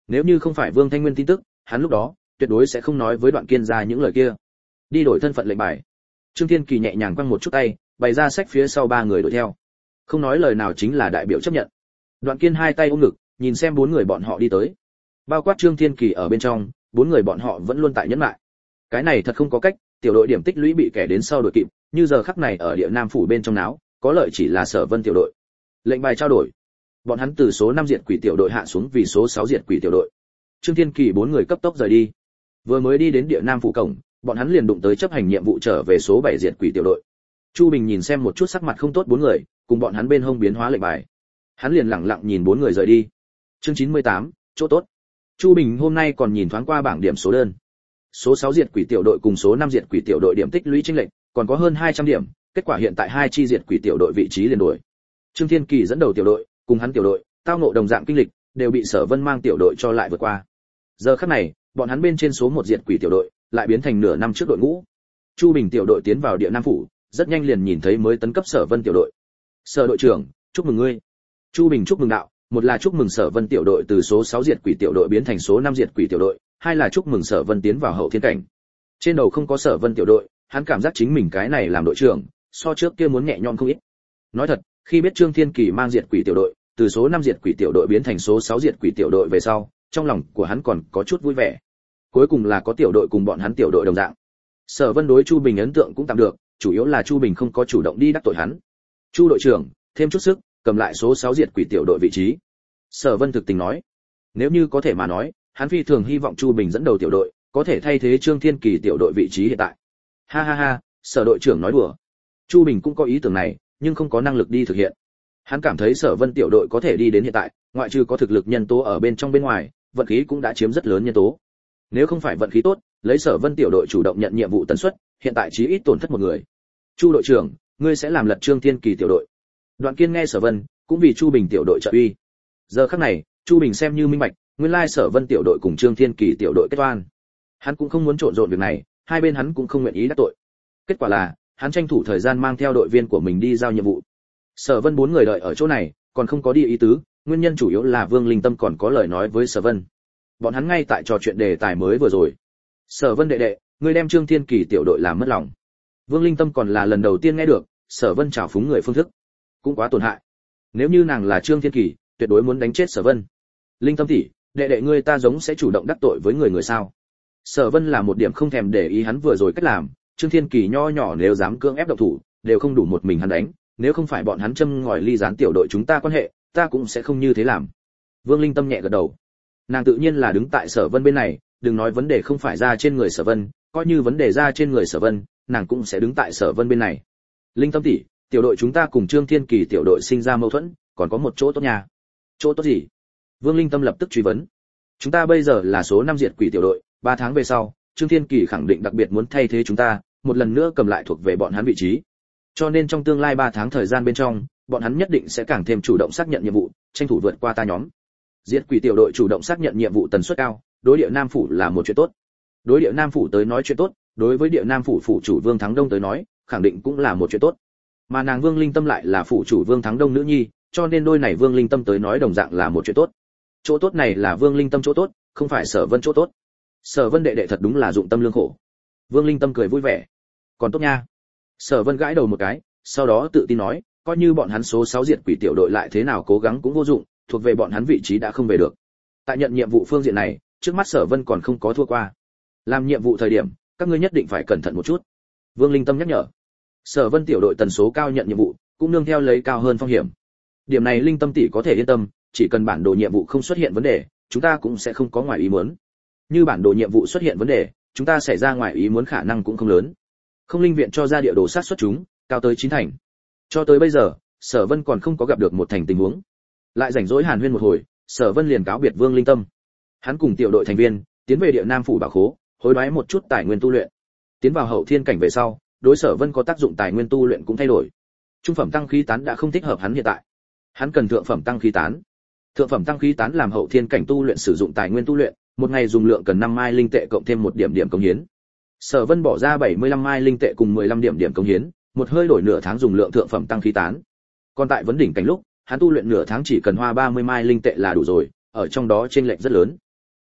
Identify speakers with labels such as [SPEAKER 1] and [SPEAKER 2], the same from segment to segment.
[SPEAKER 1] Nếu như không phải Vương Thanh Nguyên tin tức, hắn lúc đó tuyệt đối sẽ không nói với Đoạn Kiên ra những lời kia. Đi đổi thân phận lệnh bài. Trương Thiên Kỳ nhẹ nhàng quăng một chút tay, bày ra sách phía sau ba người đuổi theo. Không nói lời nào chính là đại biểu chấp nhận. Đoạn Kiên hai tay ôm ngực, nhìn xem bốn người bọn họ đi tới. Bao quát Trương Thiên Kỳ ở bên trong, bốn người bọn họ vẫn luôn tại nhẫn lại. Cái này thật không có cách, tiểu đội điểm tích lũy bị kẻ đến sau đuổi kịp, như giờ khắc này ở địa Nam phủ bên trong náo, có lợi chỉ là Sở Vân tiểu đội. Lệnh bài trao đổi. Bọn hắn từ số 5 diệt quỷ tiểu đội hạ xuống vì số 6 diệt quỷ tiểu đội. Trương Thiên Kỳ bốn người cấp tốc rời đi. Vừa mới đi đến địa Nam phủ cổng, bọn hắn liền đụng tới chấp hành nhiệm vụ trở về số 7 diệt quỷ tiểu đội. Chu Bình nhìn xem một chút sắc mặt không tốt bốn người, cùng bọn hắn bên hông biến hóa lệnh bài. Hắn liền lặng lặng nhìn bốn người rời đi. Chương 98, chỗ tốt. Chu Bình hôm nay còn nhìn thoáng qua bảng điểm số đơn. Số 6 diệt quỷ tiểu đội cùng số 5 diệt quỷ tiểu đội điểm tích lũy chênh lệch, còn có hơn 200 điểm, kết quả hiện tại hai chi diệt quỷ tiểu đội vị trí liền đổi. Trương Thiên Kỳ dẫn đầu tiểu đội, cùng hắn tiểu đội, tao ngộ đồng dạng kinh lịch, đều bị Sở Vân mang tiểu đội cho lại vượt qua. Giờ khắc này, bọn hắn bên trên số 1 diệt quỷ tiểu đội, lại biến thành nửa năm trước đội ngũ. Chu Bình tiểu đội tiến vào địa Nam phủ, rất nhanh liền nhìn thấy mới tấn cấp Sở Vân tiểu đội. Sở đội trưởng, chúc mừng ngươi. Chu Bình chúc mừng đạo, một là chúc mừng Sở Vân tiểu đội từ số 6 diệt quỷ tiểu đội biến thành số 5 diệt quỷ tiểu đội, hai là chúc mừng Sở Vân tiến vào hậu thiên cảnh. Trên đầu không có Sở Vân tiểu đội, hắn cảm giác chính mình cái này làm đội trưởng, so trước kia muốn nhẹ nhõm không ít. Nói thật, khi biết Trương Thiên Kỳ mang diệt quỷ tiểu đội, từ số 5 diệt quỷ tiểu đội biến thành số 6 diệt quỷ tiểu đội về sau, trong lòng của hắn còn có chút vui vẻ. Cuối cùng là có tiểu đội cùng bọn hắn tiểu đội đồng dạng. Sở Vân đối Chu Bình ấn tượng cũng tạm được, chủ yếu là Chu Bình không có chủ động đi đắc tội hắn. Chu đội trưởng, thêm chút sức, cầm lại số 6 diệt quỷ tiểu đội vị trí. Sở Vân thực tình nói, nếu như có thể mà nói, hắn phi thường hy vọng Chu Bình dẫn đầu tiểu đội, có thể thay thế Trương Thiên Kỳ tiểu đội vị trí hiện tại. Ha ha ha, Sở đội trưởng nói đùa. Chu Bình cũng có ý tưởng này, nhưng không có năng lực đi thực hiện. Hắn cảm thấy Sở Vân tiểu đội có thể đi đến hiện tại, ngoại trừ có thực lực nhân tố ở bên trong bên ngoài, vận khí cũng đã chiếm rất lớn nhân tố. Nếu không phải vận khí tốt, lấy Sở Vân tiểu đội chủ động nhận nhiệm vụ tần suất, hiện tại chí ít tổn thất một người. Chu đội trưởng, ngươi sẽ làm lật Trương Thiên Kỳ tiểu đội. Đoạn Kiên nghe Sở Vân, cũng vì Chu Bình tiểu đội trợ uy. Giờ khắc này, Chu Bình xem như minh bạch, nguyên lai Sở Vân tiểu đội cùng Trương Thiên Kỳ tiểu đội kết oan. Hắn cũng không muốn trộn rộn việc này, hai bên hắn cũng không nguyện ý đắc tội. Kết quả là, hắn tranh thủ thời gian mang theo đội viên của mình đi giao nhiệm vụ. Sở Vân bốn người đợi ở chỗ này, còn không có đi ý tứ, nguyên nhân chủ yếu là Vương Linh Tâm còn có lời nói với Sở Vân. Bọn hắn ngay tại trò chuyện đề tài mới vừa rồi. Sở Vân đệ đệ, ngươi đem Trương Thiên Kỳ tiểu đội làm mất lòng. Vương Linh Tâm còn là lần đầu tiên nghe được Sở Vân trào phúng người phương thức, cũng quá tổn hại. Nếu như nàng là Trương Thiên Kỳ, tuyệt đối muốn đánh chết Sở Vân. Linh Tâm tỷ, đệ đệ ngươi ta giống sẽ chủ động đắc tội với người sao? Sở Vân là một điểm không thèm để ý hắn vừa rồi cách làm, Trương Thiên Kỳ nho nhỏ nếu dám cưỡng ép động thủ, đều không đủ một mình hắn đánh, nếu không phải bọn hắn châm ngòi ly gián tiểu đội chúng ta quan hệ, ta cũng sẽ không như thế làm. Vương Linh Tâm nhẹ gật đầu. Nàng tự nhiên là đứng tại Sở Vân bên này, đừng nói vấn đề không phải ra trên người Sở Vân, coi như vấn đề ra trên người Sở Vân, nàng cũng sẽ đứng tại Sở Vân bên này. Linh Tâm tỷ, tiểu đội chúng ta cùng Trương Thiên Kỳ tiểu đội sinh ra mâu thuẫn, còn có một chỗ tốt nha. Chỗ tốt gì? Vương Linh Tâm lập tức truy vấn. Chúng ta bây giờ là số 5 diệt quỷ tiểu đội, 3 tháng về sau, Trương Thiên Kỳ khẳng định đặc biệt muốn thay thế chúng ta, một lần nữa cầm lại thuộc về bọn hắn vị trí. Cho nên trong tương lai 3 tháng thời gian bên trong, bọn hắn nhất định sẽ càng thêm chủ động xác nhận nhiệm vụ, tranh thủ vượt qua ta nhóm. Diệt quỷ tiểu đội chủ động xác nhận nhiệm vụ tần suất cao, đối địa Nam phủ là một chuyện tốt. Đối địa Nam phủ tới nói chuyện tốt, đối với địa Nam phủ phủ chủ Vương Thắng Đông tới nói, khẳng định cũng là một chuyện tốt. Mà nàng Vương Linh Tâm lại là phủ chủ Vương Thắng Đông nữ nhi, cho nên đôi này Vương Linh Tâm tới nói đồng dạng là một chuyện tốt. Chỗ tốt này là Vương Linh Tâm chỗ tốt, không phải Sở Vân chỗ tốt. Sở Vân đệ đệ thật đúng là dụng tâm lương khổ. Vương Linh Tâm cười vui vẻ. Còn tốt nha. Sở Vân gãi đầu một cái, sau đó tự tin nói, coi như bọn hắn số 6 diệt quỷ tiểu đội lại thế nào cố gắng cũng vô dụng, thuộc về bọn hắn vị trí đã không về được. Tại nhận nhiệm vụ phương diện này, trước mắt Sở Vân còn không có thua qua. Làm nhiệm vụ thời điểm, các ngươi nhất định phải cẩn thận một chút. Vương Linh Tâm nhắc nhở. Sở Vân tiểu đội tần số cao nhận nhiệm vụ, cũng nương theo lấy cao hơn phong hiểm. Điểm này Linh Tâm tỷ có thể yên tâm, chỉ cần bản đồ nhiệm vụ không xuất hiện vấn đề, chúng ta cũng sẽ không có ngoài ý muốn. Như bản đồ nhiệm vụ xuất hiện vấn đề, chúng ta xảy ra ngoài ý muốn khả năng cũng không lớn. Không linh viện cho ra địa đồ sát xuất chúng, cao tới 9 thành. Cho tới bây giờ, Sở Vân còn không có gặp được một thành tình huống. Lại rảnh rỗi hàn huyên một hồi, Sở Vân liền cáo biệt Vương Linh Tâm. Hắn cùng tiểu đội thành viên tiến về địa Nam phủ bảo khố, hối đoái một chút tài nguyên tu luyện. Tiến vào hậu thiên cảnh về sau, đối Sở Vân có tác dụng tài nguyên tu luyện cũng thay đổi. Trung phẩm tăng khí tán đã không thích hợp hắn hiện tại. Hắn cần thượng phẩm tăng khí tán. Thượng phẩm tăng khí tán làm hậu thiên cảnh tu luyện sử dụng tài nguyên tu luyện, một ngày dùng lượng cần 5 mai linh tệ cộng thêm 1 điểm cống hiến. Sở Vân bỏ ra 75 mai linh tệ cùng 15 điểm cống hiến, một hơi đổi nửa tháng dùng lượng thượng phẩm tăng khí tán. Còn tại vấn đỉnh cảnh lúc, hắn tu luyện nửa tháng chỉ cần hoa 30 mai linh tệ là đủ rồi, ở trong đó chênh lệch rất lớn.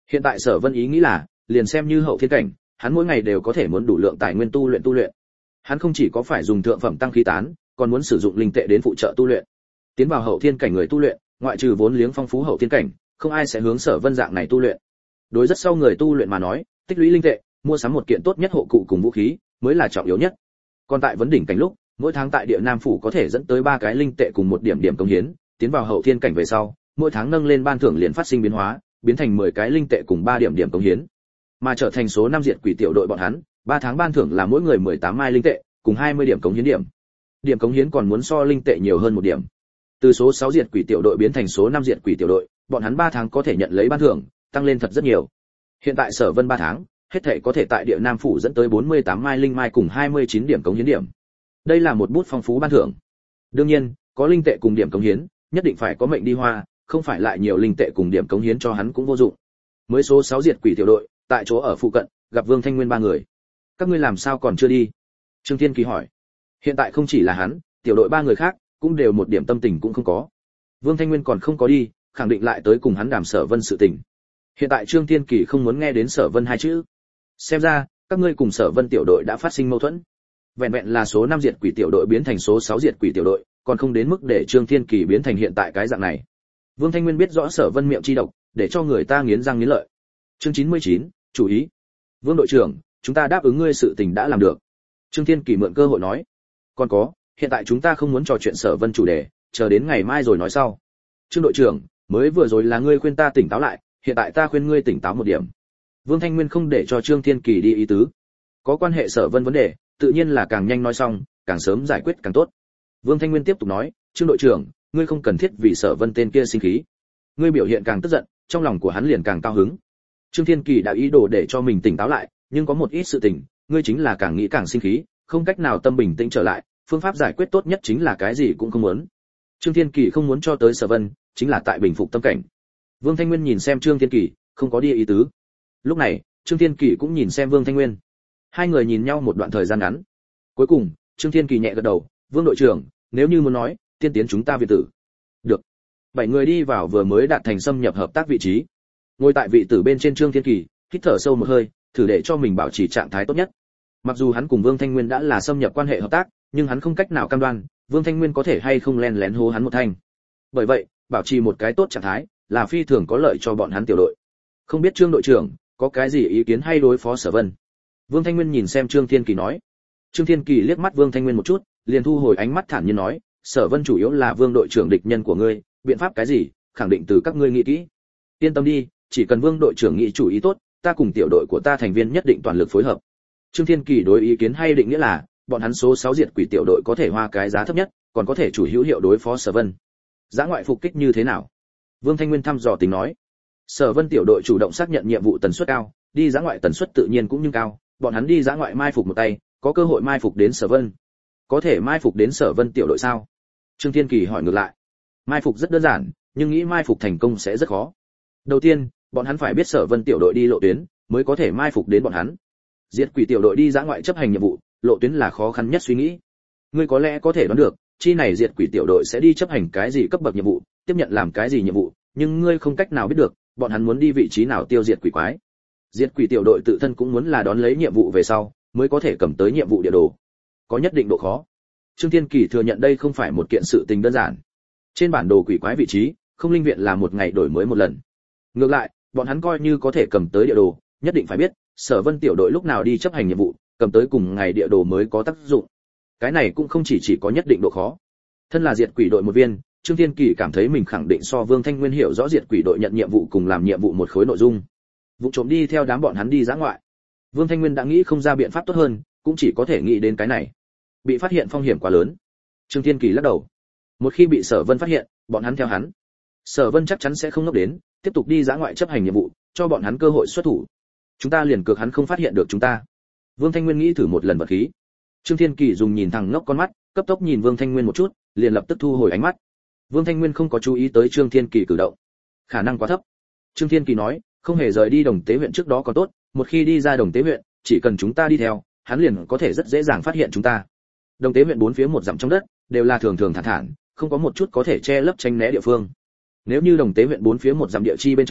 [SPEAKER 1] Hiện tại Sở Vân ý nghĩ là, liền xem như hậu thiên cảnh, hắn mỗi ngày đều có thể muốn đủ lượng tài nguyên tu luyện. Hắn không chỉ có phải dùng thượng phẩm tăng khí tán, còn muốn sử dụng linh tệ đến phụ trợ tu luyện. Tiến vào hậu thiên cảnh người tu luyện, ngoại trừ vốn liếng phong phú hậu thiên cảnh, không ai sẽ hướng Sở Vân dạng này tu luyện. Đối rất sau người tu luyện mà nói, tích lũy linh tệ, mua sắm một kiện tốt nhất hộ cụ cùng vũ khí, mới là trọng yếu nhất. Còn tại vấn đỉnh cảnh lúc, mỗi tháng tại địa Nam phủ có thể dẫn tới 3 cái linh tệ cùng 1 điểm công hiến, tiến vào hậu thiên cảnh về sau, mỗi tháng nâng lên ban thưởng liền phát sinh biến hóa, biến thành 10 cái linh tệ cùng 3 điểm công hiến. Mà trở thành số 5 diệt quỷ tiểu đội bọn hắn, 3 tháng ban thưởng là mỗi người 18 mai linh tệ, cùng 20 điểm cống hiến điểm. Điểm cống hiến còn muốn so linh tệ nhiều hơn 1 điểm. Từ số 6 diệt quỷ tiểu đội biến thành số 5 diệt quỷ tiểu đội, bọn hắn 3 tháng có thể nhận lấy ban thưởng, tăng lên thật rất nhiều. Hiện tại Sở Vân 3 tháng, hết thảy có thể tại địa Nam phủ dẫn tới 48 mai linh mai cùng 29 điểm cống hiến điểm. Đây là một bút phong phú ban thưởng. Đương nhiên, có linh tệ cùng điểm cống hiến, nhất định phải có mệnh đi hoa, không phải lại nhiều linh tệ cùng điểm cống hiến cho hắn cũng vô dụng. Mới số 6 diệt quỷ tiểu đội, tại chỗ ở phụ cận, gặp Vương Thanh Nguyên 3 người. Các ngươi làm sao còn chưa đi? Trương Thiên Kỳ hỏi. Hiện tại không chỉ là hắn, tiểu đội 3 người khác cũng đều một điểm tâm tình cũng không có. Vương Thanh Nguyên còn không có đi, khẳng định lại tới cùng hắn đàm Sở Vân sự tình. Hiện tại Trương Thiên Kỳ không muốn nghe đến Sở Vân 2 chữ. Xem ra, các ngươi cùng Sở Vân tiểu đội đã phát sinh mâu thuẫn. Vẹn vẹn là số 5 diệt quỷ tiểu đội biến thành số 6 diệt quỷ tiểu đội, còn không đến mức để Trương Thiên Kỳ biến thành hiện tại cái dạng này. Vương Thanh Nguyên biết rõ Sở Vân miệng chi độc, để cho người ta nghiến răng nghiến lợi. Chương 99, chủ ý. Vương đội trưởng, chúng ta đáp ứng ngươi sự tình đã làm được. Trương Thiên Kỳ mượn cơ hội nói. Còn có, hiện tại chúng ta không muốn trò chuyện Sở Vân chủ đề, chờ đến ngày mai rồi nói sau. Trương đội trưởng, mới vừa rồi là ngươi khuyên ta tỉnh táo lại, hiện tại ta khuyên ngươi tỉnh táo một điểm. Vương Thanh Nguyên không để cho Trương Thiên Kỳ đi ý tứ. Có quan hệ Sở Vân vấn đề, tự nhiên là càng nhanh nói xong, càng sớm giải quyết càng tốt. Vương Thanh Nguyên tiếp tục nói, Trương đội trưởng, ngươi không cần thiết vì Sở Vân tên kia sinh khí. Ngươi biểu hiện càng tức giận, trong lòng của hắn liền càng cao hứng. Trương Thiên Kỳ đã ý đồ để cho mình tỉnh táo lại, nhưng có một ít sự tình, ngươi chính là càng nghĩ càng sinh khí, không cách nào tâm bình tĩnh trở lại, phương pháp giải quyết tốt nhất chính là cái gì cũng không muốn. Trương Thiên Kỳ không muốn cho tới Sở Vân, chính là tại bình phục tâm cảnh. Vương Thanh Nguyên nhìn xem Trương Thiên Kỳ, không có đi ý tứ. Lúc này, Trương Thiên Kỳ cũng nhìn xem Vương Thanh Nguyên. Hai người nhìn nhau một đoạn thời gian ngắn. Cuối cùng, Trương Thiên Kỳ nhẹ gật đầu, "Vương đội trưởng, nếu như muốn nói, tiên tiến chúng ta viện tử." Được. 7 người đi vào vừa mới đạt thành xâm nhập hợp tác vị trí. Ngồi tại vị tử bên trên Trương Thiên Kỳ, hít thở sâu một hơi, thử để cho mình bảo trì trạng thái tốt nhất. Mặc dù hắn cùng Vương Thanh Nguyên đã là xâm nhập quan hệ hợp tác, nhưng hắn không cách nào cam đoan Vương Thanh Nguyên có thể hay không lén lén hố hắn một thanh. Bởi vậy, bảo trì một cái tốt trạng thái là phi thường có lợi cho bọn hắn tiểu đội. Không biết Trương đội trưởng có cái gì ý kiến hay đối phó Sở Vân? Vương Thanh Nguyên nhìn xem Trương Thiên Kỳ nói. Trương Thiên Kỳ liếc mắt Vương Thanh Nguyên một chút, liền thu hồi ánh mắt thản nhiên nói, Sở Vân chủ yếu là Vương đội trưởng địch nhân của ngươi, biện pháp cái gì, khẳng định từ các ngươi nghĩ kỹ. Yên tâm đi, chỉ cần Vương đội trưởng nghĩ chủ ý tốt, ta cùng tiểu đội của ta thành viên nhất định toàn lực phối hợp. Trương Thiên Kỳ đối ý kiến hay định nghĩa là, bọn hắn số 6 diệt quỷ tiểu đội có thể hoa cái giá thấp nhất, còn có thể chủ hữu hiệu đối phó Sở Vân. Giá ngoại phục kích như thế nào? Vương Thanh Nguyên thăm dò tính nói. Sở Vân tiểu đội chủ động xác nhận nhiệm vụ tần suất cao, đi giá ngoại tần suất tự nhiên cũng như cao, bọn hắn đi giá ngoại mai phục một tay, có cơ hội mai phục đến Sở Vân. Có thể mai phục đến Sở Vân tiểu đội sao? Trương Thiên Kỳ hỏi ngược lại. Mai phục rất đơn giản, nhưng nghĩ mai phục thành công sẽ rất khó. Đầu tiên, bọn hắn phải biết Sở Vân tiểu đội đi lộ tuyến, mới có thể mai phục đến bọn hắn. Diệt quỷ tiểu đội đi dã ngoại chấp hành nhiệm vụ, lộ tuyến là khó khăn nhất suy nghĩ. Ngươi có lẽ có thể đoán được, chi này diệt quỷ tiểu đội sẽ đi chấp hành cái gì cấp bậc nhiệm vụ, tiếp nhận làm cái gì nhiệm vụ, nhưng ngươi không cách nào biết được, bọn hắn muốn đi vị trí nào tiêu diệt quỷ quái. Diệt quỷ tiểu đội tự thân cũng muốn là đón lấy nhiệm vụ về sau, mới có thể cầm tới nhiệm vụ địa đồ. Có nhất định độ khó. Trương Thiên Kỳ thừa nhận đây không phải một kiện sự tình đơn giản. Trên bản đồ quỷ quái vị trí, không linh viện là một ngày đổi mới một lần. Ngược lại, bọn hắn coi như có thể cầm tới địa đồ, nhất định phải biết Sở Vân tiểu đội lúc nào đi chấp hành nhiệm vụ, cầm tới cùng ngày địa đồ mới có tác dụng. Cái này cũng không chỉ có nhất định độ khó. Thân là diệt quỷ đội một viên, Trương Thiên Kỳ cảm thấy mình khẳng định so Vương Thanh Nguyên hiểu rõ diệt quỷ đội nhận nhiệm vụ cùng làm nhiệm vụ một khối nội dung. Vụ trộm đi theo đám bọn hắn đi dã ngoại. Vương Thanh Nguyên đã nghĩ không ra biện pháp tốt hơn, cũng chỉ có thể nghĩ đến cái này. Bị phát hiện phong hiểm quá lớn. Trương Thiên Kỳ lắc đầu. Một khi bị Sở Vân phát hiện, bọn hắn theo hắn. Sở Vân chắc chắn sẽ không ngốc đến, tiếp tục đi dã ngoại chấp hành nhiệm vụ, cho bọn hắn cơ hội xuất thủ. Chúng ta liền cược hắn không phát hiện được chúng ta. Vương Thanh Nguyên nghĩ thử một lần vật khí. Trương Thiên Kỳ dùng nhìn thẳng ngốc con mắt, cấp tốc nhìn Vương Thanh Nguyên một chút, liền lập tức thu hồi ánh mắt. Vương Thanh Nguyên không có chú ý tới Trương Thiên Kỳ cử động, khả năng quá thấp. Trương Thiên Kỳ nói, không hề rời đi Đồng Tế huyện trước đó còn tốt, một khi đi ra Đồng Tế huyện, chỉ cần chúng ta đi theo, hắn liền có thể rất dễ dàng phát hiện chúng ta. Đồng Tế huyện bốn phía một dặm trong đất, đều là thường thường thản thản, không có một chút có thể che lấp tránh né địa phương. Nếu như Đồng Tế huyện bốn phía một dặm địa chi bên trong,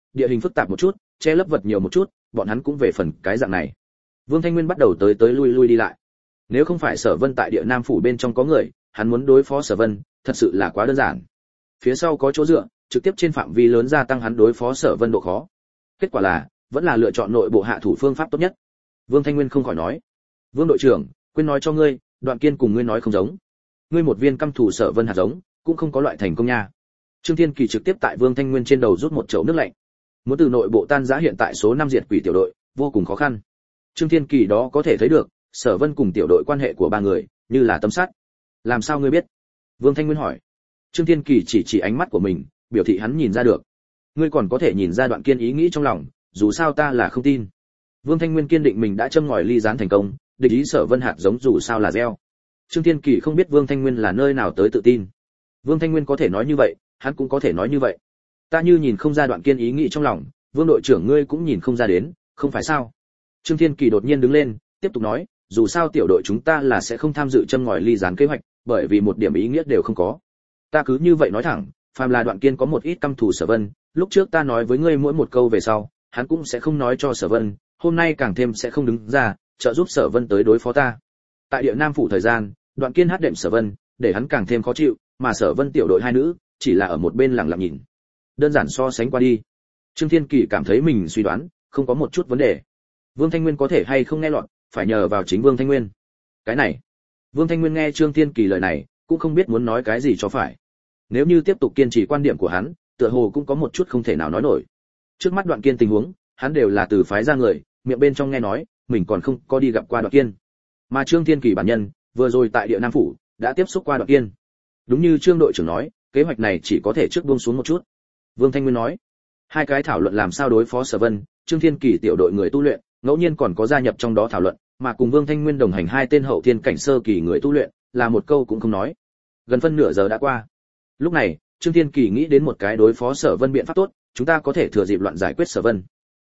[SPEAKER 1] địa hình phức tạp một chút, che lấp vật nhiều một chút, bọn hắn cũng về phần cái dạng này. Vương Thanh Nguyên bắt đầu tới tới lui lui đi lại. Nếu không phải Sở Vân tại địa Nam phủ bên trong có người, hắn muốn đối phó Sở Vân, thật sự là quá đơn giản. Phía sau có chỗ dựa, trực tiếp trên phạm vi lớn gia tăng hắn đối phó Sở Vân độ khó. Kết quả là, vẫn là lựa chọn nội bộ hạ thủ phương pháp tốt nhất. Vương Thanh Nguyên không khỏi nói: "Vương đội trưởng, quên nói cho ngươi, Đoạn Kiên cùng ngươi nói không giống. Ngươi một viên căm thủ Sở Vân hạt giống, cũng không có loại thành công nha." Trương Thiên Kỳ trực tiếp tại Vương Thanh Nguyên trên đầu rút một chậu nước lạnh. Muốn từ nội bộ tan rã hiện tại số 5 diệt quỷ tiểu đội, vô cùng khó khăn. Trương Thiên Kỳ đó có thể thấy được, Sở Vân cùng tiểu đội quan hệ của ba người, như là tấm sắt. "Làm sao ngươi biết?" Vương Thanh Nguyên hỏi. Trương Thiên Kỳ chỉ ánh mắt của mình, biểu thị hắn nhìn ra được. "Ngươi còn có thể nhìn ra Đoạn Kiên ý nghĩ trong lòng, dù sao ta là không tin." Vương Thanh Nguyên kiên định mình đã châm ngòi ly gián thành công, địch ý Sở Vân hạt giống dù sao là gieo. Trương Thiên Kỳ không biết Vương Thanh Nguyên là nơi nào tới tự tin. Vương Thanh Nguyên có thể nói như vậy, hắn cũng có thể nói như vậy. "Ta như nhìn không ra Đoạn Kiên ý nghĩ trong lòng, Vương đội trưởng ngươi cũng nhìn không ra đến, không phải sao?" Trương Thiên Kỳ đột nhiên đứng lên, tiếp tục nói, "Dù sao tiểu đội chúng ta là sẽ không tham dự châm ngòi ly gián kế hoạch, bởi vì một điểm ý nghĩa đều không có. Ta cứ như vậy nói thẳng, phàm là Đoạn Kiên có một ít căm thù Sở Vân, lúc trước ta nói với ngươi mỗi một câu về sau, hắn cũng sẽ không nói cho Sở Vân, hôm nay càng thêm sẽ không đứng ra trợ giúp Sở Vân tới đối phó ta. Tại địa Nam phủ thời gian, Đoạn Kiên hát đệm Sở Vân, để hắn càng thêm khó chịu, mà Sở Vân tiểu đội hai nữ chỉ là ở một bên lặng lặng nhìn. Đơn giản so sánh qua đi." Trương Thiên Kỳ cảm thấy mình suy đoán không có một chút vấn đề. Vương Thanh Nguyên có thể hay không nghe lọt, phải nhờ vào chính Vương Thanh Nguyên. Cái này, Vương Thanh Nguyên nghe Trương Thiên Kỳ lời này, cũng không biết muốn nói cái gì cho phải. Nếu như tiếp tục kiên trì quan điểm của hắn, tựa hồ cũng có một chút không thể nào nói nổi. Trước mắt Đoạn Kiên tình huống, hắn đều là từ phái ra người, miệng bên trong nghe nói, mình còn không có đi gặp qua Đoạn Kiên. Mà Trương Thiên Kỳ bản nhân, vừa rồi tại địa Nam phủ, đã tiếp xúc qua Đoạn Kiên. Đúng như Trương đội trưởng nói, kế hoạch này chỉ có thể trước buông xuống một chút. Vương Thanh Nguyên nói, hai cái thảo luận làm sao đối phó Sở Vân, Trương Thiên Kỳ tiểu đội người tu luyện, ngẫu nhiên còn có gia nhập trong đó thảo luận, mà cùng Vương Thanh Nguyên đồng hành hai tên hậu thiên cảnh sơ kỳ người tu luyện, là một câu cũng không nói. Gần phân nửa giờ đã qua. Lúc này, Trương Thiên Kỳ nghĩ đến một cái đối phó Sở Vân biện pháp tốt, chúng ta có thể thừa dịp loạn giải quyết Sở Vân.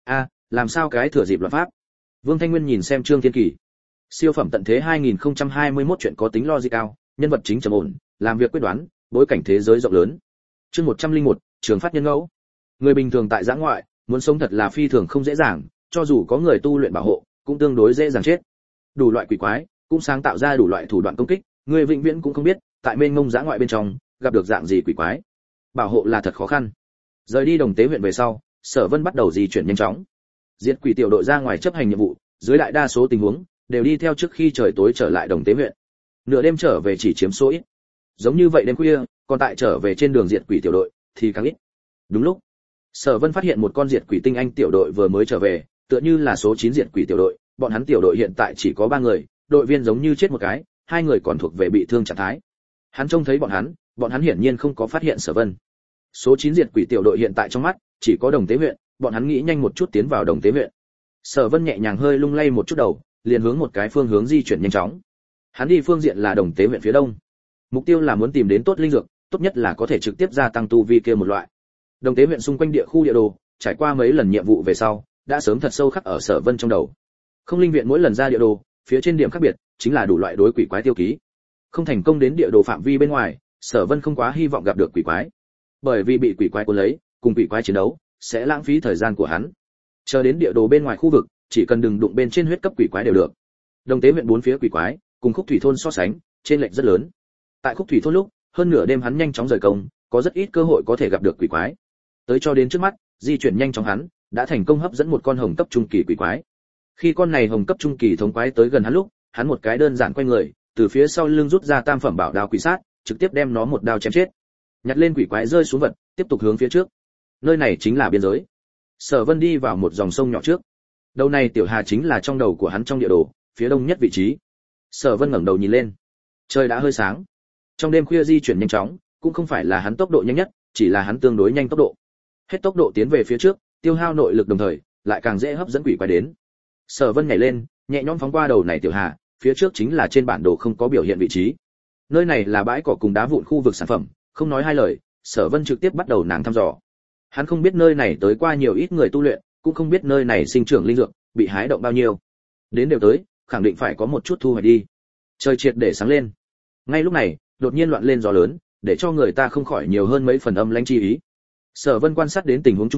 [SPEAKER 1] Làm sao cái thừa dịp loạn pháp? Vương Thanh Nguyên nhìn xem Trương Thiên Kỳ. Siêu phẩm tận thế 2021 chuyện có tính logic cao, nhân vật chính trầm ổn, làm việc quyết đoán, bối cảnh thế giới rộng lớn. Chương 101, trường phát nhân ngẫu. Người bình thường tại giã ngoại, muốn sống thật là phi thường không dễ dàng, cho dù có người tu luyện bảo hộ, cũng tương đối dễ dàng chết. Đủ loại quỷ quái, cũng sáng tạo ra đủ loại thủ đoạn công kích, người vĩnh viễn cũng không biết, tại mênh mông giã ngoại bên trong, gặp được dạng gì quỷ quái. Bảo hộ là thật khó khăn. Rời đi Đồng Tế huyện về sau, Sở Vân bắt đầu di chuyển nhanh chóng. Diệt quỷ tiểu đội ra ngoài chấp hành nhiệm vụ, dưới đại đa số tình huống đều đi theo trước khi trời tối trở lại Đồng Tế huyện. Nửa đêm trở về chỉ chiếm số ít. Giống như vậy đêm khuya, còn tại trở về trên đường diệt quỷ tiểu đội thì càng ít. Đúng lúc, Sở Vân phát hiện một con diệt quỷ tinh anh tiểu đội vừa mới trở về, tựa như là số 9 diệt quỷ tiểu đội, bọn hắn tiểu đội hiện tại chỉ có 3 người, đội viên giống như chết một cái, 2 người còn thuộc về bị thương trạng thái. Hắn trông thấy bọn hắn hiển nhiên không có phát hiện Sở Vân. Số 9 diệt quỷ tiểu đội hiện tại trong mắt chỉ có Đồng Tế huyện, bọn hắn nghĩ nhanh một chút tiến vào Đồng Tế huyện. Sở Vân nhẹ nhàng hơi lung lay một chút đầu, liền hướng một cái phương hướng di chuyển nhanh chóng. Hắn đi phương diện là Đồng Tế huyện phía đông. Mục tiêu là muốn tìm đến tốt linh dược, tốt nhất là có thể trực tiếp gia tăng tu vi kia một loại. Đồng Tế huyện xung quanh địa khu địa đồ, trải qua mấy lần nhiệm vụ về sau, đã sớm thật sâu khắc ở Sở Vân trong đầu. Không linh viện mỗi lần ra địa đồ, phía trên điểm khác biệt, chính là đủ loại đối quỷ quái tiêu ký. Không thành công đến địa đồ phạm vi bên ngoài, Sở Vân không quá hy vọng gặp được quỷ quái. Bởi vì bị quỷ quái cuốn lấy, cùng quỷ quái chiến đấu, sẽ lãng phí thời gian của hắn. Chờ đến địa đồ bên ngoài khu vực, chỉ cần đừng đụng bên trên huyết cấp quỷ quái đều được. Đồng Tế huyện bốn phía quỷ quái, cùng Khúc Thủy thôn so sánh, trên lệch rất lớn. Tại Khúc Thủy thôn lúc, hơn nửa đêm hắn nhanh chóng rời công, có rất ít cơ hội có thể gặp được quỷ quái. Tới cho đến trước mắt, di chuyển nhanh chóng hắn, đã thành công hấp dẫn một con hồng cấp trung kỳ quỷ quái. Khi con này hồng cấp trung kỳ thống quái tới gần hắn lúc, hắn một cái đơn giản quay người, từ phía sau lưng rút ra tam phẩm bảo đao quỷ sát, trực tiếp đem nó một đao chém chết. Nhặt lên quỷ quái rơi xuống vật, tiếp tục hướng phía trước. Nơi này chính là biên giới. Sở Vân đi vào một dòng sông nhỏ trước. Đầu này tiểu hà chính là trong đầu của hắn trong địa đồ, phía đông nhất vị trí. Sở Vân ngẩng đầu nhìn lên. Trời đã hơi sáng. Trong đêm khuya di chuyển nhanh chóng, cũng không phải là hắn tốc độ nhanh nhất, chỉ là hắn tương đối nhanh tốc độ. Hết tốc độ tiến về phía trước, tiêu hao nội lực đồng thời, lại càng dễ hấp dẫn quỷ quái đến. Sở Vân nhảy lên, nhẹ nhõm phóng qua đầu này tiểu hà, phía trước chính là trên bản đồ không có biểu hiện vị trí. Nơi này là bãi cỏ cùng đá vụn khu vực sản phẩm, không nói hai lời, Sở Vân trực tiếp bắt đầu nàng thăm dò. Hắn không biết nơi này tới qua nhiều ít người tu luyện, cũng không biết nơi này sinh trưởng linh dược, bị hái động bao nhiêu. Đến đều tới, khẳng định phải có một chút thu hoạch đi. Trời triệt để sáng lên. Ngay lúc này, đột nhiên loạn lên gió lớn, để cho người ta không khỏi nhiều hơn mấy phần âm lãnh chi ý. Sở Vân quan sát đến tình huống chung quanh,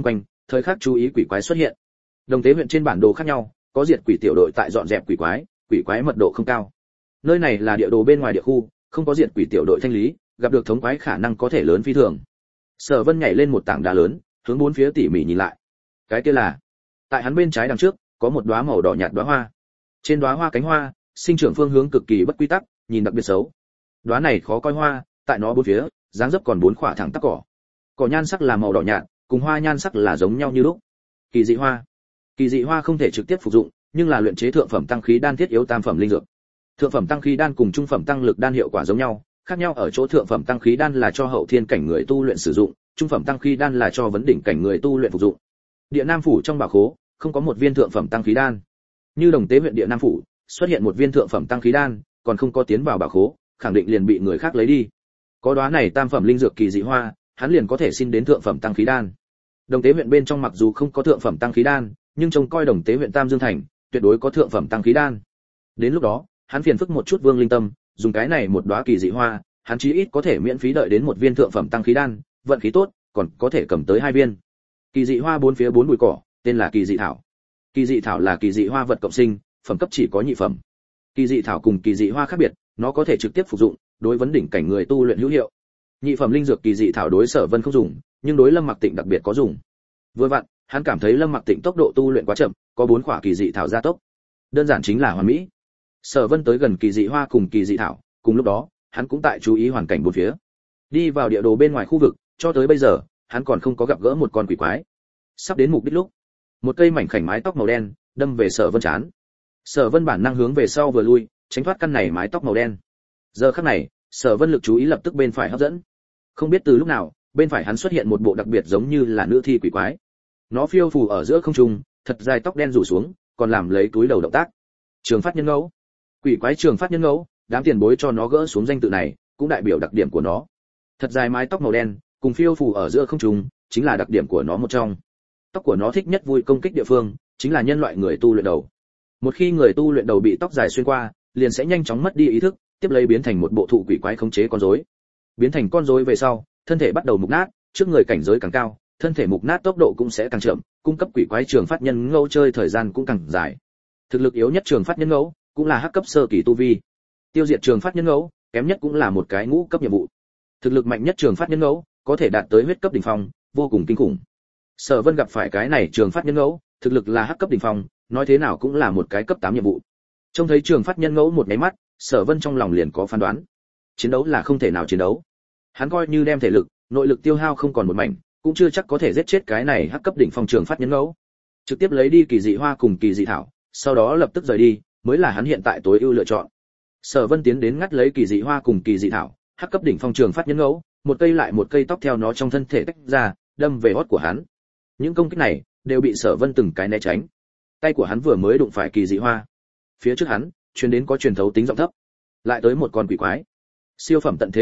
[SPEAKER 1] thời khắc chú ý quỷ quái xuất hiện. Đồng Tế huyện trên bản đồ khác nhau, có diệt quỷ tiểu đội tại dọn dẹp quỷ quái mật độ không cao. Nơi này là địa đồ bên ngoài địa khu, không có diệt quỷ tiểu đội thanh lý, gặp được thống quái khả năng có thể lớn phi thường. Sở Vân nhảy lên một tảng đá lớn, hướng bốn phía tỉ mỉ nhìn lại. Cái kia là, tại hắn bên trái đằng trước, có một đóa màu đỏ nhạt đóa hoa. Trên đóa hoa cánh hoa, sinh trưởng phương hướng cực kỳ bất quy tắc, nhìn đặc biệt xấu. Đóa này khó coi hoa, tại nó bốn phía, dáng dấp còn bốn khỏa thẳng tắp cỏ. Cỏ nhan sắc là màu đỏ nhạt, cùng hoa nhan sắc là giống nhau như lúc. Kỳ dị hoa. Kỳ dị hoa không thể trực tiếp phục dụng, nhưng là luyện chế thượng phẩm tăng khí đan thiết yếu tam phẩm linh dược. Thượng phẩm tăng khí đan cùng trung phẩm tăng lực đan hiệu quả giống nhau, khác nhau ở chỗ thượng phẩm tăng khí đan là cho hậu thiên cảnh người tu luyện sử dụng, trung phẩm tăng khí đan là cho vấn đỉnh cảnh người tu luyện phục dụng. Địa Nam phủ trong bảo khố không có một viên thượng phẩm tăng khí đan. Như Đồng Tế huyện Địa Nam phủ xuất hiện một viên thượng phẩm tăng khí đan, còn không có tiến vào bảo khố, khẳng định liền bị người khác lấy đi. Có đóa này tam phẩm linh dược kỳ dị hoa, hắn liền có thể xin đến thượng phẩm tăng khí đan. Đồng Tế huyện bên trong mặc dù không có thượng phẩm tăng khí đan, nhưng trông coi Đồng Tế huyện Tam Dương thành, tuyệt đối có thượng phẩm tăng khí đan. Đến lúc đó, hắn phiền phức một chút Vương Linh Tâm, dùng cái này một đóa kỳ dị hoa, hắn chí ít có thể miễn phí đợi đến một viên thượng phẩm tăng khí đan, vận khí tốt, còn có thể cầm tới 2 viên. Kỳ dị hoa bốn phía 4 bụi cỏ, tên là kỳ dị thảo. Kỳ dị thảo là kỳ dị hoa vật cộng sinh, phẩm cấp chỉ có nhị phẩm. Kỳ dị thảo cùng kỳ dị hoa khác biệt, nó có thể trực tiếp phục dụng, đối vấn đỉnh cảnh người tu luyện hữu hiệu. Nhị phẩm linh dược kỳ dị thảo đối Sở Vân không dùng, nhưng đối Lâm Mặc Tịnh đặc biệt có dùng. Vừa vặn, hắn cảm thấy Lâm Mặc Tịnh tốc độ tu luyện quá chậm, có 4 khỏa kỳ dị thảo gia tốc. Đơn giản chính là hoàn mỹ. Sở Vân tới gần kỳ dị hoa cùng kỳ dị thảo, cùng lúc đó, hắn cũng tại chú ý hoàn cảnh bốn phía. Đi vào địa đồ bên ngoài khu vực, cho tới bây giờ, hắn còn không có gặp gỡ một con quỷ quái. Sắp đến mục đích lúc, một cây mảnh khảnh mái tóc màu đen đâm về Sở Vân trán. Sở Vân bản năng hướng về sau vừa lui, tránh thoát căn này mái tóc màu đen. Giờ khắc này, Sở Vân lực chú ý lập tức bên phải hấp dẫn. Không biết từ lúc nào, bên phải hắn xuất hiện một bộ đặc biệt giống như là nữ thi quỷ quái. Nó phiêu phù ở giữa không trung, thật dài tóc đen rủ xuống, còn làm lấy túi đầu động tác. Trường Phát Nhân Ngẫu. Quỷ quái Trường Phát Nhân Ngẫu, đám tiền bối cho nó gỡ xuống danh tự này, cũng đại biểu đặc điểm của nó. Thật dài mái tóc màu đen, cùng phiêu phù ở giữa không trung, chính là đặc điểm của nó một trong. Tóc của nó thích nhất vui công kích địa phương, chính là nhân loại người tu luyện đầu. Một khi người tu luyện đầu bị tóc dài xuyên qua, liền sẽ nhanh chóng mất đi ý thức, tiếp lấy biến thành một bộ thụ quỷ quái khống chế con rối. Biến thành con rối về sau, thân thể bắt đầu mục nát, trước người cảnh giới càng cao, thân thể mục nát tốc độ cũng sẽ càng chậm, cung cấp quỷ quái Trường Phát Nhân Ngẫu chơi thời gian cũng càng dài. Thực lực yếu nhất Trường Phát Nhân Ngẫu cũng là hắc cấp sơ kỳ tu vi. Tiêu diệt Trường Phát Nhân Ngẫu, kém nhất cũng là một cái ngũ cấp nhiệm vụ. Thực lực mạnh nhất Trường Phát Nhân Ngẫu có thể đạt tới huyết cấp đỉnh phong, vô cùng kinh khủng. Sở Vân gặp phải cái này Trường Phát Nhân Ngẫu, thực lực là hắc cấp đỉnh phong, nói thế nào cũng là một cái cấp 8 nhiệm vụ. Trông thấy Trường Phát Nhân Ngẫu một cái mắt, Sở Vân trong lòng liền có phán đoán. Chiến đấu là không thể nào chiến đấu. Hắn coi như đem thể lực, nội lực tiêu hao không còn một mảnh, cũng chưa chắc có thể giết chết cái này hắc cấp đỉnh phong Trường Phát Nhân Ngẫu. Trực tiếp lấy đi kỳ dị hoa cùng kỳ dị thảo, sau đó lập tức rời đi, mới là hắn hiện tại tối ưu lựa chọn. Sở Vân tiến đến ngắt lấy kỳ dị hoa cùng kỳ dị thảo, hắc cấp đỉnh phong Trường Phát Nhân Ngẫu, một cây lại một cây tóc theo nó trong thân thể tách ra, đâm về hót của hắn. Những công kích này đều bị Sở Vân từng cái né tránh. Tay của hắn vừa mới đụng phải kỳ dị hoa, phía trước hắn truyền đến có truyền thấu tính giọng thấp, lại tới một con quỷ quái. Siêu phẩm tận thế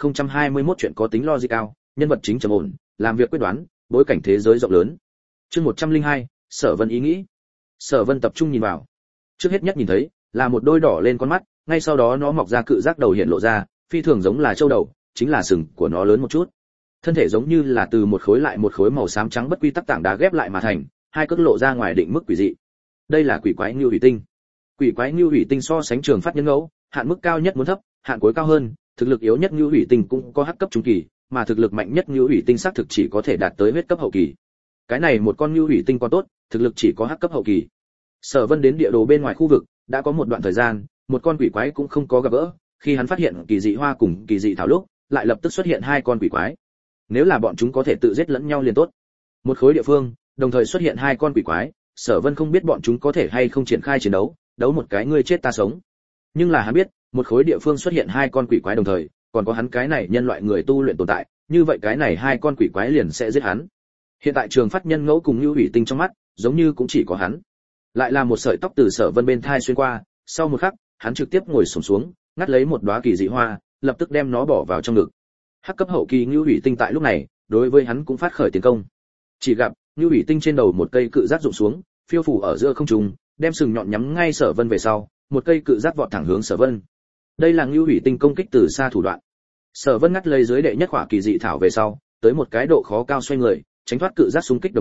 [SPEAKER 1] 2021 chuyện có tính logic cao, nhân vật chính trầm ổn, làm việc quyết đoán, bối cảnh thế giới rộng lớn. Chương 102, Sở Vân ý nghĩ. Sở Vân tập trung nhìn vào. Trước hết nhất nhìn thấy là một đôi đỏ lên con mắt, ngay sau đó nó mọc ra cự giác đầu hiện lộ ra, phi thường giống là châu đầu, chính là sừng của nó lớn một chút. Thân thể giống như là từ một khối lại một khối màu xám trắng bất quy tắc tảng đá ghép lại mà thành, hai cước lộ ra ngoài định mức quỷ dị. Đây là quỷ quái Ngưu Hủy Tinh. Quỷ quái Ngưu Hủy Tinh so sánh Trường Phát Nhân Ngẫu, hạn mức cao nhất muốn thấp, hạn cuối cao hơn, thực lực yếu nhất Ngưu Hủy Tinh cũng có hắc cấp trung kỳ, mà thực lực mạnh nhất Ngưu Hủy Tinh xác thực chỉ có thể đạt tới huyết cấp hậu kỳ. Cái này một con Ngưu Hủy Tinh còn tốt, thực lực chỉ có hắc cấp hậu kỳ. Sở Vân đến địa đồ bên ngoài khu vực, đã có một đoạn thời gian, một con quỷ quái cũng không có gặp gỡ, khi hắn phát hiện kỳ dị hoa cùng kỳ dị thảo lúc, lại lập tức xuất hiện 2 con quỷ quái. Nếu là bọn chúng có thể tự giết lẫn nhau liền tốt. Một khối địa phương, đồng thời xuất hiện 2 con quỷ quái, Sở Vân không biết bọn chúng có thể hay không triển khai chiến đấu, đấu một cái ngươi chết ta sống. Nhưng là hắn biết, một khối địa phương xuất hiện 2 con quỷ quái đồng thời, còn có hắn cái này nhân loại người tu luyện tồn tại, như vậy cái này 2 con quỷ quái liền sẽ giết hắn. Hiện tại Trường Phát Nhân Ngẫu cùng Ngưu Hủy Tinh trong mắt, giống như cũng chỉ có hắn. Lại là một sợi tóc từ Sở Vân bên thai xuyên qua, sau một khắc, hắn trực tiếp ngồi xổm xuống, ngắt lấy một đóa kỳ dị hoa, lập tức đem nó bỏ vào trong ngực. Hắc cấp hậu kỳ Ngưu Hủy Tinh tại lúc này, đối với hắn cũng phát khởi tiến công. Chỉ gặp, Ngưu Hủy Tinh trên đầu một cây cự giác rụng xuống, phiêu phù ở giữa không trung, đem sừng nhọn nhắm ngay Sở Vân về sau, một cây cự giác vọt thẳng hướng Sở Vân. Đây là Ngưu Hủy Tinh công kích từ xa thủ đoạn. Sở Vân ngắt lấy dưới đệ nhất khỏa kỳ dị thảo về sau, tới một cái độ khó cao xoay người, tránh thoát cự giác xung kích đồng thời,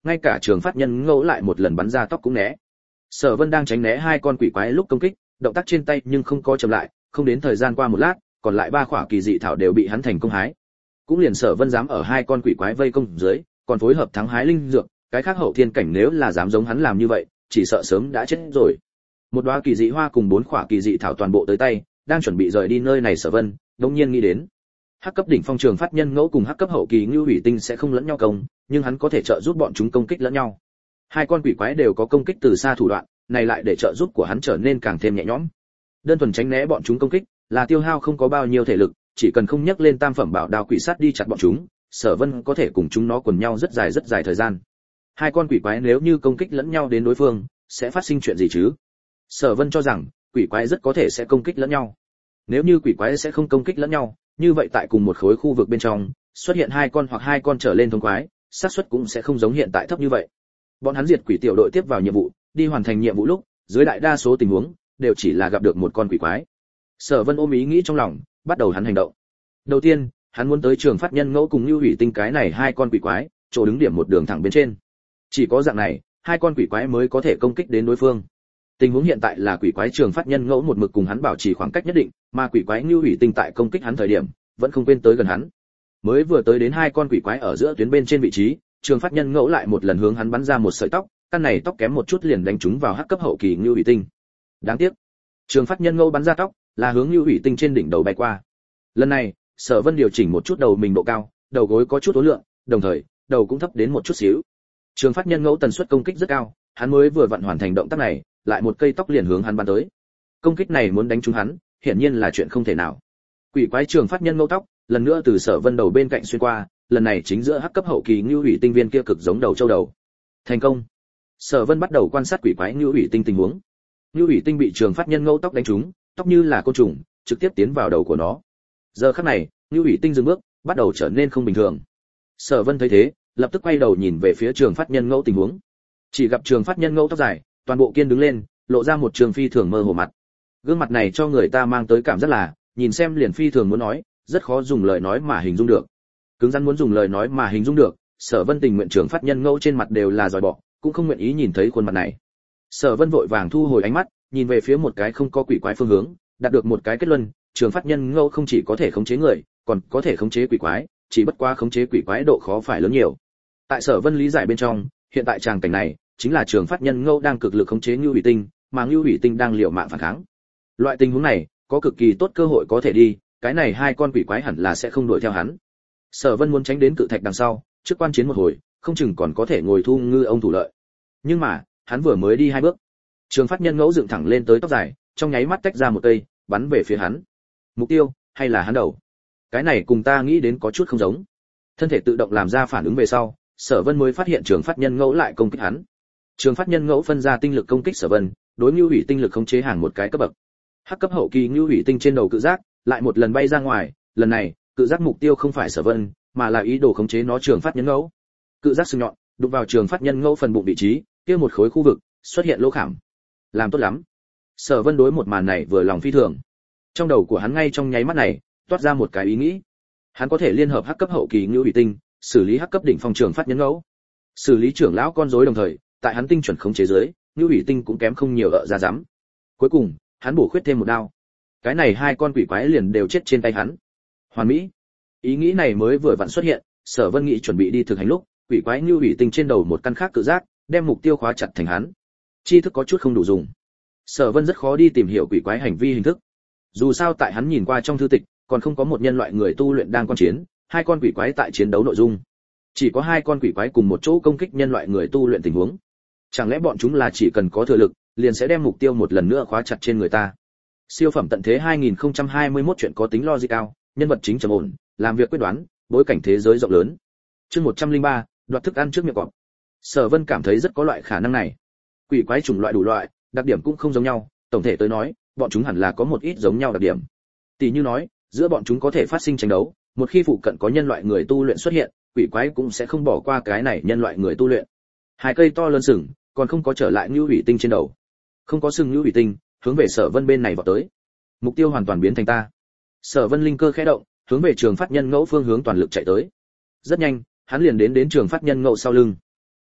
[SPEAKER 1] ngay cả trường phát nhân ngẫu lại một lần bắn ra tóc cũng né. Sở Vân đang tránh né hai con quỷ quái lúc công kích, động tác trên tay nhưng không có chậm lại, không đến thời gian qua một lát, còn lại ba khỏa kỳ dị thảo đều bị hắn thành công hái. Cũng liền Sở Vân dám ở hai con quỷ quái vây công dưới, còn phối hợp thắng hái linh dược, cái khác hậu thiên cảnh nếu là dám giống hắn làm như vậy, chỉ sợ sớm đã chết rồi. Một đóa kỳ dị hoa cùng bốn khỏa kỳ dị thảo toàn bộ tới tay, đang chuẩn bị rời đi nơi này Sở Vân, đột nhiên nghĩ đến, hắc cấp đỉnh phong trường phát nhân ngẫu cùng hắc cấp hậu kỳ Ngưu Hủy Tinh sẽ không lẫn nhau công, nhưng hắn có thể trợ giúp bọn chúng công kích lẫn nhau. Hai con quỷ quái đều có công kích từ xa thủ đoạn, này lại để trợ giúp của hắn trở nên càng thêm nhẹ nhõm. Đơn thuần tránh né bọn chúng công kích, là tiêu hao không có bao nhiêu thể lực, chỉ cần không nhấc lên tam phẩm bảo đao quỷ sát đi chặt bọn chúng, Sở Vân có thể cùng chúng nó quần nhau rất dài thời gian. Hai con quỷ quái nếu như công kích lẫn nhau đến đối phương, sẽ phát sinh chuyện gì chứ? Sở Vân cho rằng, quỷ quái rất có thể sẽ công kích lẫn nhau. Nếu như quỷ quái sẽ không công kích lẫn nhau, như vậy tại cùng một khối khu vực bên trong, xuất hiện hai con hoặc hai con trở lên thống quái, xác suất cũng sẽ không giống hiện tại thấp như vậy. Bọn hắn diệt quỷ tiểu đội tiếp vào nhiệm vụ, đi hoàn thành nhiệm vụ lúc, dưới đại đa số tình huống đều chỉ là gặp được một con quỷ quái. Sở Vân ôm ý nghĩ trong lòng, bắt đầu hắn hành động. Đầu tiên, hắn muốn tới trường phát nhân ngẫu cùng Nưu Hủy Tinh cái này hai con quỷ quái, chỗ đứng điểm một đường thẳng bên trên. Chỉ có dạng này, hai con quỷ quái mới có thể công kích đến đối phương. Tình huống hiện tại là quỷ quái trường phát nhân ngẫu một mực cùng hắn bảo trì khoảng cách nhất định, mà quỷ quái Nưu Hủy Tinh tại công kích hắn thời điểm, vẫn không quên tới gần hắn. Mới vừa tới đến hai con quỷ quái ở giữa tuyến bên trên vị trí, trường phát nhân ngẫu lại một lần hướng hắn bắn ra một sợi tóc, căn này tóc kém một chút liền đánh trúng vào hắc cấp hậu kỳ Nưu Hủy Tinh. Đáng tiếc, trường phát nhân ngẫu bắn ra tóc là hướng Nưu Hủy Tinh trên đỉnh đầu bay qua. Lần này, Sở Vân điều chỉnh một chút đầu mình độ cao, đầu gối có chút uốn lượn, đồng thời, đầu cũng thấp đến một chút xíu. Trường phát nhân ngẫu tần suất công kích rất cao, hắn mới vừa vận hoàn thành động tác này, lại một cây tóc liền hướng hắn bắn tới. Công kích này muốn đánh trúng hắn, hiển nhiên là chuyện không thể nào. Quỷ quái trường phát nhân ngẫu tóc, lần nữa từ Sở Vân đầu bên cạnh xuyên qua, lần này chính giữa hắc cấp hậu kỳ Nưu Hủy Tinh viên kia cực giống đầu châu đầu. Thành công. Sở Vân bắt đầu quan sát quỷ quái Nưu Hủy Tinh tình huống. Nưu Hủy Tinh bị trường phát nhân ngẫu tóc đánh trúng, tóc như là côn trùng, trực tiếp tiến vào đầu của nó. Giờ khắc này, Nưu Hủy Tinh dừng bước, bắt đầu trở nên không bình thường. Sở Vân thấy thế, lập tức quay đầu nhìn về phía trường phát nhân ngẫu tình huống. Chỉ gặp trường phát nhân ngẫu tóc dài, toàn bộ kiên đứng lên, lộ ra một trường phi thường mơ hồ mặt. Gương mặt này cho người ta mang tới cảm giác là, nhìn xem liền phi thường muốn nói, rất khó dùng lời nói mà hình dung được. Cứng rắn muốn dùng lời nói mà hình dung được, Sở Vân tình nguyện trường phát nhân ngẫu trên mặt đều là giòi bọ, cũng không nguyện ý nhìn thấy khuôn mặt này. Sở Vân vội vàng thu hồi ánh mắt, nhìn về phía một cái không có quỷ quái phương hướng, đạt được một cái kết luận, trường phát nhân ngẫu không chỉ có thể khống chế người, còn có thể khống chế quỷ quái, chỉ bất quá khống chế quỷ quái độ khó phải lớn nhiều. Tại Sở Vân lý giải bên trong, hiện tại tràng cảnh này chính là trường phát nhân ngẫu đang cực lực khống chế Nưu Hủy Tinh, mà Nưu Hủy Tinh đang liều mạng phản kháng. Loại tình huống này, có cực kỳ tốt cơ hội có thể đi, cái này hai con quỷ quái hẳn là sẽ không đuổi theo hắn. Sở Vân muốn tránh đến cự thạch đằng sau, trước quan chiến một hồi, không chừng còn có thể ngồi thu ngư ông thủ lợi. Nhưng mà, hắn vừa mới đi hai bước, trường phát nhân ngẫu dựng thẳng lên tới tóc dài, trong nháy mắt tách ra một cây, bắn về phía hắn. Mục tiêu hay là hắn đầu? Cái này cùng ta nghĩ đến có chút không giống. Thân thể tự động làm ra phản ứng về sau, Sở Vân mới phát hiện trường phát nhân ngẫu lại công kích hắn. Trường phát nhân ngẫu phân ra tinh lực công kích Sở Vân, đối Nưu Hủy Tinh lực khống chế hàng một cái cấp bậc. Hắc cấp hậu kỳ Nưu Hủy Tinh trên đầu cự giác, lại một lần bay ra ngoài, lần này, cự giác mục tiêu không phải Sở Vân, mà là ý đồ khống chế nó trường phát nhân ngẫu. Cự giác sừng nhọn, đụng vào trường phát nhân ngẫu phần bụng vị trí, kia một khối khu vực xuất hiện lỗ khảm. Làm tốt lắm. Sở Vân đối một màn này vừa lòng phi thường. Trong đầu của hắn ngay trong nháy mắt này, toát ra một cái ý nghĩ. Hắn có thể liên hợp hắc cấp hậu kỳ Nưu Hủy Tinh, xử lý hắc cấp đỉnh phong trường phát nhân ngẫu. Xử lý trưởng lão con rối đồng thời, tại hắn tinh chuẩn khống chế dưới, Nưu Hủy Tinh cũng kém không nhiều ở ra dám. Cuối cùng, hắn bổ khuyết thêm một đao. Cái này hai con quỷ quái liền đều chết trên tay hắn. Hoàn mỹ. Ý nghĩ này mới vừa vặn xuất hiện, Sở Vân nghĩ chuẩn bị đi thực hành lúc, quỷ quái Nưu Hủy Tinh trên đầu một căn khác cự giác, đem mục tiêu khóa chặt thành hắn. Tri thức có chút không đủ dùng. Sở Vân rất khó đi tìm hiểu quỷ quái hành vi hình thức. Dù sao tại hắn nhìn qua trong thư tịch, còn không có một nhân loại người tu luyện đang quan chiến, hai con quỷ quái tại chiến đấu nội dung. Chỉ có hai con quỷ quái cùng một chỗ công kích nhân loại người tu luyện tình huống. Chẳng lẽ bọn chúng là chỉ cần có thừa lực, liền sẽ đem mục tiêu một lần nữa khóa chặt trên người ta? Siêu phẩm tận thế 2021 chuyện có tính logic cao, nhân vật chính trầm ổn, làm việc quyết đoán, bối cảnh thế giới rộng lớn. Chương 103, đoạt thức ăn trước miệng cọp. Sở Vân cảm thấy rất có loại khả năng này. Quỷ quái chủng loại đủ loại, đặc điểm cũng không giống nhau, tổng thể tới nói, bọn chúng hẳn là có một ít giống nhau đặc điểm. Tỷ như nói, giữa bọn chúng có thể phát sinh tranh đấu, một khi phụ cận có nhân loại người tu luyện xuất hiện, quỷ quái cũng sẽ không bỏ qua cái này nhân loại người tu luyện. Hai cây to lớn sừng, còn không có trở lại Nưu Hủy Tinh trên đầu. Không có sừng Nưu Hủy Tinh, hướng về Sở Vân bên này vọt tới. Mục tiêu hoàn toàn biến thành ta. Sở Vân linh cơ khẽ động, hướng về trường phát nhân ngẫu phương hướng toàn lực chạy tới. Rất nhanh, hắn liền đến trường phát nhân ngẫu sau lưng.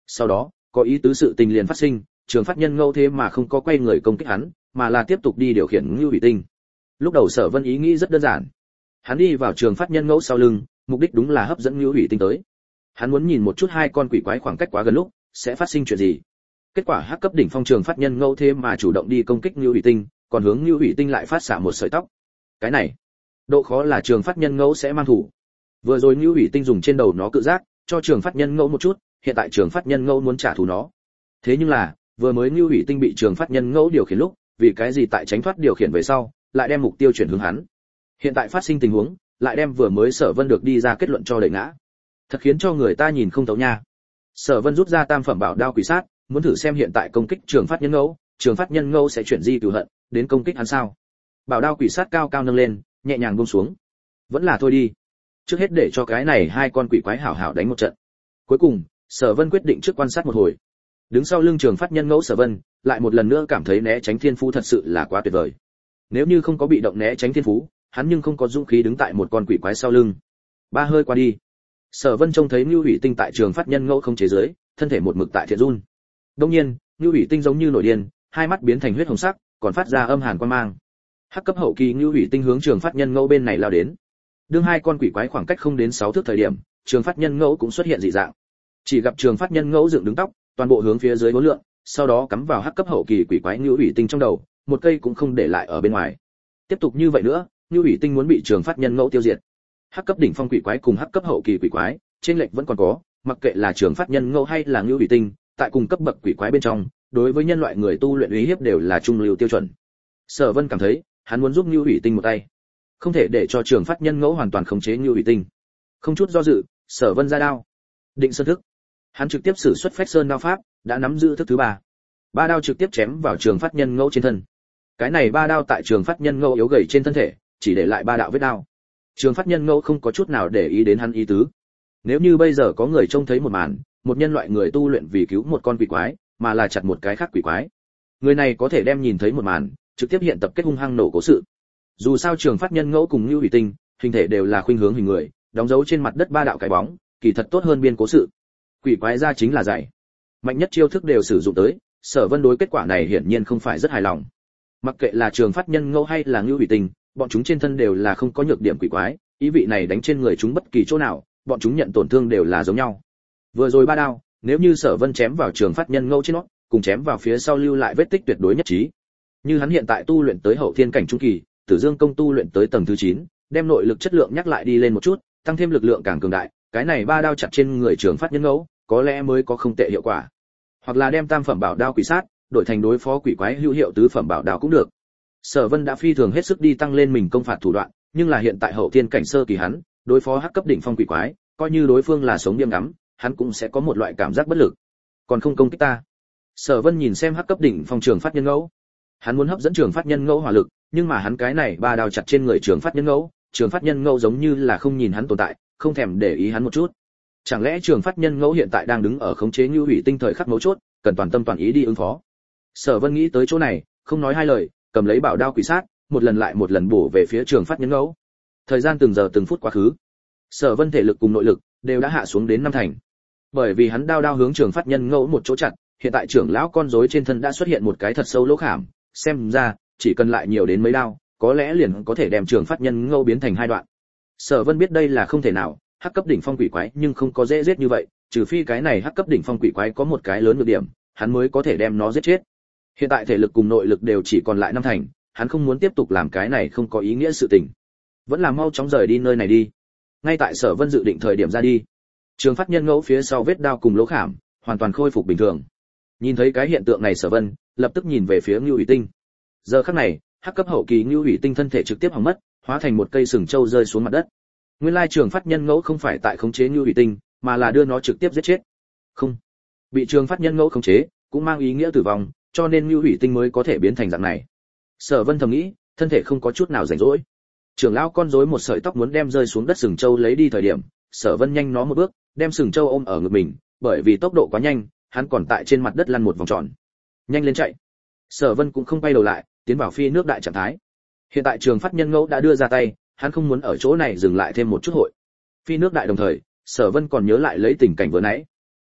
[SPEAKER 1] Sau đó có ý tứ sự tình liền phát sinh, Trường Phát Nhân Ngẫu thế mà không có quay người công kích hắn, mà là tiếp tục đi điều khiển Ngưu Hủy Tinh. Lúc đầu Sở Vân ý nghĩ rất đơn giản, hắn đi vào Trường Phát Nhân Ngẫu sau lưng, mục đích đúng là hấp dẫn Ngưu Hủy Tinh tới. Hắn muốn nhìn một chút hai con quỷ quái khoảng cách quá gần lúc sẽ phát sinh chuyện gì. Kết quả hắc cấp đỉnh phong Trường Phát Nhân Ngẫu thế mà chủ động đi công kích Ngưu Hủy Tinh, còn hướng Ngưu Hủy Tinh lại phát xạ một sợi tóc. Cái này, độ khó là Trường Phát Nhân Ngẫu sẽ mang thủ. Vừa rồi Ngưu Hủy Tinh dùng trên đầu nó cự giác cho Trường Phát Nhân Ngẫu một chút, hiện tại Trường Phát Nhân Ngẫu muốn trả thù nó. Thế nhưng là, vừa mới Ngưu Hủy Tinh bị Trường Phát Nhân Ngẫu điều khiển lúc, vì cái gì tại tránh thoát điều khiển về sau, lại đem mục tiêu chuyển hướng hắn. Hiện tại phát sinh tình huống, lại đem vừa mới Sở Vân được đi ra kết luận cho đẩy ngã. Thật khiến cho người ta nhìn không thấu nha. Sở Vân rút ra tam phẩm bảo đao quỷ sát, muốn thử xem hiện tại công kích Trường Phát Nhân Ngẫu, Trường Phát Nhân Ngẫu sẽ chuyển di cừu hận đến công kích hắn sao. Bảo đao quỷ sát cao cao nâng lên, nhẹ nhàng buông xuống. Vẫn là thôi đi. Trước hết để cho cái này hai con quỷ quái hảo hảo đánh một trận. Cuối cùng, Sở Vân quyết định trước quan sát một hồi. Đứng sau lưng Trường Phát Nhân Ngẫu Sở Vân, lại một lần nữa cảm thấy né tránh thiên phú thật sự là quá tuyệt vời. Nếu như không có bị động né tránh thiên phú, hắn nhưng không có dũng khí đứng tại một con quỷ quái sau lưng. Ba hơi qua đi, Sở Vân trông thấy Ngưu Hủy Tinh tại Trường Phát Nhân Ngẫu không chế dưới, thân thể một mực tại thiện run. Đương nhiên, Ngưu Hủy Tinh giống như nổi điên, hai mắt biến thành huyết hồng sắc, còn phát ra âm hàn quang mang. Hắc cấp hậu kỳ Ngưu Hủy Tinh hướng Trường Phát Nhân Ngẫu bên này lao đến. Đương hai con quỷ quái khoảng cách không đến 6 thước thời điểm, Trường Phát Nhân Ngẫu cũng xuất hiện dị dạng. Chỉ gặp Trường Phát Nhân Ngẫu dựng đứng tóc, toàn bộ hướng phía dưới uốn lượn, sau đó cắm vào hắc cấp hậu kỳ quỷ quái Ngưu Hủy Tinh trong đầu, một cây cũng không để lại ở bên ngoài. Tiếp tục như vậy nữa, Ngưu Hủy Tinh muốn bị Trường Phát Nhân Ngẫu tiêu diệt. Hắc cấp đỉnh phong quỷ quái cùng hắc cấp hậu kỳ quỷ quái, trên lệch vẫn còn có, mặc kệ là Trường Phát Nhân Ngẫu hay là Ngưu Hủy Tinh, tại cùng cấp bậc quỷ quái bên trong, đối với nhân loại người tu luyện uy hiếp đều là trung lưu tiêu chuẩn. Sở Vân cảm thấy, hắn muốn giúp Ngưu Hủy Tinh một tay, không thể để cho Trường Phát Nhân Ngẫu hoàn toàn khống chế Ngưu Hủy Tinh. Không chút do dự, Sở Vân ra đao. Định Sơn thức. Hắn trực tiếp sử xuất Phách Sơn đao pháp, đã nắm giữ thức thứ ba. Ba đao trực tiếp chém vào Trường Phát Nhân Ngẫu trên thân. Cái này ba đao tại Trường Phát Nhân Ngẫu yếu gầy trên thân thể, chỉ để lại ba đạo vết đao. Trường Phát Nhân Ngẫu không có chút nào để ý đến hắn ý tứ. Nếu như bây giờ có người trông thấy một màn, một nhân loại người tu luyện vì cứu một con quỷ quái, mà là chặt một cái khác quỷ quái, người này có thể đem nhìn thấy một màn, trực tiếp hiện tập kết hung hăng nổ cố sự. Dù sao Trường Phát Nhân Ngẫu cùng Ngưu Hủy Tinh, hình thể đều là khuynh hướng hình người, đóng dấu trên mặt đất ba đạo cái bóng, kỳ thật tốt hơn biên cố sự. Quỷ quái ra chính là dạy. Mạnh nhất chiêu thức đều sử dụng tới, Sở Vân đối kết quả này hiển nhiên không phải rất hài lòng. Mặc kệ là Trường Phát Nhân Ngẫu hay là Ngưu Hủy Tinh, bọn chúng trên thân đều là không có nhược điểm quỷ quái, ý vị này đánh trên người chúng bất kỳ chỗ nào, bọn chúng nhận tổn thương đều là giống nhau. Vừa rồi ba đao, nếu như Sở Vân chém vào Trường Phát Nhân Ngẫu trên nó, cùng chém vào phía sau lưu lại vết tích tuyệt đối nhất trí. Như hắn hiện tại tu luyện tới hậu thiên cảnh trung kỳ, Tử Dương công tu luyện tới tầng thứ 9, đem nội lực chất lượng nhắc lại đi lên một chút, tăng thêm lực lượng càng cường đại, cái này ba đao chặt trên người Trường Phát Nhân Ngẫu, có lẽ mới có không tệ hiệu quả. Hoặc là đem tam phẩm bảo đao quỷ sát, đổi thành đối phó quỷ quái hữu hiệu tứ phẩm bảo đao cũng được. Sở Vân đã phi thường hết sức đi tăng lên mình công phạt thủ đoạn, nhưng là hiện tại hậu thiên cảnh sơ kỳ hắn, đối phó hắc cấp đỉnh phong quỷ quái, coi như đối phương là sống điềm ngắm, hắn cũng sẽ có một loại cảm giác bất lực. Còn không công kích ta. Sở Vân nhìn xem hắc cấp đỉnh phong Trường Phát Nhân Ngẫu, hắn muốn hấp dẫn Trường Phát Nhân Ngẫu hỏa lực, nhưng mà hắn cái này ba đao chặt trên người Trường Phát Nhân Ngẫu, Trường Phát Nhân Ngẫu giống như là không nhìn hắn tồn tại, không thèm để ý hắn một chút. Chẳng lẽ Trường Phát Nhân Ngẫu hiện tại đang đứng ở khống chế Ngưu Hủy Tinh thời khắc mấu chốt, cần toàn tâm toàn ý đi ứng phó. Sở Vân nghĩ tới chỗ này, không nói hai lời, cầm lấy bảo đao quỷ sát, một lần lại một lần bổ về phía Trường Phát Nhân Ngẫu. Thời gian từng giờ từng phút quá khứ, Sở Vân thể lực cùng nội lực đều đã hạ xuống đến 5 thành. Bởi vì hắn đao đao hướng Trường Phát Nhân Ngẫu một chỗ chặt, hiện tại trưởng lão con rối trên thân đã xuất hiện một cái thật sâu lỗ khảm, xem ra chỉ cần lại nhiều đến mấy đao, có lẽ liền có thể đem Trường Phát Nhân Ngẫu biến thành hai đoạn. Sở Vân biết đây là không thể nào, hắc cấp đỉnh phong quỷ quái nhưng không có dễ giết như vậy, trừ phi cái này hắc cấp đỉnh phong quỷ quái có một cái lớn nhược điểm, hắn mới có thể đem nó giết chết. Hiện tại thể lực cùng nội lực đều chỉ còn lại 5 thành, hắn không muốn tiếp tục làm cái này không có ý nghĩa sự tình. Vẫn là mau chóng rời đi nơi này đi. Ngay tại Sở Vân dự định thời điểm ra đi, Trường Phát Nhân Ngẫu phía sau vết đao cùng lỗ khảm hoàn toàn khôi phục bình thường. Nhìn thấy cái hiện tượng này Sở Vân lập tức nhìn về phía Ngưu Hủy Tinh. Giờ khắc này, hắc cấp hậu kỳ Ngưu Hủy Tinh thân thể trực tiếp hỏng mất, hóa thành một cây sừng trâu rơi xuống mặt đất. Nguyên lai Trường Phát Nhân Ngẫu không phải tại khống chế Ngưu Hủy Tinh, mà là đưa nó trực tiếp giết chết. Không, bị Trường Phát Nhân Ngẫu khống chế, cũng mang ý nghĩa tử vong, cho nên Ngưu Hủy Tinh mới có thể biến thành dạng này. Sở Vân thầm nghĩ, thân thể không có chút nào rảnh rỗi. Trưởng lão con rối một sợi tóc muốn đem rơi xuống đất sừng trâu lấy đi thời điểm, Sở Vân nhanh nó một bước, đem sừng trâu ôm ở ngực mình, bởi vì tốc độ quá nhanh, hắn còn tại trên mặt đất lăn một vòng tròn. Nhanh lên chạy. Sở Vân cũng không quay đầu lại, tiến vào phi nước đại trạng thái. Hiện tại Trường Phát Nhân Ngẫu đã đưa ra tay, hắn không muốn ở chỗ này dừng lại thêm một chút hội. Phi nước đại đồng thời, Sở Vân còn nhớ lại lấy tình cảnh vừa nãy.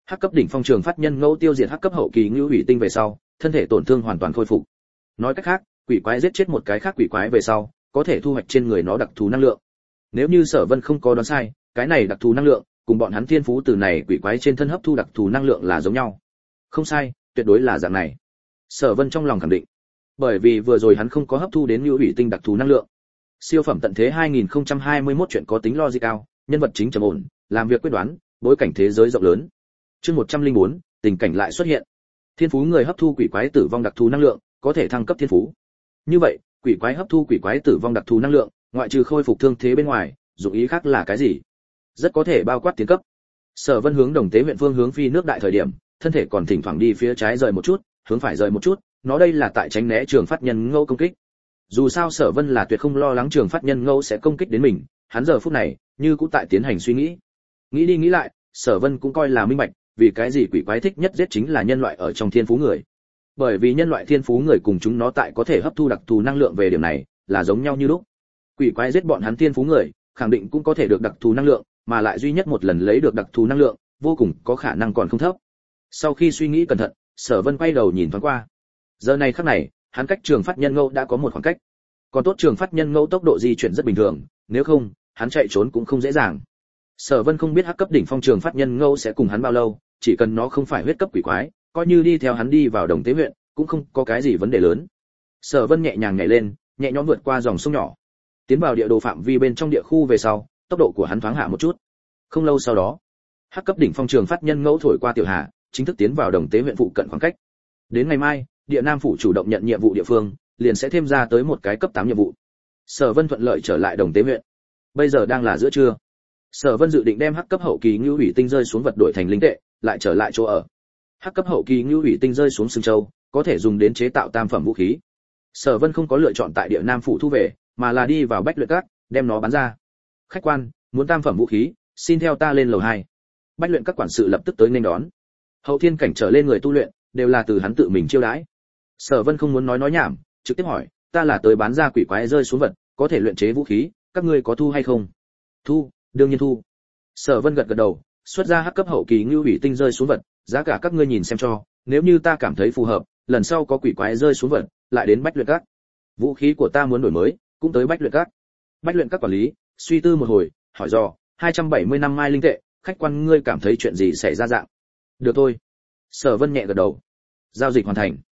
[SPEAKER 1] Hắc cấp đỉnh phong trường phát nhân ngẫu tiêu diệt hắc cấp hậu kỳ ngưu hủy tinh về sau, thân thể tổn thương hoàn toàn khôi phục. Nói cách khác, quỷ quái giết chết một cái khác quỷ quái về sau, có thể thu hoạch trên người nó đặc thù năng lượng. Nếu như Sở Vân không có đoán sai, cái này đặc thù năng lượng cùng bọn hắn thiên phú từ này quỷ quái trên thân hấp thu đặc thù năng lượng là giống nhau. Không sai, tuyệt đối là dạng này. Sở Vân trong lòng khẳng định. Bởi vì vừa rồi hắn không có hấp thu đến ngưu hủy tinh đặc thù năng lượng. Siêu phẩm tận thế 2021 chuyện có tính logic cao, nhân vật chính trầm ổn, làm việc quyết đoán, bối cảnh thế giới rộng lớn. Chương 104, tình cảnh lại xuất hiện. Thiên phú người hấp thu quỷ quái tử vong đặc thù năng lượng, có thể thăng cấp thiên phú. Như vậy, quỷ quái hấp thu quỷ quái tử vong đặc thù năng lượng, ngoại trừ khôi phục thương thế bên ngoài, dụng ý khác là cái gì? Rất có thể bao quát tiến cấp. Sở Vân hướng Đồng Tế huyện phương hướng phi nước đại thời điểm, thân thể còn thỉnh thoảng đi phía trái rời một chút, hướng phải rời một chút, nó đây là tại tránh né trường phát nhân ngẫu công kích. Dù sao Sở Vân là tuyệt không lo lắng trường phát nhân ngẫu sẽ công kích đến mình, hắn giờ phút này như cũng tại tiến hành suy nghĩ. Nghĩ đi nghĩ lại, Sở Vân cũng coi là minh bạch, vì cái gì quỷ quái thích nhất giết chính là nhân loại ở trong thiên phú người. Bởi vì nhân loại thiên phú người cùng chúng nó tại có thể hấp thu đặc thù năng lượng về điểm này, là giống nhau như lúc. Quỷ quái giết bọn hắn thiên phú người, khẳng định cũng có thể được đặc thù năng lượng, mà lại duy nhất một lần lấy được đặc thù năng lượng, vô cùng có khả năng còn không thấp. Sau khi suy nghĩ cẩn thận, Sở Vân quay đầu nhìn thoáng qua. Giờ này khắc này, hắn cách trường phát nhân ngẫu đã có một khoảng cách. Còn tốt trường phát nhân ngẫu tốc độ di chuyển rất bình thường, nếu không, hắn chạy trốn cũng không dễ dàng. Sở Vân không biết hắc cấp đỉnh phong trường phát nhân ngẫu sẽ cùng hắn bao lâu, chỉ cần nó không phải huyết cấp quỷ quái, coi như đi theo hắn đi vào Đồng Tế huyện, cũng không có cái gì vấn đề lớn. Sở Vân nhẹ nhàng nhảy lên, nhẹ nhõm vượt qua dòng sông nhỏ, tiến vào địa đồ phạm vi bên trong địa khu về sau, tốc độ của hắn thoáng hạ một chút. Không lâu sau đó, hắc cấp đỉnh phong trường phát nhân ngẫu thổi qua Tiểu Hà, chính thức tiến vào Đồng Tế huyện phụ cận khoảng cách. Đến ngày mai, Địa Nam phủ chủ động nhận nhiệm vụ địa phương, liền sẽ thêm ra tới một cái cấp 8 nhiệm vụ. Sở Vân thuận lợi trở lại Đồng Tế huyện. Bây giờ đang là giữa trưa. Sở Vân dự định đem hắc cấp hậu kỳ ngưu hủy tinh rơi xuống vật đổi thành linh tệ, lại trở lại chỗ ở. Hắc cấp hậu kỳ ngưu hủy tinh rơi xuống Sừng Châu, có thể dùng đến chế tạo tam phẩm vũ khí. Sở Vân không có lựa chọn tại Địa Nam phủ thu về, mà là đi vào Bách Luyện Các, đem nó bán ra. Khách quan, muốn tam phẩm vũ khí, xin theo ta lên lầu 2. Bách Luyện Các quản sự lập tức tới nên đón. Hậu thiên cảnh trở lên người tu luyện, đều là từ hắn tự mình chiêu đãi. Sở Vân không muốn nói nhảm, trực tiếp hỏi, ta là tới bán ra quỷ quái rơi xuống vật, có thể luyện chế vũ khí, các ngươi có thu hay không? Thu, đương nhiên thu. Sở Vân gật gật đầu, xuất ra hắc cấp hậu kỳ ngưu hủy tinh rơi xuống vật, giá cả các ngươi nhìn xem cho, nếu như ta cảm thấy phù hợp, lần sau có quỷ quái rơi xuống vật, lại đến Bách Luyện Các. Vũ khí của ta muốn đổi mới, cũng tới Bách Luyện Các. Bách Luyện Các quản lý suy tư một hồi, hỏi dò, 275 mai linh tệ, khách quan ngươi cảm thấy chuyện gì xảy ra dạng? Được thôi. Sở Vân nhẹ gật đầu. Giao dịch hoàn thành.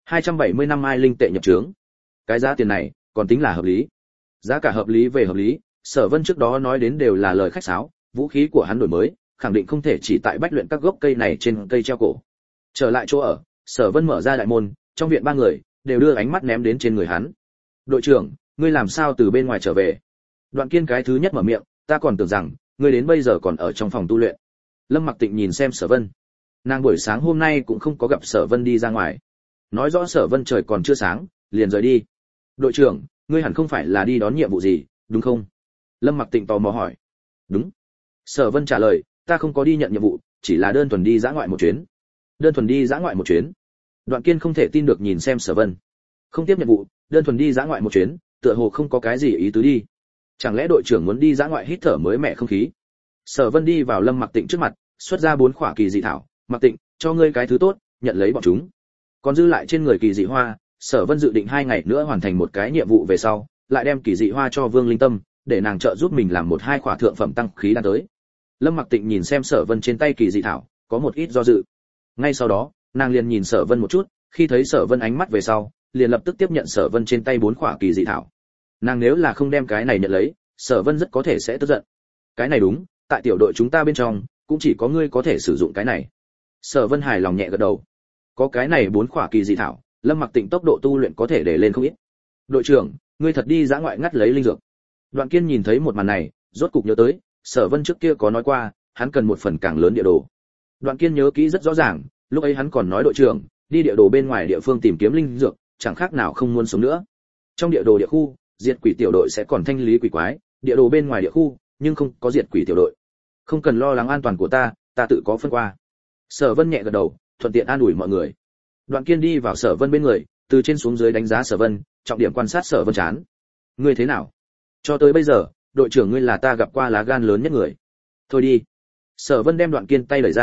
[SPEAKER 1] 275 mai linh tệ nhập trướng. Cái giá tiền này còn tính là hợp lý. Giá cả hợp lý về hợp lý, Sở Vân trước đó nói đến đều là lời khách sáo, vũ khí của hắn đổi mới, khẳng định không thể chỉ tại Bách Luyện Các gốc cây này trên cây treo cổ. Trở lại chỗ ở, Sở Vân mở ra đại môn, trong viện ba người đều đưa ánh mắt ném đến trên người hắn. "Đội trưởng, ngươi làm sao từ bên ngoài trở về?" Đoạn Kiên cái thứ nhất mở miệng, "Ta còn tưởng rằng ngươi đến bây giờ còn ở trong phòng tu luyện." Lâm Mặc Tịnh nhìn xem Sở Vân. Nàng buổi sáng hôm nay cũng không có gặp Sở Vân đi ra ngoài. Nói rõ Sở Vân trời còn chưa sáng, liền rời đi. "Đội trưởng, ngươi hẳn không phải là đi đón nhiệm vụ gì, đúng không?" Lâm Mặc Tịnh tò mò hỏi. "Đúng." Sở Vân trả lời, "Ta không có đi nhận nhiệm vụ, chỉ là đơn thuần đi dã ngoại một chuyến." "Đơn thuần đi dã ngoại một chuyến?" Đoạn Kiên không thể tin được nhìn xem Sở Vân. "Không tiếp nhiệm vụ, đơn thuần đi dã ngoại một chuyến, tựa hồ không có cái gì ý tứ đi. Chẳng lẽ đội trưởng muốn đi dã ngoại hít thở mới mẻ không khí?" Sở Vân đi vào Lâm Mặc Tịnh trước mặt, xuất ra 4 khỏa kỳ dị thảo, "Mặc Tịnh, cho ngươi cái thứ tốt, nhận lấy bọn chúng." Còn dư lại trên người kỳ dị hoa, Sở Vân dự định 2 ngày nữa hoàn thành một cái nhiệm vụ về sau, lại đem kỳ dị hoa cho Vương Linh Tâm, để nàng trợ giúp mình làm 1-2 khỏa thượng phẩm tăng khí đan tới. Lâm Mặc Tịnh nhìn xem Sở Vân trên tay kỳ dị thảo, có một ít do dự. Ngay sau đó, nàng liền nhìn Sở Vân một chút, khi thấy Sở Vân ánh mắt về sau, liền lập tức tiếp nhận Sở Vân trên tay 4 khỏa kỳ dị thảo. Nàng nếu là không đem cái này nhận lấy, Sở Vân rất có thể sẽ tức giận. "Cái này đúng, tại tiểu đội chúng ta bên trong, cũng chỉ có ngươi có thể sử dụng cái này." Sở Vân hài lòng nhẹ gật đầu. Có cái này 4 khỏa kỳ dị thảo, Lâm Mặc Tịnh tốc độ tu luyện có thể để lên không ít. "Đội trưởng, ngươi thật đi dã ngoại ngắt lấy linh dược." Đoạn Kiên nhìn thấy một màn này, rốt cục nhớ tới, Sở Vân trước kia có nói qua, hắn cần một phần càng lớn địa đồ. Đoạn Kiên nhớ kỹ rất rõ ràng, lúc ấy hắn còn nói đội trưởng, đi địa đồ bên ngoài địa phương tìm kiếm linh dược, chẳng khác nào không muốn sống nữa. Trong địa đồ địa khu, diệt quỷ tiểu đội sẽ còn thanh lý quỷ quái, địa đồ bên ngoài địa khu, nhưng không có diệt quỷ tiểu đội. "Không cần lo lắng an toàn của ta, ta tự có phân qua." Sở Vân nhẹ gật đầu, thuận tiện an ủi mọi người. Đoạn Kiên đi vào Sở Vân bên người, từ trên xuống dưới đánh giá Sở Vân, trọng điểm quan sát Sở Vân chán. "Ngươi thế nào? Cho tới bây giờ, đội trưởng ngươi là ta gặp qua lá gan lớn nhất người." "Thôi đi." Sở Vân đem Đoạn Kiên tay đẩy ra,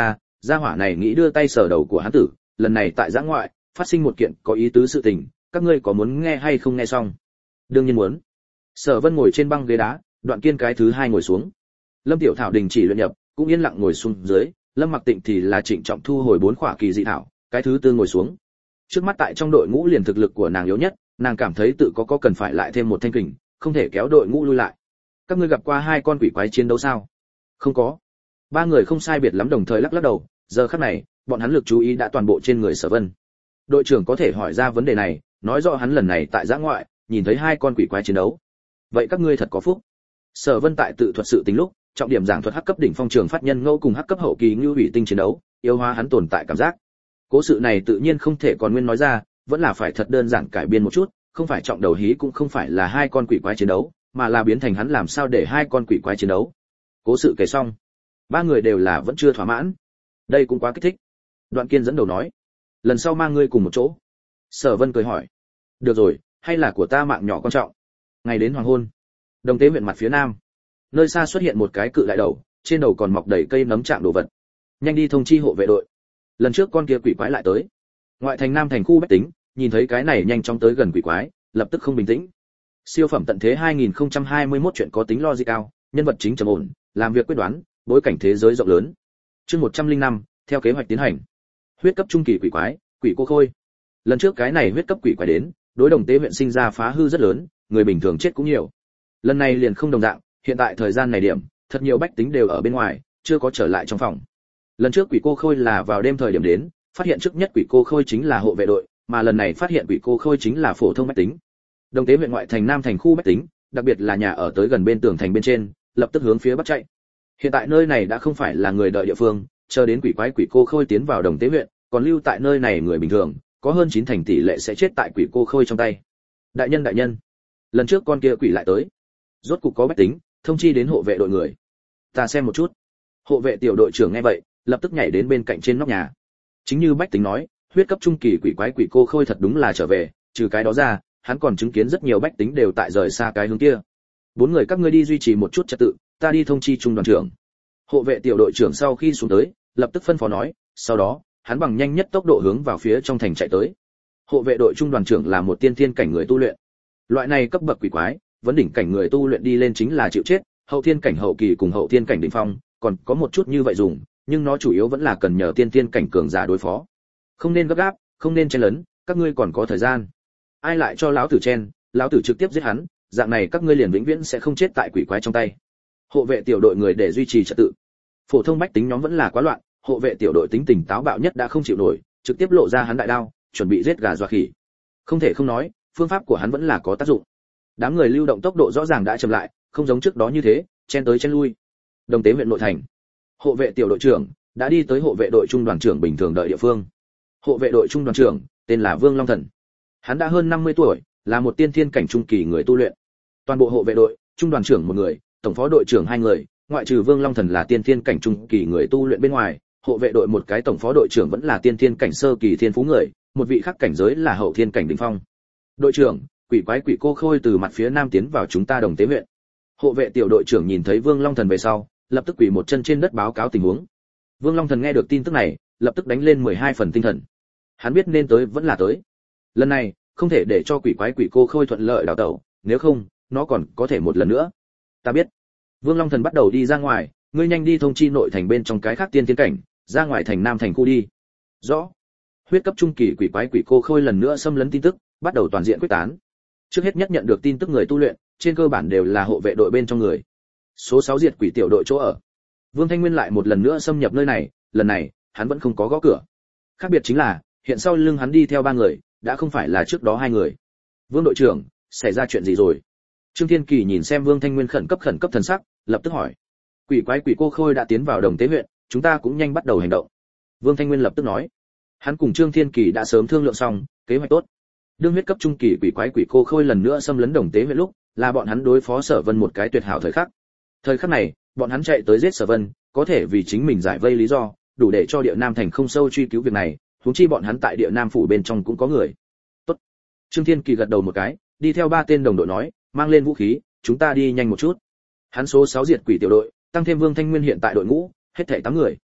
[SPEAKER 1] gia hỏa này nghĩ đưa tay sờ đầu của hắn tử, lần này tại giã ngoại phát sinh một kiện có ý tứ sự tình, các ngươi có muốn nghe hay không nghe xong? Đương nhiên muốn. Sở Vân ngồi trên băng ghế đá, Đoạn Kiên cái thứ hai ngồi xuống. Lâm Tiểu Thảo đình chỉ luyện nhập, cũng yên lặng ngồi xuống dưới, Lâm Mặc Tịnh thì là trịnh trọng thu hồi 4 khỏa kỳ dị thảo, cái thứ tư ngồi xuống. Trước mắt tại trong đội ngũ liền thực lực của nàng yếu nhất, nàng cảm thấy tự có cần phải lại thêm một thanh kình, không thể kéo đội ngũ lui lại. Các ngươi gặp qua 2 con quỷ quái chiến đấu sao? Không có. 3 người không sai biệt lắm đồng thời lắc lắc đầu, giờ khắc này, bọn hắn lực chú ý đã toàn bộ trên người Sở Vân. Đội trưởng có thể hỏi ra vấn đề này, nói rõ hắn lần này tại giã ngoại, nhìn thấy 2 con quỷ quái chiến đấu. Vậy các ngươi thật có phúc. Sở Vân tại tự thuật sự tính lúc, trọng điểm giảng thuật hắc cấp đỉnh phong trường phát nhân ngẫu cùng hắc cấp hậu kỳ ngưu hủy tinh chiến đấu, yêu hóa hắn tồn tại cảm giác. Cố sự này tự nhiên không thể còn nguyên nói ra, vẫn là phải thật đơn giản cải biên một chút, không phải trọng đầu hí cũng không phải là 2 con quỷ quái chiến đấu, mà là biến thành hắn làm sao để 2 con quỷ quái chiến đấu. Cố sự kể xong, 3 người đều là vẫn chưa thỏa mãn. Đây cũng quá kích thích. Đoạn Kiên dẫn đầu nói, lần sau mang ngươi cùng một chỗ. Sở Vân cười hỏi, được rồi, hay là của ta mạng nhỏ quan trọng. Ngày đến hoàng hôn, Đồng Tế huyện mặt phía nam, nơi xa xuất hiện một cái cự đại đầu, trên đầu còn mọc đầy cây nấm trạng đồ vật. Nhanh đi thông chi hộ vệ đội. Lần trước con kia quỷ quái lại tới. Ngoại thành Nam thành khu bách tính, nhìn thấy cái này nhanh chóng tới gần quỷ quái, lập tức không bình tĩnh. Siêu phẩm tận thế 2021 chuyện có tính logic cao, nhân vật chính trầm ổn, làm việc quyết đoán, bối cảnh thế giới rộng lớn. Chương 105, theo kế hoạch tiến hành. Huyết cấp trung kỳ quỷ quái, quỷ cô khôi. Lần trước cái này huyết cấp quỷ quái đến, đối Đồng Tế huyện sinh ra phá hư rất lớn, người bình thường chết cũng nhiều. Lần này liền không đồng dạng, hiện tại thời gian này điểm, thật nhiều bách tính đều ở bên ngoài, chưa có trở lại trong phòng. Lần trước quỷ cô khôi là vào đêm thời điểm đến, phát hiện trước nhất quỷ cô khôi chính là hộ vệ đội, mà lần này phát hiện quỷ cô khôi chính là phổ thông bách tính. Đồng Tế huyện ngoại thành Nam thành khu bách tính, đặc biệt là nhà ở tới gần bên tường thành bên trên, lập tức hướng phía bắc chạy. Hiện tại nơi này đã không phải là người đợi địa phương, chờ đến quỷ quái quỷ cô khôi tiến vào Đồng Tế huyện, còn lưu tại nơi này người bình thường, có hơn 9 thành tỷ lệ sẽ chết tại quỷ cô khôi trong tay. Đại nhân, lần trước con kia quỷ lại tới. Rốt cục có bách tính, thông chi đến hộ vệ đội người. Ta xem một chút. Hộ vệ tiểu đội trưởng nghe vậy, lập tức nhảy đến bên cạnh trên nóc nhà. Chính như bách tính nói, huyết cấp trung kỳ quỷ quái quỷ cô khôi thật đúng là trở về, trừ cái đó ra, hắn còn chứng kiến rất nhiều bách tính đều tại rời xa cái hướng kia. 4 người các ngươi đi duy trì một chút trật tự, ta đi thông chi trung đoàn trưởng. Hộ vệ tiểu đội trưởng sau khi xuống tới, lập tức phân phó nói, sau đó, hắn bằng nhanh nhất tốc độ hướng vào phía trong thành chạy tới. Hộ vệ đội trung đoàn trưởng là một tiên thiên cảnh người tu luyện. Loại này cấp bậc quỷ quái, vấn đỉnh cảnh người tu luyện đi lên chính là chịu chết, hậu thiên cảnh hậu kỳ cùng hậu thiên cảnh đỉnh phong, còn có một chút như vậy dùng, nhưng nó chủ yếu vẫn là cần nhờ tiên thiên cảnh cường giả đối phó. Không nên gấp gáp, không nên chen lấn, các ngươi còn có thời gian. Ai lại cho lão tử chen, lão tử trực tiếp giết hắn, dạng này các ngươi liền vĩnh viễn sẽ không chết tại quỷ quái trong tay. Hộ vệ tiểu đội người để duy trì trật tự. Phổ thông bách tính nhóm vẫn là quá loạn, hộ vệ tiểu đội tính tình táo bạo nhất đã không chịu nổi, trực tiếp lộ ra hắn đại đao, chuẩn bị giết gà dọa khỉ. Không thể không nói, phương pháp của hắn vẫn là có tác dụng. Đám người lưu động tốc độ rõ ràng đã chậm lại, không giống trước đó như thế, chen tới chen lui. Đồng Tế huyện nội thành, hộ vệ tiểu đội trưởng đã đi tới hộ vệ đội trung đoàn trưởng bình thường đợi địa phương. Hộ vệ đội trung đoàn trưởng tên là Vương Long Thần. Hắn đã hơn 50 tuổi, là một tiên thiên cảnh trung kỳ người tu luyện. Toàn bộ hộ vệ đội, trung đoàn trưởng một người, tổng phó đội trưởng 2 người, ngoại trừ Vương Long Thần là tiên thiên cảnh trung kỳ người tu luyện bên ngoài, hộ vệ đội một cái tổng phó đội trưởng vẫn là tiên thiên cảnh sơ kỳ thiên phú người, một vị khác cảnh giới là hậu thiên cảnh đỉnh phong. Đội trưởng, quỷ quái quỷ cô khôi từ mặt phía nam tiến vào chúng ta Đồng Tế huyện. Hộ vệ tiểu đội trưởng nhìn thấy Vương Long Thần về sau, lập tức quỳ một chân trên đất báo cáo tình huống. Vương Long Thần nghe được tin tức này, lập tức đánh lên 12 phần tinh thần. Hắn biết nên tới vẫn là tới. Lần này, không thể để cho quỷ quái quỷ cô khôi thuận lợi đào tẩu, nếu không, nó còn có thể một lần nữa. Ta biết. Vương Long Thần bắt đầu đi ra ngoài, ngươi nhanh đi thông chi nội thành bên trong cái khác tiên tiến cảnh, ra ngoài thành Nam thành khu đi. Rõ. Huyết cấp trung kỳ quỷ quái quỷ cô khôi lần nữa xâm lấn tin tức, bắt đầu toàn diện quyết tán. Trước hết nhất nhận được tin tức người tu luyện, trên cơ bản đều là hộ vệ đội bên trong người. Số 6 diệt quỷ tiểu đội chỗ ở. Vương Thanh Nguyên lại một lần nữa xâm nhập nơi này, lần này, hắn vẫn không có gõ cửa. Khác biệt chính là, hiện sau lưng hắn đi theo 3 người, đã không phải là trước đó 2 người. Vương đội trưởng, xảy ra chuyện gì rồi? Trương Thiên Kỳ nhìn xem Vương Thanh Nguyên khẩn cấp thần sắc, lập tức hỏi. Quỷ quái quỷ cô khôi đã tiến vào Đồng Tế huyện, chúng ta cũng nhanh bắt đầu hành động. Vương Thanh Nguyên lập tức nói. Hắn cùng Trương Thiên Kỳ đã sớm thương lượng xong, kế hoạch tốt. Đương huyết cấp trung kỳ quỷ quái quỷ cô khôi lần nữa xâm lấn Đồng Tế huyện lúc, là bọn hắn đối phó Sở Vân một cái tuyệt hảo thời khắc. Thời khắc này, bọn hắn chạy tới giết Sở Vân, có thể vì chính mình giải vây lý do, đủ để cho Địa Nam thành không sâu truy cứu việc này, huống chi bọn hắn tại Địa Nam phủ bên trong cũng có người. Tốt. Trương Thiên Kỳ gật đầu một cái, đi theo 3 tên đồng đội nói, mang lên vũ khí, chúng ta đi nhanh một chút. Hắn số 6 diệt quỷ tiểu đội, tăng thêm Vương Thanh Nguyên hiện tại đội ngũ, hết thảy 8 người.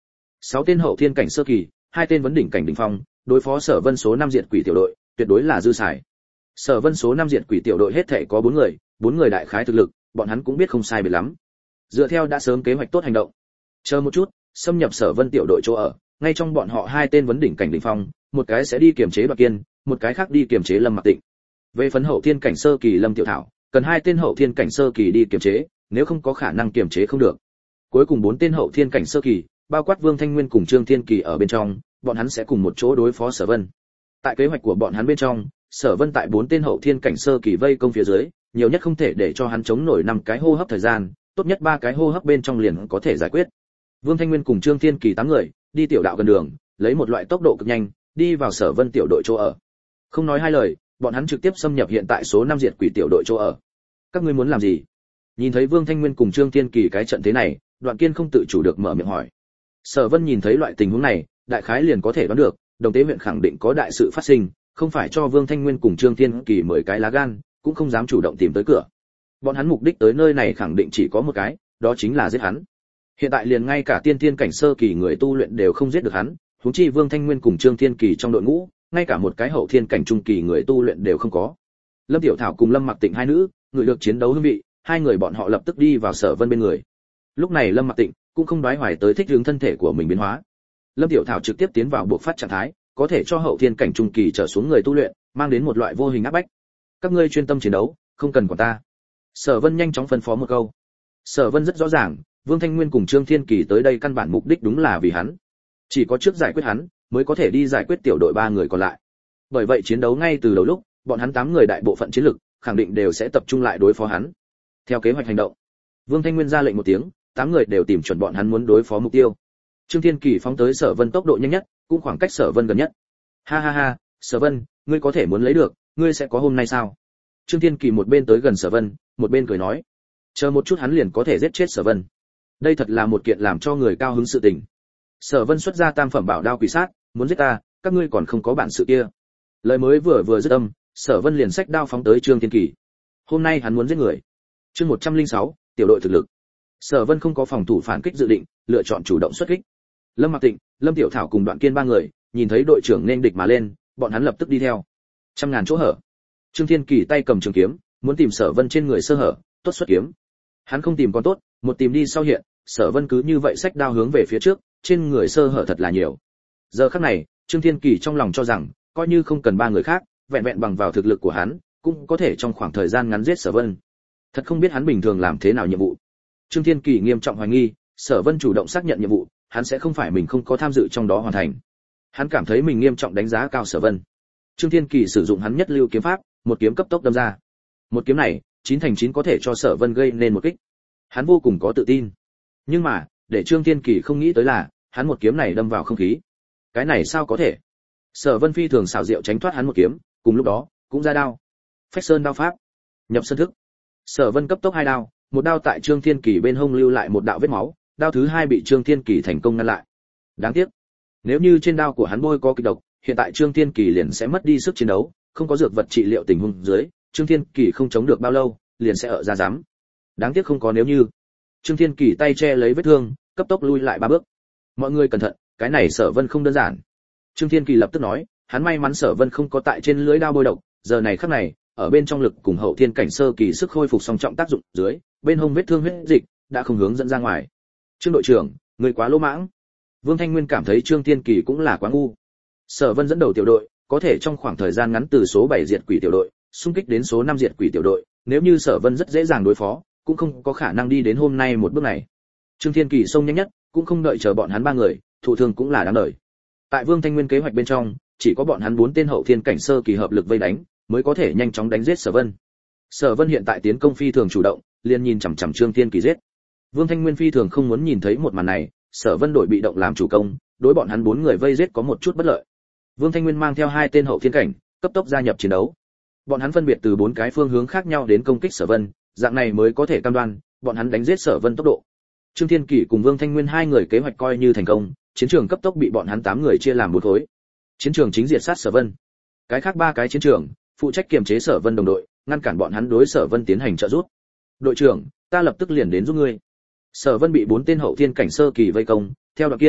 [SPEAKER 1] 6 tên hậu thiên cảnh sơ kỳ, 2 tên vấn đỉnh cảnh đỉnh phong, đối phó Sở Vân số 5 diệt quỷ tiểu đội, tuyệt đối là dư xài. Sở Vân số 5 diệt quỷ tiểu đội hết thảy có 4 người đại khái thực lực, bọn hắn cũng biết không sai biệt lắm. Dựa theo đã sớm kế hoạch tốt hành động. Chờ một chút, xâm nhập Sở Vân tiểu đội chỗ ở, ngay trong bọn họ 2 tên vấn đỉnh cảnh đỉnh phong, một cái sẽ đi kiềm chế Đoạt Kiên, một cái khác đi kiềm chế Lâm Mặc Tịnh. Về phấn hậu thiên cảnh sơ kỳ Lâm Tiểu Thảo, cần 2 tên hậu thiên cảnh sơ kỳ đi kiềm chế, nếu không có khả năng kiềm chế không được. Cuối cùng 4 tên hậu thiên cảnh sơ kỳ, bao quát Vương Thanh Nguyên cùng Trương Thiên Kỳ ở bên trong, bọn hắn sẽ cùng một chỗ đối phó Sở Vân. Tại kế hoạch của bọn hắn bên trong, Sở Vân tại 4 tên hậu thiên cảnh sơ kỳ vây công phía dưới, nhiều nhất không thể để cho hắn chống nổi 5 cái hô hấp thời gian, tốt nhất 3 cái hô hấp bên trong liền có thể giải quyết. Vương Thanh Nguyên cùng Trương Thiên Kỳ 8 người, đi tiểu đạo gần đường, lấy một loại tốc độ cực nhanh, đi vào Sở Vân tiểu đội chỗ ở. Không nói hai lời, bọn hắn trực tiếp xâm nhập hiện tại số 5 diệt quỷ tiểu đội chỗ ở. Các ngươi muốn làm gì? Nhìn thấy Vương Thanh Nguyên cùng Trương Thiên Kỳ cái trận thế này, Đoạn Kiên không tự chủ được mở miệng hỏi. Sở Vân nhìn thấy loại tình huống này, đại khái liền có thể đoán được, Đồng Tế huyện khẳng định có đại sự phát sinh, không phải cho Vương Thanh Nguyên cùng Trương Thiên Kỳ 10 cái lá gan, cũng không dám chủ động tìm tới cửa. Bọn hắn mục đích tới nơi này khẳng định chỉ có một cái, đó chính là giết hắn. Hiện tại liền ngay cả tiên thiên cảnh sơ kỳ người tu luyện đều không giết được hắn, huống chi Vương Thanh Nguyên cùng Trương Thiên Kỳ trong đội ngũ, ngay cả một cái hậu thiên cảnh trung kỳ người tu luyện đều không có. Lâm Tiểu Thảo cùng Lâm Mặc Tịnh hai nữ, người được chiến đấu hương vị, hai người bọn họ lập tức đi vào Sở Vân bên người. Lúc này Lâm Mặc Tịnh cũng không đoái hoài tới thích ứng thân thể của mình biến hóa. Lâm Tiểu Thảo trực tiếp tiến vào buộc phát trạng thái, có thể cho hậu thiên cảnh trung kỳ trở xuống người tu luyện, mang đến một loại vô hình áp bách. Các ngươi chuyên tâm chiến đấu, không cần quản ta. Sở Vân nhanh chóng phân phó một câu. Sở Vân rất rõ ràng, Vương Thanh Nguyên cùng Trương Thiên Kỳ tới đây căn bản mục đích đúng là vì hắn. Chỉ có trước giải quyết hắn, mới có thể đi giải quyết tiểu đội 3 người còn lại. Bởi vậy chiến đấu ngay từ đầu lúc, bọn hắn 8 người đại bộ phận chiến lực, khẳng định đều sẽ tập trung lại đối phó hắn. Theo kế hoạch hành động, Vương Thanh Nguyên ra lệnh một tiếng, 8 người đều tìm chuẩn bọn hắn muốn đối phó mục tiêu. Trương Thiên Kỳ phóng tới Sở Vân tốc độ nhanh nhất, cũng khoảng cách Sở Vân gần nhất. Ha ha ha, Sở Vân, ngươi có thể muốn lấy được, ngươi sẽ có hôm nay sao? Trương Thiên Kỳ một bên tới gần Sở Vân, một bên cười nói, chờ một chút hắn liền có thể giết chết Sở Vân. Đây thật là một kiện làm cho người cao hứng sự tình. Sở Vân xuất ra tam phẩm bảo đao quỷ sát, muốn giết ta, các ngươi còn không có bản sự kia. Lời mới vừa dứt âm, Sở Vân liền xách đao phóng tới Trương Thiên Kỳ. Hôm nay hắn muốn giết người. Chương 106, tiểu đội thực lực. Sở Vân không có phòng thủ phản kích dự định, lựa chọn chủ động xuất kích. Lâm Mặc Tịnh, Lâm Tiểu Thảo cùng Đoạn Kiên 3 người, nhìn thấy đội trưởng nên địch mà lên, bọn hắn lập tức đi theo. Trăm ngàn chỗ hở. Trương Thiên Kỳ tay cầm trường kiếm, muốn tìm Sở Vân trên người sơ hở, tốt xuất kiếm. Hắn không tìm còn tốt, một tìm đi sau hiện, Sở Vân cứ như vậy xách đao hướng về phía trước, trên người sơ hở thật là nhiều. Giờ khắc này, Trương Thiên Kỳ trong lòng cho rằng, coi như không cần 3 người khác, vẹn vẹn bằng vào thực lực của hắn, cũng có thể trong khoảng thời gian ngắn giết Sở Vân. Thật không biết hắn bình thường làm thế nào nhiệm vụ. Trương Thiên Kỳ nghiêm trọng hoài nghi, Sở Vân chủ động xác nhận nhiệm vụ, hắn sẽ không phải mình không có tham dự trong đó hoàn thành. Hắn cảm thấy mình nghiêm trọng đánh giá cao Sở Vân. Trương Thiên Kỳ sử dụng hắn nhất lưu kiếm pháp, một kiếm cấp tốc đâm ra. Một kiếm này, 9 thành 9 có thể cho Sở Vân gây nên một kích. Hắn vô cùng có tự tin. Nhưng mà, để Trương Thiên Kỳ không nghĩ tới là, hắn một kiếm này đâm vào không khí. Cái này sao có thể? Sở Vân phi thường xảo diệu tránh thoát hắn một kiếm, cùng lúc đó, cũng ra đao. Phách Sơn đao pháp, nhập sơn thức. Sở Vân cấp tốc 2 đao, một đao tại Trương Thiên Kỳ bên hông lưu lại một đạo vết máu, đao thứ 2 bị Trương Thiên Kỳ thành công ngăn lại. Đáng tiếc, nếu như trên đao của hắn bôi có kịch độc, hiện tại Trương Thiên Kỳ liền sẽ mất đi sức chiến đấu, không có dược vật trị liệu tình huống dưới, Trương Thiên Kỳ không chống được bao lâu, liền sẽ ở ra giám. Đáng tiếc không có nếu như. Trương Thiên Kỳ tay che lấy vết thương, cấp tốc lui lại 3 bước. Mọi người cẩn thận, cái này Sở Vân không đơn giản. Trương Thiên Kỳ lập tức nói, hắn may mắn Sở Vân không có tại trên lưới đao bôi độc, giờ này khắc này, ở bên trong lực cùng hậu thiên cảnh sơ kỳ sức khôi phục song trọng tác dụng dưới, bên hông vết thương huyết dịch đã không hướng dẫn ra ngoài. Trương đội trưởng, người quá lỗ mãng. Vương Thanh Nguyên cảm thấy Trương Thiên Kỳ cũng là quá ngu. Sở Vân dẫn đầu tiểu đội, có thể trong khoảng thời gian ngắn từ số 7 diệt quỷ tiểu đội, xung kích đến số 5 diệt quỷ tiểu đội, nếu như Sở Vân rất dễ dàng đối phó, cũng không có khả năng đi đến hôm nay một bước này. Trương Thiên Kỳ xông nhanh nhất, cũng không đợi chờ bọn hắn 3 người, thụ thương cũng là đáng đợi. Tại Vương Thanh Nguyên kế hoạch bên trong, chỉ có bọn hắn 4 tên hậu thiên cảnh sơ kỳ hợp lực vây đánh, mới có thể nhanh chóng đánh giết Sở Vân. Sở Vân hiện tại tiến công phi thường chủ động, liền nhìn chằm chằm Trương Thiên Kỳ giết. Vương Thanh Nguyên phi thường không muốn nhìn thấy một màn này, Sở Vân đổi bị động làm chủ công, đối bọn hắn 4 người vây giết có một chút bất lợi. Vương Thanh Nguyên mang theo 2 tên hậu thiên cảnh, cấp tốc gia nhập chiến đấu. Bọn hắn phân biệt từ 4 cái phương hướng khác nhau đến công kích Sở Vân, dạng này mới có thể cam đoan bọn hắn đánh giết Sở Vân tốc độ. Trương Thiên Kỳ cùng Vương Thanh Nguyên 2 người kế hoạch coi như thành công, chiến trường cấp tốc bị bọn hắn 8 người chia làm 4 khối. Chiến trường chính diệt sát Sở Vân. Cái khác 3 cái chiến trường, phụ trách kiềm chế Sở Vân đồng đội, ngăn cản bọn hắn đối Sở Vân tiến hành trợ giúp. Đội trưởng, ta lập tức liền đến giúp ngươi. Sở Vân bị 4 tên hậu thiên cảnh sơ kỳ vây công, theo Đoạn Kiên,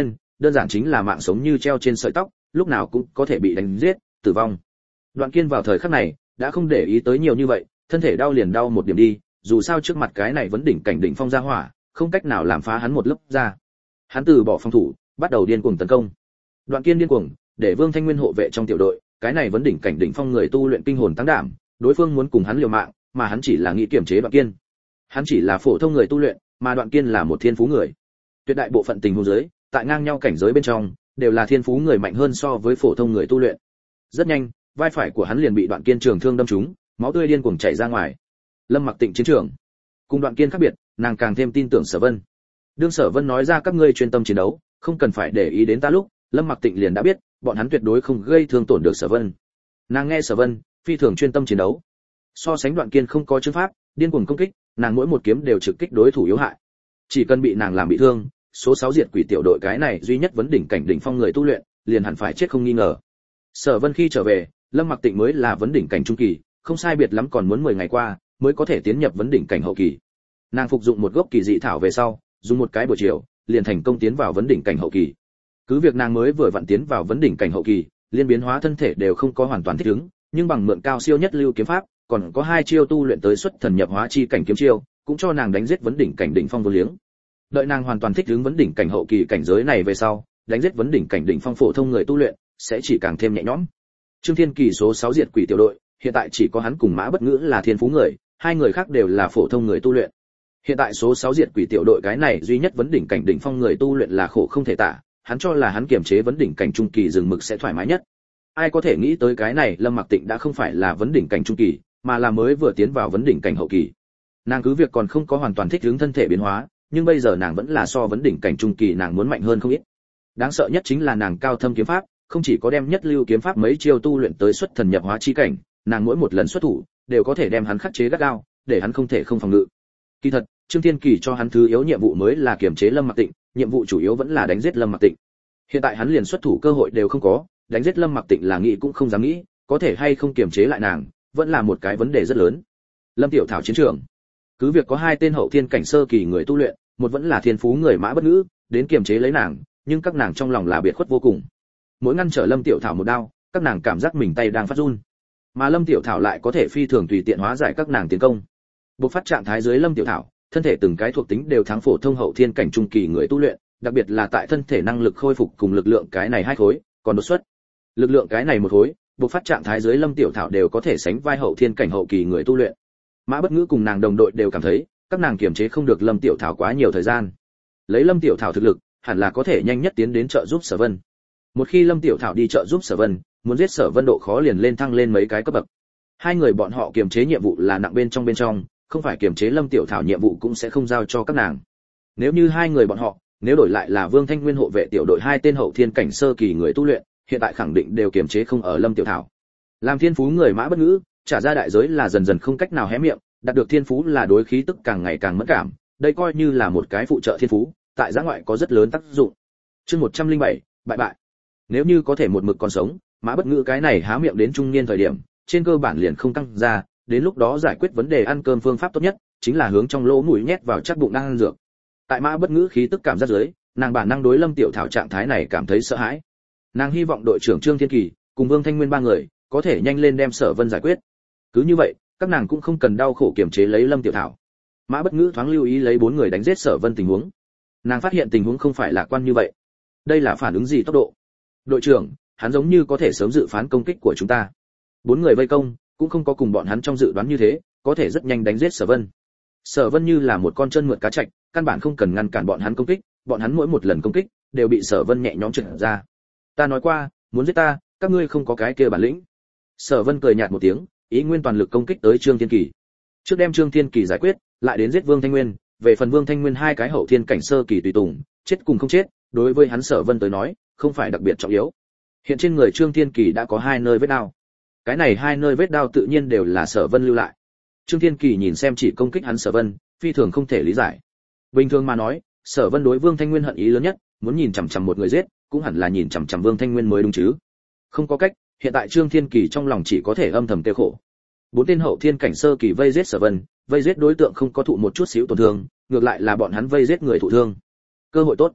[SPEAKER 1] đơn giản chính là mạng sống như treo trên sợi tóc, lúc nào cũng có thể bị đánh giết, tử vong. Đoạn Kiên vào thời khắc này đã không để ý tới nhiều như vậy, thân thể đau liền đau một điểm đi, dù sao trước mặt cái này vẫn đỉnh cảnh đỉnh phong gia hỏa, không cách nào làm phá hắn một lớp ra. Hắn từ bỏ phòng thủ, bắt đầu điên cuồng tấn công. Đoạn Kiên điên cuồng, để Vương Thanh Nguyên hộ vệ trong tiểu đội, cái này vẫn đỉnh cảnh đỉnh phong người tu luyện kinh hồn tăng đảm, đối phương muốn cùng hắn liều mạng, mà hắn chỉ là nghĩ kiểm chế Đoạn Kiên. Hắn chỉ là phổ thông người tu luyện, mà Đoạn Kiên là một thiên phú người. Tuyệt đại bộ phận tình huống giới, tại ngang nhau cảnh giới bên trong, đều là thiên phú người mạnh hơn so với phổ thông người tu luyện. Rất nhanh, vai phải của hắn liền bị Đoạn Kiên trường thương đâm trúng, máu tươi điên cuồng chảy ra ngoài. Lâm Mặc Tịnh chiến trường. Cùng Đoạn Kiên khác biệt, nàng càng thêm tin tưởng Sở Vân. Đương Sở Vân nói ra các ngươi chuyên tâm chiến đấu, không cần phải để ý đến ta lúc, Lâm Mặc Tịnh liền đã biết, bọn hắn tuyệt đối không gây thương tổn được Sở Vân. Nàng nghe Sở Vân, phi thường chuyên tâm chiến đấu. So sánh Đoạn Kiên không có chương pháp, điên cuồng công kích, nàng mỗi một kiếm đều trực kích đối thủ yếu hại. Chỉ cần bị nàng làm bị thương, số 6 diệt quỷ tiểu đội cái này duy nhất vấn đỉnh cảnh đỉnh phong người tu luyện, liền hẳn phải chết không nghi ngờ. Sở Vân khi trở về, Lâm Mặc Tịnh mới là vấn đỉnh cảnh trung kỳ, không sai biệt lắm còn muốn 10 ngày qua mới có thể tiến nhập vấn đỉnh cảnh hậu kỳ. Nàng phục dụng một gốc kỳ dị thảo về sau, dùng một cái buổi chiều, liền thành công tiến vào vấn đỉnh cảnh hậu kỳ. Cứ việc nàng mới vừa vặn tiến vào vấn đỉnh cảnh hậu kỳ, liên biến hóa thân thể đều không có hoàn toàn thích ứng, nhưng bằng mượn cao siêu nhất lưu kiếm pháp, còn có 2 chiêu tu luyện tới xuất thần nhập hóa chi cảnh kiếm chiêu, cũng cho nàng đánh giết vấn đỉnh cảnh đỉnh phong vô liếng. Đợi nàng hoàn toàn thích ứng vấn đỉnh cảnh hậu kỳ cảnh giới này về sau, đánh giết vấn đỉnh cảnh đỉnh phong phổ thông người tu luyện sẽ chỉ càng thêm nhẹ nhõm. Trương Thiên Kỳ số 6 diệt quỷ tiểu đội, hiện tại chỉ có hắn cùng Mã Bất Ngữ là thiên phú người, 2 người khác đều là phổ thông người tu luyện. Hiện tại số 6 diệt quỷ tiểu đội cái này duy nhất vấn đỉnh cảnh đỉnh phong người tu luyện là khổ không thể tả, hắn cho là hắn kiềm chế vấn đỉnh cảnh trung kỳ dừng mực sẽ thoải mái nhất. Ai có thể nghĩ tới cái này Lâm Mặc Tịnh đã không phải là vấn đỉnh cảnh trung kỳ, mà là mới vừa tiến vào vấn đỉnh cảnh hậu kỳ. Nàng cứ việc còn không có hoàn toàn thích ứng thân thể biến hóa, nhưng bây giờ nàng vẫn là so vấn đỉnh cảnh trung kỳ nàng muốn mạnh hơn không ít. Đáng sợ nhất chính là nàng cao thâm kiếm pháp, không chỉ có đem nhất lưu kiếm pháp mấy chiêu tu luyện tới xuất thần nhập hóa chi cảnh, nàng mỗi một lần xuất thủ đều có thể đem hắn khắc chế gắt gao, để hắn không thể không phòng ngự. Kỳ thật, Trương Thiên Kỳ cho hắn thứ yếu nhiệm vụ mới là kiềm chế Lâm Mặc Tịnh, nhiệm vụ chủ yếu vẫn là đánh giết Lâm Mặc Tịnh. Hiện tại hắn liền xuất thủ cơ hội đều không có, đánh giết Lâm Mặc Tịnh là nghĩ cũng không dám nghĩ, có thể hay không kiềm chế lại nàng, vẫn là một cái vấn đề rất lớn. Lâm Tiểu Thảo chiến trường. Cứ việc có 2 tên hậu thiên cảnh sơ kỳ người tu luyện, một vẫn là thiên phú người Mã Bất Ngữ, đến kiềm chế lấy nàng, nhưng các nàng trong lòng là biệt khuất vô cùng. Mỗi ngăn trở Lâm Tiểu Thảo một đao, các nàng cảm giác mình tay đang phát run. Mà Lâm Tiểu Thảo lại có thể phi thường tùy tiện hóa giải các nàng tiến công. Bộc phát trạng thái dưới Lâm Tiểu Thảo, thân thể từng cái thuộc tính đều thắng phổ thông hậu thiên cảnh trung kỳ người tu luyện, đặc biệt là tại thân thể năng lực khôi phục cùng lực lượng cái này 2 khối, còn đột xuất. Lực lượng cái này một khối, bộc phát trạng thái dưới Lâm Tiểu Thảo đều có thể sánh vai hậu thiên cảnh hậu kỳ người tu luyện. Mã Bất Ngữ cùng nàng đồng đội đều cảm thấy, các nàng kiềm chế không được Lâm Tiểu Thảo quá nhiều thời gian. Lấy Lâm Tiểu Thảo thực lực, hẳn là có thể nhanh nhất tiến đến trợ giúp Sở Vân. Một khi Lâm Tiểu Thảo đi trợ giúp Sở Vân, muốn giết Sở Vân độ khó liền lên thăng lên mấy cái cấp bậc. 2 người bọn họ kiềm chế nhiệm vụ là nặng bên trong, không phải kiềm chế Lâm Tiểu Thảo nhiệm vụ cũng sẽ không giao cho các nàng. Nếu như 2 người bọn họ, nếu đổi lại là Vương Thanh Nguyên hộ vệ tiểu đội 2 tên hậu thiên cảnh sơ kỳ người tu luyện, hiện tại khẳng định đều kiềm chế không ở Lâm Tiểu Thảo. Làm thiên phú người Mã Bất Ngữ, trả ra đại giới là dần dần không cách nào hé miệng, đạt được thiên phú là đối khí tức càng ngày càng mẫn cảm, đây coi như là một cái phụ trợ thiên phú, tại giã ngoại có rất lớn tác dụng. Chương 107, bại bại. Nếu như có thể một mực còn sống, Mã Bất Ngữ cái này há miệng đến trung niên thời điểm, trên cơ bản liền không căng ra, đến lúc đó giải quyết vấn đề ăn cơm phương pháp tốt nhất chính là hướng trong lỗ mũi nhét vào chắc bụng đang ăn dược. Tại Mã Bất Ngữ khí tức cảm giác dưới, nàng bản năng đối Lâm Tiểu Thảo trạng thái này cảm thấy sợ hãi. Nàng hy vọng đội trưởng Trương Thiên Kỳ cùng Vương Thanh Nguyên 3 người có thể nhanh lên đem Sở Vân giải quyết. Cứ như vậy, các nàng cũng không cần đau khổ kiềm chế lấy Lâm Tiểu Thảo. Mã Bất Ngữ thoáng lưu ý lấy 4 người đánh giết Sở Vân tình huống. Nàng phát hiện tình huống không phải lạc quan như vậy. Đây là phản ứng gì tốc độ? Đội trưởng, hắn giống như có thể sớm dự phán công kích của chúng ta. 4 người vây công, cũng không có cùng bọn hắn trong dự đoán như thế, có thể rất nhanh đánh giết Sở Vân. Sở Vân như là một con chân mượt cá trạch, căn bản không cần ngăn cản bọn hắn công kích, bọn hắn mỗi một lần công kích đều bị Sở Vân nhẹ nhõm trượt ra. Ta nói qua, muốn giết ta, các ngươi không có cái kia bản lĩnh. Sở Vân cười nhạt một tiếng, ý nguyên toàn lực công kích tới Trương Thiên Kỳ. Trước đem Trương Thiên Kỳ giải quyết, lại đến giết Vương Thanh Nguyên, về phần Vương Thanh Nguyên 2 cái hậu thiên cảnh sơ kỳ tùy tùng, chết cùng không chết, đối với hắn Sở Vân tới nói, không phải đặc biệt trọng yếu. Hiện trên người Trương Thiên Kỳ đã có 2 nơi vết đao. Cái này 2 nơi vết đao tự nhiên đều là Sở Vân lưu lại. Trương Thiên Kỳ nhìn xem chỉ công kích hắn Sở Vân, phi thường không thể lý giải. Bình thường mà nói, Sở Vân đối Vương Thanh Nguyên hận ý lớn nhất, muốn nhìn chằm chằm một người giết, cũng hẳn là nhìn chằm chằm Vương Thanh Nguyên mới đúng chứ. Không có cách, hiện tại Trương Thiên Kỳ trong lòng chỉ có thể âm thầm tiêu khổ. 4 tên hậu thiên cảnh sơ kỳ vây giết Sở Vân, vây giết đối tượng không có thụ một chút xíu tổn thương, ngược lại là bọn hắn vây giết người thụ thương. Cơ hội tốt.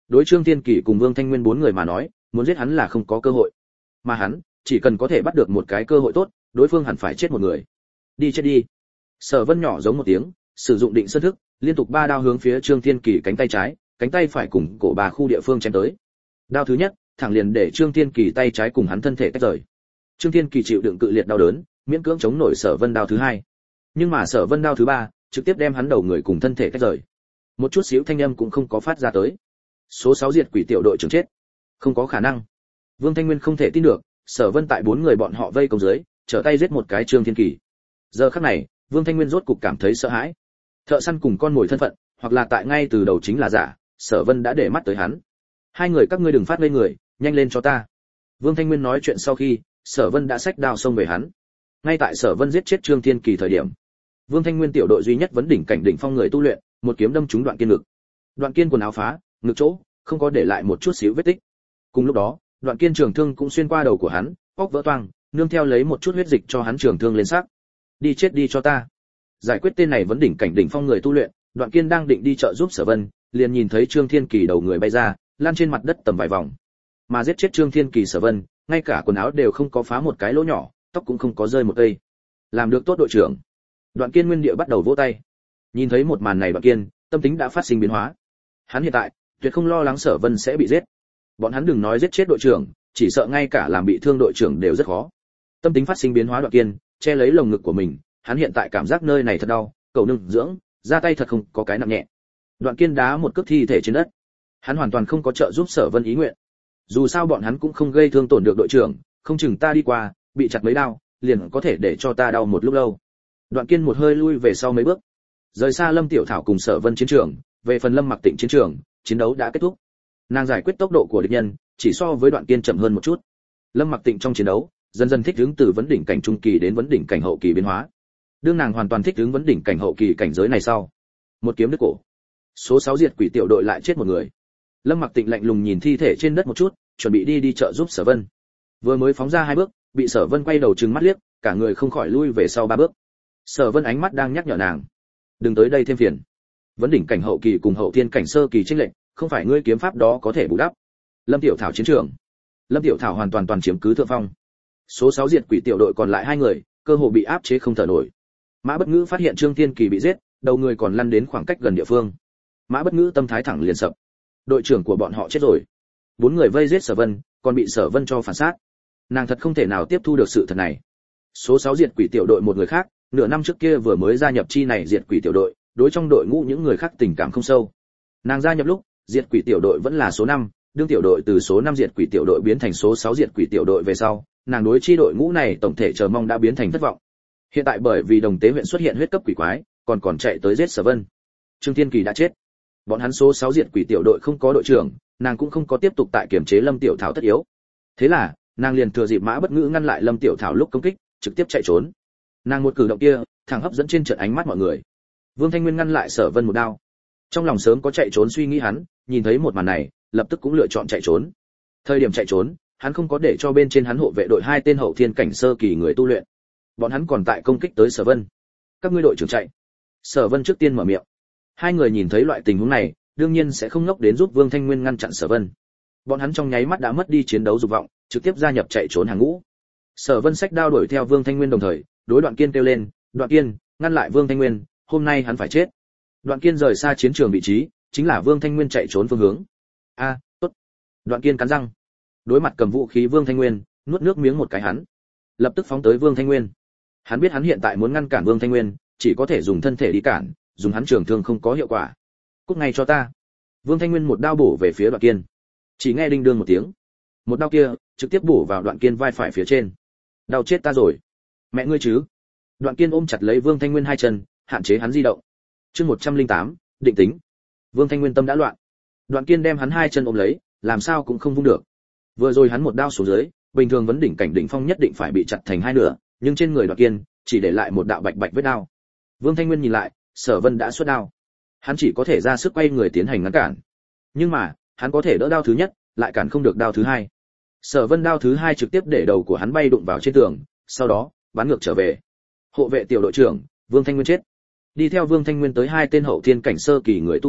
[SPEAKER 1] đối Trương Thiên Kỳ cùng Vương Thanh Nguyên bốn người mà nói, muốn giết hắn là không có cơ hội. Mà hắn, chỉ cần có thể bắt được một cái cơ hội tốt, đối phương hẳn phải chết một người. Đi chết đi. Sở Vân nhỏ giống một tiếng, sử dụng định sơn thức, liên tục 3 đao hướng phía Trương Thiên Kỳ cánh tay trái, cánh tay phải cùng cổ bà khu địa phương chém tới. Đao thứ nhất, thẳng liền để Trương Thiên Kỳ tay trái cùng hắn thân thể tách rời. Trương Thiên Kỳ chịu đựng cự liệt đau đớn, miễn cưỡng chống nổi Sở Vân đao thứ hai. Nhưng mà Sở Vân đao thứ ba, trực tiếp đem hắn đầu người cùng thân thể tách rời. Một chút xíu thanh âm cũng không có phát ra tới. Số 6 diệt quỷ tiểu đội trưởng chết. Không có khả năng. Vương Thanh Nguyên không thể tin được, Sở Vân tại 4 người bọn họ vây công dưới, trở tay giết một cái Trương Thiên Kỳ. Giờ khắc này, Vương Thanh Nguyên rốt cục cảm thấy sợ hãi. Thợ săn cùng con mồi thân phận, hoặc là tại ngay từ đầu chính là giả, Sở Vân đã để mắt tới hắn. Hai người các ngươi đừng phát lên người, nhanh lên cho ta. Vương Thanh Nguyên nói chuyện sau khi, Sở Vân đã xách đao xông về hắn. Ngay tại Sở Vân giết chết Trương Thiên Kỳ thời điểm, Vương Thanh Nguyên tiểu đội duy nhất vấn đỉnh cảnh đỉnh phong người tu luyện, một kiếm đâm trúng Đoạn Kiên ngực. Đoạn Kiên quần áo phá, ngực chỗ không có để lại một chút xíu vết tích. Cùng lúc đó, Đoạn Kiên trường thương cũng xuyên qua đầu của hắn, óc vỡ toang, nương theo lấy một chút huyết dịch cho hắn trường thương lên xác. Đi chết đi cho ta. Giải quyết tên này vấn đỉnh cảnh đỉnh phong người tu luyện, Đoạn Kiên đang định đi trợ giúp Sở Vân, liền nhìn thấy Trương Thiên Kỳ đầu người bay ra, lan trên mặt đất tầm vài vòng. Mà giết chết Trương Thiên Kỳ Sở Vân, ngay cả quần áo đều không có phá một cái lỗ nhỏ, tóc cũng không có rơi một cây. Làm được tốt đội trưởng. Đoạn Kiên nguyên địa bắt đầu vỗ tay. Nhìn thấy một màn này Đoạn Kiên, tâm tính đã phát sinh biến hóa. Hắn hiện tại tuyệt không lo lắng Sở Vân sẽ bị giết. Bọn hắn đừng nói giết chết đội trưởng, chỉ sợ ngay cả làm bị thương đội trưởng đều rất khó. Tâm tính phát sinh biến hóa Đoạn Kiên, che lấy lồng ngực của mình, hắn hiện tại cảm giác nơi này thật đau, cầu nương dưỡng, ra tay thật không có cái nặng nhẹ. Đoạn Kiên đá một cước thi thể trên đất. Hắn hoàn toàn không có trợ giúp Sở Vân ý nguyện. Dù sao bọn hắn cũng không gây thương tổn được đội trưởng, không chừng ta đi qua, bị chặt mấy đao, liền có thể để cho ta đau một lúc lâu. Đoạn Kiên một hơi lui về sau mấy bước, rời xa Lâm Tiểu Thảo cùng Sở Vân chiến trường, về phần Lâm Mặc Tịnh chiến trường, chiến đấu đã kết thúc. Nàng giải quyết tốc độ của địch nhân, chỉ so với Đoạn Kiên chậm hơn một chút. Lâm Mặc Tịnh trong chiến đấu, dần dần thích ứng từ vấn đỉnh cảnh trung kỳ đến vấn đỉnh cảnh hậu kỳ biến hóa. Đương nàng hoàn toàn thích ứng vấn đỉnh cảnh hậu kỳ cảnh giới này sau, một kiếm đứt cổ. Số 6 diệt quỷ tiểu đội lại chết một người. Lâm Mặc Tịnh lạnh lùng nhìn thi thể trên đất một chút, chuẩn bị đi trợ giúp Sở Vân. Vừa mới phóng ra 2 bước, bị Sở Vân quay đầu trừng mắt liếc, cả người không khỏi lui về sau 3 bước. Sở Vân ánh mắt đang nhắc nhở nàng, đừng tới đây thêm phiền. Vấn đỉnh cảnh hậu kỳ cùng hậu thiên cảnh sơ kỳ chênh lệch, không phải ngươi kiếm pháp đó có thể bù đắp. Lâm Tiểu Thảo chiến trường, Lâm Tiểu Thảo hoàn toàn chiếm cứ thượng phong. Số 6 diệt quỷ tiểu đội còn lại 2 người, cơ hồ bị áp chế không thở nổi. Mã Bất Ngữ phát hiện Trương Thiên Kỳ bị giết, đầu người còn lăn đến khoảng cách gần địa phương. Mã Bất Ngữ tâm thái thẳng liền sập. Đội trưởng của bọn họ chết rồi. 4 người vây giết Sở Vân, còn bị Sở Vân cho phản sát. Nàng thật không thể nào tiếp thu được sự thật này. Số 6 diệt quỷ tiểu đội một người khác, nửa năm trước kia vừa mới gia nhập chi này diệt quỷ tiểu đội, đối trong đội ngũ những người khác tình cảm không sâu. Nàng gia nhập lúc, diệt quỷ tiểu đội vẫn là số 5, đương tiểu đội từ số 5 diệt quỷ tiểu đội biến thành số 6 diệt quỷ tiểu đội về sau, nàng đối chi đội ngũ này tổng thể chờ mong đã biến thành thất vọng. Hiện tại bởi vì Đồng Tế huyện xuất hiện huyết cấp quỷ quái, còn chạy tới giết Sở Vân. Trương Thiên Kỳ đã chết. Bọn hắn số 6 diệt quỷ tiểu đội không có đội trưởng, nàng cũng không có tiếp tục tại kiểm chế Lâm Tiểu Thảo tất yếu. Thế là, nàng liền thừa dịp Mã Bất Ngữ ngăn lại Lâm Tiểu Thảo lúc công kích, trực tiếp chạy trốn. Nàng một cử động kia, thẳng hấp dẫn trên trận ánh mắt mọi người. Vương Thanh Nguyên ngăn lại Sở Vân một đao. Trong lòng sớm có chạy trốn suy nghĩ hắn, nhìn thấy một màn này, lập tức cũng lựa chọn chạy trốn. Thời điểm chạy trốn, hắn không có để cho bên trên hắn hộ vệ đội 2 tên hậu thiên cảnh sơ kỳ người tu luyện. Bọn hắn còn tại công kích tới Sở Vân. Các ngươi đội trưởng chạy. Sở Vân trước tiên mở miệng. 2 người nhìn thấy loại tình huống này, đương nhiên sẽ không ngốc đến giúp Vương Thanh Nguyên ngăn chặn Sở Vân. Bọn hắn trong nháy mắt đã mất đi chiến đấu dục vọng, trực tiếp gia nhập chạy trốn hàng ngũ. Sở Vân xách đao đuổi theo Vương Thanh Nguyên đồng thời, đối Đoạn Kiên kêu lên, "Đoạn Kiên, ngăn lại Vương Thanh Nguyên, hôm nay hắn phải chết." Đoạn Kiên rời xa chiến trường vị trí, chính là Vương Thanh Nguyên chạy trốn phương hướng. "A, tốt." Đoạn Kiên cắn răng. Đối mặt cầm vũ khí Vương Thanh Nguyên, nuốt nước miếng một cái hắn, lập tức phóng tới Vương Thanh Nguyên. Hắn biết hắn hiện tại muốn ngăn cản Vương Thanh Nguyên, chỉ có thể dùng thân thể đi cản, dùng hắn trường thương không có hiệu quả. "Cút ngay cho ta." Vương Thanh Nguyên một đao bổ về phía Đoạn Kiên. Chỉ nghe đinh đương một tiếng, một đao kia trực tiếp bổ vào Đoạn Kiên vai phải phía trên. "Đau chết ta rồi, mẹ ngươi chứ." Đoạn Kiên ôm chặt lấy Vương Thanh Nguyên 2 chân, hạn chế hắn di động. Chương 108, định tính. Vương Thanh Nguyên tâm đã loạn. Đoạn Kiên đem hắn 2 chân ôm lấy, làm sao cũng không vung được. Vừa rồi hắn một đao xuống dưới, bình thường vấn đỉnh cảnh đỉnh phong nhất định phải bị chặt thành 2 nửa, nhưng trên người Đoạn Kiên chỉ để lại một đạo bạch bạch vết đao. Vương Thanh Nguyên nhìn lại, Sở Vân đã xuất đao. Hắn chỉ có thể ra sức quay người tiến hành ngăn cản. Nhưng mà, hắn có thể đỡ đao thứ nhất, lại cản không được đao thứ 2. Sở Vân đao thứ 2 trực tiếp để đầu của hắn bay đụng vào trên tường, sau đó bắn ngược trở về. Hộ vệ tiểu đội trưởng, Vương Thanh Nguyên chết. Đi theo Vương Thanh Nguyên tới 2 tên hậu thiên cảnh sơ kỳ người tu luyện,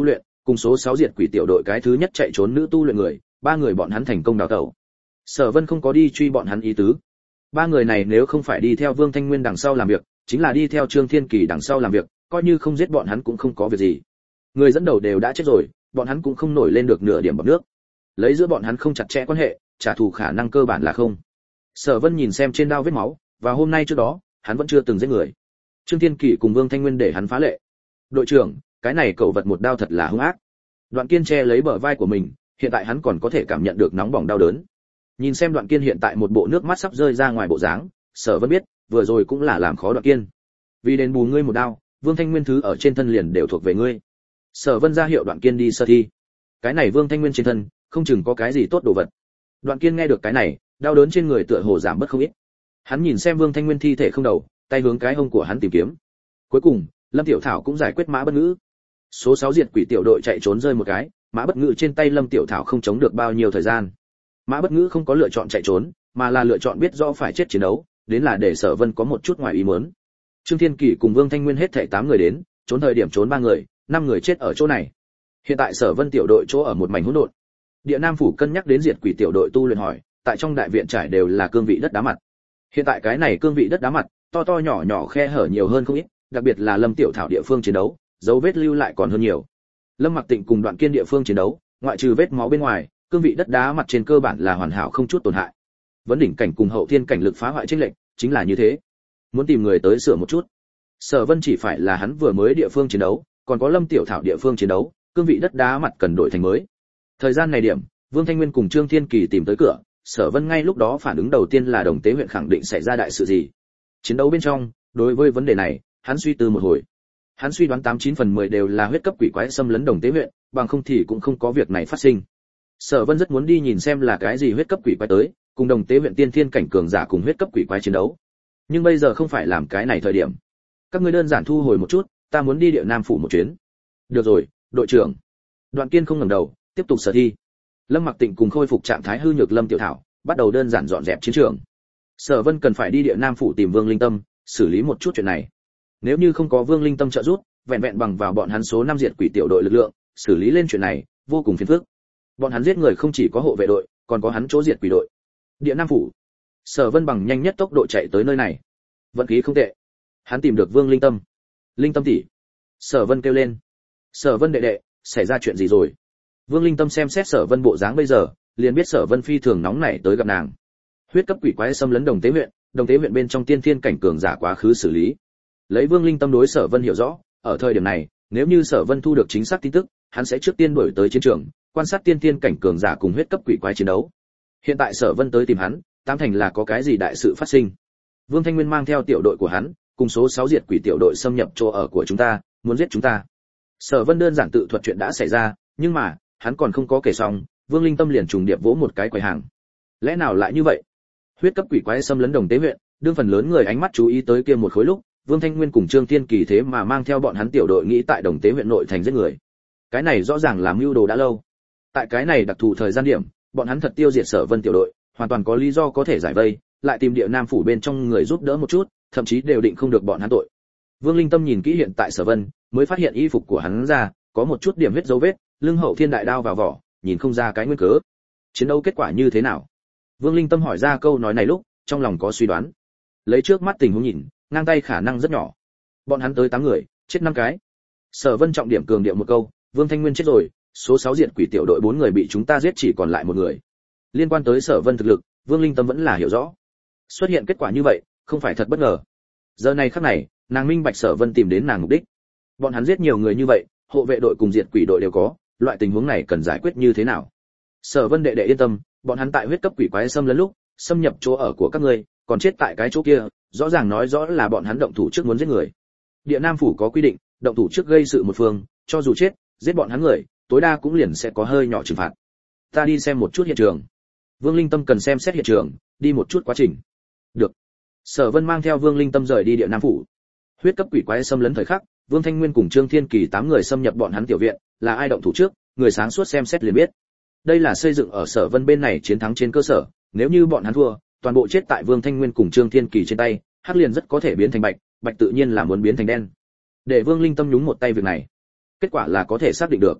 [SPEAKER 1] cùng số 6 diệt quỷ tiểu đội cái thứ nhất chạy trốn nữ tu luyện người, ba người bọn hắn thành công đào tẩu. Sở Vân không có đi truy bọn hắn ý tứ. Ba người này nếu không phải đi theo Vương Thanh Nguyên đằng sau làm việc, chính là đi theo Trương Thiên Kỳ đằng sau làm việc, coi như không giết bọn hắn cũng không có việc gì. Người dẫn đầu đều đã chết rồi, bọn hắn cũng không nổi lên được nửa điểm bọt nước. Lấy giữa bọn hắn không chặt chẽ quan hệ, trả thù khả năng cơ bản là không. Sở Vân nhìn xem trên đao vết máu, và hôm nay trước đó, hắn vẫn chưa từng giết người. Trương Thiên Kỳ cùng Vương Thanh Nguyên để hắn phá lệ. Đội trưởng, cái này cậu vật một đao thật là hung ác. Đoạn Kiên che lấy bờ vai của mình, hiện tại hắn còn có thể cảm nhận được nóng bỏng đau đớn. Nhìn xem Đoạn Kiên hiện tại một bộ nước mắt sắp rơi ra ngoài bộ dáng, Sở Vân biết, vừa rồi cũng là làm khó Đoạn Kiên. Vì đền bù ngươi một đao, Vương Thanh Nguyên thứ ở trên thân liền đều thuộc về ngươi. Sở Vân ra hiệu Đoạn Kiên đi sơ thi. Cái này Vương Thanh Nguyên trên thân, không chừng có cái gì tốt đồ vật. Đoạn Kiên nghe được cái này, đau đớn trên người tựa hồ giảm bớt không ít. Hắn nhìn xem Vương Thanh Nguyên thi thể không đầu, tay hướng cái hông của hắn tìm kiếm. Cuối cùng, Lâm Tiểu Thảo cũng giải quyết Mã Bất Ngữ. Số 6 diệt quỷ tiểu đội chạy trốn rơi một cái, Mã Bất Ngữ trên tay Lâm Tiểu Thảo không chống được bao nhiêu thời gian. Mã Bất Ngữ không có lựa chọn chạy trốn, mà là lựa chọn biết rõ phải chết chiến đấu, đến là để Sở Vân có một chút ngoài ý muốn. Trương Thiên Kỳ cùng Vương Thanh Nguyên hết thảy 8 người đến, trốn thời điểm trốn 3 người, 5 người chết ở chỗ này. Hiện tại Sở Vân tiểu đội chỗ ở một mảnh hỗn độn. Địa Nam phủ cân nhắc đến diệt quỷ tiểu đội tu luyện hỏi, tại trong đại viện trải đều là cương vị đất đá mặt. Hiện tại cái này cương vị đất đá mặt, to to nhỏ nhỏ khe hở nhiều hơn không ít, đặc biệt là Lâm Tiểu Thảo địa phương chiến đấu, dấu vết lưu lại còn hơn nhiều. Lâm Mặc Tịnh cùng Đoạn Kiên địa phương chiến đấu, ngoại trừ vết máu bên ngoài, cương vị đất đá mặt trên cơ bản là hoàn hảo không chút tổn hại. Vấn đỉnh cảnh cùng hậu thiên cảnh lực phá hoại chênh lệch, chính là như thế. Muốn tìm người tới sửa một chút. Sở Vân chỉ phải là hắn vừa mới địa phương chiến đấu, còn có Lâm Tiểu Thảo địa phương chiến đấu, cương vị đất đá mặt cần đổi thành mới. Thời gian này điểm, Vương Thanh Nguyên cùng Trương Thiên Kỳ tìm tới cửa, Sở Vân ngay lúc đó phản ứng đầu tiên là Đồng Tế huyện khẳng định xảy ra đại sự gì. Chiến đấu bên trong, đối với vấn đề này, hắn suy tư một hồi. Hắn suy đoán 89 phần 10 đều là huyết cấp quỷ quái xâm lấn Đồng Tế huyện, bằng không thì cũng không có việc này phát sinh. Sở Vân rất muốn đi nhìn xem là cái gì huyết cấp quỷ quái tới, cùng Đồng Tế huyện tiên thiên cảnh cường giả cùng huyết cấp quỷ quái chiến đấu. Nhưng bây giờ không phải làm cái này thời điểm. Các ngươi đơn giản thu hồi một chút, ta muốn đi Địa Nam phủ một chuyến. Được rồi, đội trưởng. Đoạn Kiên không ngẩng đầu, tiếp tục sở thi. Lâm Mặc Tịnh cùng khôi phục trạng thái hư nhược Lâm Tiểu Thảo, bắt đầu đơn giản dọn dẹp chiến trường. Sở Vân cần phải đi Địa Nam phủ tìm Vương Linh Tâm, xử lý một chút chuyện này. Nếu như không có Vương Linh Tâm trợ giúp, vẹn vẹn bằng vào bọn hắn số 5 diệt quỷ tiểu đội lực lượng, xử lý lên chuyện này, vô cùng phiền phức. Bọn hắn giết người không chỉ có hộ vệ đội, còn có hắn chỗ diệt quỷ đội. Địa Nam phủ. Sở Vân bằng nhanh nhất tốc độ chạy tới nơi này. Vận khí không tệ. Hắn tìm được Vương Linh Tâm. Linh Tâm tỷ. Sở Vân kêu lên. Sở Vân đệ đệ, xảy ra chuyện gì rồi? Vương Linh Tâm xem xét Sở Vân bộ dáng bây giờ, liền biết Sở Vân phi thường nóng nảy tới gặp nàng. Huyết cấp quỷ quái xâm lấn Đồng Tế huyện bên trong tiên thiên cảnh cường giả quá khứ xử lý. Lấy Vương Linh Tâm đối Sở Vân hiểu rõ, ở thời điểm này, nếu như Sở Vân thu được chính xác tin tức, hắn sẽ trước tiên đuổi tới chiến trường, quan sát tiên thiên cảnh cường giả cùng huyết cấp quỷ quái chiến đấu. Hiện tại Sở Vân tới tìm hắn, tam thành là có cái gì đại sự phát sinh. Vương Thanh Nguyên mang theo tiểu đội của hắn, cùng số 6 diệt quỷ tiểu đội xâm nhập chỗ ở của chúng ta, muốn giết chúng ta. Sở Vân đơn giản tự thuật chuyện đã xảy ra, nhưng mà, hắn còn không có kể xong, Vương Linh Tâm liền trùng điệp vỗ một cái quầy hàng. Lẽ nào lại như vậy? Huyết cấp quỷ quái xâm lấn Đồng Tế huyện, đương phần lớn người ánh mắt chú ý tới kia một khối lúc, Vương Thanh Nguyên cùng Trương Thiên Kỳ thế mà mang theo bọn hắn tiểu đội nghĩ tại Đồng Tế huyện nội thành giết người. Cái này rõ ràng là mưu đồ đã lâu. Tại cái này đặc thù thời gian điểm, bọn hắn thật tiêu diệt Sở Vân tiểu đội, hoàn toàn có lý do có thể giải vây, lại tìm Địa Nam phủ bên trong người giúp đỡ một chút, thậm chí đều định không được bọn hắn tội. Vương Linh Tâm nhìn kỹ hiện tại Sở Vân, mới phát hiện y phục của hắn ra có một chút điểm huyết dấu vết, lưng hậu thiên đại đao vào vỏ, nhìn không ra cái nguyên cớ. Chiến đấu kết quả như thế nào? Vương Linh Tâm hỏi ra câu nói này lúc, trong lòng có suy đoán. Lấy trước mắt tình huống nhìn, ngang tay khả năng rất nhỏ. Bọn hắn tới 8 người, chết 5 cái. Sở Vân trọng điểm cường điệu một câu, Vương Thanh Nguyên chết rồi, số 6 diệt quỷ tiểu đội 4 người bị chúng ta giết chỉ còn lại 1 người. Liên quan tới Sở Vân thực lực, Vương Linh Tâm vẫn là hiểu rõ. Xuất hiện kết quả như vậy, không phải thật bất ngờ. Giờ này khắc này, nàng minh bạch Sở Vân tìm đến nàng mục đích. Bọn hắn giết nhiều người như vậy, hộ vệ đội cùng diệt quỷ đội đều có, loại tình huống này cần giải quyết như thế nào? Sở Vân đệ đệ yên tâm, bọn hắn tại huyết cấp quỷ quái xâm lấn lúc, xâm nhập chỗ ở của các ngươi, còn chết tại cái chỗ kia, rõ ràng nói rõ là bọn hắn động thủ trước muốn giết người. Địa Nam phủ có quy định, động thủ trước gây sự một phương, cho dù chết, giết bọn hắn người, tối đa cũng liền sẽ có hơi nhỏ trừng phạt. Ta đi xem một chút hiện trường. Vương Linh Tâm cần xem xét hiện trường, đi một chút quá trình. Được. Sở Vân mang theo Vương Linh Tâm rời đi Địa Nam phủ. Huyết cấp quỷ quái xâm lấn thời khắc, Vương Thanh Nguyên cùng Trương Thiên Kỳ 8 người xâm nhập bọn hắn tiểu viện, là ai động thủ trước, người sáng suốt xem xét liền biết. Đây là xây dựng ở Sở Vân bên này chiến thắng trên cơ sở, nếu như bọn hắn thua, toàn bộ chết tại Vương Thanh Nguyên cùng Trương Thiên Kỳ trên tay, hắc liền rất có thể biến thành bạch, bạch tự nhiên là muốn biến thành đen. Để Vương Linh Tâm nhúng một tay việc này, kết quả là có thể xác định được.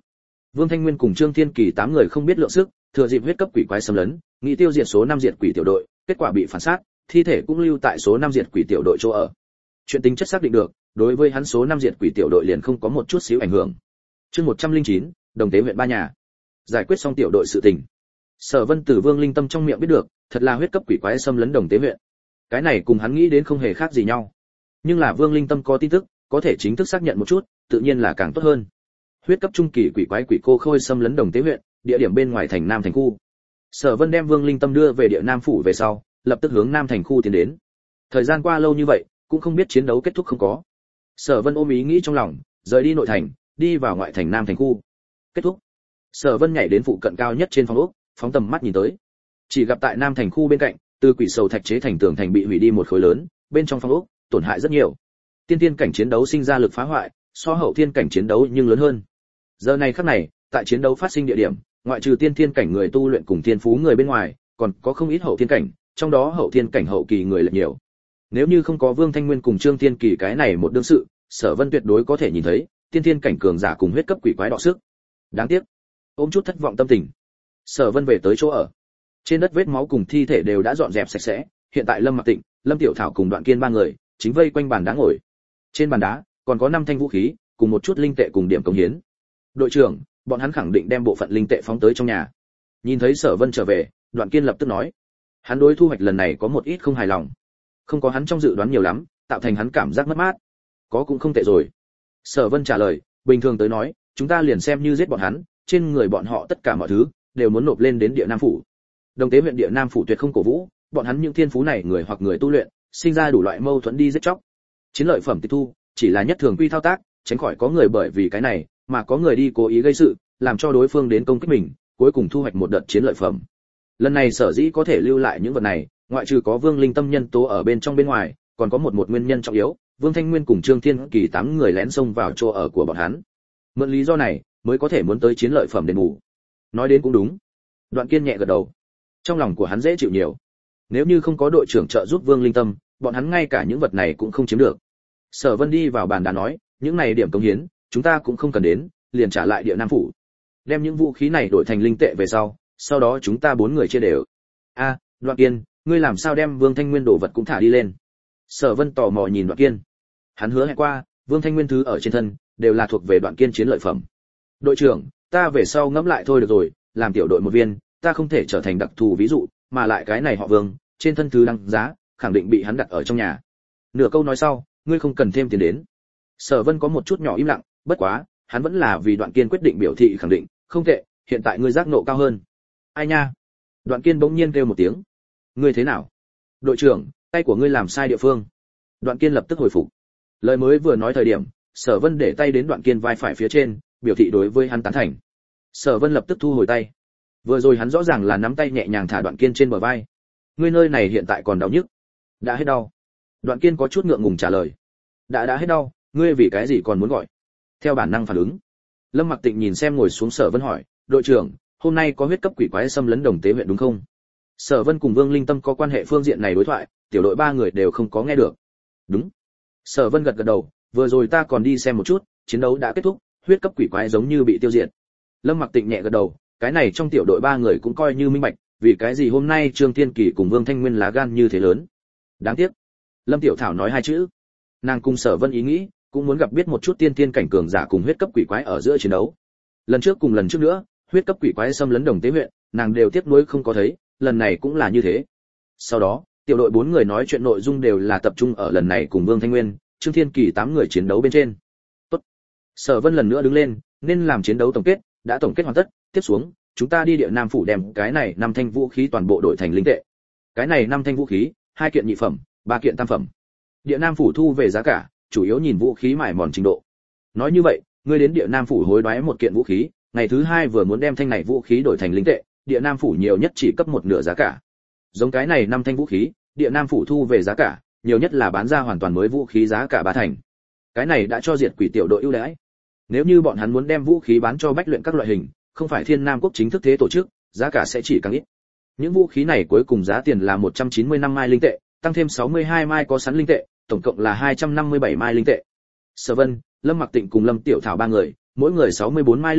[SPEAKER 1] Vương Thanh Nguyên cùng Trương Thiên Kỳ 8 người không biết lượng sức, thừa dịp huyết cấp quỷ quái xâm lấn, nghĩ tiêu diệt số 5 diệt quỷ tiểu đội, kết quả bị phản sát, thi thể cũng lưu tại số 5 diệt quỷ tiểu đội chỗ ở. Chuyện tính chất xác định được, đối với hắn số 5 diệt quỷ tiểu đội liền không có một chút xíu ảnh hưởng. Chương 109, Đồng Tế huyện Ba Nhà. Giải quyết xong tiểu đội sự tình. Sở Vân từ Vương Linh Tâm trong miệng biết được, thật là huyết cấp quỷ quái xâm lấn Đồng Tế huyện. Cái này cùng hắn nghĩ đến không hề khác gì nhau. Nhưng là Vương Linh Tâm có tin tức, có thể chính thức xác nhận một chút, tự nhiên là càng tốt hơn. Huyết cấp trung kỳ quỷ quái quỷ cô khôi xâm lấn Đồng Tế huyện, địa điểm bên ngoài thành Nam thành khu. Sở Vân đem Vương Linh Tâm đưa về địa Nam phủ về sau, lập tức hướng Nam thành khu tiến đến. Thời gian qua lâu như vậy, cũng không biết chiến đấu kết thúc không có. Sở Vân ôm ý nghĩ trong lòng, rời đi nội thành, đi vào ngoại thành Nam thành khu. Kết thúc. Sở Vân nhảy đến phụ cận cao nhất trên phòng ốc, phóng tầm mắt nhìn tới. Chỉ gặp tại Nam thành khu bên cạnh, từ quỷ sầu thạch chế thành tường thành bị hủy đi một khối lớn, bên trong phòng ốc tổn hại rất nhiều. Tiên tiên cảnh chiến đấu sinh ra lực phá hoại, so hậu thiên cảnh chiến đấu nhưng lớn hơn. Giờ này khắc này, tại chiến đấu phát sinh địa điểm, ngoại trừ tiên thiên cảnh người tu luyện cùng thiên phú người bên ngoài, còn có không ít hậu thiên cảnh, trong đó hậu thiên cảnh hậu kỳ người là nhiều. Nếu như không có Vương Thanh Nguyên cùng Trương Thiên Kỳ cái này một đương sự, Sở Vân tuyệt đối có thể nhìn thấy tiên thiên cảnh cường giả cùng huyết cấp quỷ quái đọ sức. Đáng tiếc, ôm chút thất vọng tâm tình, Sở Vân về tới chỗ ở. Trên đất vết máu cùng thi thể đều đã dọn dẹp sạch sẽ, hiện tại Lâm Mặc Tịnh, Lâm Tiểu Thảo cùng Đoạn Kiên ba người chính vây quanh bàn đá ngồi. Trên bàn đá còn có 5 thanh vũ khí, cùng một chút linh tệ cùng điểm cống hiến. Đội trưởng, bọn hắn khẳng định đem bộ phận linh tệ phóng tới trong nhà. Nhìn thấy Sở Vân trở về, Đoạn Kiên lập tức nói, hắn đối thu hoạch lần này có một ít không hài lòng, không có hắn trong dự đoán nhiều lắm, tạo thành hắn cảm giác mất mát. Có cũng không tệ rồi. Sở Vân trả lời, bình thường tới nói, chúng ta liền xem như giết bọn hắn, trên người bọn họ tất cả mọi thứ đều muốn nộp lên đến địa Nam phủ. Đồng Tế huyện địa Nam phủ tuyệt không cổ vũ, bọn hắn những thiên phú này người hoặc người tu luyện, sinh ra đủ loại mâu thuẫn đi giết chóc. Chiến lợi phẩm tịch thu, chỉ là nhất thường quy thao tác, tránh khỏi có người bởi vì cái này mà có người đi cố ý gây sự, làm cho đối phương đến công kích mình, cuối cùng thu hoạch một đợt chiến lợi phẩm. Lần này sở dĩ có thể lưu lại những vật này, ngoại trừ có Vương Linh Tâm nhân tố ở bên trong bên ngoài, còn có một nguyên nhân trọng yếu, Vương Thanh Nguyên cùng Trương Thiên Kỳ 8 người lén xông vào chỗ ở của bọn hắn. Mượn lý do này, mới có thể muốn tới chiến lợi phẩm đền bù. Nói đến cũng đúng. Đoạn Kiên nhẹ gật đầu. Trong lòng của hắn dễ chịu nhiều. Nếu như không có đội trưởng trợ giúp Vương Linh Tâm, bọn hắn ngay cả những vật này cũng không chiếm được. Sở Vân đi vào bàn đá nói, những này điểm cống hiến, chúng ta cũng không cần đến, liền trả lại địa Nam phủ. Đem những vũ khí này đổi thành linh tệ về sau đó chúng ta 4 người chia đều. A, Đoạn Kiên, ngươi làm sao đem Vương Thanh Nguyên đồ vật cũng thả đi lên? Sở Vân tò mò nhìn Đoạn Kiên. Hắn hứa hẹn qua, Vương Thanh Nguyên thứ ở trên thân đều là thuộc về Đoạn Kiên chiến lợi phẩm. Đội trưởng, ta về sau ngẫm lại thôi được rồi, làm tiểu đội một viên, ta không thể trở thành đặc thù ví dụ, mà lại cái này họ Vương, trên thân thứ đăng giá, khẳng định bị hắn đặt ở trong nhà. Nửa câu nói sau, ngươi không cần thêm tiền đến. Sở Vân có một chút nhỏ im lặng, bất quá, hắn vẫn là vì Đoạn Kiên quyết định biểu thị khẳng định, không tệ, hiện tại ngươi giác nộ cao hơn. Ai nha? Đoạn Kiên bỗng nhiên kêu một tiếng. Ngươi thế nào? Đội trưởng, tay của ngươi làm sai địa phương. Đoạn Kiên lập tức hồi phục. Lời mới vừa nói thời điểm, Sở Vân để tay đến Đoạn Kiên vai phải phía trên, biểu thị đối với hắn tán thành. Sở Vân lập tức thu hồi tay. Vừa rồi hắn rõ ràng là nắm tay nhẹ nhàng thả Đoạn Kiên trên bờ vai. Ngươi nơi này hiện tại còn đau nhức? Đã hết đau. Đoạn Kiên có chút ngượng ngùng trả lời. Đã hết đau, ngươi vì cái gì còn muốn gọi? Theo bản năng phản ứng. Lâm Mặc Tịnh nhìn xem ngồi xuống Sở Vân hỏi, đội trưởng, hôm nay có huyết cấp quỷ quái xâm lấn Đồng Tế huyện đúng không? Sở Vân cùng Vương Linh Tâm có quan hệ phương diện này đối thoại, tiểu đội 3 người đều không có nghe được. Đúng. Sở Vân gật gật đầu, vừa rồi ta còn đi xem một chút, chiến đấu đã kết thúc, huyết cấp quỷ quái giống như bị tiêu diệt. Lâm Mặc Tịnh nhẹ gật đầu, cái này trong tiểu đội 3 người cũng coi như minh bạch, vì cái gì hôm nay Trương Thiên Kỳ cùng Vương Thanh Nguyên lá gan như thế lớn. Đáng tiếc. Lâm Tiểu Thảo nói 2 chữ. Nàng cùng Sở Vân ý nghĩ, cũng muốn gặp biết một chút tiên tiên cảnh cường giả cùng huyết cấp quỷ quái ở giữa chiến đấu. Lần trước cùng lần trước nữa, huyết cấp quỷ quái xâm lấn Đồng Tế huyện, nàng đều tiếc nuối không có thấy, lần này cũng là như thế. Sau đó, tiểu đội 4 người nói chuyện nội dung đều là tập trung ở lần này cùng Vương Thanh Nguyên, Trương Thiên Kỳ 8 người chiến đấu bên trên. Tốt. Sở Vân lần nữa đứng lên, nên làm chiến đấu tổng kết, đã tổng kết hoàn tất, tiếp xuống, chúng ta đi địa Nam phủ đem cái này 5 thanh vũ khí toàn bộ đổi thành linh tệ. Cái này 5 thanh vũ khí, 2 kiện nhị phẩm, 3 kiện tam phẩm. Địa Nam phủ thu về giá cả, chủ yếu nhìn vũ khí mài mòn trình độ. Nói như vậy, ngươi đến địa Nam phủ hối đoái một kiện vũ khí, ngày thứ 2 vừa muốn đem thanh này vũ khí đổi thành linh tệ, địa Nam phủ nhiều nhất chỉ cấp một nửa giá cả. Giống cái này 5 thanh vũ khí, địa Nam phủ thu về giá cả, nhiều nhất là bán ra hoàn toàn mới vũ khí giá cả 3 thành. Cái này đã cho diệt quỷ tiểu đội ưu đãi. Nếu như bọn hắn muốn đem vũ khí bán cho bách luyện các loại hình, không phải Thiên Nam quốc chính thức thế tổ chức, giá cả sẽ chỉ càng ít. Những vũ khí này cuối cùng giá tiền là 195 mai linh tệ, tăng thêm 62 mai có sẵn linh tệ, tổng cộng là 257 mai linh tệ. Sở Vân, Lâm Mặc Tịnh cùng Lâm Tiểu Thảo 3 người, mỗi người 64 mai linh tệ,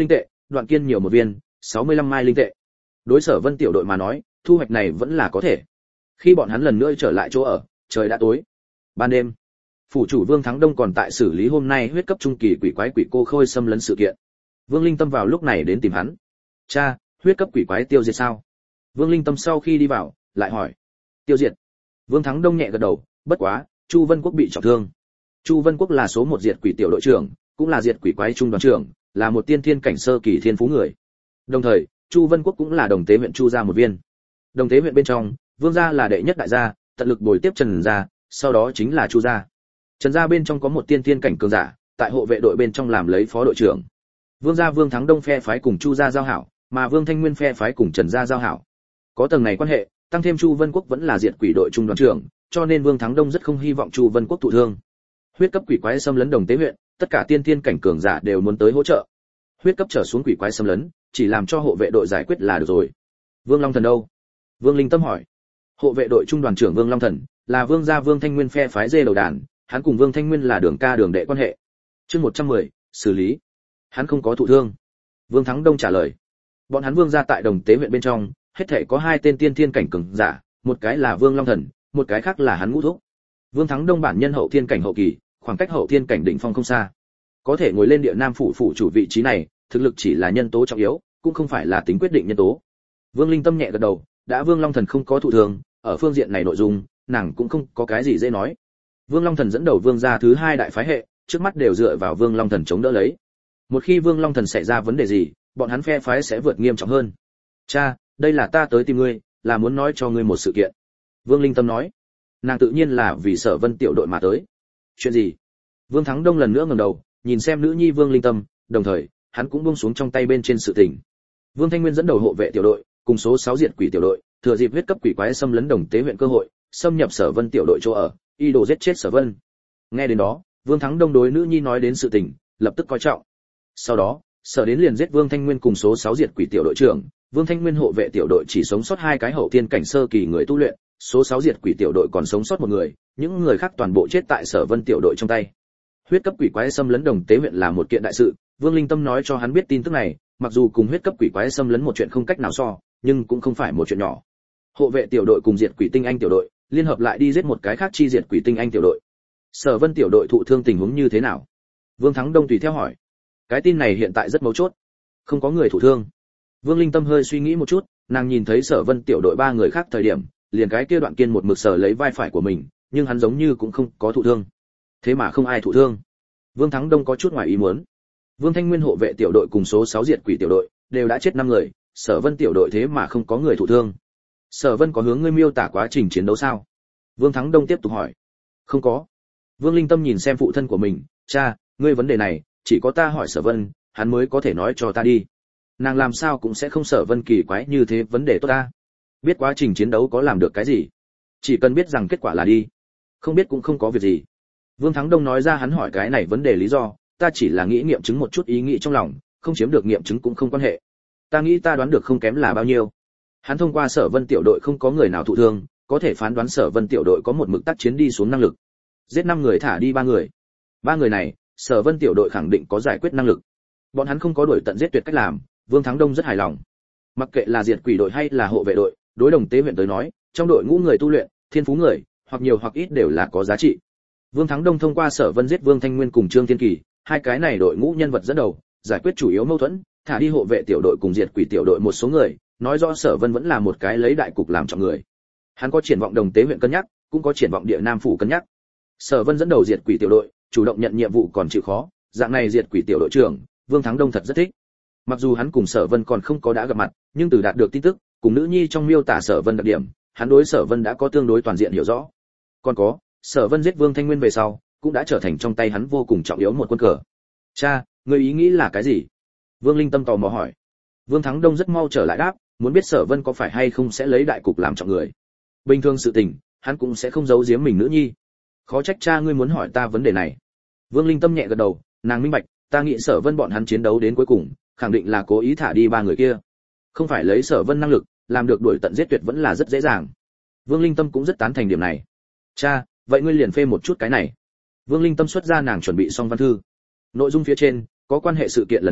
[SPEAKER 1] Đoạn Kiên nhiều một viên, 65 mai linh tệ. Đối Sở Vân tiểu đội mà nói, thu hoạch này vẫn là có thể. Khi bọn hắn lần nữa trở lại chỗ ở, trời đã tối. Ban đêm, phủ chủ Vương Thắng Đông còn tại xử lý hôm nay huyết cấp trung kỳ quỷ quái quỷ cô khôi xâm lấn sự kiện. Vương Linh Tâm vào lúc này đến tìm hắn. "Cha, huyết cấp quỷ quái tiêu diệt sao?" Vương Linh Tâm sau khi đi vào, lại hỏi. "Tiêu diệt." Vương Thắng Đông nhẹ gật đầu, "Bất quá, Chu Vân Quốc bị trọng thương." Chu Vân Quốc là số 1 diệt quỷ tiểu đội trưởng, cũng là diệt quỷ quái trung đoàn trưởng, là một tiên thiên cảnh sơ kỳ thiên phú người. Đồng thời, Chu Vân Quốc cũng là Đồng Tế huyện Chu gia một viên. Đồng Tế huyện bên trong, Vương gia là đệ nhất đại gia, tận lực bồi tiếp Trần gia, sau đó chính là Chu gia. Trần gia bên trong có một tiên thiên cảnh cường giả, tại hộ vệ đội bên trong làm lấy phó đội trưởng. Vương gia Vương Thắng Đông phe phái cùng Chu gia giao hảo, mà Vương Thanh Nguyên phe phái cùng Trần gia giao hảo. Có tầng này quan hệ, tăng thêm Chu Vân Quốc vẫn là diệt quỷ đội trung đoàn trưởng, cho nên Vương Thắng Đông rất không hy vọng Chu Vân Quốc thụ thương. Huyết cấp quỷ quái xâm lấn Đồng Tế huyện, tất cả tiên thiên cảnh cường giả đều muốn tới hỗ trợ. Huyết cấp trở xuống quỷ quái xâm lấn, chỉ làm cho hộ vệ đội giải quyết là được rồi. Vương Long Thần đâu? Vương Linh Tâm hỏi. Hộ vệ đội trung đoàn trưởng Vương Long Thần là Vương gia Vương Thanh Nguyên phe phái dê đầu đàn, hắn cùng Vương Thanh Nguyên là đường ca đường đệ quan hệ. Chương 110, xử lý. Hắn không có thụ thương. Vương Thắng Đông trả lời. Bọn hắn Vương gia tại Đồng Tế huyện bên trong, hết thảy có 2 tên tiên thiên cảnh cường giả, một cái là Vương Long Thần, một cái khác là hắn ngũ thúc. Vương Thắng Đông bản nhân hậu thiên cảnh hậu kỳ, khoảng cách hậu thiên cảnh đỉnh phong không xa. Có thể ngồi lên địa nam phủ phủ chủ vị trí này, thực lực chỉ là nhân tố trọng yếu, cũng không phải là tính quyết định nhân tố. Vương Linh Tâm nhẹ gật đầu, đã Vương Long Thần không có thụ thương, ở phương diện này nội dung, nàng cũng không có cái gì dễ nói. Vương Long Thần dẫn đầu Vương gia thứ 2 đại phái hệ, trước mắt đều dựa vào Vương Long Thần chống đỡ lấy. Một khi Vương Long Thần xảy ra vấn đề gì, bọn hắn phe phái sẽ vượt nghiêm trọng hơn. "Cha, đây là ta tới tìm ngươi, là muốn nói cho ngươi một sự kiện." Vương Linh Tâm nói. Nàng tự nhiên là vì Sở Vân tiểu đội mà tới. "Chuyện gì?" Vương Thắng Đông lần nữa ngẩng đầu, nhìn xem nữ nhi Vương Linh Tâm, đồng thời, hắn cũng buông xuống trong tay bên trên sự tình. Vương Thanh Nguyên dẫn đầu hộ vệ tiểu đội, cùng số 6 diệt quỷ tiểu đội, thừa dịp huyết cấp quỷ quái xâm lấn Đồng Tế huyện cơ hội, xâm nhập Sở Vân tiểu đội chỗ ở, y đồ giết chết Sở Vân. Nghe đến đó, Vương Thắng Đông đối nữ nhi nói đến sự tình, lập tức coi trọng. Sau đó, Sở đến liền giết Vương Thanh Nguyên cùng số 6 diệt quỷ tiểu đội trưởng, Vương Thanh Nguyên hộ vệ tiểu đội chỉ sống sót 2 cái hậu thiên cảnh sơ kỳ người tu luyện, số 6 diệt quỷ tiểu đội còn sống sót một người, những người khác toàn bộ chết tại Sở Vân tiểu đội trong tay. Huyết cấp quỷ quái xâm lấn Đồng Tế huyện là một kiện đại sự, Vương Linh Tâm nói cho hắn biết tin tức này, mặc dù cùng huyết cấp quỷ quái xâm lấn một chuyện không cách nào so, nhưng cũng không phải một chuyện nhỏ. Hộ vệ tiểu đội cùng diệt quỷ tinh anh tiểu đội, liên hợp lại đi giết một cái khác chi diệt quỷ tinh anh tiểu đội. Sở Vân tiểu đội thụ thương tình huống như thế nào? Vương Thắng Đông tùy theo hỏi. Cái tin này hiện tại rất mấu chốt. Không có người thụ thương. Vương Linh Tâm hơi suy nghĩ một chút, nàng nhìn thấy Sở Vân tiểu đội 3 người khác thời điểm, liền cái kia Đoạn Kiên một mực sờ lấy vai phải của mình, nhưng hắn giống như cũng không có thụ thương. Thế mà không ai thụ thương. Vương Thắng Đông có chút ngoài ý muốn. Vương Thanh Nguyên hộ vệ tiểu đội cùng số 6 diệt quỷ tiểu đội đều đã chết 5 người, Sở Vân tiểu đội thế mà không có người thụ thương. Sở Vân có hướng ngươi miêu tả quá trình chiến đấu sao? Vương Thắng Đông tiếp tục hỏi. Không có. Vương Linh Tâm nhìn xem phụ thân của mình, cha, ngươi vấn đề này, chỉ có ta hỏi Sở Vân, hắn mới có thể nói cho ta đi. Nàng làm sao cũng sẽ không Sở Vân kỳ quái như thế vấn đề tốt ta. Biết quá trình chiến đấu có làm được cái gì, chỉ cần biết rằng kết quả là đi. Không biết cũng không có việc gì. Vương Thắng Đông nói ra hắn hỏi cái này vấn đề lý do, ta chỉ là nghĩ nghiệm chứng một chút ý nghĩ trong lòng, không chiếm được nghiệm chứng cũng không quan hệ. Ta nghĩ ta đoán được không kém là bao nhiêu. Hắn thông qua Sở Vân tiểu đội không có người nào thụ thương, có thể phán đoán Sở Vân tiểu đội có một mực tác chiến đi xuống năng lực. Giết 5 người thả đi 3 người. 3 người này, Sở Vân tiểu đội khẳng định có giải quyết năng lực. Bọn hắn không có đuổi tận giết tuyệt cách làm, Vương Thắng Đông rất hài lòng. Mặc kệ là diệt quỷ đội hay là hộ vệ đội, đối Đồng Tế huyện tới nói, trong đội ngũ người tu luyện, thiên phú người, hoặc nhiều hoặc ít đều là có giá trị. Vương Thắng Đông thông qua Sở Vân giết Vương Thanh Nguyên cùng Trương Thiên Kỳ, 2 cái này đội ngũ nhân vật dẫn đầu, giải quyết chủ yếu mâu thuẫn, thả đi hộ vệ tiểu đội cùng diệt quỷ tiểu đội một số người, nói rõ Sở Vân vẫn là một cái lấy đại cục làm trọng người. Hắn có triển vọng Đồng Tế huyện cân nhắc, cũng có triển vọng địa nam phủ cân nhắc. Sở Vân dẫn đầu diệt quỷ tiểu đội, chủ động nhận nhiệm vụ còn chịu khó, dạng này diệt quỷ tiểu đội trưởng, Vương Thắng Đông thật rất thích. Mặc dù hắn cùng Sở Vân còn không có đã gặp mặt, nhưng từ đạt được tin tức, cùng nữ nhi trong miêu tả Sở Vân đặc điểm, hắn đối Sở Vân đã có tương đối toàn diện hiểu rõ. Còn có, Sở Vân giết Vương Thanh Nguyên về sau, cũng đã trở thành trong tay hắn vô cùng trọng yếu một quân cờ. Cha, ngươi ý nghĩ là cái gì? Vương Linh Tâm tò mò hỏi. Vương Thắng Đông rất mau trở lại đáp, muốn biết Sở Vân có phải hay không sẽ lấy đại cục làm trọng người. Bình thường sự tình, hắn cũng sẽ không giấu giếm mình nữ nhi. Khó trách cha ngươi muốn hỏi ta vấn đề này. Vương Linh Tâm nhẹ gật đầu, nàng minh bạch, ta nghĩ Sở Vân bọn hắn chiến đấu đến cuối cùng, khẳng định là cố ý thả đi 3 người kia. Không phải lấy Sở Vân năng lực, làm được đuổi tận giết tuyệt vẫn là rất dễ dàng. Vương Linh Tâm cũng rất tán thành điểm này. Cha, vậy ngươi liền phê một chút cái này. Vương Linh Tâm xuất ra nàng chuẩn bị xong văn thư. Nội dung phía trên có quan hệ sự kiện lần này,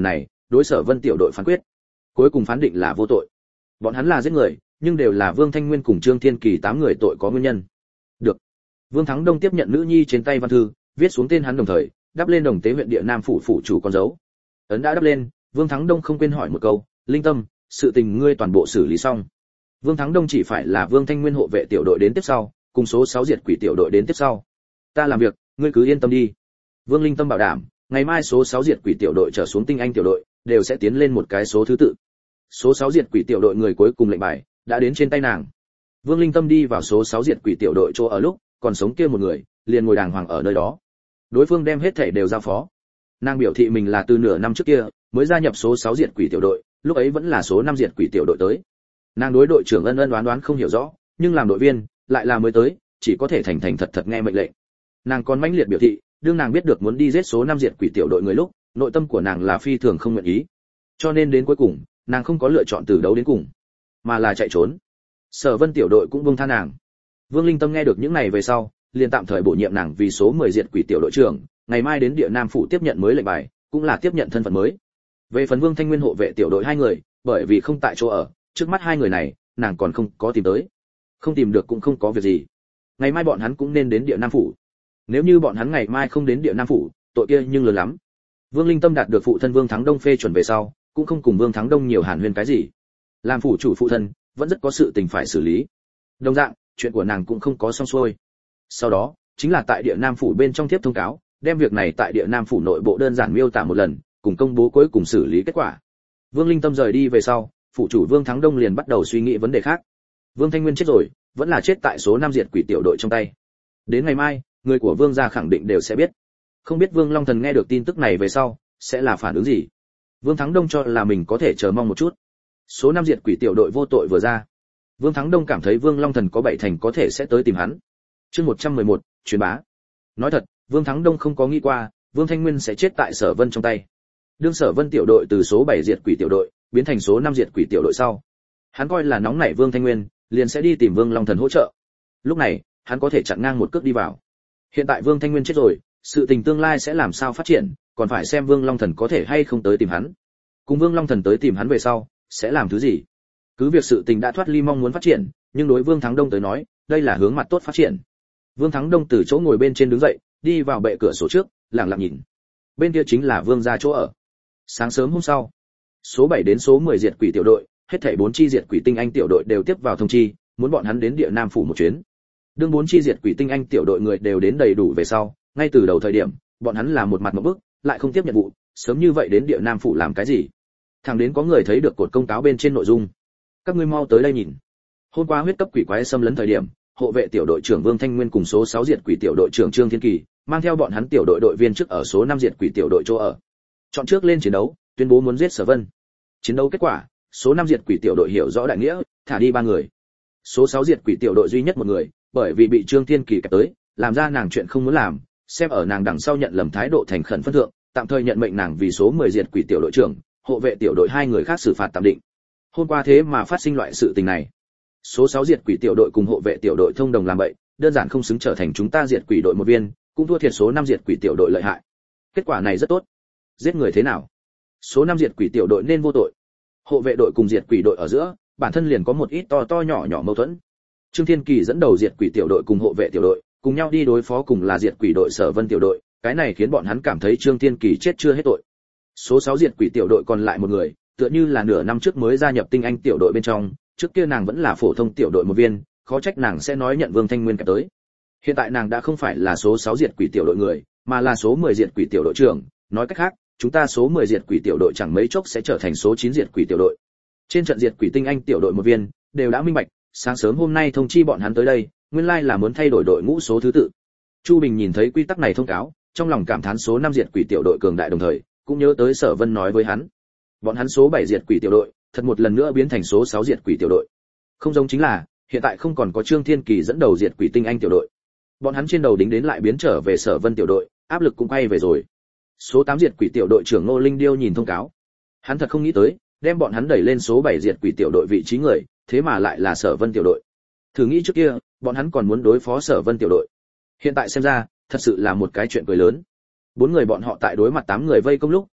[SPEAKER 1] đối Sở Vân tiểu đội phán quyết. Cuối cùng phán định là vô tội. Bọn hắn là giết người, nhưng đều là Vương Thanh Nguyên cùng Trương Thiên Kỳ 8 người tội có nguyên nhân. Được. Vương Thắng Đông tiếp nhận nữ nhi trên tay văn thư, viết xuống tên hắn đồng thời, đắp lên Đồng Tế huyện địa Nam phủ phủ chủ con dấu. Ấn đã đắp lên, Vương Thắng Đông không quên hỏi một câu, "Linh Tâm, sự tình ngươi toàn bộ xử lý xong?" Vương Thắng Đông chỉ phải là Vương Thanh Nguyên hộ vệ tiểu đội đến tiếp sau, cùng số 6 diệt quỷ tiểu đội đến tiếp sau. "Ta làm việc, ngươi cứ yên tâm đi." Vương Linh Tâm bảo đảm, ngày mai số 6 diệt quỷ tiểu đội trở xuống tinh anh tiểu đội, đều sẽ tiến lên một cái số thứ tự. Số 6 diệt quỷ tiểu đội người cuối cùng lệnh bài đã đến trên tay nàng. Vương Linh Tâm đi vào số 6 diệt quỷ tiểu đội chỗ ở lúc, còn sống kia một người, liền ngồi đàng hoàng ở nơi đó. Đối phương đem hết thảy đều giao phó. Nàng biểu thị mình là từ nửa năm trước kia mới gia nhập số 6 diệt quỷ tiểu đội, lúc ấy vẫn là số 5 diệt quỷ tiểu đội tới. Nàng đối đội trưởng ân ân đoán đoán không hiểu rõ, nhưng làm đội viên lại là mới tới, chỉ có thể thành thành thật thật nghe mệnh lệnh. Nàng còn mãnh liệt biểu thị, đương nàng biết được muốn đi giết số 5 diệt quỷ tiểu đội người lúc, nội tâm của nàng là phi thường không nguyện ý. Cho nên đến cuối cùng, nàng không có lựa chọn từ đấu đến cùng, mà là chạy trốn. Sở Vân tiểu đội cũng buông tha nàng. Vương Linh Tâm nghe được những này về sau, liền tạm thời bổ nhiệm nàng vì số 10 diệt quỷ tiểu đội trưởng, ngày mai đến địa Nam phủ tiếp nhận mới lệnh bài, cũng là tiếp nhận thân phận mới. Về phần Vương Thanh Nguyên hộ vệ tiểu đội 2 người, bởi vì không tại chỗ ở, trước mắt 2 người này, nàng còn không có tìm tới. Không tìm được cũng không có việc gì. Ngày mai bọn hắn cũng nên đến địa Nam phủ. Nếu như bọn hắn ngày mai không đến địa Nam phủ, tội kia nhưng lớn lắm. Vương Linh Tâm đạt được phụ thân Vương Thắng Đông phê chuẩn về sau, cũng không cùng Vương Thắng Đông nhiều hàn huyên cái gì. Làm phủ chủ phụ thân, vẫn rất có sự tình phải xử lý. Đồng dạng, chuyện của nàng cũng không có xong xuôi. Sau đó, chính là tại địa Nam phủ bên trong tiếp thông cáo, đem việc này tại địa Nam phủ nội bộ đơn giản miêu tả một lần, cùng công bố cuối cùng xử lý kết quả. Vương Linh Tâm rời đi về sau, phủ chủ Vương Thắng Đông liền bắt đầu suy nghĩ vấn đề khác. Vương Thanh Nguyên chết rồi, vẫn là chết tại số 5 diệt quỷ tiểu đội trong tay. Đến ngày mai, người của Vương gia khẳng định đều sẽ biết. Không biết Vương Long Thần nghe được tin tức này về sau, sẽ là phản ứng gì? Vương Thắng Đông cho là mình có thể chờ mong một chút. Số 5 diệt quỷ tiểu đội vô tội vừa ra. Vương Thắng Đông cảm thấy Vương Long Thần có 7 thành có thể sẽ tới tìm hắn. Chương 111, truyền bá. Nói thật, Vương Thắng Đông không có nghĩ qua, Vương Thanh Nguyên sẽ chết tại Sở Vân trong tay. Đương Sở Vân tiểu đội từ số 7 diệt quỷ tiểu đội biến thành số 5 diệt quỷ tiểu đội sau, hắn coi là nóng nảy Vương Thanh Nguyên, liền sẽ đi tìm Vương Long Thần hỗ trợ. Lúc này, hắn có thể chặn ngang một cước đi vào. Hiện tại Vương Thanh Nguyên chết rồi, sự tình tương lai sẽ làm sao phát triển, còn phải xem Vương Long Thần có thể hay không tới tìm hắn. Cùng Vương Long Thần tới tìm hắn về sau, sẽ làm thứ gì? Cứ việc sự tình đã thoát ly mong muốn phát triển, nhưng đối Vương Thắng Đông tới nói, đây là hướng mặt tốt phát triển. Vương Thắng Đông từ chỗ ngồi bên trên đứng dậy, đi vào bệ cửa sổ trước, lặng lặng nhìn. Bên kia chính là Vương gia chỗ ở. Sáng sớm hôm sau, số 7 đến số 10 diệt quỷ tiểu đội, hết thảy 4 chi diệt quỷ tinh anh tiểu đội đều tiếp vào thông chi, muốn bọn hắn đến địa Nam phủ một chuyến. Đương 4 chi diệt quỷ tinh anh tiểu đội người đều đến đầy đủ về sau, ngay từ đầu thời điểm, bọn hắn là một mặt ngộp bức, lại không tiếp nhận vụ, sớm như vậy đến địa Nam phủ làm cái gì? Thẳng đến có người thấy được cột công cáo bên trên nội dung. Các ngươi mau tới đây nhìn. Hôm qua huyết cấp quỷ quái xâm lấn thời điểm, hộ vệ tiểu đội trưởng Vương Thanh Nguyên cùng số 6 diệt quỷ tiểu đội trưởng Trương Thiên Kỳ, mang theo bọn hắn tiểu đội đội viên trước ở số 5 diệt quỷ tiểu đội chỗ ở. Chọn trước lên chiến đấu, tuyên bố muốn giết Sở Vân. Chiến đấu kết quả, số 5 diệt quỷ tiểu đội hiểu rõ đại nghĩa, thả đi 3 người. Số 6 diệt quỷ tiểu đội duy nhất một người, bởi vì bị Trương Thiên Kỳ kẹp tới, làm ra nàng chuyện không muốn làm, xem ở nàng đằng sau nhận lầm thái độ thành khẩn phân thượng, tạm thời nhận mệnh nàng vì số 10 diệt quỷ tiểu đội trưởng, hộ vệ tiểu đội 2 người khác xử phạt tạm định. Hôm qua thế mà phát sinh loại sự tình này. Số 6 diệt quỷ tiểu đội cùng hộ vệ tiểu đội thông đồng làm vậy, đơn giản không xứng trở thành chúng ta diệt quỷ đội một viên, cũng thua thiệt số 5 diệt quỷ tiểu đội lợi hại. Kết quả này rất tốt. Giết người thế nào? Số 5 diệt quỷ tiểu đội nên vô tội. Hộ vệ đội cùng diệt quỷ đội ở giữa, bản thân liền có một ít to nhỏ nhỏ mâu thuẫn. Trương Thiên Kỳ dẫn đầu diệt quỷ tiểu đội cùng hộ vệ tiểu đội, cùng nhau đi đối phó cùng là diệt quỷ đội Sở Vân tiểu đội, cái này khiến bọn hắn cảm thấy Trương Thiên Kỳ chết chưa hết tội. Số 6 diệt quỷ tiểu đội còn lại một người, tựa như là nửa năm trước mới gia nhập tinh anh tiểu đội bên trong, trước kia nàng vẫn là phổ thông tiểu đội một viên, khó trách nàng sẽ nói nhận Vương Thanh Nguyên kẹp tới. Hiện tại nàng đã không phải là số 6 diệt quỷ tiểu đội người, mà là số 10 diệt quỷ tiểu đội trưởng, nói cách khác, chúng ta số 10 diệt quỷ tiểu đội chẳng mấy chốc sẽ trở thành số 9 diệt quỷ tiểu đội. Trên trận diệt quỷ tinh anh tiểu đội một viên, đều đã minh bạch, sáng sớm hôm nay thông chi bọn hắn tới đây, nguyên lai là muốn thay đổi đội ngũ số thứ tự. Chu Bình nhìn thấy quy tắc này thông cáo, trong lòng cảm thán số 5 diệt quỷ tiểu đội cường đại đồng thời, cũng nhớ tới Sở Vân nói với hắn. Bọn hắn số 7 diệt quỷ tiểu đội, thật một lần nữa biến thành số 6 diệt quỷ tiểu đội. Không giống chính là, hiện tại không còn có Trương Thiên Kỳ dẫn đầu diệt quỷ tinh anh tiểu đội. Bọn hắn trên đầu đính đến lại biến trở về Sở Vân tiểu đội, áp lực cũng quay về rồi. Số 8 diệt quỷ tiểu đội trưởng Ngô Linh Điêu nhìn thông cáo. Hắn thật không nghĩ tới, đem bọn hắn đẩy lên số 7 diệt quỷ tiểu đội vị trí người, thế mà lại là Sở Vân tiểu đội. Thử nghĩ trước kia, bọn hắn còn muốn đối phó Sở Vân tiểu đội. Hiện tại xem ra, thật sự là một cái chuyện cười lớn. 4 người bọn họ tại đối mặt 8 người vây công lúc,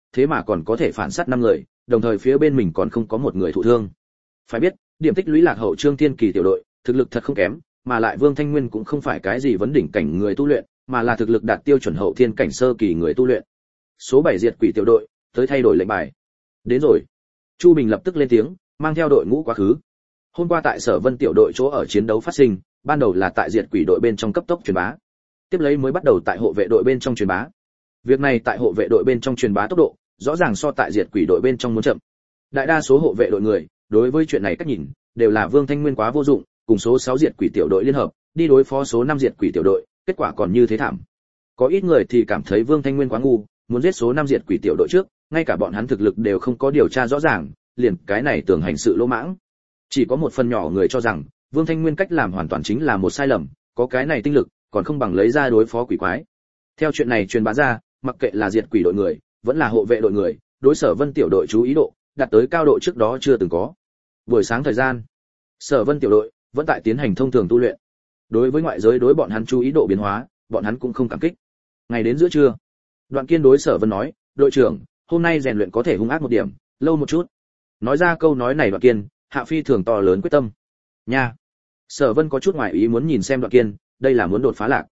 [SPEAKER 1] thế mà còn có thể phản sát 5 người, đồng thời phía bên mình còn không có một người thụ thương. Phải biết, điểm tích lũy lạc hậu Trương Thiên Kỳ tiểu đội, thực lực thật không kém, mà lại Vương Thanh Nguyên cũng không phải cái gì vấn đỉnh cảnh người tu luyện, mà là thực lực đạt tiêu chuẩn hậu thiên cảnh sơ kỳ người tu luyện. Số 7 diệt quỷ tiểu đội, tới thay đổi lệnh bài. Đến rồi. Chu Bình lập tức lên tiếng, mang theo đội ngũ quá khứ. Hôm qua tại Sở Vân tiểu đội chỗ ở chiến đấu phát sinh, ban đầu là tại diệt quỷ đội bên trong cấp tốc truyền bá. Tiếp lấy mới bắt đầu tại hộ vệ đội bên trong truyền bá. Việc này tại hộ vệ đội bên trong truyền bá tốc độ, rõ ràng so tại diệt quỷ đội bên trong muốn chậm. Đại đa số hộ vệ đội người, đối với chuyện này cách nhìn, đều là Vương Thanh Nguyên quá vô dụng, cùng số 6 diệt quỷ tiểu đội liên hợp, đi đối phó số 5 diệt quỷ tiểu đội, kết quả còn như thế thảm. Có ít người thì cảm thấy Vương Thanh Nguyên quá ngu, muốn giết số 5 diệt quỷ tiểu đội trước, ngay cả bọn hắn thực lực đều không có điều tra rõ ràng, liền cái này tưởng hành sự lỗ mãng. Chỉ có một phần nhỏ người cho rằng, Vương Thanh Nguyên cách làm hoàn toàn chính là một sai lầm, có cái này tinh lực, còn không bằng lấy ra đối phó quỷ quái. Theo chuyện này truyền bá ra, mặc kệ là diệt quỷ đội người, vẫn là hộ vệ đội người, đối Sở Vân tiểu đội chú ý độ, đạt tới cao độ trước đó chưa từng có. Buổi sáng thời gian, Sở Vân tiểu đội vẫn tại tiến hành thông thường tu luyện. Đối với ngoại giới đối bọn hắn chú ý độ biến hóa, bọn hắn cũng không cảm kích. Ngày đến giữa trưa, Đoạn Kiên đối Sở Vân nói, "Đội trưởng, hôm nay rèn luyện có thể hung ác một điểm, lâu một chút." Nói ra câu nói này Đoạn Kiên, hạ phi thường to lớn quyết tâm. Nha. Sở Vân có chút ngoài ý muốn nhìn xem Đoạn Kiên, đây là muốn đột phá lạc.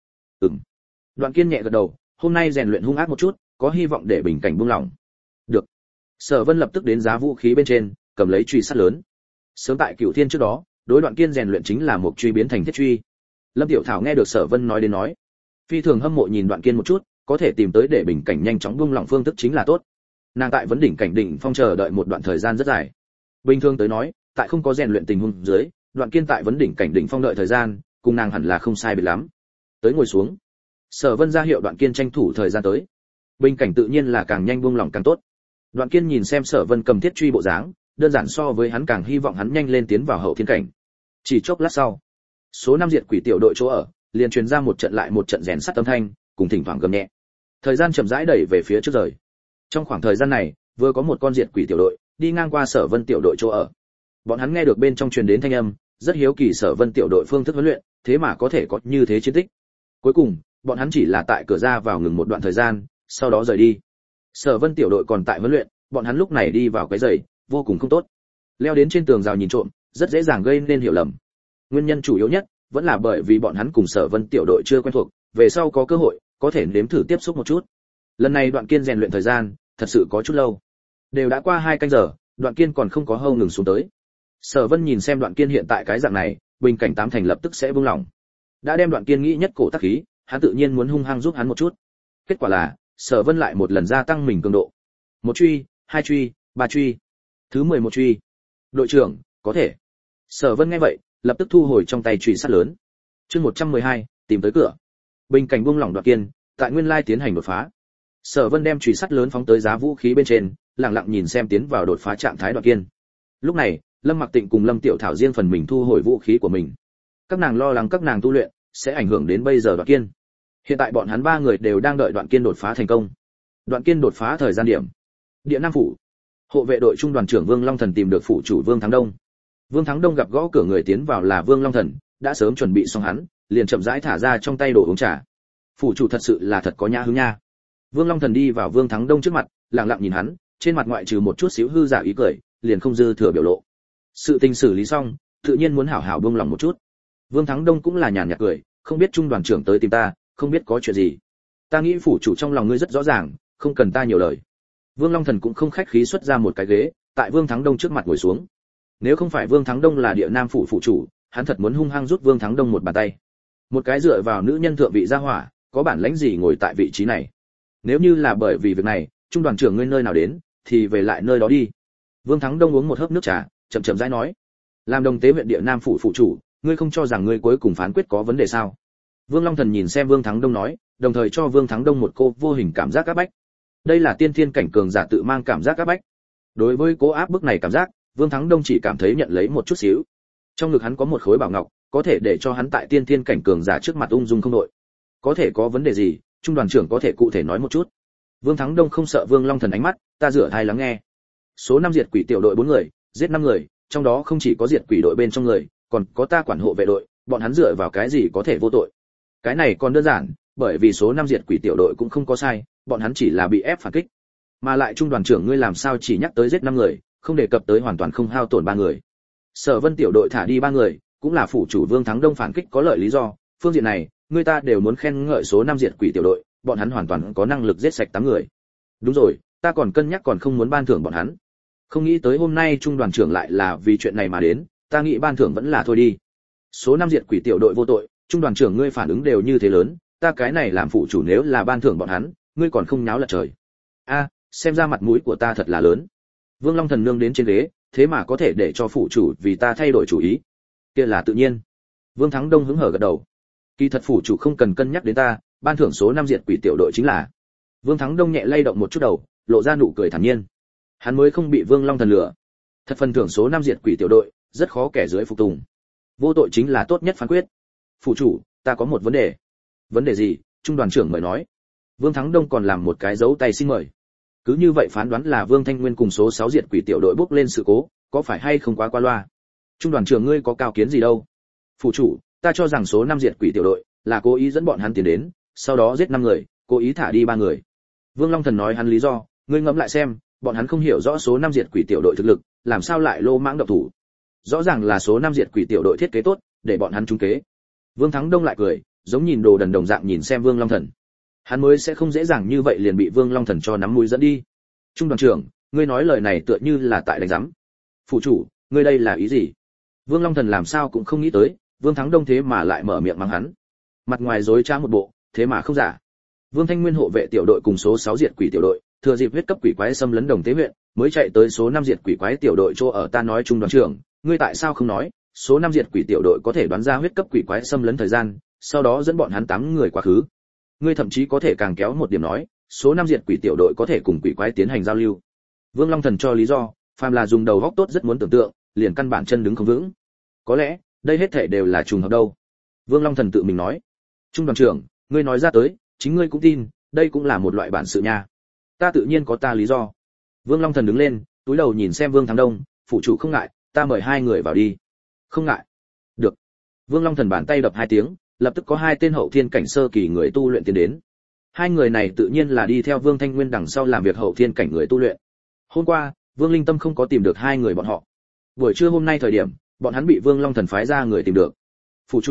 [SPEAKER 1] Đoạn Kiên nhẹ gật đầu, hôm nay rèn luyện hung ác một chút, có hy vọng để bình cảnh buông lỏng. Được. Sở Vân lập tức đến giá vũ khí bên trên, cầm lấy truy sắt lớn. Sớm tại Cửu Thiên trước đó, đối Đoạn Kiên rèn luyện chính là một truy biến thành thiết truy. Lâm Tiểu Thảo nghe được Sở Vân nói đến nói, phi thường hâm mộ nhìn Đoạn Kiên một chút, có thể tìm tới để bình cảnh nhanh chóng buông lỏng phương thức chính là tốt. Nàng tại vấn đỉnh cảnh đỉnh phong chờ đợi một đoạn thời gian rất dài. Bình thường tới nói, tại không có rèn luyện tình huống dưới, Đoạn Kiên tại vấn đỉnh cảnh đỉnh phong đợi thời gian, cùng nàng hẳn là không sai biệt lắm. Tới ngồi xuống. Sở Vân ra hiệu Đoạn Kiên tranh thủ thời gian tới. Bình cảnh tự nhiên là càng nhanh buông lỏng càng tốt. Đoạn Kiên nhìn xem Sở Vân cầm thiết truy bộ dáng, đơn giản so với hắn càng hy vọng hắn nhanh lên tiến vào hậu thiên cảnh. Chỉ chốc lát sau, số 5 diệt quỷ tiểu đội chỗ ở, liền truyền ra một trận lại một trận rèn sắt âm thanh, cùng thỉnh thoảng gầm nhẹ. Thời gian chậm rãi đẩy về phía trước rời. Trong khoảng thời gian này, vừa có một con diệt quỷ tiểu đội đi ngang qua Sở Vân tiểu đội chỗ ở. Bọn hắn nghe được bên trong truyền đến thanh âm, rất hiếu kỳ Sở Vân tiểu đội phương thức huấn luyện, thế mà có thể có như thế chiến tích. Cuối cùng, bọn hắn chỉ là tại cửa ra vào ngừng một đoạn thời gian, sau đó rời đi. Sở Vân tiểu đội còn tại huấn luyện, bọn hắn lúc này đi vào cái giày, vô cùng không tốt. Leo đến trên tường rào nhìn trộm, rất dễ dàng gây nên hiểu lầm. Nguyên nhân chủ yếu nhất vẫn là bởi vì bọn hắn cùng Sở Vân tiểu đội chưa quen thuộc, về sau có cơ hội, có thể nếm thử tiếp xúc một chút. Lần này Đoạn Kiên rèn luyện thời gian, thật sự có chút lâu. Đều đã qua 2 canh giờ, Đoạn Kiên còn không có hâu ngừng xuống tới. Sở Vân nhìn xem Đoạn Kiên hiện tại cái dạng này, bình cảnh 8 thành lập tức sẽ buông lỏng. Đã đem Đoạn Kiên nghĩ nhất cổ tác khí, hắn tự nhiên muốn hung hăng giúp hắn một chút. Kết quả là, Sở Vân lại một lần gia tăng mình cường độ. 1 truy, 2 truy, 3 truy. Thứ 11 truy. Đội trưởng, có thể. Sở Vân nghe vậy, lập tức thu hồi trong tay chùy sắt lớn. Chương 112, tìm tới cửa. Bình cảnh buông lỏng Đoạn Kiên, tại nguyên lai tiến hành đột phá. Sở Vân đem chùy sắt lớn phóng tới giá vũ khí bên trên, lặng lặng nhìn xem tiến vào đột phá trạng thái Đoạn Kiên. Lúc này, Lâm Mặc Tịnh cùng Lâm Tiểu Thảo riêng phần mình thu hồi vũ khí của mình. Các nàng lo lắng các nàng tu luyện sẽ ảnh hưởng đến bây giờ Đoạn Kiên. Hiện tại bọn hắn 3 người đều đang đợi Đoạn Kiên đột phá thành công. Đoạn Kiên đột phá thời gian điểm. Địa Nam phủ. Hộ vệ đội trung đoàn trưởng Vương Long Thần tìm được phủ chủ Vương Thắng Đông. Vương Thắng Đông gặp gõ cửa người tiến vào là Vương Long Thần, đã sớm chuẩn bị xong hắn, liền chậm rãi thả ra trong tay đồ uống trà. Phủ chủ thật sự là thật có nhã hứng nha. Vương Long Thần đi vào Vương Thắng Đông trước mặt, lặng lặng nhìn hắn, trên mặt ngoại trừ một chút xíu hư giả ý cười, liền không dư thừa biểu lộ. Sự tình xử lý xong, tự nhiên muốn hảo hảo buông lòng một chút. Vương Thắng Đông cũng là nhàn nhạt cười, không biết trung đoàn trưởng tới tìm ta, không biết có chuyện gì. Ta nghĩ phủ chủ trong lòng ngươi rất rõ ràng, không cần ta nhiều lời. Vương Long Thần cũng không khách khí xuất ra một cái ghế, tại Vương Thắng Đông trước mặt ngồi xuống. Nếu không phải Vương Thắng Đông là Địa Nam phủ phụ chủ, hắn thật muốn hung hăng rút Vương Thắng Đông một bàn tay. Một cái dựa vào nữ nhân thượng vị gia hỏa, có bản lãnh gì ngồi tại vị trí này? Nếu như là bởi vì việc này, trung đoàn trưởng ngươi nơi nào đến, thì về lại nơi đó đi. Vương Thắng Đông uống một hớp nước trà, chậm chậm rãi nói: làm Đồng Tế huyện Địa Nam phủ phụ chủ, ngươi không cho rằng ngươi cuối cùng phán quyết có vấn đề sao? Vương Long Thần nhìn xem Vương Thắng Đông nói, đồng thời cho Vương Thắng Đông một cô vô hình cảm giác áp bách. Đây là tiên thiên cảnh cường giả tự mang cảm giác áp bách. Đối với cố áp bức này cảm giác, Vương Thắng Đông chỉ cảm thấy nhận lấy một chút xíu. Trong ngực hắn có một khối bảo ngọc, có thể để cho hắn tại tiên thiên cảnh cường giả trước mặt ung dung không đội. Có thể có vấn đề gì, trung đoàn trưởng có thể cụ thể nói một chút. Vương Thắng Đông không sợ Vương Long Thần ánh mắt, ta rửa tai lắng nghe. Số 5 diệt quỷ tiểu đội 4 người, giết 5 người, trong đó không chỉ có diệt quỷ đội bên trong người, còn có ta quản hộ vệ đội, bọn hắn dựa vào cái gì có thể vô tội? Cái này còn đơn giản, bởi vì số 5 diệt quỷ tiểu đội cũng không có sai, bọn hắn chỉ là bị ép phản kích. Mà lại trung đoàn trưởng ngươi làm sao chỉ nhắc tới giết 5 người, không đề cập tới hoàn toàn không hao tổn 3 người. Sở Vân tiểu đội thả đi 3 người, cũng là phủ chủ Vương Thắng Đông phản kích có lợi lý do, phương diện này, người ta đều muốn khen ngợi số 5 diệt quỷ tiểu đội, bọn hắn hoàn toàn có năng lực giết sạch 8 người. Đúng rồi, ta còn cân nhắc còn không muốn ban thưởng bọn hắn. Không nghĩ tới hôm nay trung đoàn trưởng lại là vì chuyện này mà đến, ta nghĩ ban thưởng vẫn là thôi đi. Số 5 diệt quỷ tiểu đội vô tội, trung đoàn trưởng ngươi phản ứng đều như thế lớn, ta cái này làm phụ chủ nếu là ban thưởng bọn hắn, ngươi còn không nháo lật trời. A, xem ra mặt mũi của ta thật là lớn. Vương Long Thần nương đến trên ghế, thế mà có thể để cho phụ chủ vì ta thay đổi chủ ý. Kia là tự nhiên. Vương Thắng Đông hứng hở gật đầu. Kỳ thật phụ chủ không cần cân nhắc đến ta, ban thưởng số 5 diệt quỷ tiểu đội chính là. Vương Thắng Đông nhẹ lay động một chút đầu, lộ ra nụ cười thản nhiên. Hắn mới không bị Vương Long Thần lừa. Thật phần thưởng số 5 diệt quỷ tiểu đội, rất khó kẻ dưới phục tùng. Vô tội chính là tốt nhất phán quyết. Phụ chủ, ta có một vấn đề. Vấn đề gì? Trung đoàn trưởng mời nói. Vương Thắng Đông còn làm một cái dấu tay xin mời. Cứ như vậy phán đoán là Vương Thanh Nguyên cùng số 6 diệt quỷ tiểu đội bốc lên sự cố, có phải hay không quá qua loa? Trung đoàn trưởng ngươi có cao kiến gì đâu? Phụ chủ, ta cho rằng số 5 diệt quỷ tiểu đội là cố ý dẫn bọn hắn tiến đến, sau đó giết 5 người, cố ý thả đi 3 người. Vương Long Thần nói hắn lý do, ngươi ngẫm lại xem, bọn hắn không hiểu rõ số 5 diệt quỷ tiểu đội thực lực, làm sao lại lô mãng động thủ? Rõ ràng là số 5 diệt quỷ tiểu đội thiết kế tốt, để bọn hắn trúng kế. Vương Thắng Đông lại cười, giống nhìn đồ đần đồng dạng nhìn xem Vương Long Thần. Hắn mới sẽ không dễ dàng như vậy liền bị Vương Long Thần cho nắm mũi dẫn đi. Trung đoàn trưởng, ngươi nói lời này tựa như là tại đánh giám. Phụ chủ, ngươi đây là ý gì? Vương Long Thần làm sao cũng không nghĩ tới, Vương Thắng Đông thế mà lại mở miệng mắng hắn. Mặt ngoài dối trá một bộ, thế mà không giả. Vương Thanh Nguyên hộ vệ tiểu đội cùng số 6 diệt quỷ tiểu đội, thừa dịp huyết cấp quỷ quái xâm lấn Đồng Tế huyện, mới chạy tới số 5 diệt quỷ quái tiểu đội chỗ ở. Ta nói Trung đoàn trưởng, ngươi tại sao không nói, số 5 diệt quỷ tiểu đội có thể đoán ra huyết cấp quỷ quái xâm lấn thời gian, sau đó dẫn bọn hắn 8 người quá khứ. Ngươi thậm chí có thể càng kéo một điểm nói, số 5 diệt quỷ tiểu đội có thể cùng quỷ quái tiến hành giao lưu. Vương Long Thần cho lý do, phàm là dùng đầu óc tốt rất muốn tưởng tượng, liền căn bản chân đứng không vững. Có lẽ, đây hết thảy đều là trùng hợp đâu. Vương Long Thần tự mình nói. Trung đoàn trưởng, ngươi nói ra tới, chính ngươi cũng tin, đây cũng là một loại bản sự nha. Ta tự nhiên có ta lý do. Vương Long Thần đứng lên, túi đầu nhìn xem Vương Thắng Đông, phụ chủ không ngại, ta mời 2 người vào đi. Không ngại. Được. Vương Long Thần bàn tay đập 2 tiếng, lập tức có 2 tên hậu thiên cảnh sơ kỳ người tu luyện tiến đến. 2 người này tự nhiên là đi theo Vương Thanh Nguyên đằng sau làm việc hậu thiên cảnh người tu luyện. Hôm qua, Vương Linh Tâm không có tìm được 2 người bọn họ. Buổi trưa hôm nay thời điểm, bọn hắn bị Vương Long Thần phái ra người tìm được. Phụ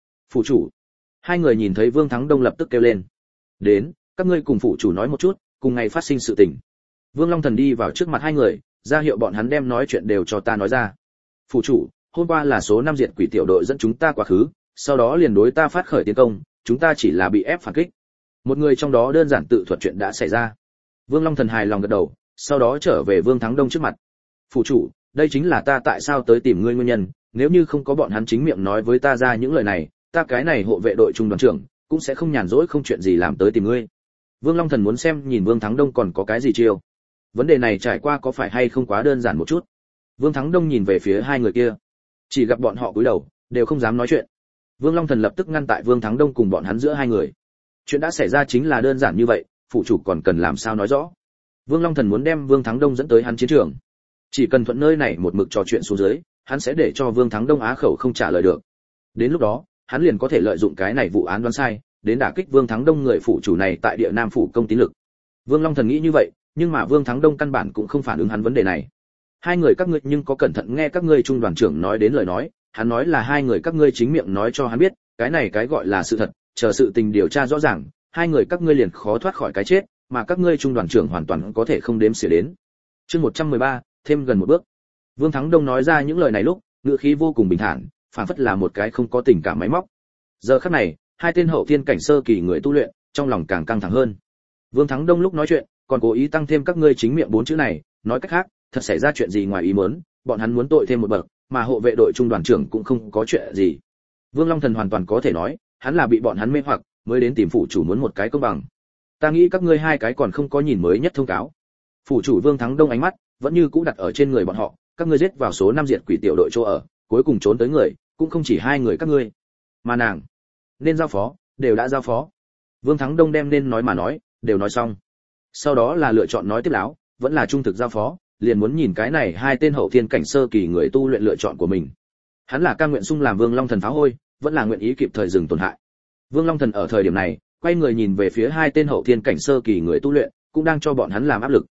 [SPEAKER 1] chủ. 2 người nhìn thấy Vương Thắng Đông lập tức kêu lên. Đến, các ngươi cùng phụ chủ nói một chút, cùng ngày phát sinh sự tình. Vương Long Thần đi vào trước mặt 2 người, ra hiệu bọn hắn đem nói chuyện đều cho ta nói ra. Phụ chủ, hôm qua là số 5 diệt quỷ tiểu đội dẫn chúng ta quá khứ, sau đó liền đối ta phát khởi tiến công, chúng ta chỉ là bị ép phản kích. Một người trong đó đơn giản tự thuật chuyện đã xảy ra. Vương Long Thần hài lòng gật đầu, sau đó trở về Vương Thắng Đông trước mặt. Phụ chủ, đây chính là ta tại sao tới tìm ngươi nguyên nhân, nếu như không có bọn hắn chính miệng nói với ta ra những lời này, ta cái này hộ vệ đội trung đoàn trưởng cũng sẽ không nhàn rỗi không chuyện gì làm tới tìm ngươi. Vương Long Thần muốn xem nhìn Vương Thắng Đông còn có cái gì chiêu. Vấn đề này trải qua có phải hay không quá đơn giản một chút. Vương Thắng Đông nhìn về phía 2 người kia, chỉ gặp bọn họ cúi đầu, đều không dám nói chuyện. Vương Long Thần lập tức ngăn tại Vương Thắng Đông cùng bọn hắn giữa 2 người. Chuyện đã xảy ra chính là đơn giản như vậy, phụ chủ còn cần làm sao nói rõ. Vương Long Thần muốn đem Vương Thắng Đông dẫn tới hắn chiến trường. Chỉ cần thuận nơi này một mực trò chuyện xuống dưới, hắn sẽ để cho Vương Thắng Đông á khẩu không trả lời được. Đến lúc đó, hắn liền có thể lợi dụng cái này vụ án đoán sai, đến đả kích Vương Thắng Đông người phụ chủ này tại địa Nam phủ công tín lực. Vương Long Thần nghĩ như vậy, nhưng mà Vương Thắng Đông căn bản cũng không phản ứng hắn vấn đề này. 2 người các ngươi nhưng có cẩn thận nghe các ngươi trung đoàn trưởng nói đến lời nói, hắn nói là 2 người các ngươi chính miệng nói cho hắn biết, cái này cái gọi là sự thật, chờ sự tình điều tra rõ ràng, 2 người các ngươi liền khó thoát khỏi cái chết, mà các ngươi trung đoàn trưởng hoàn toàn có thể không đếm xỉa đến. Chương 113, thêm gần một bước. Vương Thắng Đông nói ra những lời này lúc, ngữ khí vô cùng bình thản, phản phất là một cái không có tình cảm máy móc. Giờ khắc này, 2 tên hậu thiên cảnh sơ kỳ người tu luyện, trong lòng càng căng thẳng hơn. Vương Thắng Đông lúc nói chuyện, còn cố ý tăng thêm các ngươi chính miệng 4 chữ này, nói cách khác, thật xảy ra chuyện gì ngoài ý muốn, bọn hắn muốn tội thêm một bậc, mà hộ vệ đội trung đoàn trưởng cũng không có chuyện gì. Vương Long Thần hoàn toàn có thể nói, hắn là bị bọn hắn mê hoặc, mới đến tìm phụ chủ muốn một cái công bằng. Ta nghĩ các ngươi 2 cái còn không có nhìn mới nhất thông cáo. Phụ chủ Vương Thắng Đông ánh mắt vẫn như cũ đặt ở trên người bọn họ, các ngươi giết vào số 5 diệt quỷ tiểu đội chỗ ở, cuối cùng trốn tới người, cũng không chỉ 2 người các ngươi. Mà nàng, nên giao phó, đều đã giao phó. Vương Thắng Đông đem nên nói mà nói, đều nói xong. Sau đó là lựa chọn nói tiếp láo, vẫn là trung thực giao phó, liền muốn nhìn cái này 2 tên hậu thiên cảnh sơ kỳ người tu luyện lựa chọn của mình. Hắn là cam nguyện sung làm Vương Long Thần phá hôi, vẫn là nguyện ý kịp thời dừng tổn hại. Vương Long Thần ở thời điểm này, quay người nhìn về phía 2 tên hậu thiên cảnh sơ kỳ người tu luyện, cũng đang cho bọn hắn làm áp lực.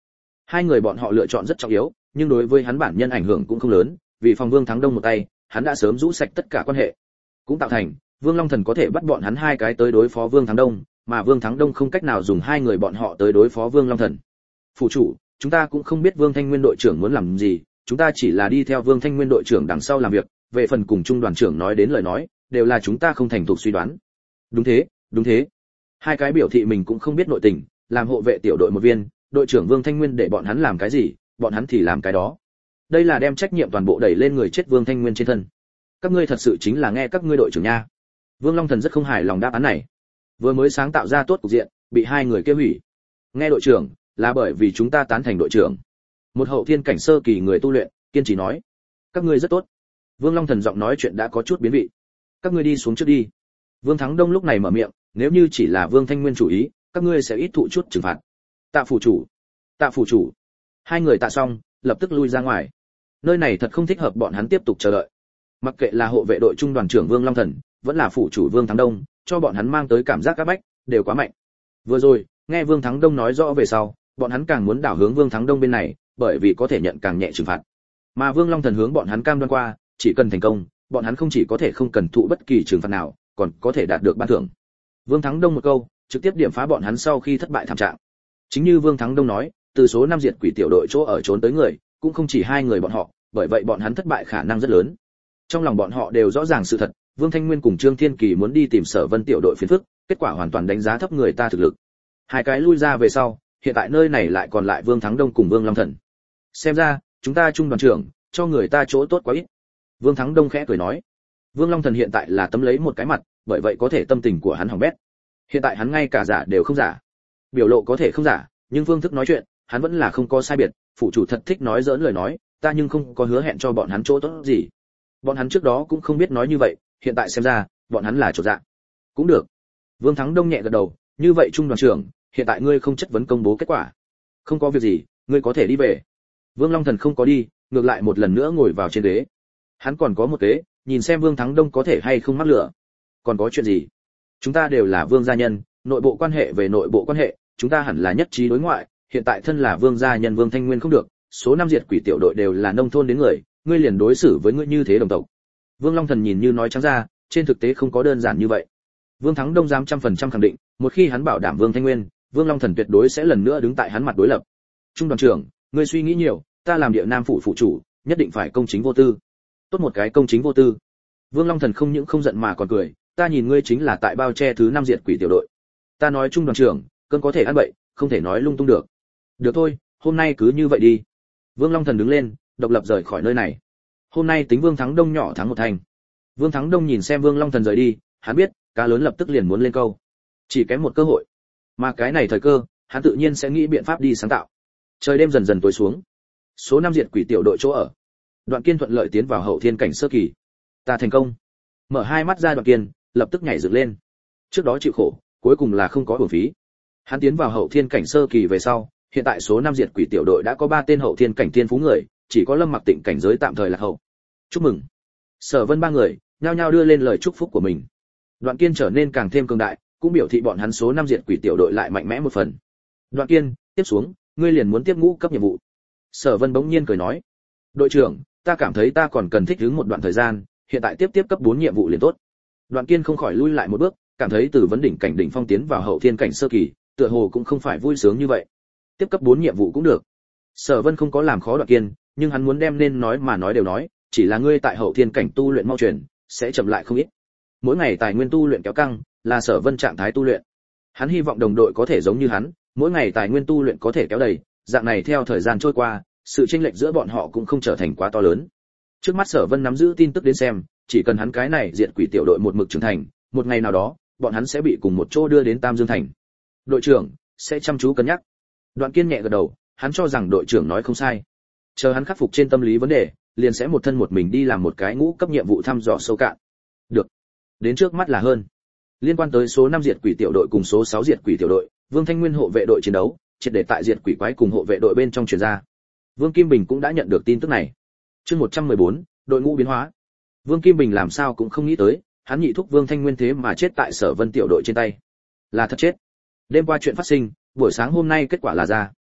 [SPEAKER 1] Hai người bọn họ lựa chọn rất trọng yếu, nhưng đối với hắn bản nhân ảnh hưởng cũng không lớn, vì phòng Vương Thắng Đông một tay, hắn đã sớm rũ sạch tất cả quan hệ, cũng tạo thành Vương Long Thần có thể bắt bọn hắn hai cái tới đối phó Vương Thắng Đông, mà Vương Thắng Đông không cách nào dùng hai người bọn họ tới đối phó Vương Long Thần. Phủ chủ, chúng ta cũng không biết Vương Thanh Nguyên đội trưởng muốn làm gì, chúng ta chỉ là đi theo Vương Thanh Nguyên đội trưởng đằng sau làm việc, về phần cùng trung đoàn trưởng nói đến lời nói, đều là chúng ta không thành thục suy đoán. Đúng thế, đúng thế. Hai cái biểu thị mình cũng không biết nội tình, làm hộ vệ tiểu đội một viên, đội trưởng Vương Thanh Nguyên để bọn hắn làm cái gì, bọn hắn thì làm cái đó. Đây là đem trách nhiệm toàn bộ đẩy lên người chết Vương Thanh Nguyên trên thân. Các ngươi thật sự chính là nghe các ngươi đội trưởng nha. Vương Long Thần rất không hài lòng đáp án này. Vừa mới sáng tạo ra tốt cục diện, bị hai người kêu hủy. Nghe đội trưởng, là bởi vì chúng ta tán thành đội trưởng. Một hậu thiên cảnh sơ kỳ người tu luyện, kiên trì nói. Các ngươi rất tốt. Vương Long Thần giọng nói chuyện đã có chút biến vị. Các ngươi đi xuống trước đi. Vương Thắng Đông lúc này mở miệng, nếu như chỉ là Vương Thanh Nguyên chủ ý, các ngươi sẽ ít thụ chút trừng phạt. Tạ phủ chủ. Tạ phủ chủ. Hai người tạ xong, lập tức lui ra ngoài. Nơi này thật không thích hợp bọn hắn tiếp tục chờ đợi. Mặc kệ là hộ vệ đội trung đoàn trưởng Vương Long Thần, vẫn là phủ chủ Vương Thắng Đông, cho bọn hắn mang tới cảm giác áp bách, đều quá mạnh. Vừa rồi, nghe Vương Thắng Đông nói rõ về sau, bọn hắn càng muốn đảo hướng Vương Thắng Đông bên này, bởi vì có thể nhận càng nhẹ trừng phạt. Mà Vương Long Thần hướng bọn hắn cam đoan qua, chỉ cần thành công, bọn hắn không chỉ có thể không cần thụ bất kỳ trừng phạt nào, còn có thể đạt được ban thưởng. Vương Thắng Đông một câu, trực tiếp điểm phá bọn hắn sau khi thất bại thảm trạng. Chính như Vương Thắng Đông nói, từ số 5 diệt quỷ tiểu đội chỗ ở trốn tới người, cũng không chỉ hai người bọn họ, bởi vậy bọn hắn thất bại khả năng rất lớn. Trong lòng bọn họ đều rõ ràng sự thật, Vương Thanh Nguyên cùng Trương Thiên Kỳ muốn đi tìm Sở Vân tiểu đội phiền phức, kết quả hoàn toàn đánh giá thấp người ta thực lực. Hai cái lui ra về sau, hiện tại nơi này lại còn lại Vương Thắng Đông cùng Vương Long Thần. Xem ra, chúng ta trung đoàn trưởng, cho người ta chỗ tốt quá ít. Vương Thắng Đông khẽ cười nói. Vương Long Thần hiện tại là tấm lấy một cái mặt, bởi vậy có thể tâm tình của hắn hỏng bét. Hiện tại hắn ngay cả giả đều không giả. Biểu lộ có thể không giả, nhưng phương thức nói chuyện, hắn vẫn là không có sai biệt, phụ chủ thật thích nói giỡn lời nói, ta nhưng không có hứa hẹn cho bọn hắn chỗ tốt gì. Bọn hắn trước đó cũng không biết nói như vậy, hiện tại xem ra, bọn hắn là chỗ dạ. Cũng được. Vương Thắng Đông nhẹ gật đầu, như vậy trung đoàn trưởng, hiện tại ngươi không chất vấn công bố kết quả. Không có việc gì, ngươi có thể đi về. Vương Long Thần không có đi, ngược lại một lần nữa ngồi vào trên ghế. Hắn còn có một kế, nhìn xem Vương Thắng Đông có thể hay không mắc lửa. Còn có chuyện gì? Chúng ta đều là vương gia nhân, nội bộ quan hệ về nội bộ quan hệ, chúng ta hẳn là nhất trí đối ngoại, hiện tại thân là vương gia nhân Vương Thanh Nguyên không được, số 5 diệt quỷ tiểu đội đều là nông thôn đến người, ngươi liền đối xử với ngươi như thế đồng tộc. Vương Long Thần nhìn như nói trắng ra, trên thực tế không có đơn giản như vậy. Vương Thắng Đông dám 100% khẳng định, một khi hắn bảo đảm Vương Thanh Nguyên, Vương Long Thần tuyệt đối sẽ lần nữa đứng tại hắn mặt đối lập. Trung đoàn trưởng, ngươi suy nghĩ nhiều, ta làm Địa Nam phủ phụ chủ, nhất định phải công chính vô tư. Tốt một cái công chính vô tư. Vương Long Thần không những không giận mà còn cười, ta nhìn ngươi chính là tại bao che thứ 5 diệt quỷ tiểu đội. Ta nói Trung đoàn trưởng, cơn có thể ăn bậy, không thể nói lung tung được. Được thôi, hôm nay cứ như vậy đi. Vương Long Thần đứng lên, độc lập rời khỏi nơi này. Hôm nay tính Vương Thắng Đông nhỏ thắng một thành. Vương Thắng Đông nhìn xem Vương Long Thần rời đi, hắn biết, cá lớn lập tức liền muốn lên câu. Chỉ kém một cơ hội. Mà cái này thời cơ, hắn tự nhiên sẽ nghĩ biện pháp đi sáng tạo. Trời đêm dần dần tối xuống. Số 5 diệt quỷ tiểu đội chỗ ở. Đoạn Kiên thuận lợi tiến vào hậu thiên cảnh sơ kỳ. Ta thành công. Mở hai mắt ra Đoạn Kiên, lập tức nhảy dựng lên. Trước đó chịu khổ, cuối cùng là không có uổng phí. Hắn tiến vào hậu thiên cảnh sơ kỳ về sau, hiện tại số 5 diệt quỷ tiểu đội đã có 3 tên hậu thiên cảnh thiên phú người, chỉ có Lâm Mặc Tịnh cảnh giới tạm thời là hậu. Chúc mừng. Sở Vân ba người nhao nhao đưa lên lời chúc phúc của mình. Đoạn Kiên trở nên càng thêm cường đại, cũng biểu thị bọn hắn số 5 diệt quỷ tiểu đội lại mạnh mẽ một phần. Đoạn Kiên, tiếp xuống, ngươi liền muốn tiếp ngũ cấp nhiệm vụ. Sở Vân bỗng nhiên cười nói, đội trưởng, ta cảm thấy ta còn cần thích ứng một đoạn thời gian, hiện tại tiếp cấp 4 nhiệm vụ liền tốt. Đoạn Kiên không khỏi lui lại một bước, cảm thấy từ vấn đỉnh cảnh đỉnh phong tiến vào hậu thiên cảnh sơ kỳ, tựa hồ cũng không phải vui sướng như vậy. Tiếp cấp 4 nhiệm vụ cũng được. Sở Vân không có làm khó Đoạn Kiên, nhưng hắn muốn đem nên nói mà nói đều nói, chỉ là ngươi tại hậu thiên cảnh tu luyện mau truyền, sẽ chậm lại không ít. Mỗi ngày tài nguyên tu luyện kéo căng, là Sở Vân trạng thái tu luyện. Hắn hy vọng đồng đội có thể giống như hắn, mỗi ngày tài nguyên tu luyện có thể kéo đầy, dạng này theo thời gian trôi qua, sự chênh lệch giữa bọn họ cũng không trở thành quá to lớn. Trước mắt Sở Vân nắm giữ tin tức đến xem, chỉ cần hắn cái này diệt quỷ tiểu đội một mực trưởng thành, một ngày nào đó, bọn hắn sẽ bị cùng một chỗ đưa đến Tam Dương thành. Đội trưởng sẽ chăm chú cân nhắc. Đoạn Kiên nhẹ gật đầu, hắn cho rằng đội trưởng nói không sai. Chờ hắn khắc phục trên tâm lý vấn đề, liền sẽ một thân một mình đi làm một cái ngũ cấp nhiệm vụ thăm dò sâu cạn. Được. Đến trước mắt là hơn. Liên quan tới số 5 diệt quỷ tiểu đội cùng số 6 diệt quỷ tiểu đội, Vương Thanh Nguyên hộ vệ đội chiến đấu, triệt để tại diệt quỷ quái cùng hộ vệ đội bên trong truyền ra. Vương Kim Bình cũng đã nhận được tin tức này. Chương 114, đội ngũ biến hóa. Vương Kim Bình làm sao cũng không nghĩ tới, hắn nhị thúc Vương Thanh Nguyên thế mà chết tại Sở Vân tiểu đội trên tay. Là thật chết. Đêm qua chuyện phát sinh, buổi sáng hôm nay kết quả là ra.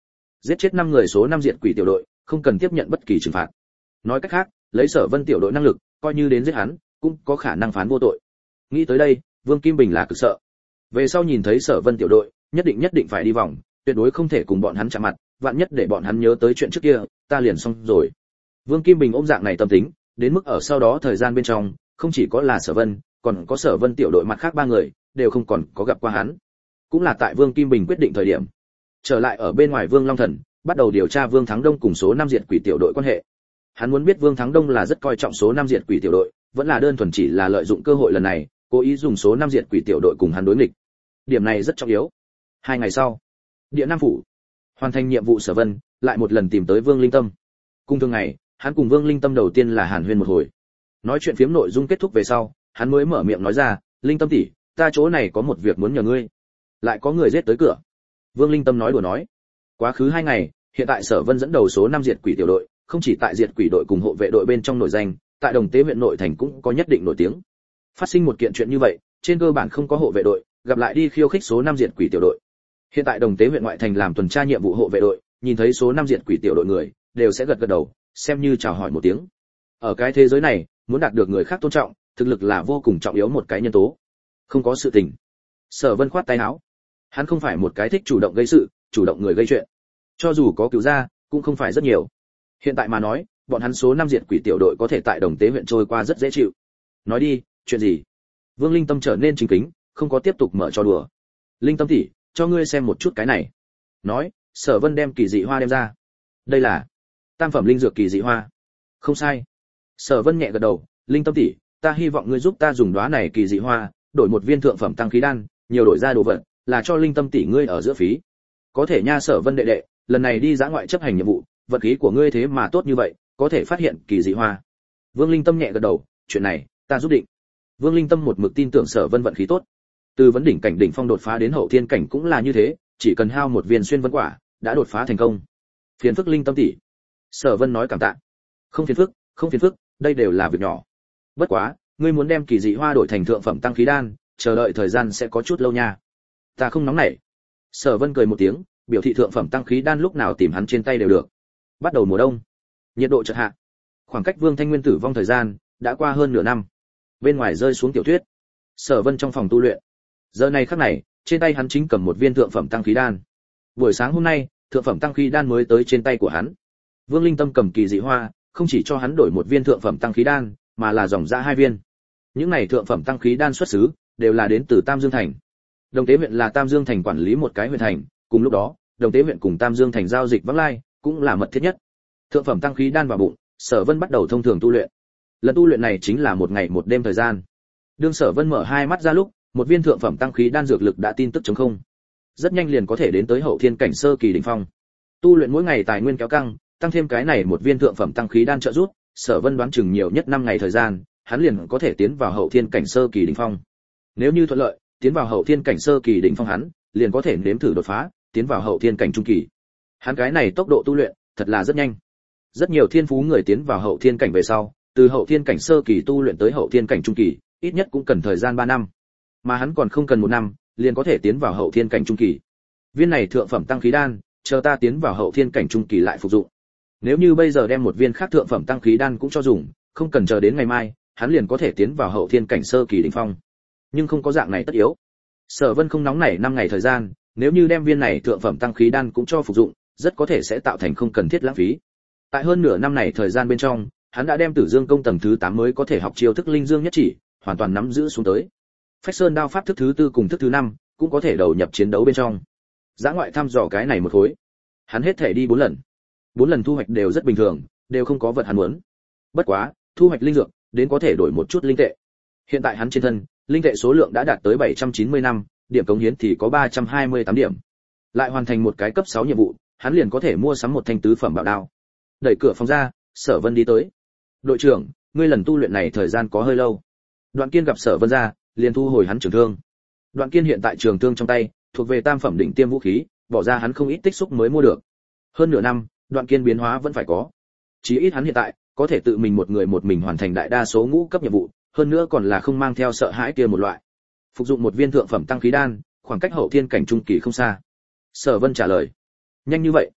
[SPEAKER 1] Giết chết 5 người số 5 diệt quỷ tiểu đội, không cần tiếp nhận bất kỳ trừng phạt. Nói cách khác, lấy Sở Vân tiểu đội năng lực, coi như đến giết hắn, cũng có khả năng phán vô tội. Nghĩ tới đây, Vương Kim Bình là cực sợ. Về sau nhìn thấy Sở Vân tiểu đội, nhất định phải đi vòng, tuyệt đối không thể cùng bọn hắn chạm mặt, vạn nhất để bọn hắn nhớ tới chuyện trước kia, ta liền xong rồi. Vương Kim Bình ôm dạng này tâm tính, đến mức ở sau đó thời gian bên trong, không chỉ có là Sở Vân, còn có Sở Vân tiểu đội mặt khác 3 người, đều không còn có gặp qua hắn. Cũng là tại Vương Kim Bình quyết định thời điểm, trở lại ở bên ngoài Vương Long Thần, bắt đầu điều tra Vương Thắng Đông cùng số 5 diệt quỷ tiểu đội quan hệ. Hắn muốn biết Vương Thắng Đông là rất coi trọng số 5 diệt quỷ tiểu đội, vẫn là đơn thuần chỉ là lợi dụng cơ hội lần này, cố ý dùng số 5 diệt quỷ tiểu đội cùng hắn đối nghịch. Điểm này rất trọng yếu. 2 ngày sau, Địa Nam phủ, hoàn thành nhiệm vụ Sở Vân, lại một lần tìm tới Vương Linh Tâm. Cùng thường ngày, hắn cùng Vương Linh Tâm đầu tiên là hàn huyên một hồi. Nói chuyện phiếm nội dung kết thúc về sau, hắn mới mở miệng nói ra, "Linh Tâm tỷ, ta chỗ này có một việc muốn nhờ ngươi." Lại có người giết tới cửa. Vương Linh Tâm nói đùa nói, quá khứ 2 ngày, hiện tại Sở Vân dẫn đầu số 5 diệt quỷ tiểu đội, không chỉ tại diệt quỷ đội cùng hộ vệ đội bên trong nổi danh, tại Đồng Tế huyện nội thành cũng có nhất định nổi tiếng. Phát sinh một kiện chuyện như vậy, trên cơ bản không có hộ vệ đội, gặp lại đi khiêu khích số 5 diệt quỷ tiểu đội. Hiện tại Đồng Tế huyện ngoại thành làm tuần tra nhiệm vụ hộ vệ đội, nhìn thấy số 5 diệt quỷ tiểu đội người, đều sẽ gật gật đầu, xem như chào hỏi một tiếng. Ở cái thế giới này, muốn đạt được người khác tôn trọng, thực lực là vô cùng trọng yếu một cái nhân tố. Không có sự tình. Sở Vân khoát tay áo. Hắn không phải một cái thích chủ động gây sự, chủ động người gây chuyện. Cho dù có cứu ra, cũng không phải rất nhiều. Hiện tại mà nói, bọn hắn số 5 diệt quỷ tiểu đội có thể tại Đồng Tế huyện trôi qua rất dễ chịu. Nói đi, chuyện gì? Vương Linh Tâm trở nên chính kính, không có tiếp tục mở trò đùa. Linh Tâm tỷ, cho ngươi xem một chút cái này. Nói, Sở Vân đem kỳ dị hoa đem ra. Đây là tam phẩm linh dược kỳ dị hoa. Không sai. Sở Vân nhẹ gật đầu, Linh Tâm tỷ, ta hy vọng ngươi giúp ta dùng đóa này kỳ dị hoa, đổi một viên thượng phẩm tăng khí đan, nhiều đổi ra đồ vật, là cho Linh Tâm tỷ ngươi ở giữa phí. Có thể nha Sở Vân đệ đệ, lần này đi dã ngoại chấp hành nhiệm vụ, vật khí của ngươi thế mà tốt như vậy, có thể phát hiện kỳ dị hoa. Vương Linh Tâm nhẹ gật đầu, chuyện này, ta giúp định. Vương Linh Tâm một mực tin tưởng Sở Vân vận khí tốt. Từ vấn đỉnh cảnh đỉnh phong đột phá đến hậu thiên cảnh cũng là như thế, chỉ cần hao một viên xuyên vân quả, đã đột phá thành công. Phiền phức Linh Tâm tỷ. Sở Vân nói cảm tạ. Không phiền phức, đây đều là việc nhỏ. Bất quá, ngươi muốn đem kỳ dị hoa đổi thành thượng phẩm tăng khí đan, chờ đợi thời gian sẽ có chút lâu nha. Ta không nóng nảy. Sở Vân cười một tiếng, biểu thị thượng phẩm tăng khí đan lúc nào tìm hắn trên tay đều được. Bắt đầu mùa đông, nhiệt độ chợt hạ. Khoảng cách Vương Thanh Nguyên tử vong thời gian đã qua hơn nửa năm. Bên ngoài rơi xuống tiểu tuyết. Sở Vân trong phòng tu luyện. Giờ này khắc này, trên tay hắn chính cầm một viên thượng phẩm tăng khí đan. Buổi sáng hôm nay, thượng phẩm tăng khí đan mới tới trên tay của hắn. Vương Linh Tâm cầm kỳ dị hoa, không chỉ cho hắn đổi một viên thượng phẩm tăng khí đan, mà là dòng ra 2 viên. Những này thượng phẩm tăng khí đan xuất xứ đều là đến từ Tam Dương thành. Đồng Tế huyện là Tam Dương thành quản lý một cái huyện thành, cùng lúc đó, Đồng Tế huyện cùng Tam Dương thành giao dịch vắng lai, cũng là mật thiết nhất. Thượng phẩm tăng khí đan vào bụng, Sở Vân bắt đầu thông thường tu luyện. Lần tu luyện này chính là 1 ngày 1 đêm thời gian. Đương Sở Vân mở 2 mắt ra lúc, một viên thượng phẩm tăng khí đan dược lực đã tin tức chống không. Rất nhanh liền có thể đến tới hậu thiên cảnh sơ kỳ đỉnh phong. Tu luyện mỗi ngày tài nguyên kéo căng, tăng thêm cái này một viên thượng phẩm tăng khí đan trợ giúp, Sở Vân đoán chừng nhiều nhất 5 ngày thời gian, hắn liền có thể tiến vào hậu thiên cảnh sơ kỳ đỉnh phong. Nếu như thuận lợi, tiến vào hậu thiên cảnh sơ kỳ đỉnh phong hắn, liền có thể nếm thử đột phá, tiến vào hậu thiên cảnh trung kỳ. Hắn cái này tốc độ tu luyện, thật là rất nhanh. Rất nhiều thiên phú người tiến vào hậu thiên cảnh về sau, từ hậu thiên cảnh sơ kỳ tu luyện tới hậu thiên cảnh trung kỳ, ít nhất cũng cần thời gian 3 năm. Mà hắn còn không cần 1 năm, liền có thể tiến vào hậu thiên cảnh trung kỳ. Viên này thượng phẩm tăng khí đan, chờ ta tiến vào hậu thiên cảnh trung kỳ lại phục dụng. Nếu như bây giờ đem một viên khác thượng phẩm tăng khí đan cũng cho dùng, không cần chờ đến ngày mai, hắn liền có thể tiến vào hậu thiên cảnh sơ kỳ đỉnh phong. Nhưng không có dạng này tất yếu. Sở Vân không nóng nảy 5 ngày thời gian, nếu như đem viên này thượng phẩm tăng khí đan cũng cho phục dụng, rất có thể sẽ tạo thành không cần thiết lãng phí. Tại hơn nửa năm này thời gian bên trong, hắn đã đem Tử Dương công tầng thứ 8 mới có thể học chiêu thức linh dương nhất chỉ, hoàn toàn nắm giữ xuống tới. Phách Sơn đao pháp thức thứ 4 cùng thức thứ 5 cũng có thể đầu nhập chiến đấu bên trong. Dã ngoại thăm dò cái này một khối, hắn hết thể đi 4 lần. 4 lần thu hoạch đều rất bình thường, đều không có vật hắn muốn. Bất quá, thu hoạch linh dược, đến có thể đổi một chút linh tệ. Hiện tại hắn trên thân, linh tệ số lượng đã đạt tới 790 năm, điểm cống hiến thì có 328 điểm. Lại hoàn thành một cái cấp 6 nhiệm vụ, hắn liền có thể mua sắm một thanh tứ phẩm bảo đao. Đẩy cửa phòng ra, Sở Vân đi tới. "Đội trưởng, ngươi lần tu luyện này thời gian có hơi lâu." Đoạn Kiên gặp Sở Vân ra, liền thu hồi hắn trường thương. Đoạn Kiên hiện tại trường thương trong tay, thuộc về tam phẩm đỉnh tiêm vũ khí, bỏ ra hắn không ít tích xúc mới mua được. Hơn nửa năm, Đoạn Kiên biến hóa vẫn phải có. Chí ít hắn hiện tại có thể tự mình một người một mình hoàn thành đại đa số ngũ cấp nhiệm vụ, hơn nữa còn là không mang theo sợ hãi kia một loại. Phục dụng một viên thượng phẩm tăng khí đan, khoảng cách hậu thiên cảnh trung kỳ không xa. Sở Vân trả lời. Nhanh như vậy?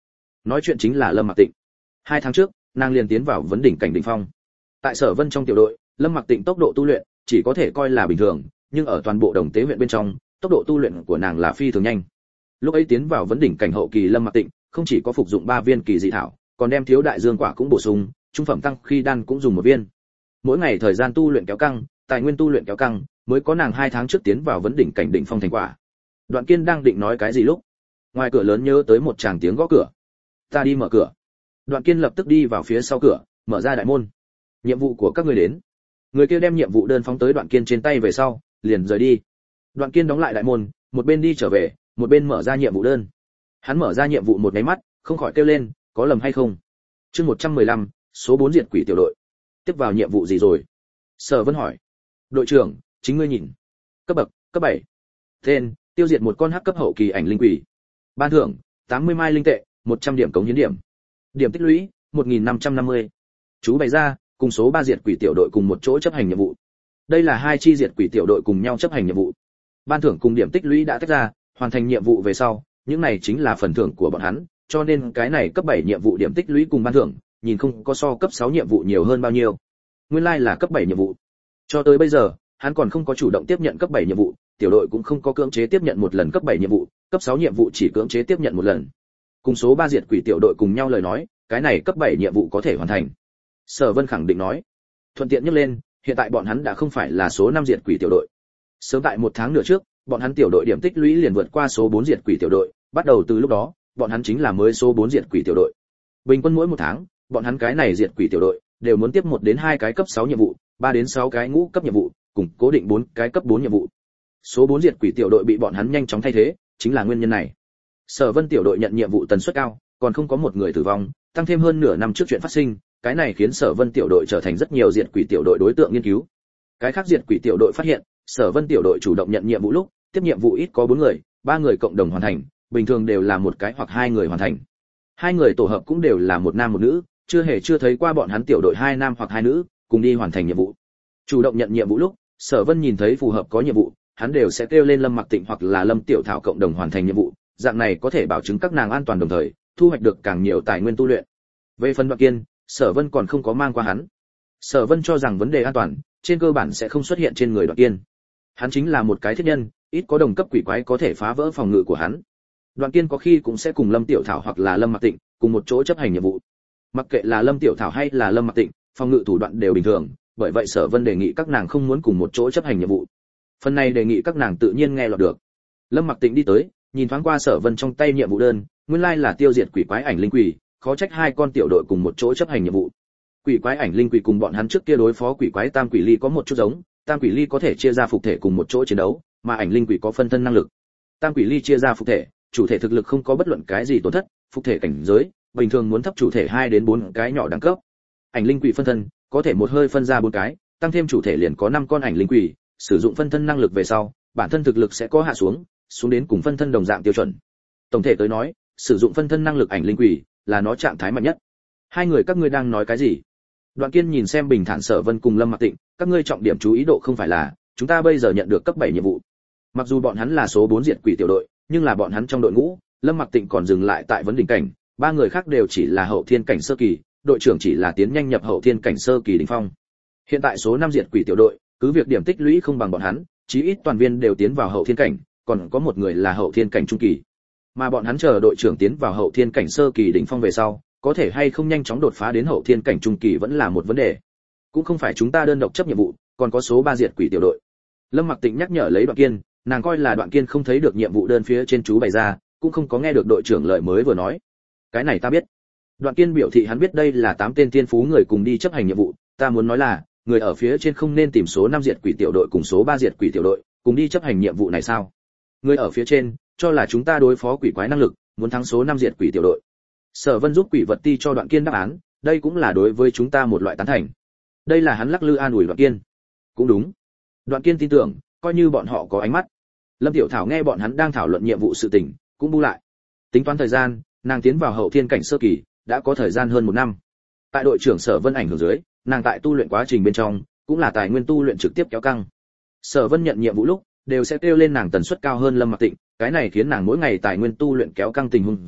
[SPEAKER 1] Nói chuyện chính là Lâm Mặc Tịnh. 2 tháng trước, nàng liền tiến vào vấn đỉnh cảnh đỉnh phong. Tại Sở Vân trong tiểu đội, Lâm Mặc Tịnh tốc độ tu luyện chỉ có thể coi là bình thường, nhưng ở toàn bộ Đồng Tế huyện bên trong, tốc độ tu luyện của nàng là phi thường nhanh. Lúc ấy tiến vào vấn đỉnh cảnh hậu kỳ Lâm Mặc Tịnh, không chỉ có phục dụng 3 viên kỳ dị thảo, còn đem thiếu đại dương quả cũng bổ sung, trung phẩm tăng khi đan cũng dùng 1 viên. Mỗi ngày thời gian tu luyện kéo căng, tài nguyên tu luyện kéo căng, mới có nàng 2 tháng trước tiến vào vấn đỉnh cảnh đỉnh phong thành quả. Đoạn Kiên đang định nói cái gì lúc, ngoài cửa lớn nhớ tới một tràng tiếng gõ cửa. Ta đi mở cửa. Đoạn Kiên lập tức đi vào phía sau cửa, mở ra đại môn. Nhiệm vụ của các ngươi đến. Người kia đem nhiệm vụ đơn phóng tới Đoạn Kiên trên tay về sau, liền rời đi. Đoạn Kiên đóng lại đại môn, một bên đi trở về, một bên mở ra nhiệm vụ đơn. Hắn mở ra nhiệm vụ một cái mắt, không khỏi kêu lên, có lầm hay không? Chương 115, số 4 diệt quỷ tiểu đội. Tiếp vào nhiệm vụ gì rồi? Sở Vân hỏi. Đội trưởng, chính ngươi nhìn. Cấp bậc, cấp 7. Tên, tiêu diệt một con hắc cấp hậu kỳ ảnh linh quỷ. Ban thưởng, 80 mai linh tệ, 100 điểm cống hiến điểm. Điểm tích lũy, 1550. Chú bày ra, cùng số 3 diệt quỷ tiểu đội cùng một chỗ chấp hành nhiệm vụ. Đây là 2 chi diệt quỷ tiểu đội cùng nhau chấp hành nhiệm vụ. Ban thưởng cùng điểm tích lũy đã tách ra, hoàn thành nhiệm vụ về sau, những này chính là phần thưởng của bọn hắn, cho nên cái này cấp 7 nhiệm vụ điểm tích lũy cùng ban thưởng, nhìn không có so cấp 6 nhiệm vụ nhiều hơn bao nhiêu. Nguyên lai là cấp 7 nhiệm vụ. Cho tới bây giờ, hắn còn không có chủ động tiếp nhận cấp 7 nhiệm vụ, tiểu đội cũng không có cưỡng chế tiếp nhận một lần cấp 7 nhiệm vụ, cấp 6 nhiệm vụ chỉ cưỡng chế tiếp nhận một lần. Cùng số 3 diệt quỷ tiểu đội cùng nhau lời nói, cái này cấp 7 nhiệm vụ có thể hoàn thành. Sở Vân khẳng định nói. Thuận tiện nhắc lên, hiện tại bọn hắn đã không phải là số 5 diệt quỷ tiểu đội. Sớm tại 1 tháng nửa trước, bọn hắn tiểu đội điểm tích lũy liền vượt qua số 4 diệt quỷ tiểu đội, bắt đầu từ lúc đó, bọn hắn chính là mới số 4 diệt quỷ tiểu đội. Bình quân mỗi 1 tháng, bọn hắn cái này diệt quỷ tiểu đội đều muốn tiếp 1 đến 2 cái cấp 6 nhiệm vụ, 3 đến 6 cái ngũ cấp nhiệm vụ, cùng cố định 4 cái cấp 4 nhiệm vụ. Số 4 diệt quỷ tiểu đội bị bọn hắn nhanh chóng thay thế, chính là nguyên nhân này. Sở Vân tiểu đội nhận nhiệm vụ tần suất cao, còn không có một người tử vong, tăng thêm hơn nửa năm trước chuyện phát sinh, cái này khiến Sở Vân tiểu đội trở thành rất nhiều diệt quỷ tiểu đội đối tượng nghiên cứu. Cái khác diệt quỷ tiểu đội phát hiện, Sở Vân tiểu đội chủ động nhận nhiệm vụ lúc, tiếp nhiệm vụ ít có 4 người, 3 người cộng đồng hoàn thành, bình thường đều là một cái hoặc 2 người hoàn thành. 2 người tổ hợp cũng đều là một nam một nữ, chưa thấy qua bọn hắn tiểu đội 2 nam hoặc 2 nữ cùng đi hoàn thành nhiệm vụ. Chủ động nhận nhiệm vụ lúc, Sở Vân nhìn thấy phù hợp có nhiệm vụ, hắn đều sẽ kêu lên Lâm Mặc Tịnh hoặc là Lâm Tiểu Thảo cộng đồng hoàn thành nhiệm vụ, dạng này có thể bảo chứng các nàng an toàn đồng thời thu hoạch được càng nhiều tài nguyên tu luyện. Về phần Đoạn Kiên, Sở Vân còn không có mang qua hắn. Sở Vân cho rằng vấn đề an toàn trên cơ bản sẽ không xuất hiện trên người Đoạn Kiên. Hắn chính là một cái thiết nhân, ít có đồng cấp quỷ quái có thể phá vỡ phòng ngự của hắn. Đoạn Kiên có khi cũng sẽ cùng Lâm Tiểu Thảo hoặc là Lâm Mặc Tịnh cùng một chỗ chấp hành nhiệm vụ. Mặc kệ là Lâm Tiểu Thảo hay là Lâm Mặc Tịnh, phòng ngự thủ đoạn đều bình thường, bởi vậy Sở Vân đề nghị các nàng không muốn cùng một chỗ chấp hành nhiệm vụ. Phần này đề nghị các nàng tự nhiên nghe lọt được. Lâm Mặc Tịnh đi tới, nhìn thoáng qua Sở Vân trong tay nhiệm vụ đơn, nguyên lai là tiêu diệt quỷ quái ảnh linh quỷ, khó trách 2 con tiểu đội cùng một chỗ chấp hành nhiệm vụ. Quỷ quái ảnh linh quỷ cùng bọn hắn trước kia đối phó quỷ quái tam quỷ ly có một chút giống, tam quỷ ly có thể chia ra phục thể cùng một chỗ chiến đấu, mà ảnh linh quỷ có phân thân năng lực. Tam quỷ ly chia ra phục thể, chủ thể thực lực không có bất luận cái gì tổn thất, phục thể cảnh giới, bình thường muốn thấp chủ thể 2 đến 4 cái nhỏ đẳng cấp. Ảnh linh quỷ phân thân, có thể một hơi phân ra 4 cái, tăng thêm chủ thể liền có 5 con ảnh linh quỷ, sử dụng phân thân năng lực về sau, bản thân thực lực sẽ có hạ xuống đến cùng phân thân đồng dạng tiêu chuẩn. Tổng thể tới nói, sử dụng phân thân năng lực ảnh linh quỷ là nó trạng thái mạnh nhất. 2 người các ngươi đang nói cái gì? Đoạn Kiên nhìn xem bình thản Sở Vân cùng Lâm Mặc Tịnh, các ngươi trọng điểm chú ý độ không phải là, chúng ta bây giờ nhận được cấp 7 nhiệm vụ. Mặc dù bọn hắn là số 4 diệt quỷ tiểu đội, nhưng là bọn hắn trong đội ngũ, Lâm Mặc Tịnh còn dừng lại tại vấn đỉnh cảnh, 3 người khác đều chỉ là hậu thiên cảnh sơ kỳ, đội trưởng chỉ là tiến nhanh nhập hậu thiên cảnh sơ kỳ đỉnh phong. Hiện tại số 5 diệt quỷ tiểu đội, cứ việc điểm tích lũy không bằng bọn hắn, chí ít toàn viên đều tiến vào hậu thiên cảnh, còn có một người là hậu thiên cảnh trung kỳ. Mà bọn hắn chờ đội trưởng tiến vào hậu thiên cảnh sơ kỳ đỉnh phong về sau, có thể hay không nhanh chóng đột phá đến hậu thiên cảnh trung kỳ vẫn là một vấn đề. Cũng không phải chúng ta đơn độc chấp nhiệm vụ, còn có số 3 diệt quỷ tiểu đội. Lâm Mặc Tịnh nhắc nhở lấy Đoạn Kiên, nàng coi là Đoạn Kiên không thấy được nhiệm vụ đơn phía trên chú bày ra, cũng không có nghe được đội trưởng lời mới vừa nói. Cái này ta biết. Đoạn Kiên biểu thị hắn biết đây là 8 tên tiên phú người cùng đi chấp hành nhiệm vụ, ta muốn nói là, người ở phía trên không nên tìm số 5 diệt quỷ tiểu đội cùng số 3 diệt quỷ tiểu đội, cùng đi chấp hành nhiệm vụ này sao? Người ở phía trên, cho là chúng ta đối phó quỷ quái năng lực, muốn thắng số 5 diệt quỷ tiểu đội. Sở Vân giúp quỷ vật ti cho Đoạn Kiên đáp án, đây cũng là đối với chúng ta một loại tán thành. Đây là hắn lắc lư an ủi Đoạn Kiên. Cũng đúng. Đoạn Kiên tin tưởng, coi như bọn họ có ánh mắt. Lâm Tiểu Thảo nghe bọn hắn đang thảo luận nhiệm vụ sự tình, cũng bu lại. Tính toán thời gian, nàng tiến vào hậu thiên cảnh sơ kỳ, đã có thời gian hơn 1 năm. Tại đội trưởng Sở Vân ảnh hưởng dưới, nàng tại tu luyện quá trình bên trong, cũng là tài nguyên tu luyện trực tiếp kéo căng. Sở Vân nhận nhiệm vụ lúc, đều sẽ kêu lên nàng tần suất cao hơn Lâm Mặc Tịnh, cái này khiến nàng mỗi ngày tài nguyên tu luyện kéo căng tình huống dưới,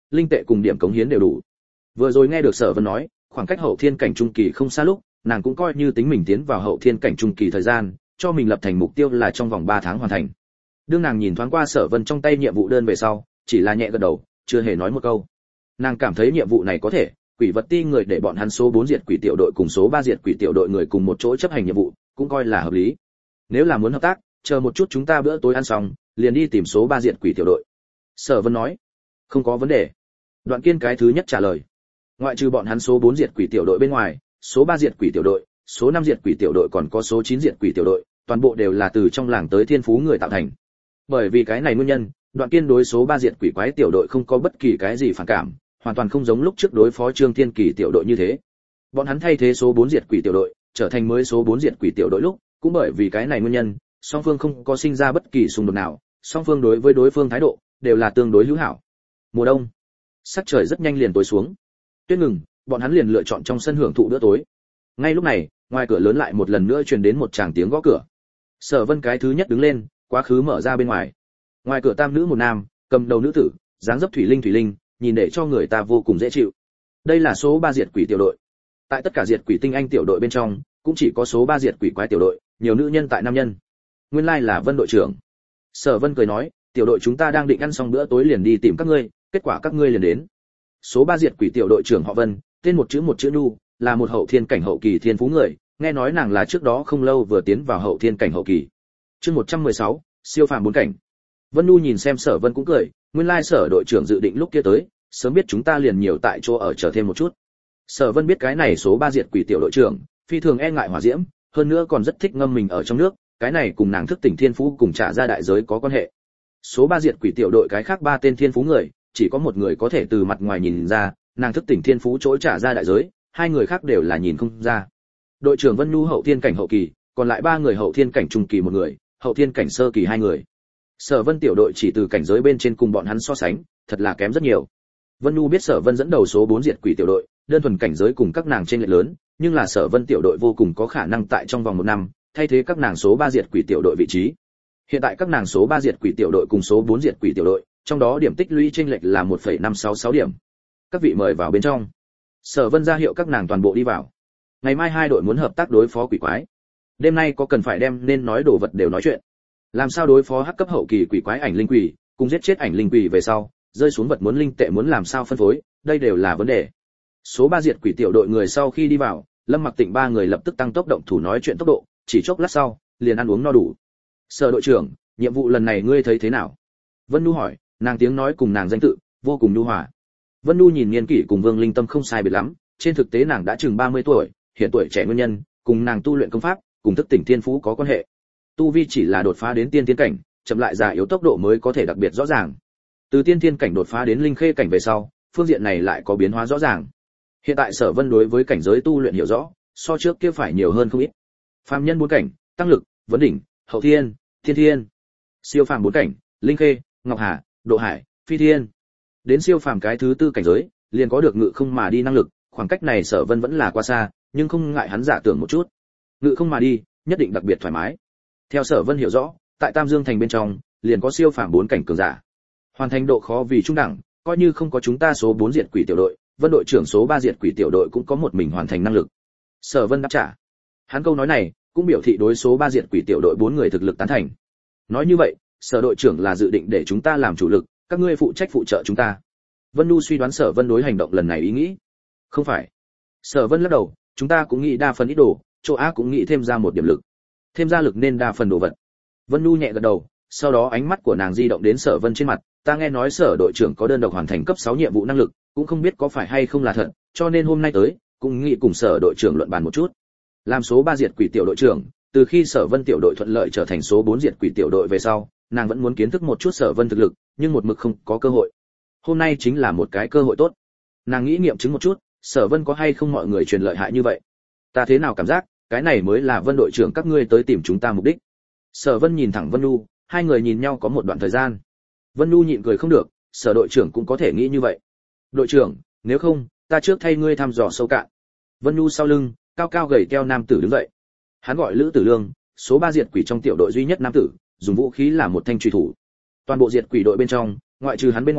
[SPEAKER 1] linh tệ cùng điểm cống hiến đều đủ. Vừa rồi nghe được Sở Vân nói, khoảng cách hậu thiên cảnh trung kỳ không xa lúc, nàng cũng coi như tính mình tiến vào hậu thiên cảnh trung kỳ thời gian, cho mình lập thành mục tiêu là trong vòng 3 tháng hoàn thành. Đương nàng nhìn thoáng qua Sở Vân trong tay nhiệm vụ đơn về sau, chỉ là nhẹ gật đầu, chưa hề nói một câu. Nàng cảm thấy nhiệm vụ này có thể, quỷ vật ti người để bọn hắn số 4 diệt quỷ tiểu đội cùng số 3 diệt quỷ tiểu đội người cùng một chỗ chấp hành nhiệm vụ, cũng coi là hợp lý. Nếu là muốn hợp tác, chờ một chút chúng ta bữa tối ăn xong, liền đi tìm số 3 diệt quỷ tiểu đội. Sở Vân nói. Không có vấn đề. Đoạn Kiên cái thứ nhất trả lời. Ngoại trừ bọn hắn số 4 diệt quỷ tiểu đội bên ngoài, số 3 diệt quỷ tiểu đội, số 5 diệt quỷ tiểu đội còn có số 9 diệt quỷ tiểu đội, toàn bộ đều là từ trong làng tới thiên phú người tạo thành. Bởi vì cái này nguyên nhân, Đoạn Kiên đối số 3 diệt quỷ quái tiểu đội không có bất kỳ cái gì phản cảm, hoàn toàn không giống lúc trước đối phó Trương Thiên Kỳ tiểu đội như thế. Bọn hắn thay thế số 4 diệt quỷ tiểu đội, trở thành mới số 4 diệt quỷ tiểu đội lúc, cũng bởi vì cái này nguyên nhân, song phương không có sinh ra bất kỳ xung đột nào, song phương đối với đối phương thái độ đều là tương đối hữu hảo. Mùa đông, sắc trời rất nhanh liền tối xuống. Tuyết ngừng, bọn hắn liền lựa chọn trong sân hưởng thụ bữa tối. Ngay lúc này, ngoài cửa lớn lại một lần nữa truyền đến một tràng tiếng gõ cửa. Sở Vân cái thứ nhất đứng lên, quá khứ mở ra bên ngoài. Ngoài cửa tam nữ một nam, cầm đầu nữ tử, dáng dấp thủy linh, nhìn để cho người ta vô cùng dễ chịu. Đây là số 3 diệt quỷ tiểu đội. Tại tất cả diệt quỷ tinh anh tiểu đội bên trong, cũng chỉ có số 3 diệt quỷ quái tiểu đội, nhiều nữ nhân tại nam nhân. Nguyên lai là Vân đội trưởng. Sở Vân cười nói, tiểu đội chúng ta đang định ăn xong bữa tối liền đi tìm các ngươi, kết quả các ngươi liền đến. Số 3 diệt quỷ tiểu đội trưởng họ Vân, tên một chữ nhu, là một hậu thiên cảnh hậu kỳ thiên phú người, nghe nói nàng là trước đó không lâu vừa tiến vào hậu thiên cảnh hậu kỳ. Chương 116, siêu phàm 4 cảnh. Vân Nhu nhìn xem Sở Vân cũng cười, nguyên lai Sở đội trưởng dự định lúc kia tới, sớm biết chúng ta liền nhiều tại chỗ ở chờ thêm một chút. Sở Vân biết cái này số 3 diệt quỷ tiểu đội trưởng, phi thường e ngại hỏa diễm, hơn nữa còn rất thích ngâm mình ở trong nước, cái này cùng nàng thức tỉnh thiên phú cùng trả ra đại giới có quan hệ. Số 3 diệt quỷ tiểu đội cái khác 3 tên thiên phú người, chỉ có một người có thể từ mặt ngoài nhìn ra, nàng thức tỉnh thiên phú chỗ trả ra đại giới, 2 người khác đều là nhìn không ra. Đội trưởng Vân Nhu hậu thiên cảnh hậu kỳ, còn lại 3 người hậu thiên cảnh trung kỳ một người, hậu thiên cảnh sơ kỳ 2 người. Sở Vân tiểu đội chỉ từ cảnh giới bên trên cùng bọn hắn so sánh, thật là kém rất nhiều. Vân Nhu biết Sở Vân dẫn đầu số 4 diệt quỷ tiểu đội, đơn thuần cảnh giới cùng các nàng trên lệch lớn, nhưng là Sở Vân tiểu đội vô cùng có khả năng tại trong vòng 1 năm thay thế các nàng số 3 diệt quỷ tiểu đội vị trí. Hiện tại các nàng số 3 diệt quỷ tiểu đội cùng số 4 diệt quỷ tiểu đội, trong đó điểm tích lũy chênh lệch là 1,566 điểm. Các vị mời vào bên trong. Sở Vân ra hiệu các nàng toàn bộ đi vào. Ngày mai 2 đội muốn hợp tác đối phó quỷ quái. Đêm nay có cần phải đem nên nói đồ vật đều nói chuyện. Làm sao đối phó hắc cấp hậu kỳ quỷ quái ảnh linh quỷ, cùng giết chết ảnh linh quỷ về sau, rơi xuống vật muốn linh tệ muốn làm sao phân phối, đây đều là vấn đề. Số 3 diệt quỷ tiểu đội người sau khi đi vào, Lâm Mặc Tịnh 3 người lập tức tăng tốc động thủ nói chuyện tốc độ, chỉ chốc lát sau, liền ăn uống no đủ. Sở đội trưởng, nhiệm vụ lần này ngươi thấy thế nào? Vân Nhu hỏi, nàng tiếng nói cùng nàng danh tự vô cùng nhu hòa. Vân Nhu nhìn niên kỷ cùng Vương Linh Tâm không sai biệt lắm, trên thực tế nàng đã chừng 30 tuổi, hiện tuổi trẻ nguyên nhân, cùng nàng tu luyện công pháp, cùng thức tỉnh thiên phú có quan hệ. Tu vi chỉ là đột phá đến tiên tiến cảnh, chậm lại già yếu tốc độ mới có thể đặc biệt rõ ràng. Từ tiên thiên cảnh đột phá đến linh khê cảnh về sau, phương diện này lại có biến hóa rõ ràng. Hiện tại Sở Vân đối với cảnh giới tu luyện hiểu rõ, so trước kia phải nhiều hơn không ít. Phàm nhân 4 cảnh, tăng lực, vấn đỉnh, hậu thiên, thiên thiên. Siêu phàm 4 cảnh, linh khê, ngọc hà, độ hải, phi thiên. Đến siêu phàm cái thứ 4 cảnh giới, liền có được ngự không mà đi năng lực, khoảng cách này Sở Vân vẫn là quá xa, nhưng không ngại hắn giả tưởng một chút. Ngự không mà đi, nhất định đặc biệt thoải mái. Theo Sở Vân hiểu rõ, tại Tam Dương thành bên trong, liền có siêu phàm 4 cảnh cường giả. Hoàn thành độ khó vì trung đẳng, coi như không có chúng ta số 4 diệt quỷ tiểu đội, Vân đội trưởng số 3 diệt quỷ tiểu đội cũng có một mình hoàn thành năng lực. Sở Vân đáp trả. Hắn câu nói này cũng biểu thị đối số 3 diệt quỷ tiểu đội 4 người thực lực tán thành. Nói như vậy, Sở đội trưởng là dự định để chúng ta làm chủ lực, các ngươi phụ trách phụ trợ chúng ta. Vân Nhu suy đoán Sở Vân đối hành động lần này ý nghĩ. Không phải. Sở Vân lắc đầu, chúng ta cũng nghĩ đa phần ít đồ, chỗ A cũng nghĩ thêm ra một điểm lực. Thêm ra lực nên đa phần đồ vật. Vân Nhu nhẹ gật đầu, sau đó ánh mắt của nàng di động đến Sở Vân trên mặt, ta nghe nói Sở đội trưởng có đơn độc hoàn thành cấp 6 nhiệm vụ năng lực, cũng không biết có phải hay không là thật, cho nên hôm nay tới, cũng nghĩ cùng Sở đội trưởng luận bàn một chút. Làm số 3 diệt quỷ tiểu đội trưởng, từ khi Sở Vân tiểu đội thuận lợi trở thành số 4 diệt quỷ tiểu đội về sau, nàng vẫn muốn kiến thức một chút Sở Vân thực lực, nhưng một mực không có cơ hội. Hôm nay chính là một cái cơ hội tốt. Nàng nghĩ nghiệm chứng một chút, Sở Vân có hay không mọi người truyền lợi hại như vậy. Ta thế nào cảm giác, cái này mới là Vân đội trưởng các ngươi tới tìm chúng ta mục đích. Sở Vân nhìn thẳng Vân Nhu, hai người nhìn nhau có một đoạn thời gian. Vân Nhu nhịn cười không được, Sở đội trưởng cũng có thể nghĩ như vậy. Đội trưởng, nếu không, ta trước thay ngươi thăm dò sâu cạn. Vân Nhu sau lưng, cao cao gầy teo nam tử đứng dậy. Hắn gọi Lữ Tử Lương, số 3 diệt quỷ trong tiểu đội duy nhất nam tử, dùng vũ khí là một thanh truy thủ. Toàn bộ diệt quỷ đội bên trong, ngoại trừ hắn bên ngoài,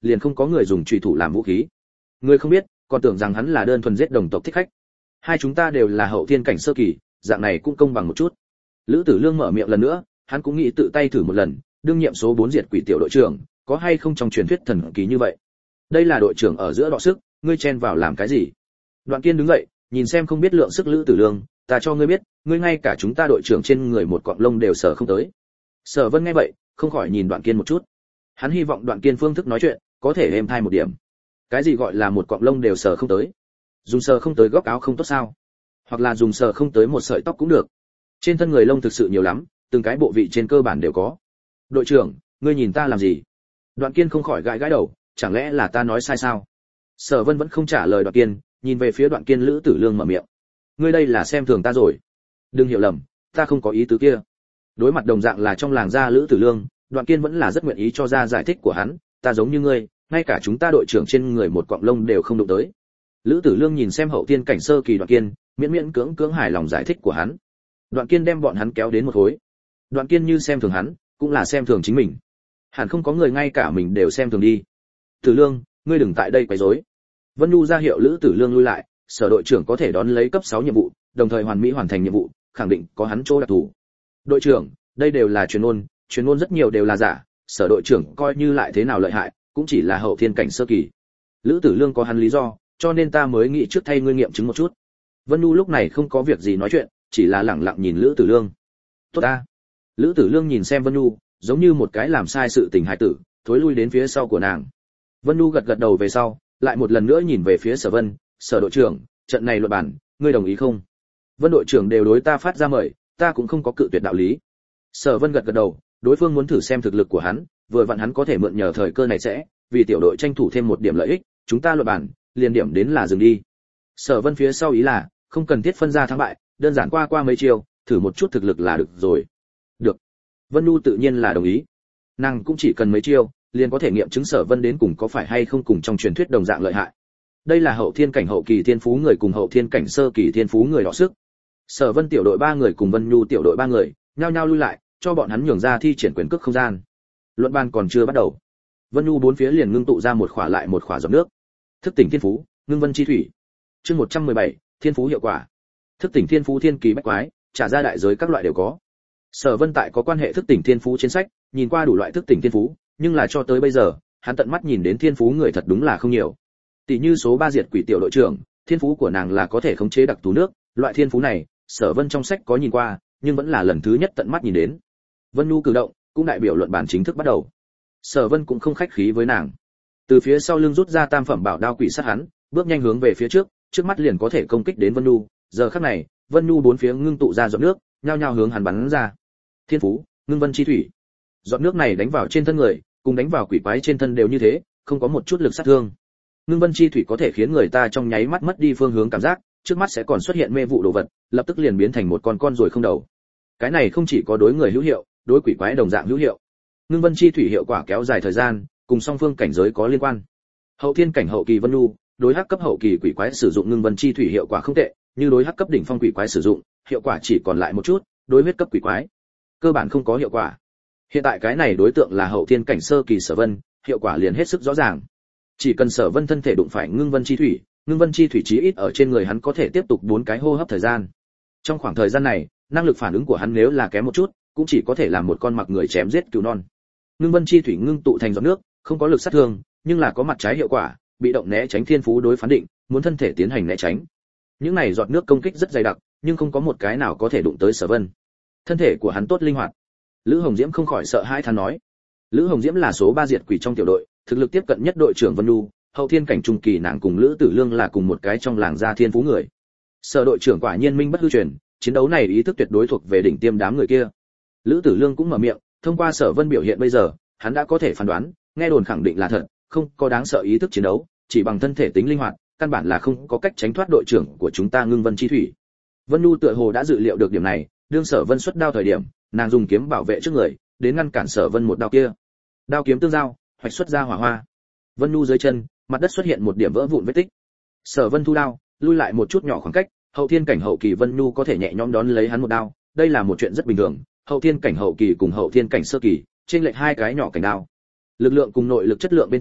[SPEAKER 1] liền không có người dùng chùy thủ làm vũ khí. Người không biết, còn tưởng rằng hắn là đơn thuần giết đồng tộc thích khách. Hai chúng ta đều là hậu thiên cảnh sơ kỳ, dạng này cũng công bằng một chút. Lữ Tử Lương mở miệng lần nữa, hắn cũng nghĩ tự tay thử một lần, đương nhiệm số 4 diệt quỷ tiểu đội trưởng, có hay không trong truyền thuyết thần kỳ như vậy. Đây là đội trưởng ở giữa đọ sức, ngươi chen vào làm cái gì? Đoạn Kiên đứng dậy, nhìn xem không biết lượng sức Lữ Tử Lương, ta cho ngươi biết, ngươi ngay cả chúng ta đội trưởng trên người một cọng lông đều sờ không tới. Sở Vân nghe vậy, không khỏi nhìn Đoạn Kiên một chút. Hắn hy vọng Đoạn Kiên phương thức nói chuyện có thể êm thai một điểm. Cái gì gọi là một cọng lông đều sờ không tới? Dùng sờ không tới góc áo không tốt sao? Hoặc là dùng sờ không tới một sợi tóc cũng được. Trên thân người lông thực sự nhiều lắm, từng cái bộ vị trên cơ bản đều có. Đội trưởng, ngươi nhìn ta làm gì? Đoạn Kiên không khỏi gãi gãi đầu, chẳng lẽ là ta nói sai sao? Sở Vân vẫn không trả lời Đoạn Kiên, nhìn về phía Đoạn Kiên. Lữ Tử Lương mở miệng, ngươi đây là xem thường ta rồi. Đừng hiểu lầm, ta không có ý tứ kia. Đối mặt đồng dạng là trong làng gia Lữ Tử Lương, Đoạn Kiên vẫn là rất nguyện ý cho ra giải thích của hắn, ta giống như ngươi, ngay cả chúng ta đội trưởng trên người một cọng lông đều không đụng tới. Lữ Tử Lương nhìn xem hậu thiên cảnh sơ kỳ Đoạn Kiên, miễn miễn cưỡng hài lòng giải thích của hắn. Đoạn Kiên đem bọn hắn kéo đến một khối. Đoạn Kiên như xem thường hắn, cũng là xem thường chính mình. Hẳn không có người ngay cả mình đều xem thường đi. Tử Lương, ngươi đừng tại đây quấy rối. Vân Nhu ra hiệu Lữ Tử Lương lui lại, sở đội trưởng có thể đón lấy cấp 6 nhiệm vụ, đồng thời hoàn mỹ hoàn thành nhiệm vụ, khẳng định có hắn chỗ đặc thù. Đội trưởng, đây đều là truyền ngôn rất nhiều đều là giả, sở đội trưởng coi như lại thế nào lợi hại, cũng chỉ là hậu thiên cảnh sơ kỳ. Lữ Tử Lương có hắn lý do, cho nên ta mới nghĩ trước thay ngươi nghiệm chứng một chút. Vân Nhu lúc này không có việc gì nói chuyện, chỉ là lẳng lặng nhìn Lữ Tử Lương. Tốt ta. Lữ Tử Lương nhìn xem Vân Nhu, giống như một cái làm sai sự tình hài tử, thối lui đến phía sau của nàng. Vân Nhu gật gật đầu về sau, lại một lần nữa nhìn về phía Sở Vân, Sở đội trưởng, trận này luận bản, ngươi đồng ý không? Vân đội trưởng đều đối ta phát ra mời, ta cũng không có cự tuyệt đạo lý. Sở Vân gật gật đầu, đối phương muốn thử xem thực lực của hắn, vừa vặn hắn có thể mượn nhờ thời cơ này sẽ, vì tiểu đội tranh thủ thêm một điểm lợi ích, chúng ta luận bản, liền điểm đến là dừng đi. Sở Vân phía sau ý là, không cần thiết phân ra thắng bại, đơn giản qua mấy chiêu, thử một chút thực lực là được rồi. Được. Vân Nhu tự nhiên là đồng ý. Nàng cũng chỉ cần mấy chiêu, liền có thể nghiệm chứng Sở Vân đến cùng có phải hay không cùng trong truyền thuyết đồng dạng lợi hại. Đây là hậu thiên cảnh hậu kỳ thiên phú người cùng hậu thiên cảnh sơ kỳ thiên phú người đọ sức. Sở Vân tiểu đội 3 người cùng Vân Nhu tiểu đội 3 người, nhao nhao lui lại, cho bọn hắn nhường ra thi triển quyền cước không gian. Luận bàn còn chưa bắt đầu. Vân Nhu bốn phía liền ngưng tụ ra một khỏa lại một khỏa giọt nước. Thức tỉnh thiên phú, ngưng vân chi thủy. Chương 117, thiên phú hiệu quả. Thức tỉnh thiên phú thiên kỳ bách quái, trả ra đại giới các loại đều có. Sở Vân tại có quan hệ thức tỉnh thiên phú trên sách, nhìn qua đủ loại thức tỉnh thiên phú, nhưng là cho tới bây giờ, hắn tận mắt nhìn đến thiên phú người thật đúng là không nhiều. Tỷ như số 3 diệt quỷ tiểu đội trưởng, thiên phú của nàng là có thể khống chế đặc thù nước, loại thiên phú này, Sở Vân trong sách có nhìn qua, nhưng vẫn là lần thứ nhất tận mắt nhìn đến. Vân Nhu cử động, cũng đại biểu luận bàn chính thức bắt đầu. Sở Vân cũng không khách khí với nàng. Từ phía sau lưng rút ra tam phẩm bảo đao quỷ sát hắn, bước nhanh hướng về phía trước, trước mắt liền có thể công kích đến Vân Nhu. Giờ khắc này, Vân Nhu bốn phía ngưng tụ ra giọt nước, nhao nhao hướng hắn bắn ra. Thiên phú, ngưng vân chi thủy. Giọt nước này đánh vào trên thân người, cùng đánh vào quỷ quái trên thân đều như thế, không có một chút lực sát thương. Ngưng vân chi thủy có thể khiến người ta trong nháy mắt mất đi phương hướng cảm giác, trước mắt sẽ còn xuất hiện mê vụ đồ vật, lập tức liền biến thành một con ruồi không đầu. Cái này không chỉ có đối người hữu hiệu, đối quỷ quái đồng dạng hữu hiệu. Ngưng vân chi thủy hiệu quả kéo dài thời gian, cùng song phương cảnh giới có liên quan. Hậu thiên cảnh hậu kỳ Vân Nhu, đối hắc cấp hậu kỳ quỷ quái sử dụng ngưng vân chi thủy hiệu quả không tệ, như đối hắc cấp đỉnh phong quỷ quái sử dụng, hiệu quả chỉ còn lại một chút, đối huyết cấp quỷ quái, cơ bản không có hiệu quả. Hiện tại cái này đối tượng là hậu thiên cảnh sơ kỳ Sở Vân, hiệu quả liền hết sức rõ ràng. Chỉ cần Sở Vân thân thể đụng phải ngưng vân chi thủy chí ít ở trên người hắn có thể tiếp tục 4 cái hô hấp thời gian. Trong khoảng thời gian này, năng lực phản ứng của hắn nếu là kém một chút, cũng chỉ có thể làm một con mặc người chém giết cứu non. Ngưng vân chi thủy ngưng tụ thành giọt nước, không có lực sát thương, nhưng là có mặt trái hiệu quả, bị động né tránh thiên phú đối phán định, muốn thân thể tiến hành né tránh. Những này giọt nước công kích rất dày đặc, nhưng không có một cái nào có thể đụng tới Sở Vân. Thân thể của hắn tốt linh hoạt. Lữ Hồng Diễm không khỏi sợ hãi than nói. Lữ Hồng Diễm là số 3 diệt quỷ trong tiểu đội, thực lực tiếp cận nhất đội trưởng Vân Nhu, hậu thiên cảnh trung kỳ nàng cùng Lữ Tử Lương là cùng một cái trong làng gia thiên phú người. Sở đội trưởng quả nhiên minh bất hư truyền, chiến đấu này ý thức tuyệt đối thuộc về đỉnh tiêm đám người kia. Lữ Tử Lương cũng mở miệng, thông qua Sở Vân biểu hiện bây giờ, hắn đã có thể phán đoán, nghe đồn khẳng định là thật, không có đáng sợ ý thức chiến đấu, chỉ bằng thân thể tính linh hoạt, căn bản là không có cách tránh thoát đội trưởng của chúng ta ngưng vân chi thủy. Vân Nhu tựa hồ đã dự liệu được điểm này, đương Sở Vân xuất đao thời điểm, nàng dùng kiếm bảo vệ trước người, đến ngăn cản Sở Vân một đao kia. Đao kiếm tương giao, hoạch xuất ra hỏa hoa. Vân Nhu dưới chân, mặt đất xuất hiện một điểm vỡ vụn vết tích. Sở Vân thu đao, lui lại một chút nhỏ khoảng cách, hậu thiên cảnh hậu kỳ Vân Nhu có thể nhẹ nhõm đón lấy hắn một đao, đây là một chuyện rất bình thường. Hậu thiên cảnh hậu kỳ cùng hậu thiên cảnh sơ kỳ, trên lệch 2 cái nhỏ cảnh đao. Lực lượng cùng nội lực chất lượng bên trên,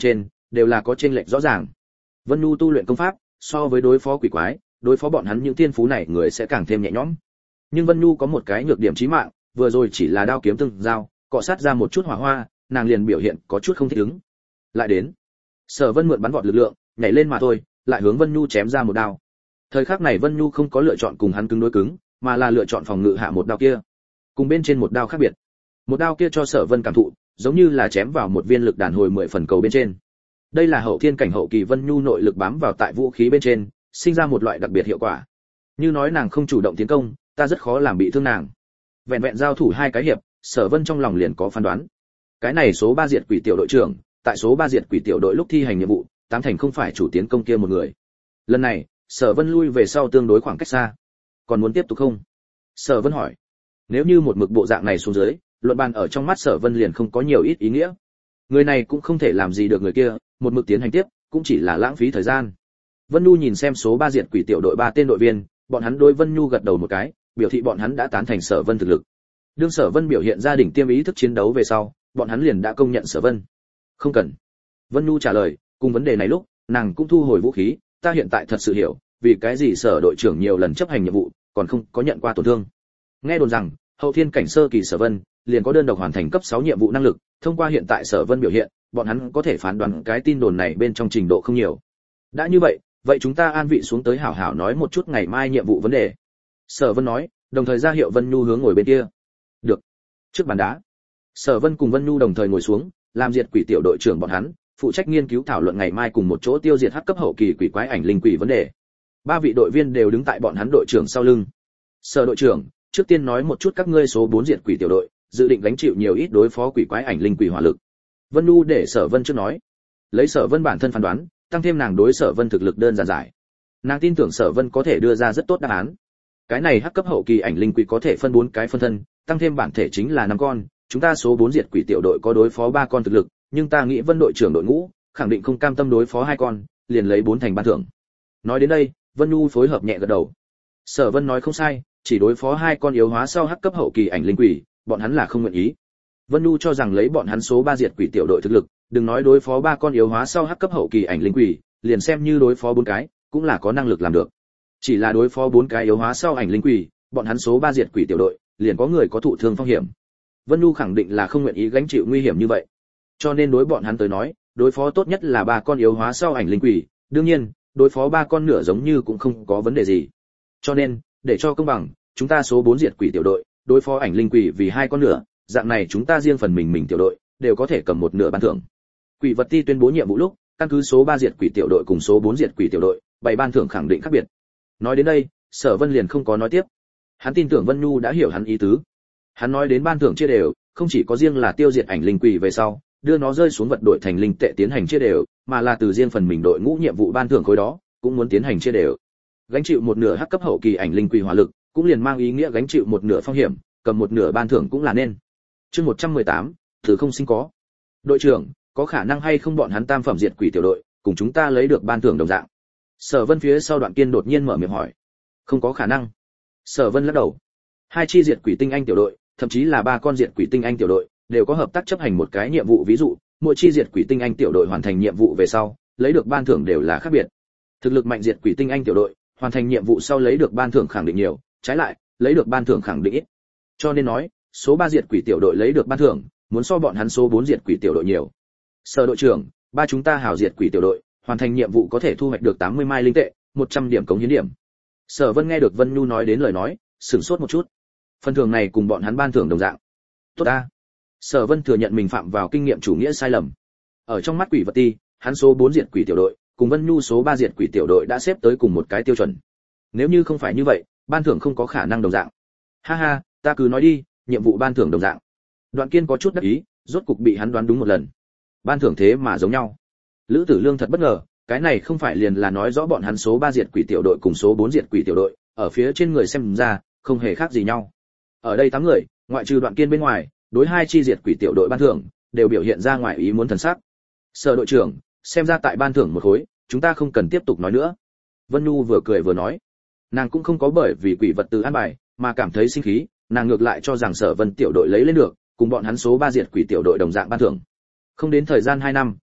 [SPEAKER 1] đều là có chênh lệch rõ ràng. Vân Nhu tu luyện công pháp, so với đối phó quỷ quái, đối phó bọn hắn những thiên phú này người sẽ càng thêm nhẹ nhõm. Nhưng Vân Nhu có một cái nhược điểm chí mạng, vừa rồi chỉ là đao kiếm tương giao, cọ sát ra một chút hỏa hoa, nàng liền biểu hiện có chút không thích ứng. Lại đến, Sở Vân mượn bắn vọt lực lượng, nhảy lên mà thôi, lại hướng Vân Nhu chém ra một đao. Thời khắc này Vân Nhu không có lựa chọn cùng hắn cứng đối cứng, mà là lựa chọn phòng ngự hạ một đao kia. Cùng bên trên một đao khác biệt. Một đao kia cho Sở Vân cảm thụ, giống như là chém vào một viên lực đàn hồi 10 phần cầu bên trên. Đây là hậu thiên cảnh hậu kỳ Vân Nhu nội lực bám vào tại vũ khí bên trên, sinh ra một loại đặc biệt hiệu quả. Như nói nàng không chủ động tiến công, ta rất khó làm bị thương nàng. Vẹn vẹn giao thủ hai cái hiệp, Sở Vân trong lòng liền có phán đoán. Cái này số 3 diệt quỷ tiểu đội trưởng, tại số 3 diệt quỷ tiểu đội lúc thi hành nhiệm vụ, tám thành không phải chủ tiến công kia một người. Lần này, Sở Vân lui về sau tương đối khoảng cách xa. Còn muốn tiếp tục không? Sở Vân hỏi. Nếu như một mực bộ dạng này xuống dưới, luận bàn ở trong mắt Sở Vân liền không có nhiều ít ý nghĩa. Người này cũng không thể làm gì được người kia, một mực tiến hành tiếp, cũng chỉ là lãng phí thời gian. Vân Nhu nhìn xem số 3 diệt quỷ tiểu đội 3 tên đội viên, bọn hắn đối Vân Nhu gật đầu một cái, biểu thị bọn hắn đã tán thành Sở Vân thực lực. Đương Sở Vân biểu hiện ra đỉnh tiêm ý thức chiến đấu về sau, bọn hắn liền đã công nhận Sở Vân. Không cần. Vân Nhu trả lời, cùng vấn đề này lúc, nàng cũng thu hồi vũ khí, ta hiện tại thật sự hiểu, vì cái gì Sở đội trưởng nhiều lần chấp hành nhiệm vụ, còn không có nhận qua tổn thương. Nghe đồn rằng, hậu thiên cảnh sơ kỳ Sở Vân liền có đơn độc hoàn thành cấp 6 nhiệm vụ năng lực, thông qua hiện tại Sở Vân biểu hiện, bọn hắn có thể phán đoán cái tin đồn này bên trong trình độ không nhiều. Đã như vậy, vậy chúng ta an vị xuống tới hảo hảo nói một chút ngày mai nhiệm vụ vấn đề. Sở Vân nói, đồng thời ra hiệu Vân Nhu hướng ngồi bên kia. Được. Trước bàn đá, Sở Vân cùng Vân Nhu đồng thời ngồi xuống, làm diệt quỷ tiểu đội trưởng bọn hắn, phụ trách nghiên cứu thảo luận ngày mai cùng một chỗ tiêu diệt hắc cấp hậu kỳ quỷ quái ảnh linh quỷ vấn đề. Ba vị đội viên đều đứng tại bọn hắn đội trưởng sau lưng. Sở đội trưởng, trước tiên nói một chút các ngươi số 4 diệt quỷ tiểu đội, dự định gánh chịu nhiều ít đối phó quỷ quái ảnh linh quỷ hỏa lực. Vân Nhu để Sở Vân trước nói. Lấy Sở Vân bản thân phán đoán, tăng thêm nàng đối Sở Vân thực lực đơn giản giải. Nàng tin tưởng Sở Vân có thể đưa ra rất tốt đáp án. Cái này hắc cấp hậu kỳ ảnh linh quỷ có thể phân 4 cái phân thân, tăng thêm bản thể chính là 5 con, chúng ta số 4 diệt quỷ tiểu đội có đối phó 3 con thực lực, nhưng ta nghĩ Vân đội trưởng đội ngũ khẳng định không cam tâm đối phó 2 con, liền lấy 4 thành ban thưởng. Nói đến đây, Vân Nhu phối hợp nhẹ gật đầu. Sở Vân nói không sai, chỉ đối phó 2 con yếu hóa sau hắc cấp hậu kỳ ảnh linh quỷ, bọn hắn là không nguyện ý. Vân Nhu cho rằng lấy bọn hắn số 3 diệt quỷ tiểu đội thực lực, đừng nói đối phó 3 con yếu hóa sau hắc cấp hậu kỳ ảnh linh quỷ, liền xem như đối phó 4 cái, cũng là có năng lực làm được. Chỉ là đối phó 4 cái yếu hóa sau ảnh linh quỷ, bọn hắn số 3 diệt quỷ tiểu đội, liền có người có thụ thương phong hiểm. Vân Nhu khẳng định là không nguyện ý gánh chịu nguy hiểm như vậy. Cho nên đối bọn hắn tới nói, đối phó tốt nhất là 3 con yếu hóa sau ảnh linh quỷ, đương nhiên, đối phó 3 con nửa giống như cũng không có vấn đề gì. Cho nên, để cho công bằng, chúng ta số 4 diệt quỷ tiểu đội, đối phó ảnh linh quỷ vì 2 con nửa, dạng này chúng ta riêng phần mình tiểu đội đều có thể cầm một nửa ban thưởng. Quỷ vật ti tuyên bố nhiệm vụ lúc, căn cứ số 3 diệt quỷ tiểu đội cùng số 4 diệt quỷ tiểu đội, bảy ban thưởng khẳng định khác biệt. Nói đến đây, Sở Vân liền không có nói tiếp. Hắn tin tưởng Vân Nhu đã hiểu hắn ý tứ. Hắn nói đến ban thưởng chia đều, không chỉ có riêng là tiêu diệt ảnh linh quỷ về sau, đưa nó rơi xuống vật đổi thành linh tệ tiến hành chia đều, mà là từ riêng phần mình đội ngũ nhiệm vụ ban thưởng khối đó, cũng muốn tiến hành chia đều. Gánh chịu một nửa hắc cấp hậu kỳ ảnh linh quỷ hỏa lực, cũng liền mang ý nghĩa gánh chịu một nửa phong hiểm, cầm một nửa ban thưởng cũng là nên. Chương 118, thứ không sinh có. Đội trưởng, có khả năng hay không bọn hắn tam phẩm diệt quỷ tiểu đội, cùng chúng ta lấy được ban thưởng đồng dạng? Sở Vân phía sau Đoạn Kiên đột nhiên mở miệng hỏi. Không có khả năng. Sở Vân lắc đầu. 2 chi diệt quỷ tinh anh tiểu đội, thậm chí là 3 con diệt quỷ tinh anh tiểu đội, đều có hợp tác chấp hành một cái nhiệm vụ, ví dụ, mỗi chi diệt quỷ tinh anh tiểu đội hoàn thành nhiệm vụ về sau, lấy được ban thưởng đều là khác biệt. Thực lực mạnh diệt quỷ tinh anh tiểu đội, hoàn thành nhiệm vụ sau lấy được ban thưởng khẳng định nhiều, trái lại, lấy được ban thưởng khẳng định ít. Cho nên nói, số 3 diệt quỷ tiểu đội lấy được ban thưởng, muốn so bọn hắn số 4 diệt quỷ tiểu đội nhiều. Sở đội trưởng, ba chúng ta hảo diệt quỷ tiểu đội, hoàn thành nhiệm vụ có thể thu hoạch được 80 mai linh tệ, 100 điểm cống hiến điểm. Sở Vân nghe được Vân Nhu nói đến lời nói, sửng sốt một chút. Phần thưởng này cùng bọn hắn ban thưởng đồng dạng. Tốt a. Sở Vân thừa nhận mình phạm vào kinh nghiệm chủ nghĩa sai lầm. Ở trong mắt quỷ vật ti, hắn số 4 diệt quỷ tiểu đội, cùng Vân Nhu số 3 diệt quỷ tiểu đội đã xếp tới cùng một cái tiêu chuẩn. Nếu như không phải như vậy, ban thưởng không có khả năng đồng dạng. Ha ha, ta cứ nói đi, nhiệm vụ ban thưởng đồng dạng. Đoạn Kiên có chút đắc ý, rốt cục bị hắn đoán đúng một lần. Ban thưởng thế mà giống nhau. Lữ Tử Lương thật bất ngờ, cái này không phải liền là nói rõ bọn hắn số 3 diệt quỷ tiểu đội cùng số 4 diệt quỷ tiểu đội, ở phía trên người xem ra, không hề khác gì nhau. Ở đây 8 người, ngoại trừ Đoạn Kiên bên ngoài, đối 2 chi diệt quỷ tiểu đội ban thưởng đều biểu hiện ra ngoài ý muốn thần sắc. Sở đội trưởng, xem ra tại ban thưởng một khối, chúng ta không cần tiếp tục nói nữa. Vân Nhu vừa cười vừa nói, nàng cũng không có bởi vì quỷ vật từ an bài mà cảm thấy sinh khí, nàng ngược lại cho rằng Sở Vân tiểu đội lấy lên được, cùng bọn hắn số 3 diệt quỷ tiểu đội đồng dạng ban thưởng. Không đến thời gian 2 năm,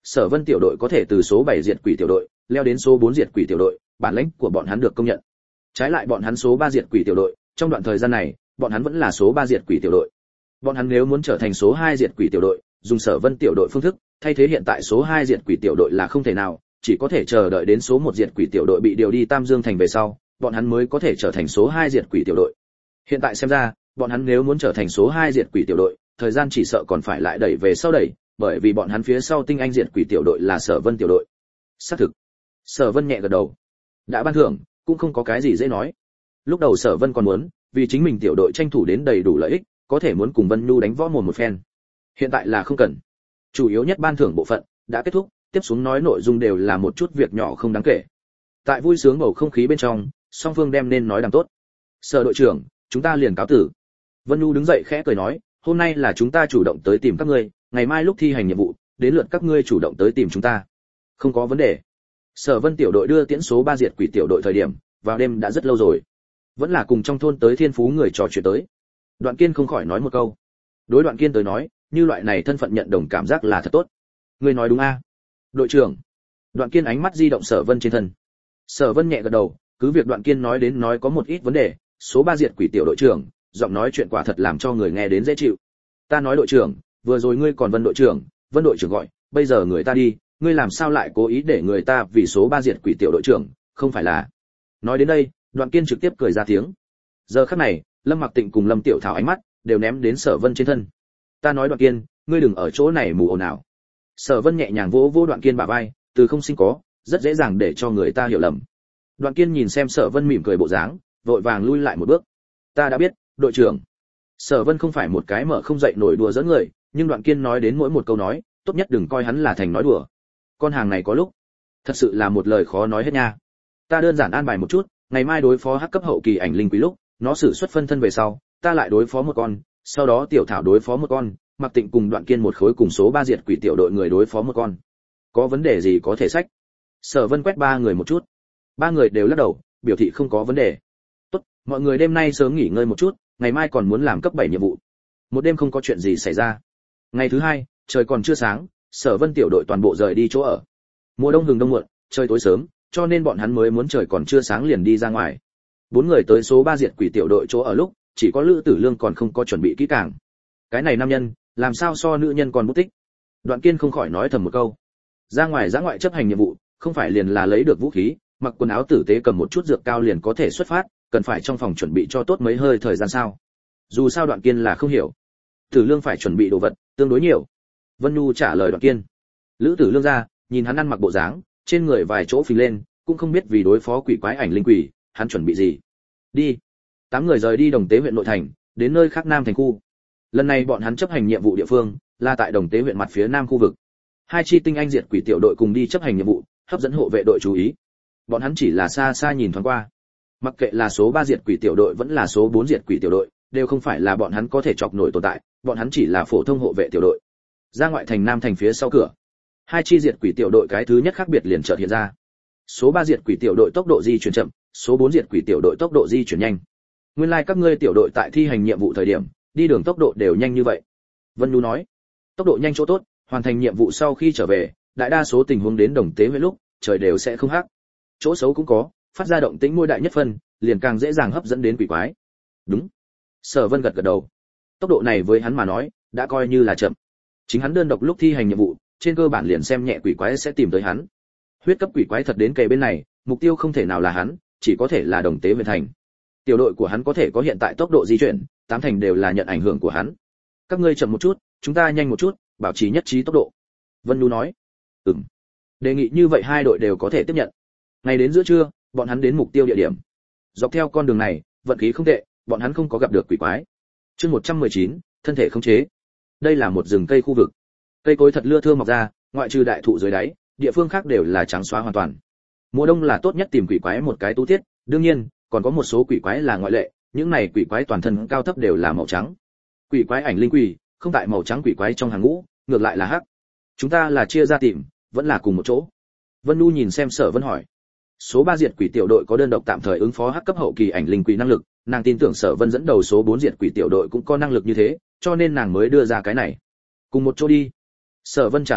[SPEAKER 1] Sở Vân tiểu đội có thể từ số 7 diệt quỷ tiểu đội leo đến số 4 diệt quỷ tiểu đội, bản lĩnh của bọn hắn được công nhận. Trái lại bọn hắn số 3 diệt quỷ tiểu đội, trong đoạn thời gian này, bọn hắn vẫn là số 3 diệt quỷ tiểu đội. Bọn hắn nếu muốn trở thành số 2 diệt quỷ tiểu đội, dùng Sở Vân tiểu đội phương thức, thay thế hiện tại số 2 diệt quỷ tiểu đội là không thể nào, chỉ có thể chờ đợi đến số 1 diệt quỷ tiểu đội bị điều đi Tam Dương thành về sau, bọn hắn mới có thể trở thành số 2 diệt quỷ tiểu đội. Hiện tại xem ra, bọn hắn nếu muốn trở thành số 2 diệt quỷ tiểu đội, thời gian chỉ sợ còn phải lại đẩy về sau đẩy, bởi vì bọn hắn phía sau tinh anh diệt quỷ tiểu đội là Sở Vân tiểu đội. Xác thực. Sở Vân nhẹ gật đầu. Đã ban thưởng, cũng không có cái gì dễ nói. Lúc đầu Sở Vân còn muốn, vì chính mình tiểu đội tranh thủ đến đầy đủ lợi ích, có thể muốn cùng Vân Nhu đánh võ mồm một phen. Hiện tại là không cần. Chủ yếu nhất ban thưởng bộ phận đã kết thúc, tiếp xuống nói nội dung đều là một chút việc nhỏ không đáng kể. Tại vui sướng bầu không khí bên trong, song phương đem nên nói đằng tốt. Sở đội trưởng, chúng ta liền cáo tử. Vân Nhu đứng dậy khẽ cười nói, hôm nay là chúng ta chủ động tới tìm các ngươi, ngày mai lúc thi hành nhiệm vụ, đến lượt các ngươi chủ động tới tìm chúng ta. Không có vấn đề. Sở Vân tiểu đội đưa tiễn số 3 diệt quỷ tiểu đội thời điểm, vào đêm đã rất lâu rồi. Vẫn là cùng trong thôn tới Thiên Phú người trò chuyện tới. Đoạn Kiên không khỏi nói một câu. Đối Đoạn Kiên tới nói, như loại này thân phận nhận đồng cảm giác là thật tốt. Ngươi nói đúng a? Đội trưởng. Đoạn Kiên ánh mắt di động Sở Vân trên thân. Sở Vân nhẹ gật đầu, cứ việc Đoạn Kiên nói đến nói có một ít vấn đề, số 3 diệt quỷ tiểu đội trưởng, giọng nói chuyện quả thật làm cho người nghe đến dễ chịu. Ta nói đội trưởng, vừa rồi ngươi còn Vân đội trưởng gọi, bây giờ người ta đi, ngươi làm sao lại cố ý để người ta vì số 3 diệt quỷ tiểu đội trưởng, không phải là? Nói đến đây, Đoạn Kiên trực tiếp cười ra tiếng. Giờ khắc này, Lâm Mặc Tịnh cùng Lâm Tiểu Thảo ánh mắt đều ném đến Sở Vân trên thân. Ta nói Đoạn Kiên, ngươi đừng ở chỗ này mù ồn ào. Sở Vân nhẹ nhàng vỗ vỗ Đoạn Kiên bả vai, từ không sinh có, rất dễ dàng để cho người ta hiểu lầm. Đoạn Kiên nhìn xem Sở Vân mỉm cười bộ dáng, vội vàng lui lại một bước. Ta đã biết, đội trưởng. Sở Vân không phải một cái mở không dậy nổi đùa giỡn người, nhưng Đoạn Kiên nói đến mỗi một câu nói, tốt nhất đừng coi hắn là thành nói đùa. Con hàng này có lúc, thật sự là một lời khó nói hết nha. Ta đơn giản an bài một chút, ngày mai đối phó hắc cấp hậu kỳ ảnh linh quý lúc, nó sử xuất phân thân về sau, ta lại đối phó một con, sau đó Tiểu Thảo đối phó một con, Mặc Tịnh cùng Đoạn Kiên một khối cùng số 3 diệt quỷ tiểu đội người đối phó một con. Có vấn đề gì có thể sách? Sở Vân quét ba người một chút. Ba người đều lắc đầu, biểu thị không có vấn đề. Tốt, mọi người đêm nay sớm nghỉ ngơi một chút, ngày mai còn muốn làm cấp 7 nhiệm vụ. Một đêm không có chuyện gì xảy ra. Ngày thứ hai, trời còn chưa sáng, Sở Vân tiểu đội toàn bộ rời đi chỗ ở. Mùa đông hừng đông muộn, trời tối sớm, cho nên bọn hắn mới muốn trời còn chưa sáng liền đi ra ngoài. Bốn người tới số 3 diệt quỷ tiểu đội chỗ ở lúc, chỉ có Lữ Tử Lương còn không có chuẩn bị kỹ càng. Cái này nam nhân, làm sao so nữ nhân còn bút tích. Đoạn Kiên không khỏi nói thầm một câu. Ra ngoài giã ngoại chấp hành nhiệm vụ, không phải liền là lấy được vũ khí, mặc quần áo tử tế cầm một chút dược cao liền có thể xuất phát, cần phải trong phòng chuẩn bị cho tốt mấy hơi thời gian sao? Dù sao Đoạn Kiên là không hiểu. Tử Lương phải chuẩn bị đồ vật tương đối nhiều. Vân Nhu trả lời Đoạn Kiên. Lữ Tử Lương ra, nhìn hắn ăn mặc bộ dáng, trên người vài chỗ phình lên, cũng không biết vì đối phó quỷ quái ảnh linh quỷ, hắn chuẩn bị gì. Đi. 8 người rời đi Đồng Tế huyện nội thành, đến nơi khác Nam thành khu. Lần này bọn hắn chấp hành nhiệm vụ địa phương là tại Đồng Tế huyện mặt phía nam khu vực. Hai chi tinh anh diệt quỷ tiểu đội cùng đi chấp hành nhiệm vụ, hấp dẫn hộ vệ đội chú ý. Bọn hắn chỉ là xa xa nhìn thoáng qua. Mặc kệ là số 3 diệt quỷ tiểu đội vẫn là số 4 diệt quỷ tiểu đội, đều không phải là bọn hắn có thể chọc nổi tồn tại, bọn hắn chỉ là phổ thông hộ vệ tiểu đội. Ra ngoại thành Nam thành phía sau cửa, hai chi diệt quỷ tiểu đội cái thứ nhất khác biệt liền chợt hiện ra. Số 3 diệt quỷ tiểu đội tốc độ di chuyển chậm, số 4 diệt quỷ tiểu đội tốc độ di chuyển nhanh. Nguyên lai các ngươi tiểu đội tại thi hành nhiệm vụ thời điểm, đi đường tốc độ đều nhanh như vậy. Vân Nhu nói, tốc độ nhanh chỗ tốt, hoàn thành nhiệm vụ sau khi trở về, đại đa số tình huống đến Đồng Tế huyện lúc, trời đều sẽ không hắc. Chỗ xấu cũng có, phát ra động tĩnh môi đại nhất phân, liền càng dễ dàng hấp dẫn đến quỷ quái. Đúng. Sở Vân gật gật đầu. Tốc độ này với hắn mà nói, đã coi như là chậm. Chính hắn đơn độc lúc thi hành nhiệm vụ, trên cơ bản liền xem nhẹ quỷ quái sẽ tìm tới hắn. Huyết cấp quỷ quái thật đến kề bên này, mục tiêu không thể nào là hắn, chỉ có thể là Đồng Tế huyện thành. Tiểu đội của hắn có thể có hiện tại tốc độ di chuyển, 8 thành đều là nhận ảnh hưởng của hắn. Các ngươi chậm một chút, chúng ta nhanh một chút, bảo trì nhất trí tốc độ. Vân Nhu nói. Đề nghị như vậy hai đội đều có thể tiếp nhận. Ngày đến giữa trưa, bọn hắn đến mục tiêu địa điểm. Dọc theo con đường này, vận khí không tệ, bọn hắn không có gặp được quỷ quái. Chương 119, thân thể khống chế. Đây là một rừng cây khu vực. Cây cối thật lưa thưa mọc ra, ngoại trừ đại thụ dưới đáy, địa phương khác đều là trắng xóa hoàn toàn. Mùa đông là tốt nhất tìm quỷ quái một cái tú tiết, đương nhiên, còn có một số quỷ quái là ngoại lệ, những này quỷ quái toàn thân cao thấp đều là màu trắng. Quỷ quái ảnh linh quỷ, không tại màu trắng quỷ quái trong hàng ngũ, ngược lại là hắc. Chúng ta là chia ra tìm, vẫn là cùng một chỗ. Vân Nhu nhìn xem Sở Vân hỏi. Số 3 diệt quỷ tiểu đội có đơn độc tạm thời ứng phó hắc cấp hậu kỳ ảnh linh quỷ năng lực, nàng tin tưởng Sở Vân dẫn đầu số 4 diệt quỷ tiểu đội cũng có năng lực như thế, cho nên nàng mới đưa ra cái này. Cùng một chỗ đi. Sở Vân trả lời,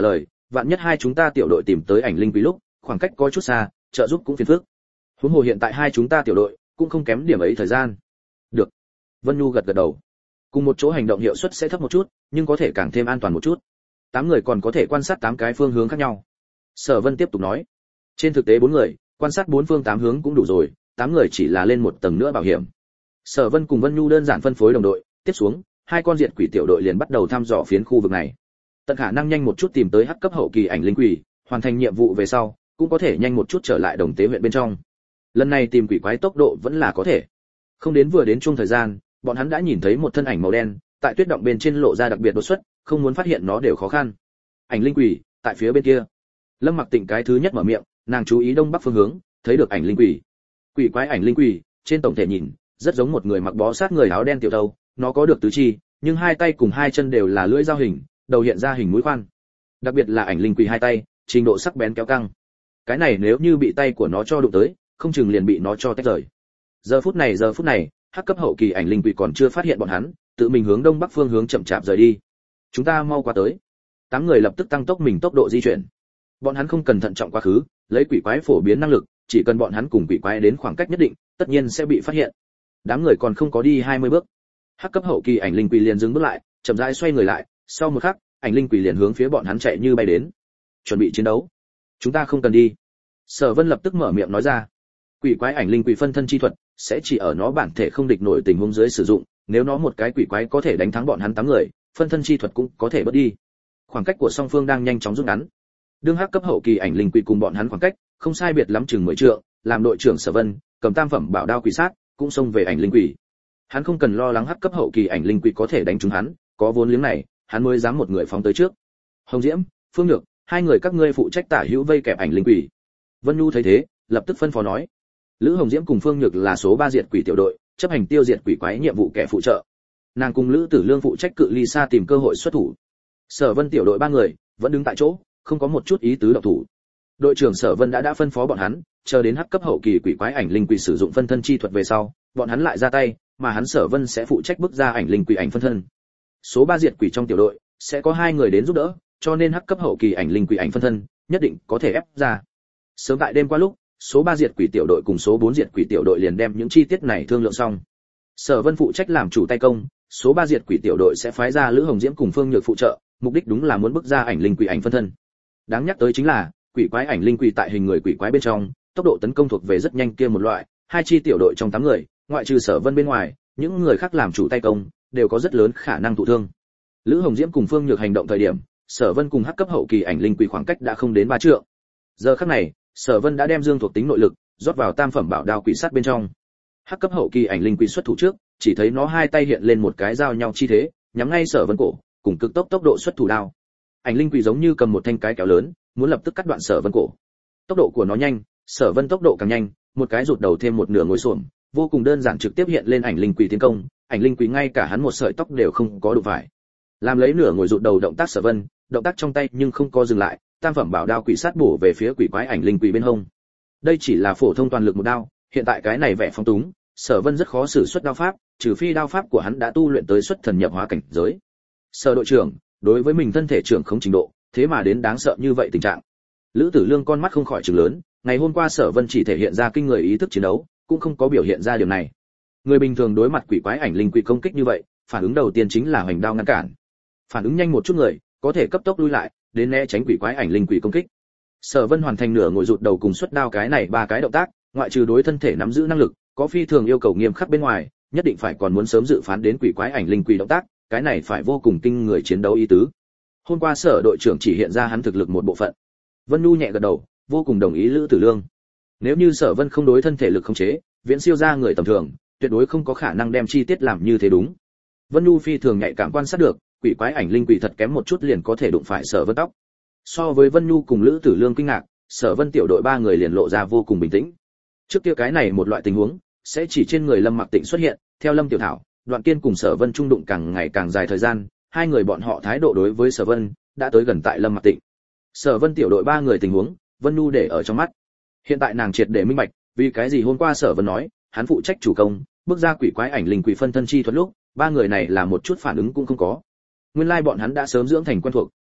[SPEAKER 1] vạn nhất hai chúng ta tiểu đội tìm tới ảnh linh quỷ lúc khoảng cách có chút xa, trợ giúp cũng phiền phức. Huống hồ hiện tại hai chúng ta tiểu đội cũng không kém điểm ấy thời gian. Được. Vân Nhu gật gật đầu. Cùng một chỗ hành động hiệu suất sẽ thấp một chút, nhưng có thể càng thêm an toàn một chút. 8 người còn có thể quan sát 8 cái phương hướng khác nhau. Sở Vân tiếp tục nói. Trên thực tế 4 người, quan sát 4 phương 8 hướng cũng đủ rồi, 8 người chỉ là lên một tầng nữa bảo hiểm. Sở Vân cùng Vân Nhu đơn giản phân phối đồng đội, tiếp xuống, hai con diệt quỷ tiểu đội liền bắt đầu thăm dò phiến khu vực này. Tận khả năng nhanh một chút tìm tới hắc cấp hậu kỳ ảnh linh quỷ, hoàn thành nhiệm vụ về sau, cũng có thể nhanh một chút trở lại Đồng Tế huyện bên trong. Lần này tìm quỷ quái tốc độ vẫn là có thể. Không đến vừa đến chung thời gian, bọn hắn đã nhìn thấy một thân ảnh màu đen, tại tuyết động bên trên lộ ra đặc biệt đột xuất, không muốn phát hiện nó đều khó khăn. Ảnh linh quỷ, tại phía bên kia. Lâm Mặc Tịnh cái thứ nhất mở miệng, nàng chú ý đông bắc phương hướng, thấy được ảnh linh quỷ. Quỷ quái ảnh linh quỷ, trên tổng thể nhìn, rất giống một người mặc bó sát người áo đen tiểu thâu, nó có được tứ chi, nhưng hai tay cùng hai chân đều là lưỡi dao hình, đầu hiện ra hình mũi khoan. Đặc biệt là ảnh linh quỷ hai tay, trình độ sắc bén kéo căng. Cái này nếu như bị tay của nó cho đụng tới, không chừng liền bị nó cho tách rời. Giờ phút này, hắc cấp hậu kỳ ảnh linh quỷ còn chưa phát hiện bọn hắn, tự mình hướng đông bắc phương hướng chậm chạp rời đi. Chúng ta mau qua tới. 8 người lập tức tăng tốc mình tốc độ di chuyển. Bọn hắn không cần thận trọng quá khứ, lấy quỷ quái phổ biến năng lực, chỉ cần bọn hắn cùng quỷ quái đến khoảng cách nhất định, tất nhiên sẽ bị phát hiện. Đám người còn không có đi 20 bước, hắc cấp hậu kỳ ảnh linh quỷ liền dừng bước lại, chậm rãi xoay người lại, sau một khắc, ảnh linh quỷ liền hướng phía bọn hắn chạy như bay đến. Chuẩn bị chiến đấu. Chúng ta không cần đi. Sở Vân lập tức mở miệng nói ra. Quỷ quái ảnh linh quỷ phân thân chi thuật sẽ chỉ ở nó bản thể không địch nổi tình huống dưới sử dụng, nếu nó một cái quỷ quái có thể đánh thắng bọn hắn 8 người, phân thân chi thuật cũng có thể bớt đi. Khoảng cách của song phương đang nhanh chóng rút ngắn. Đương hắc cấp hậu kỳ ảnh linh quỷ cùng bọn hắn khoảng cách không sai biệt lắm chừng 10 trượng, làm đội trưởng Sở Vân cầm tam phẩm bảo đao quỷ sát cũng xông về ảnh linh quỷ. Hắn không cần lo lắng hắc cấp hậu kỳ ảnh linh quỷ có thể đánh trúng hắn, có vốn liếng này, hắn mới dám một người phóng tới trước. Hồng Diễm, Phương Nhược, hai người các ngươi phụ trách tả hữu vây kẹp ảnh linh quỷ. Vân Nhu thấy thế, lập tức phân phó nói. Lữ Hồng Diễm cùng Phương Nhược là số 3 diệt quỷ tiểu đội, chấp hành tiêu diệt quỷ quái nhiệm vụ kẻ phụ trợ. Nàng cùng Lữ Tử Lương phụ trách cự ly xa tìm cơ hội xuất thủ. Sở Vân tiểu đội 3 người vẫn đứng tại chỗ, không có một chút ý tứ động thủ. Đội trưởng Sở Vân đã phân phó bọn hắn, chờ đến hắc cấp hậu kỳ quỷ quái ảnh linh quỷ sử dụng phân thân chi thuật về sau, bọn hắn lại ra tay, mà hắn Sở Vân sẽ phụ trách bức ra ảnh linh quỷ ảnh phân thân. Số 3 diệt quỷ trong tiểu đội sẽ có 2 người đến giúp đỡ, cho nên hắc cấp hậu kỳ ảnh linh quỷ ảnh phân thân nhất định có thể ép ra. Sớm tại đêm qua lúc, số 3 diệt quỷ tiểu đội cùng số 4 diệt quỷ tiểu đội liền đem những chi tiết này thương lượng xong. Sở Vân phụ trách làm chủ tay công, số 3 diệt quỷ tiểu đội sẽ phái ra Lữ Hồng Diễm cùng Phương Nhược phụ trợ, mục đích đúng là muốn bức ra ảnh linh quỷ ảnh phân thân. Đáng nhắc tới chính là, quỷ quái ảnh linh quỷ tại hình người quỷ quái bên trong, tốc độ tấn công thuộc về rất nhanh kia một loại, hai chi tiểu đội trong 8 người, ngoại trừ Sở Vân bên ngoài, những người khác làm chủ tay công đều có rất lớn khả năng thụ thương. Lữ Hồng Diễm cùng Phương Nhược hành động thời điểm, Sở Vân cùng hắc cấp hậu kỳ ảnh linh quỷ khoảng cách đã không đến 3 trượng. Giờ khắc này, Sở Vân đã đem dương thuộc tính nội lực rót vào tam phẩm bảo đao quỷ sắt bên trong. Hắc cấp hậu kỳ ảnh linh quỷ xuất thủ trước, chỉ thấy nó hai tay hiện lên một cái giao nhau chi thế, nhắm ngay Sở Vân cổ, cùng cực tốc độ xuất thủ đao. Ảnh linh quỷ giống như cầm một thanh cái kéo lớn, muốn lập tức cắt đoạn Sở Vân cổ. Tốc độ của nó nhanh, Sở Vân tốc độ càng nhanh, một cái rụt đầu thêm một nửa ngồi xổm, vô cùng đơn giản trực tiếp hiện lên ảnh linh quỷ tiến công, ảnh linh quỷ ngay cả hắn một sợi tóc đều không có đụng phải. Làm lấy nửa ngồi rụt đầu động tác Sở Vân, động tác trong tay nhưng không có dừng lại, tam phẩm bảo đao quỷ sát bổ về phía quỷ quái ảnh linh quỷ bên hông. Đây chỉ là phổ thông toàn lực một đao, hiện tại cái này vẻ phong túng, Sở Vân rất khó sử xuất đao pháp, trừ phi đao pháp của hắn đã tu luyện tới xuất thần nhập hóa cảnh giới. Sở đội trưởng, đối với mình thân thể trưởng không trình độ, thế mà đến đáng sợ như vậy tình trạng. Lữ Tử Lương con mắt không khỏi trừng lớn, ngày hôm qua Sở Vân chỉ thể hiện ra kinh người ý thức chiến đấu, cũng không có biểu hiện ra điều này. Người bình thường đối mặt quỷ quái ảnh linh quỷ công kích như vậy, phản ứng đầu tiên chính là hoành đao ngăn cản. Phản ứng nhanh một chút người, có thể cấp tốc lui lại, đến né tránh quỷ quái ảnh linh quỷ công kích. Sở Vân hoàn thành nửa ngồi rụt đầu cùng xuất đao cái này ba cái động tác, ngoại trừ đối thân thể nắm giữ năng lực, có phi thường yêu cầu nghiêm khắc bên ngoài, nhất định phải còn muốn sớm dự phán đến quỷ quái ảnh linh quỷ động tác, cái này phải vô cùng kinh người chiến đấu ý tứ. Hôm qua Sở đội trưởng chỉ hiện ra hắn thực lực một bộ phận. Vân Nhu nhẹ gật đầu, vô cùng đồng ý Lữ Tử Lương. Nếu như Sở Vân không đối thân thể lực khống chế, viễn siêu ra người tầm thường, tuyệt đối không có khả năng đem chi tiết làm như thế đúng. Vân Nhu phi thường nhạy cảm quan sát được, quỷ quái ảnh linh quỷ thật kém một chút liền có thể đụng phải Sở Vân tóc. So với Vân Nhu cùng Lữ Tử Lương kinh ngạc, Sở Vân tiểu đội 3 người liền lộ ra vô cùng bình tĩnh. Trước kia cái này một loại tình huống sẽ chỉ trên người Lâm Mặc Tịnh xuất hiện, theo Lâm Tiểu Thảo, Đoạn Kiên cùng Sở Vân trung đụng càng ngày càng dài thời gian, hai người bọn họ thái độ đối với Sở Vân đã tới gần tại Lâm Mặc Tịnh. Sở Vân tiểu đội 3 người tình huống, Vân Nhu để ở trong mắt. Hiện tại nàng triệt để minh bạch, vì cái gì hôm qua Sở Vân nói, hắn phụ trách chủ công, bước ra quỷ quái ảnh linh quỷ phân thân chi thuật lúc, 3 người này là một chút phản ứng cũng không có. Nguyên lai bọn hắn đã sớm dưỡng thành quen thuộc.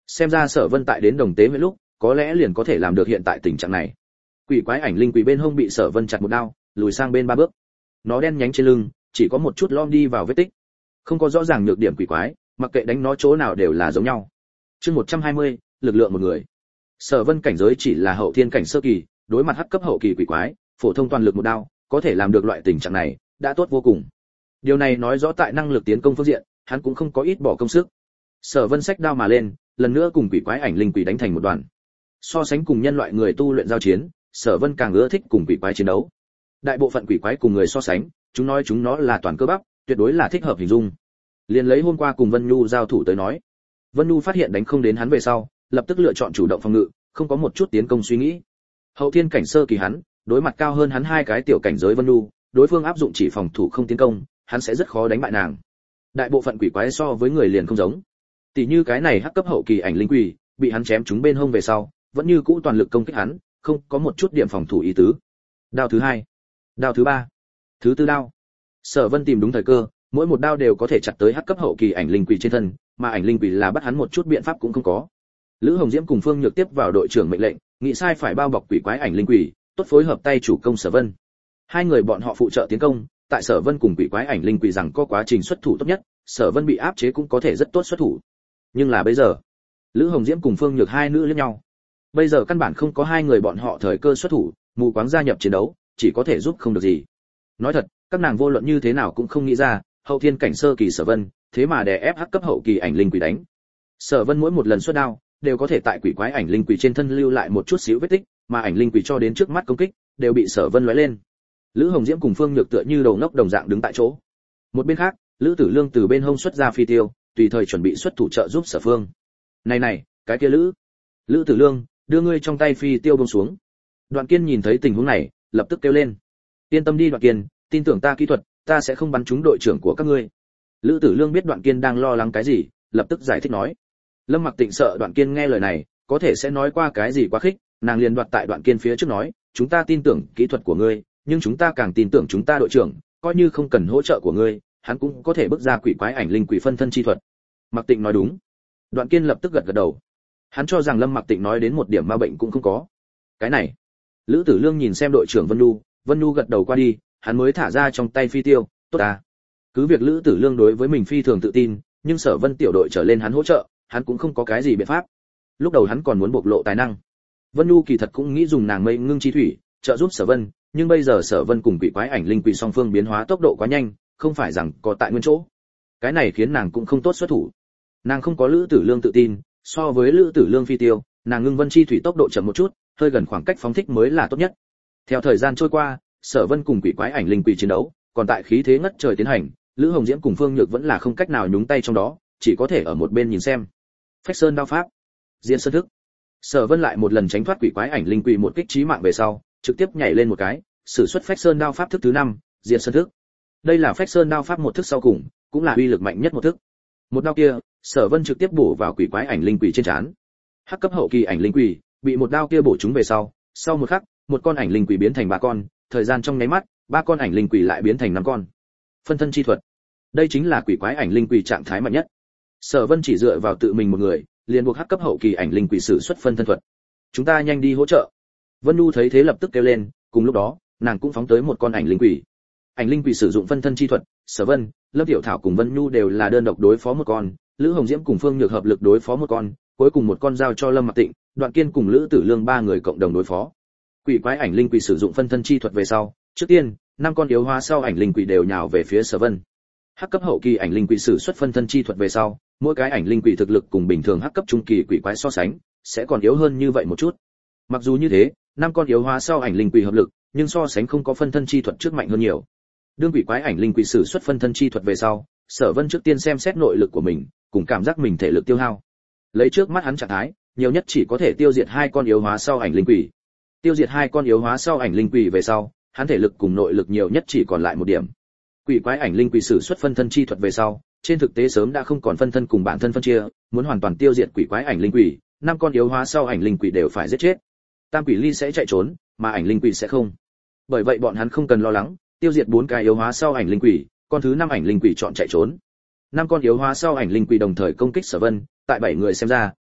[SPEAKER 1] xem ra Sở Vân tại đến Đồng Tế huyện lúc, có lẽ liền có thể làm được hiện tại tình trạng này. Quỷ quái ảnh linh quỷ bên hông bị Sở Vân chặt một đao, lùi sang bên 3 bước. Nó đen nhánh trên lưng, chỉ có một chút lom đi vào vết tích. Không có rõ ràng nhược điểm quỷ quái, mặc kệ đánh nó chỗ nào đều là giống nhau. Chương 120, lực lượng một người. Sở Vân cảnh giới chỉ là hậu thiên cảnh sơ kỳ, đối mặt hắc cấp hậu kỳ quỷ quái, phổ thông toàn lực một đao, có thể làm được loại tình trạng này, đã tốt vô cùng. Điều này nói rõ tại năng lực tiến công phương diện, hắn cũng không có ít bỏ công sức. Sở Vân xách đao mà lên, lần nữa cùng quỷ quái ảnh linh quỷ đánh thành một đoàn. So sánh cùng nhân loại người tu luyện giao chiến, Sở Vân càng ưa thích cùng quỷ quái chiến đấu. Đại bộ phận quỷ quái cùng người so sánh, chúng nói chúng nó là toàn cơ bắp, tuyệt đối là thích hợp hình dung. Liên lấy hôm qua cùng Vân Nhu giao thủ tới nói, Vân Nhu phát hiện đánh không đến hắn về sau, lập tức lựa chọn chủ động phòng ngự, không có một chút tiến công suy nghĩ. Hậu thiên cảnh sơ kỳ hắn, đối mặt cao hơn hắn 2 cái tiểu cảnh giới Vân Nhu, đối phương áp dụng chỉ phòng thủ không tiến công, hắn sẽ rất khó đánh bại nàng. Đại bộ phận quỷ quái so với người liền không giống. Tỷ như cái này hắc cấp hậu kỳ ảnh linh quỷ, bị hắn chém trúng bên hông về sau, vẫn như cũ toàn lực công kích hắn, không có một chút điểm phòng thủ ý tứ. Đao thứ 2, đao thứ 3, thứ 4 đao. Sở Vân tìm đúng thời cơ, mỗi một đao đều có thể chặt tới hắc cấp hậu kỳ ảnh linh quỷ trên thân, mà ảnh linh quỷ là bắt hắn một chút biện pháp cũng không có. Lữ Hồng Diễm cùng Phương Nhược tiếp vào đội trưởng mệnh lệnh, nghĩ sai phải bao bọc quỷ quái ảnh linh quỷ, tốt phối hợp tay chủ công Sở Vân. Hai người bọn họ phụ trợ tiến công, tại Sở Vân cùng quỷ quái ảnh linh quỷ rằng có quá trình xuất thủ tốt nhất, Sở Vân bị áp chế cũng có thể rất tốt xuất thủ. Nhưng là bây giờ, Lữ Hồng Diễm cùng Phương Nhược hai nữ liếc nhau. Bây giờ căn bản không có hai người bọn họ thời cơ xuất thủ, mù quáng gia nhập chiến đấu, chỉ có thể giúp không được gì. Nói thật, các nàng vô luận như thế nào cũng không nghĩ ra, hậu thiên cảnh sơ kỳ Sở Vân, thế mà đè ép hắc cấp hậu kỳ ảnh linh quỷ đánh. Sở Vân mỗi một lần xuất đao, đều có thể tại quỷ quái ảnh linh quỷ trên thân lưu lại một chút xíu vết tích, mà ảnh linh quỷ cho đến trước mắt công kích, đều bị Sở Vân lóe lên. Lữ Hồng Diễm cùng Phương Nhược tựa như đầu ngốc đồng dạng đứng tại chỗ. Một bên khác, Lữ Tử Lương từ bên hông xuất ra phi tiêu, tùy thời chuẩn bị xuất thủ trợ giúp Sở Phương. Này, cái kia Lữ Tử Lương, đưa ngươi trong tay phi tiêu buông xuống. Đoạn Kiên nhìn thấy tình huống này, lập tức kêu lên. Yên tâm đi Đoạn Kiên, tin tưởng ta kỹ thuật, ta sẽ không bắn trúng đội trưởng của các ngươi. Lữ Tử Lương biết Đoạn Kiên đang lo lắng cái gì, lập tức giải thích nói. Lâm Mặc Tịnh sợ Đoạn Kiên nghe lời này, có thể sẽ nói qua cái gì quá khích, nàng liền đoạt tại Đoạn Kiên phía trước nói, chúng ta tin tưởng kỹ thuật của ngươi, nhưng chúng ta càng tin tưởng chúng ta đội trưởng, coi như không cần hỗ trợ của ngươi, hắn cũng có thể bước ra quỷ quái ảnh linh quỷ phân thân chi thuật. Mặc Tịnh nói đúng. Đoạn Kiên lập tức gật gật đầu. Hắn cho rằng Lâm Mặc Tịnh nói đến một điểm ma bệnh cũng không có. Cái này, Lữ Tử Lương nhìn xem đội trưởng Vân Nhu gật đầu qua đi, hắn mới thả ra trong tay phi tiêu, tốt à. Cứ việc Lữ Tử Lương đối với mình phi thường tự tin, nhưng Sở Vân tiểu đội trở lên hắn hỗ trợ, hắn cũng không có cái gì biện pháp. Lúc đầu hắn còn muốn bộc lộ tài năng. Vân Nhu kỳ thật cũng nghĩ dùng nàng mây ngưng chi thủy trợ giúp Sở Vân, nhưng bây giờ Sở Vân cùng quỷ quái ảnh linh quỷ song phương biến hóa tốc độ quá nhanh, không phải rằng có tại nguyên chỗ. Cái này khiến nàng cũng không tốt xuất thủ. Nàng không có Lữ Tử Lương tự tin, so với Lữ Tử Lương phi tiêu, nàng ngưng vân chi thủy tốc độ chậm một chút, hơi gần khoảng cách phóng thích mới là tốt nhất. Theo thời gian trôi qua, Sở Vân cùng quỷ quái ảnh linh quỷ chiến đấu, còn tại khí thế ngất trời tiến hành, Lữ Hồng Diễm cùng Phương Nhược vẫn là không cách nào nhúng tay trong đó, chỉ có thể ở một bên nhìn xem. Phách Sơn đao pháp, Diên Sơn thức. Sở Vân lại một lần tránh thoát quỷ quái ảnh linh quỷ một kích chí mạng về sau, trực tiếp nhảy lên một cái, sử xuất Phách Sơn đao pháp thức thứ 5, Diên Sơn thức. Đây là Phách Sơn đao pháp một thức sau cùng, cũng là uy lực mạnh nhất một thức. Một đao kia, Sở Vân trực tiếp bổ vào quỷ quái ảnh linh quỷ trên trán. Hắc cấp hậu kỳ ảnh linh quỷ bị một đao kia bổ trúng về sau một khắc, một con ảnh linh quỷ biến thành 3 con, thời gian trong nháy mắt, 3 con ảnh linh quỷ lại biến thành 5 con. Phân thân chi thuật. Đây chính là quỷ quái ảnh linh quỷ trạng thái mạnh nhất. Sở Vân chỉ dựa vào tự mình một người, liền buộc hắc cấp hậu kỳ ảnh linh quỷ sử xuất phân thân thuật. Chúng ta nhanh đi hỗ trợ. Vân Nhu thấy thế lập tức kêu lên, cùng lúc đó, nàng cũng phóng tới một con ảnh linh quỷ. Ảnh linh quỷ sử dụng phân thân chi thuật, Sở Vân, Lâm Tiểu Thảo cùng Vân Nhu đều là đơn độc đối phó một con, Lữ Hồng Diễm cùng Phương Nhược hợp lực đối phó một con, cuối cùng một con giao cho Lâm Mặc Tịnh, Đoạn Kiên cùng Lữ Tử Lương 3 người cộng đồng đối phó. Quỷ quái ảnh linh quỷ sử dụng phân thân chi thuật về sau, trước tiên, 5 con yếu hóa sau ảnh linh quỷ đều nhào về phía Sở Vân. Hắc cấp hậu kỳ ảnh linh quỷ sử xuất phân thân chi thuật về sau, mỗi cái ảnh linh quỷ thực lực cùng bình thường hắc cấp trung kỳ quỷ quái so sánh, sẽ còn yếu hơn như vậy một chút. Mặc dù như thế, 5 con yếu hóa sau ảnh linh quỷ hợp lực, nhưng so sánh không có phân thân chi thuật trước mạnh hơn nhiều. Đương quỷ quái ảnh linh quỷ sử xuất phân thân chi thuật về sau, Sở Vân trước tiên xem xét nội lực của mình, cùng cảm giác mình thể lực tiêu hao. Lấy trước mắt hắn trạng thái, nhiều nhất chỉ có thể tiêu diệt 2 con yếu hóa sau ảnh linh quỷ. Tiêu diệt 2 con yếu hóa sau ảnh linh quỷ về sau, hắn thể lực cùng nội lực nhiều nhất chỉ còn lại 1 điểm. Quỷ quái ảnh linh quỷ sử xuất phân thân chi thuật về sau, trên thực tế sớm đã không còn phân thân cùng bản thân phân chia, muốn hoàn toàn tiêu diệt quỷ quái ảnh linh quỷ, 5 con yếu hóa sau ảnh linh quỷ đều phải giết chết. Tam quỷ ly sẽ chạy trốn, mà ảnh linh quỷ sẽ không. Bởi vậy bọn hắn không cần lo lắng, tiêu diệt 4 cái yếu hóa sau ảnh linh quỷ, con thứ 5 ảnh linh quỷ chọn chạy trốn. 5 con yếu hóa sau ảnh linh quỷ đồng thời công kích Sở Vân, tại 7 người xem ra,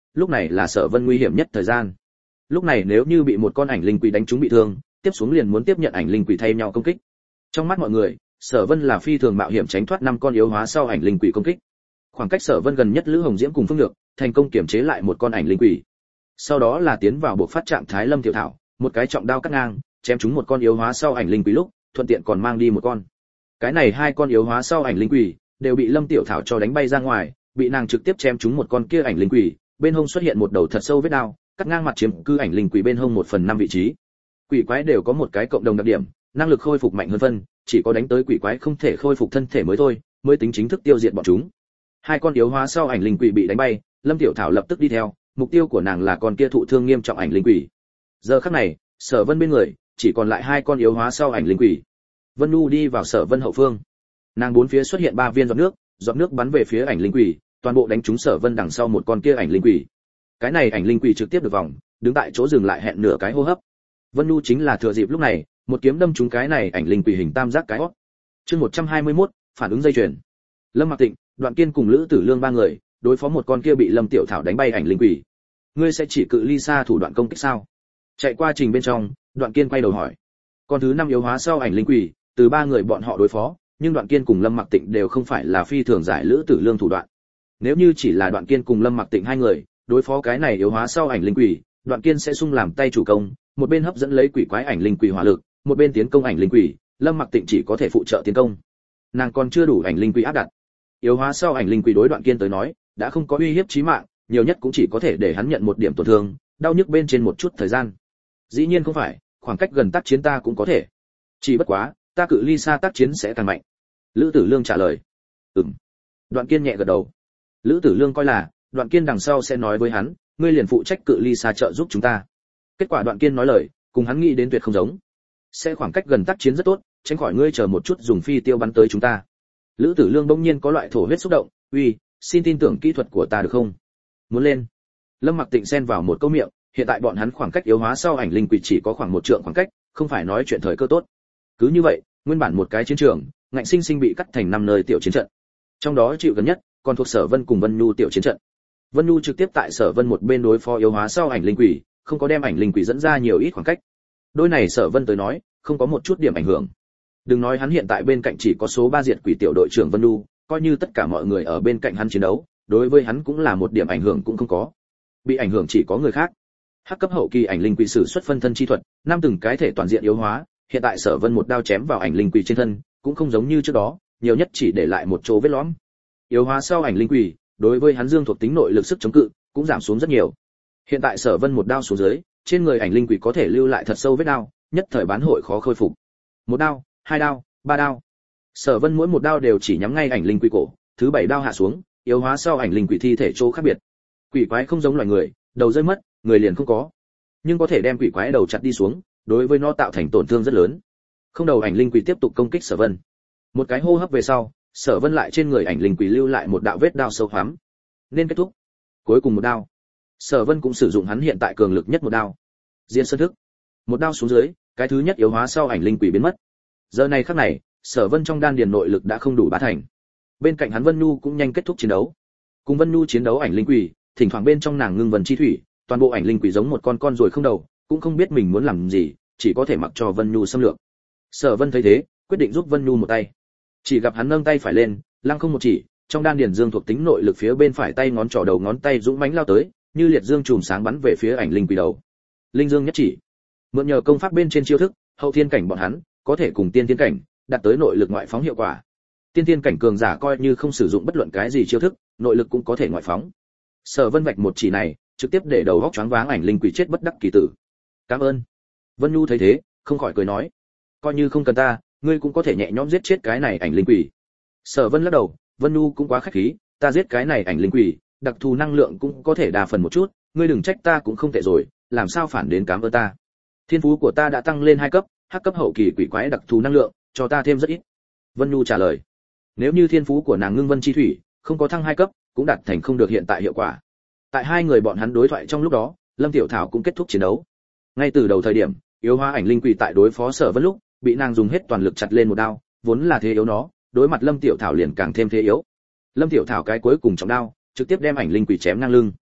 [SPEAKER 1] lúc này là Sở Vân nguy hiểm nhất thời gian. Lúc này nếu như bị một con ảnh linh quỷ đánh trúng bị thương, tiếp xuống liền muốn tiếp nhận ảnh linh quỷ thay nhau công kích. Trong mắt mọi người, Sở Vân là phi thường mạo hiểm tránh thoát 5 con yếu hóa sau ảnh linh quỷ công kích. Khoảng cách Sở Vân gần nhất Lữ Hồng Diễm cùng Phương Nhược, thành công kiểm chế lại một con ảnh linh quỷ. Sau đó là tiến vào buộc phát trạng thái Lâm Tiểu Thảo, một cái trọng đao cắt ngang, chém trúng một con yếu hóa sau ảnh linh quỷ lúc, thuận tiện còn mang đi một con. Cái này 2 con yếu hóa sau ảnh linh quỷ đều bị Lâm Tiểu Thảo cho đánh bay ra ngoài, bị nàng trực tiếp chém trúng một con kia ảnh linh quỷ, bên hông xuất hiện một đầu thật sâu vết đao, cắt ngang mặt chiếm cư ảnh linh quỷ bên hông 1/5 vị trí. Quỷ quái đều có một cái cộng đồng đặc điểm, năng lực khôi phục mạnh hơn phân, chỉ có đánh tới quỷ quái không thể khôi phục thân thể mới thôi, mới tính chính thức tiêu diệt bọn chúng. 2 con yếu hóa sau ảnh linh quỷ bị đánh bay, Lâm Tiểu Thảo lập tức đi theo, mục tiêu của nàng là con kia thụ thương nghiêm trọng ảnh linh quỷ. Giờ khắc này, Sở Vân bên người chỉ còn lại 2 con yếu hóa sau ảnh linh quỷ. Vân Nhu đi vào Sở Vân hậu phương. Nàng bốn phía xuất hiện 3 viên giọt nước bắn về phía ảnh linh quỷ, toàn bộ đánh trúng Sở Vân đằng sau một con kia ảnh linh quỷ. Cái này ảnh linh quỷ trực tiếp được vòng, đứng tại chỗ dừng lại hẹn nửa cái hô hấp. Vân Nhu chính là thừa dịp lúc này, một kiếm đâm trúng cái này ảnh linh quỷ hình tam giác cái hót. Chương 121, phản ứng dây chuyền. Lâm Mặc Tịnh, Đoạn Kiên cùng Lữ Tử Lương 3 người, đối phó một con kia bị Lâm Tiểu Thảo đánh bay ảnh linh quỷ. Ngươi sẽ chỉ cự ly xa thủ đoạn công kích sao? Chạy qua trình bên trong, Đoạn Kiên quay đầu hỏi. Con thứ 5 yếu hóa sau ảnh linh quỷ, từ 3 người bọn họ đối phó, nhưng Đoạn Kiên cùng Lâm Mặc Tịnh đều không phải là phi thường giải Lữ Tử Lương thủ đoạn. Nếu như chỉ là Đoạn Kiên cùng Lâm Mặc Tịnh 2 người, đối phó cái này yếu hóa sau ảnh linh quỷ, Đoạn Kiên sẽ sung làm tay chủ công, một bên hấp dẫn lấy quỷ quái ảnh linh quỷ hỏa lực, một bên tiến công ảnh linh quỷ, Lâm Mặc Tịnh chỉ có thể phụ trợ tiến công. Nàng còn chưa đủ ảnh linh quỷ áp đặt. Yếu hóa sau ảnh linh quỷ đối Đoạn Kiên tới nói, đã không có uy hiếp chí mạng, nhiều nhất cũng chỉ có thể để hắn nhận một điểm tổn thương, đau nhức bên trên một chút thời gian. Dĩ nhiên không phải, khoảng cách gần tác chiến ta cũng có thể. Chỉ bất quá, ta cự ly xa tác chiến sẽ càng mạnh. Lữ Tử Lương trả lời. Đoạn Kiên nhẹ gật đầu. Lữ Tử Lương coi là, Đoạn Kiên đằng sau sẽ nói với hắn, ngươi liền phụ trách cự ly xa trợ giúp chúng ta. Kết quả Đoạn Kiên nói lời, cùng hắn nghĩ đến tuyệt không giống. Sẽ khoảng cách gần tác chiến rất tốt, tránh khỏi ngươi chờ một chút dùng phi tiêu bắn tới chúng ta. Lữ Tử Lương bỗng nhiên có loại thổ huyết xúc động, uy, xin tin tưởng kỹ thuật của ta được không? Muốn lên. Lâm Mặc Tịnh xen vào một câu miệng, hiện tại bọn hắn khoảng cách yếu hóa sau ảnh linh quỷ chỉ có khoảng 1 trượng khoảng cách, không phải nói chuyện thời cơ tốt. Cứ như vậy, nguyên bản một cái chiến trường, ngạnh sinh sinh bị cắt thành 5 nơi tiểu chiến trận. Trong đó chịu gần nhất, còn thuộc Sở Vân cùng Vân Nhu tiểu chiến trận. Vân Nhu trực tiếp tại Sở Vân một bên đối phó yếu hóa sau ảnh linh quỷ, không có đem ảnh linh quỷ dẫn ra nhiều ít khoảng cách. Đôi này Sở Vân tới nói, không có một chút điểm ảnh hưởng. Đừng nói hắn hiện tại bên cạnh chỉ có số 3 diệt quỷ tiểu đội trưởng Vân Nhu, coi như tất cả mọi người ở bên cạnh hắn chiến đấu, đối với hắn cũng là một điểm ảnh hưởng cũng không có. Bị ảnh hưởng chỉ có người khác. Hắc cấp hậu kỳ ảnh linh quỷ sử xuất phân thân chi thuật, năm từng cái thể toàn diện yếu hóa, hiện tại Sở Vân một đao chém vào ảnh linh quỷ trên thân, cũng không giống như trước đó, nhiều nhất chỉ để lại một chỗ vết lõm. Yếu hóa sau ảnh linh quỷ, đối với hắn dương thuộc tính nội lực sức chống cự cũng giảm xuống rất nhiều. Hiện tại Sở Vân một đao xuống dưới, trên người ảnh linh quỷ có thể lưu lại thật sâu vết đao, nhất thời bán hội khó khôi phục. Một đao, 2 đao, 3 đao. Sở Vân mỗi một đao đều chỉ nhắm ngay ảnh linh quỷ cổ, thứ 7 đao hạ xuống, yếu hóa sau ảnh linh quỷ thi thể chỗ khác biệt. Quỷ quái không giống loài người, đầu rơi mất, người liền không có. Nhưng có thể đem quỷ quái đầu chặt đi xuống, đối với nó tạo thành tổn thương rất lớn. Không đầu ảnh linh quỷ tiếp tục công kích Sở Vân. Một cái hô hấp về sau, Sở Vân lại trên người ảnh linh quỷ lưu lại một đạo vết đao sâu hoắm. Nên kết thúc. Cuối cùng một đao. Sở Vân cũng sử dụng hắn hiện tại cường lực nhất một đao. Diên sơn thức. Một đao xuống dưới, cái thứ nhất yếu hóa sau ảnh linh quỷ biến mất. Giờ này khắc này, Sở Vân trong đan điền nội lực đã không đủ bá thành. Bên cạnh hắn Vân Nhu cũng nhanh kết thúc chiến đấu. Cùng Vân Nhu chiến đấu ảnh linh quỷ, thỉnh thoảng bên trong nàng ngưng vần chi thủy, toàn bộ ảnh linh quỷ giống một con rồi không đầu, cũng không biết mình muốn làm gì, chỉ có thể mặc cho Vân Nhu xâm lược. Sở Vân thấy thế, quyết định giúp Vân Nhu một tay. Chỉ gặp hắn nâng tay phải lên, lăng không một chỉ, trong đan điền dương thuộc tính nội lực phía bên phải tay ngón trỏ đầu ngón tay dũng mãnh lao tới, như liệt dương chùm sáng bắn về phía ảnh linh quỷ đầu. Linh dương nhất chỉ. Mượn nhờ công pháp bên trên chiêu thức, hậu thiên cảnh bọn hắn có thể cùng tiên thiên cảnh đạt tới nội lực ngoại phóng hiệu quả. Tiên thiên cảnh cường giả coi như không sử dụng bất luận cái gì chiêu thức, nội lực cũng có thể ngoại phóng. Sở Vân vạch một chỉ này, trực tiếp để đầu góc choáng váng ảnh linh quỷ chết bất đắc kỳ tử. Cảm ơn. Vân Nhu thấy thế, không khỏi cười nói, coi như không cần ta, ngươi cũng có thể nhẹ nhõm giết chết cái này ảnh linh quỷ. Sở Vân lắc đầu, Vân Nhu cũng quá khách khí, ta giết cái này ảnh linh quỷ, đặc thù năng lượng cũng có thể đa phần một chút, ngươi đừng trách ta cũng không tệ rồi, làm sao phản đến cảm ơn ta. Thiên phú của ta đã tăng lên 2 cấp, hắc cấp hậu kỳ quỷ quái đặc thù năng lượng, cho ta thêm rất ít. Vân Nhu trả lời. Nếu như thiên phú của nàng ngưng vân chi thủy không có thăng 2 cấp, cũng đạt thành không được hiện tại hiệu quả. Tại 2 người bọn hắn đối thoại trong lúc đó, Lâm Tiểu Thảo cũng kết thúc chiến đấu. Ngay từ đầu thời điểm, yếu hóa ảnh linh quỷ tại đối phó Sở Vân lúc, bị nàng dùng hết toàn lực chặt lên một đao, vốn là thế yếu nó, đối mặt Lâm Tiểu Thảo liền càng thêm thế yếu. Lâm Tiểu Thảo cái cuối cùng trọng đao, trực tiếp đem ảnh linh quỷ chém ngang lưng.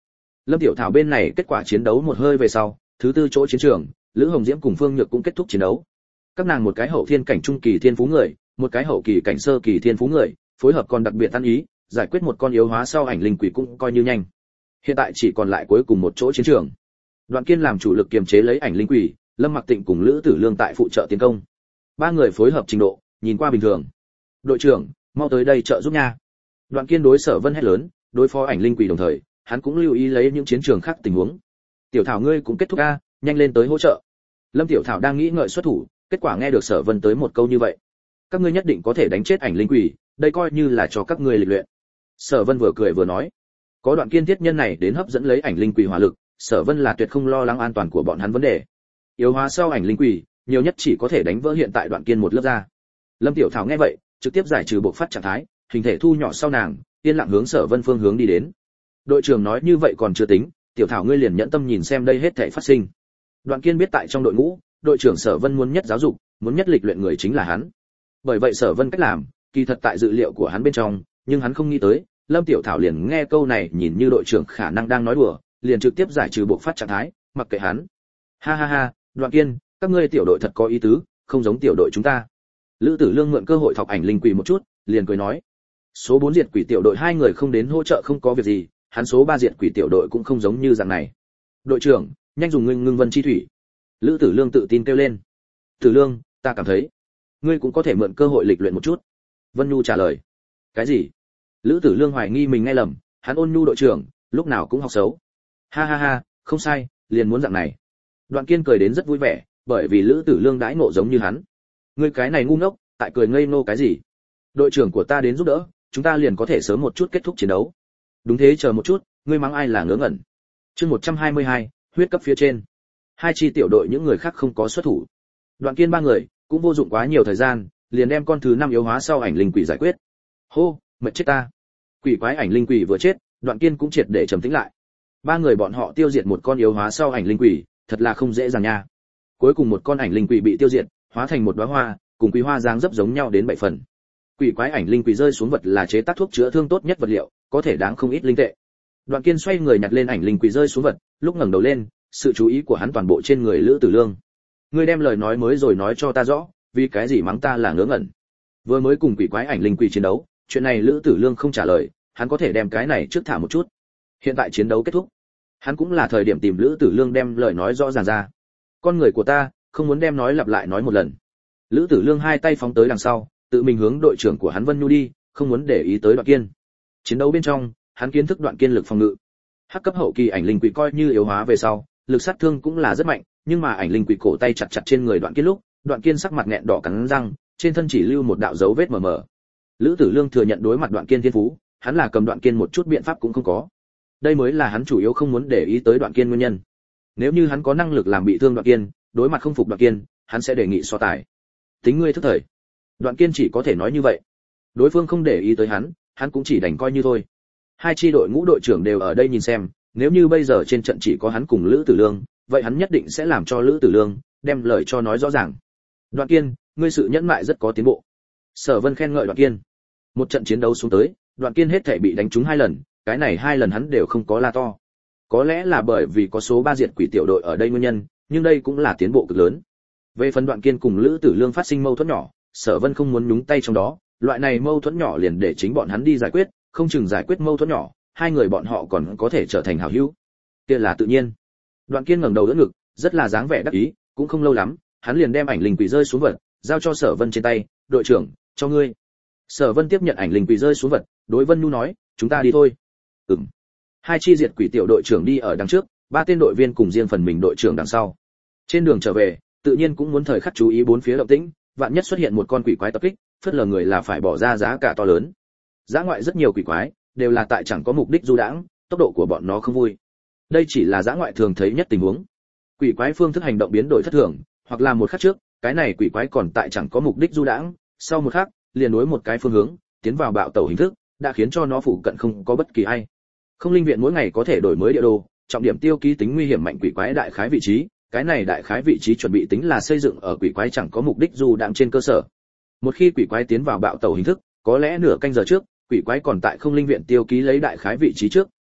[SPEAKER 1] Lâm Tiểu Thảo bên này kết quả chiến đấu một hơi về sau, thứ tư chỗ chiến trường, Lữ Hồng Diễm cùng Phương Nhược cũng kết thúc chiến đấu. Các nàng một cái hậu thiên cảnh trung kỳ thiên phú người, một cái hậu kỳ cảnh sơ kỳ thiên phú người, phối hợp còn đặc biệt ăn ý, giải quyết một con yếu hóa sau ảnh linh quỷ cũng coi như nhanh. Hiện tại chỉ còn lại cuối cùng một chỗ chiến trường. Đoạn Kiên làm chủ lực kiềm chế lấy ảnh linh quỷ, Lâm Mặc Tịnh cùng Lữ Tử Lương tại phụ trợ tiến công. Ba người phối hợp trình độ, nhìn qua bình thường. Đội trưởng, mau tới đây trợ giúp nha. Đoạn Kiên đối Sở Vân hét lớn, đối phó ảnh linh quỷ đồng thời, hắn cũng lưu ý lấy những chiến trường khác tình huống. Tiểu Thảo ngươi cũng kết thúc a, nhanh lên tới hỗ trợ. Lâm Tiểu Thảo đang nghĩ ngợi xuất thủ, kết quả nghe được Sở Vân tới một câu như vậy. Các ngươi nhất định có thể đánh chết ảnh linh quỷ, đây coi như là cho các ngươi lịch luyện. Sở Vân vừa cười vừa nói, có Đoạn Kiên thiết nhân này đến hấp dẫn lấy ảnh linh quỷ hỏa lực, Sở Vân là tuyệt không lo lắng an toàn của bọn hắn vấn đề. Yếu hóa sau ảnh linh quỷ, nhiều nhất chỉ có thể đánh vỡ hiện tại Đoạn Kiên một lớp ra. Lâm Tiểu Thảo nghe vậy, trực tiếp giải trừ bộc phát trạng thái, hình thể thu nhỏ sau nàng, yên lặng hướng Sở Vân phương hướng đi đến. Đội trưởng nói như vậy còn chưa tính, Tiểu Thảo ngươi liền nhẫn tâm nhìn xem đây hết thảy phát sinh. Đoạn Kiên biết tại trong đội ngũ, đội trưởng Sở Vân muốn nhất giáo dục, muốn nhất lịch luyện người chính là hắn. Bởi vậy Sở Vân cách làm, kỳ thật tại dự liệu của hắn bên trong, nhưng hắn không nghĩ tới, Lâm Tiểu Thảo liền nghe câu này nhìn như đội trưởng khả năng đang nói đùa, liền trực tiếp giải trừ bộc phát trạng thái, mặc kệ hắn. Ha ha ha, Đoạn Kiên, các ngươi tiểu đội thật có ý tứ, không giống tiểu đội chúng ta. Lữ Tử Lương mượn cơ hội thọc ảnh linh quỷ một chút, liền cười nói: "Số 4 diệt quỷ tiểu đội hai người không đến hỗ trợ không có việc gì, hắn số 3 diệt quỷ tiểu đội cũng không giống như dạng này. Đội trưởng, nhanh dùng ngưng vân chi thủy." Lữ Tử Lương tự tin kêu lên. "Tử Lương, ta cảm thấy ngươi cũng có thể mượn cơ hội lịch luyện một chút." Vân Nhu trả lời. "Cái gì?" Lữ Tử Lương hoài nghi mình nghe lầm, hắn ôn nhu đội trưởng, lúc nào cũng học xấu. Ha ha ha, không sai, liền muốn dạng này. Đoạn Kiên cười đến rất vui vẻ, bởi vì Lữ Tử Lương đãi ngộ giống như hắn. Ngươi cái này ngu ngốc, tại cười ngây ngô cái gì? Đội trưởng của ta đến giúp đỡ, chúng ta liền có thể sớm một chút kết thúc chiến đấu. Đúng thế, chờ một chút, ngươi mắng ai là ngớ ngẩn. Chương 122, huyết cấp phía trên. Hai chi tiểu đội những người khác không có xuất thủ. Đoạn Kiên ba người cũng vô dụng quá nhiều thời gian, liền đem con thứ 5 yếu hóa sau ảnh linh quỷ giải quyết. Hô, mệt chết ta. Quỷ quái ảnh linh quỷ vừa chết, Đoạn Kiên cũng triệt để trầm tĩnh lại. Ba người bọn họ tiêu diệt một con yếu hóa sau ảnh linh quỷ, thật là không dễ dàng nha. Cuối cùng một con ảnh linh quỷ bị tiêu diệt, hóa thành một đóa hoa, cùng quý hoa dáng dấp giống nhau đến 7 phần. Quỷ quái ảnh linh quỷ rơi xuống vật là chế tác thuốc chữa thương tốt nhất vật liệu, có thể đáng không ít linh tệ. Đoạn Kiên xoay người nhặt lên ảnh linh quỷ rơi xuống vật, lúc ngẩng đầu lên, sự chú ý của hắn toàn bộ trên người Lữ Tử Lương. Ngươi đem lời nói mới rồi nói cho ta rõ, vì cái gì mắng ta là ngớ ngẩn? Vừa mới cùng quỷ quái ảnh linh quỷ chiến đấu, chuyện này Lữ Tử Lương không trả lời, hắn có thể đem cái này trước thả một chút. Hiện tại chiến đấu kết thúc, hắn cũng là thời điểm tìm Lữ Tử Lương đem lời nói rõ ràng ra. Con người của ta, không muốn đem nói lặp lại nói một lần. Lữ Tử Lương hai tay phóng tới đằng sau, tự mình hướng đội trưởng của hắn Vân Nhu đi, không muốn để ý tới Đoạn Kiên. Chiến đấu bên trong, hắn kiến thức Đoạn Kiên lực phòng ngự. Hắc cấp hậu kỳ ảnh linh quỷ coi như yếu hóa về sau, lực sát thương cũng là rất mạnh, nhưng mà ảnh linh quỷ cổ tay chặt chặt trên người Đoạn Kiên lúc, Đoạn Kiên sắc mặt nghẹn đỏ cắn răng, trên thân chỉ lưu một đạo dấu vết mờ mờ. Lữ Tử Lương thừa nhận đối mặt Đoạn Kiên thiên phú, hắn là cầm Đoạn Kiên một chút biện pháp cũng không có. Đây mới là hắn chủ yếu không muốn để ý tới Đoạn Kiên nguyên nhân. Nếu như hắn có năng lực làm bị thương Đoạn Kiên, đối mặt không phục Đoạn Kiên, hắn sẽ đề nghị so tài. Tính ngươi thức thời. Đoạn Kiên chỉ có thể nói như vậy. Đối phương không để ý tới hắn cũng chỉ đành coi như thôi. Hai chi đội ngũ đội trưởng đều ở đây nhìn xem, nếu như bây giờ trên trận chỉ có hắn cùng Lữ Tử Lương, vậy hắn nhất định sẽ làm cho Lữ Tử Lương đem lời cho nói rõ ràng. Đoạn Kiên, ngươi sự nhẫn mại rất có tiến bộ. Sở Vân khen ngợi Đoạn Kiên. Một trận chiến đấu xuống tới, Đoạn Kiên hết thảy bị đánh trúng 2 lần, cái này 2 lần hắn đều không có la to. Có lẽ là bởi vì có số 3 diệt quỷ tiểu đội ở đây nguyên nhân, nhưng đây cũng là tiến bộ cực lớn. Về phần Đoạn Kiên cùng Lữ Tử Lương phát sinh mâu thuẫn nhỏ, Sở Vân không muốn nhúng tay trong đó, loại này mâu thuẫn nhỏ liền để chính bọn hắn đi giải quyết, không chừng giải quyết mâu thuẫn nhỏ, hai người bọn họ còn có thể trở thành hảo hữu. Kia là tự nhiên. Đoạn Kiên ngẩng đầu đỡ ngực, rất là dáng vẻ đắc ý, cũng không lâu lắm, hắn liền đem ảnh linh quỷ rơi xuống vật, giao cho Sở Vân trên tay, "Đội trưởng, cho ngươi." Sở Vân tiếp nhận ảnh linh quỷ rơi xuống vật, đối Vân Nhu nói, "Chúng ta đi thôi." Ừm. Hai chi diệt quỷ tiểu đội trưởng đi ở đằng trước, 3 tên đội viên cùng riêng phần mình đội trưởng đằng sau. Trên đường trở về, tự nhiên cũng muốn thời khắc chú ý bốn phía động tĩnh, vạn nhất xuất hiện một con quỷ quái tập kích, phất lờ người là phải bỏ ra giá cả to lớn. Dã ngoại rất nhiều quỷ quái, đều là tại chẳng có mục đích du đãng, tốc độ của bọn nó không vui. Đây chỉ là dã ngoại thường thấy nhất tình huống. Quỷ quái phương thức hành động biến đổi thất thường, hoặc là một khắc trước, cái này quỷ quái còn tại chẳng có mục đích du đãng, sau một khắc, liền đối một cái phương hướng, tiến vào bạo tẩu hình thức, đã khiến cho nó phụ cận không có bất kỳ ai. Không linh viện mỗi ngày có thể đổi mới địa đồ, trọng điểm tiêu ký tính nguy hiểm mạnh quỷ quái đại khái vị trí, cái này đại khái vị trí chuẩn bị tính là xây dựng ở quỷ quái chẳng có mục đích du đãng trên cơ sở. Một khi quỷ quái tiến vào bạo tẩu hình thức, có lẽ nửa canh giờ trước, quỷ quái còn tại không linh viện tiêu ký lấy đại khái vị trí trước,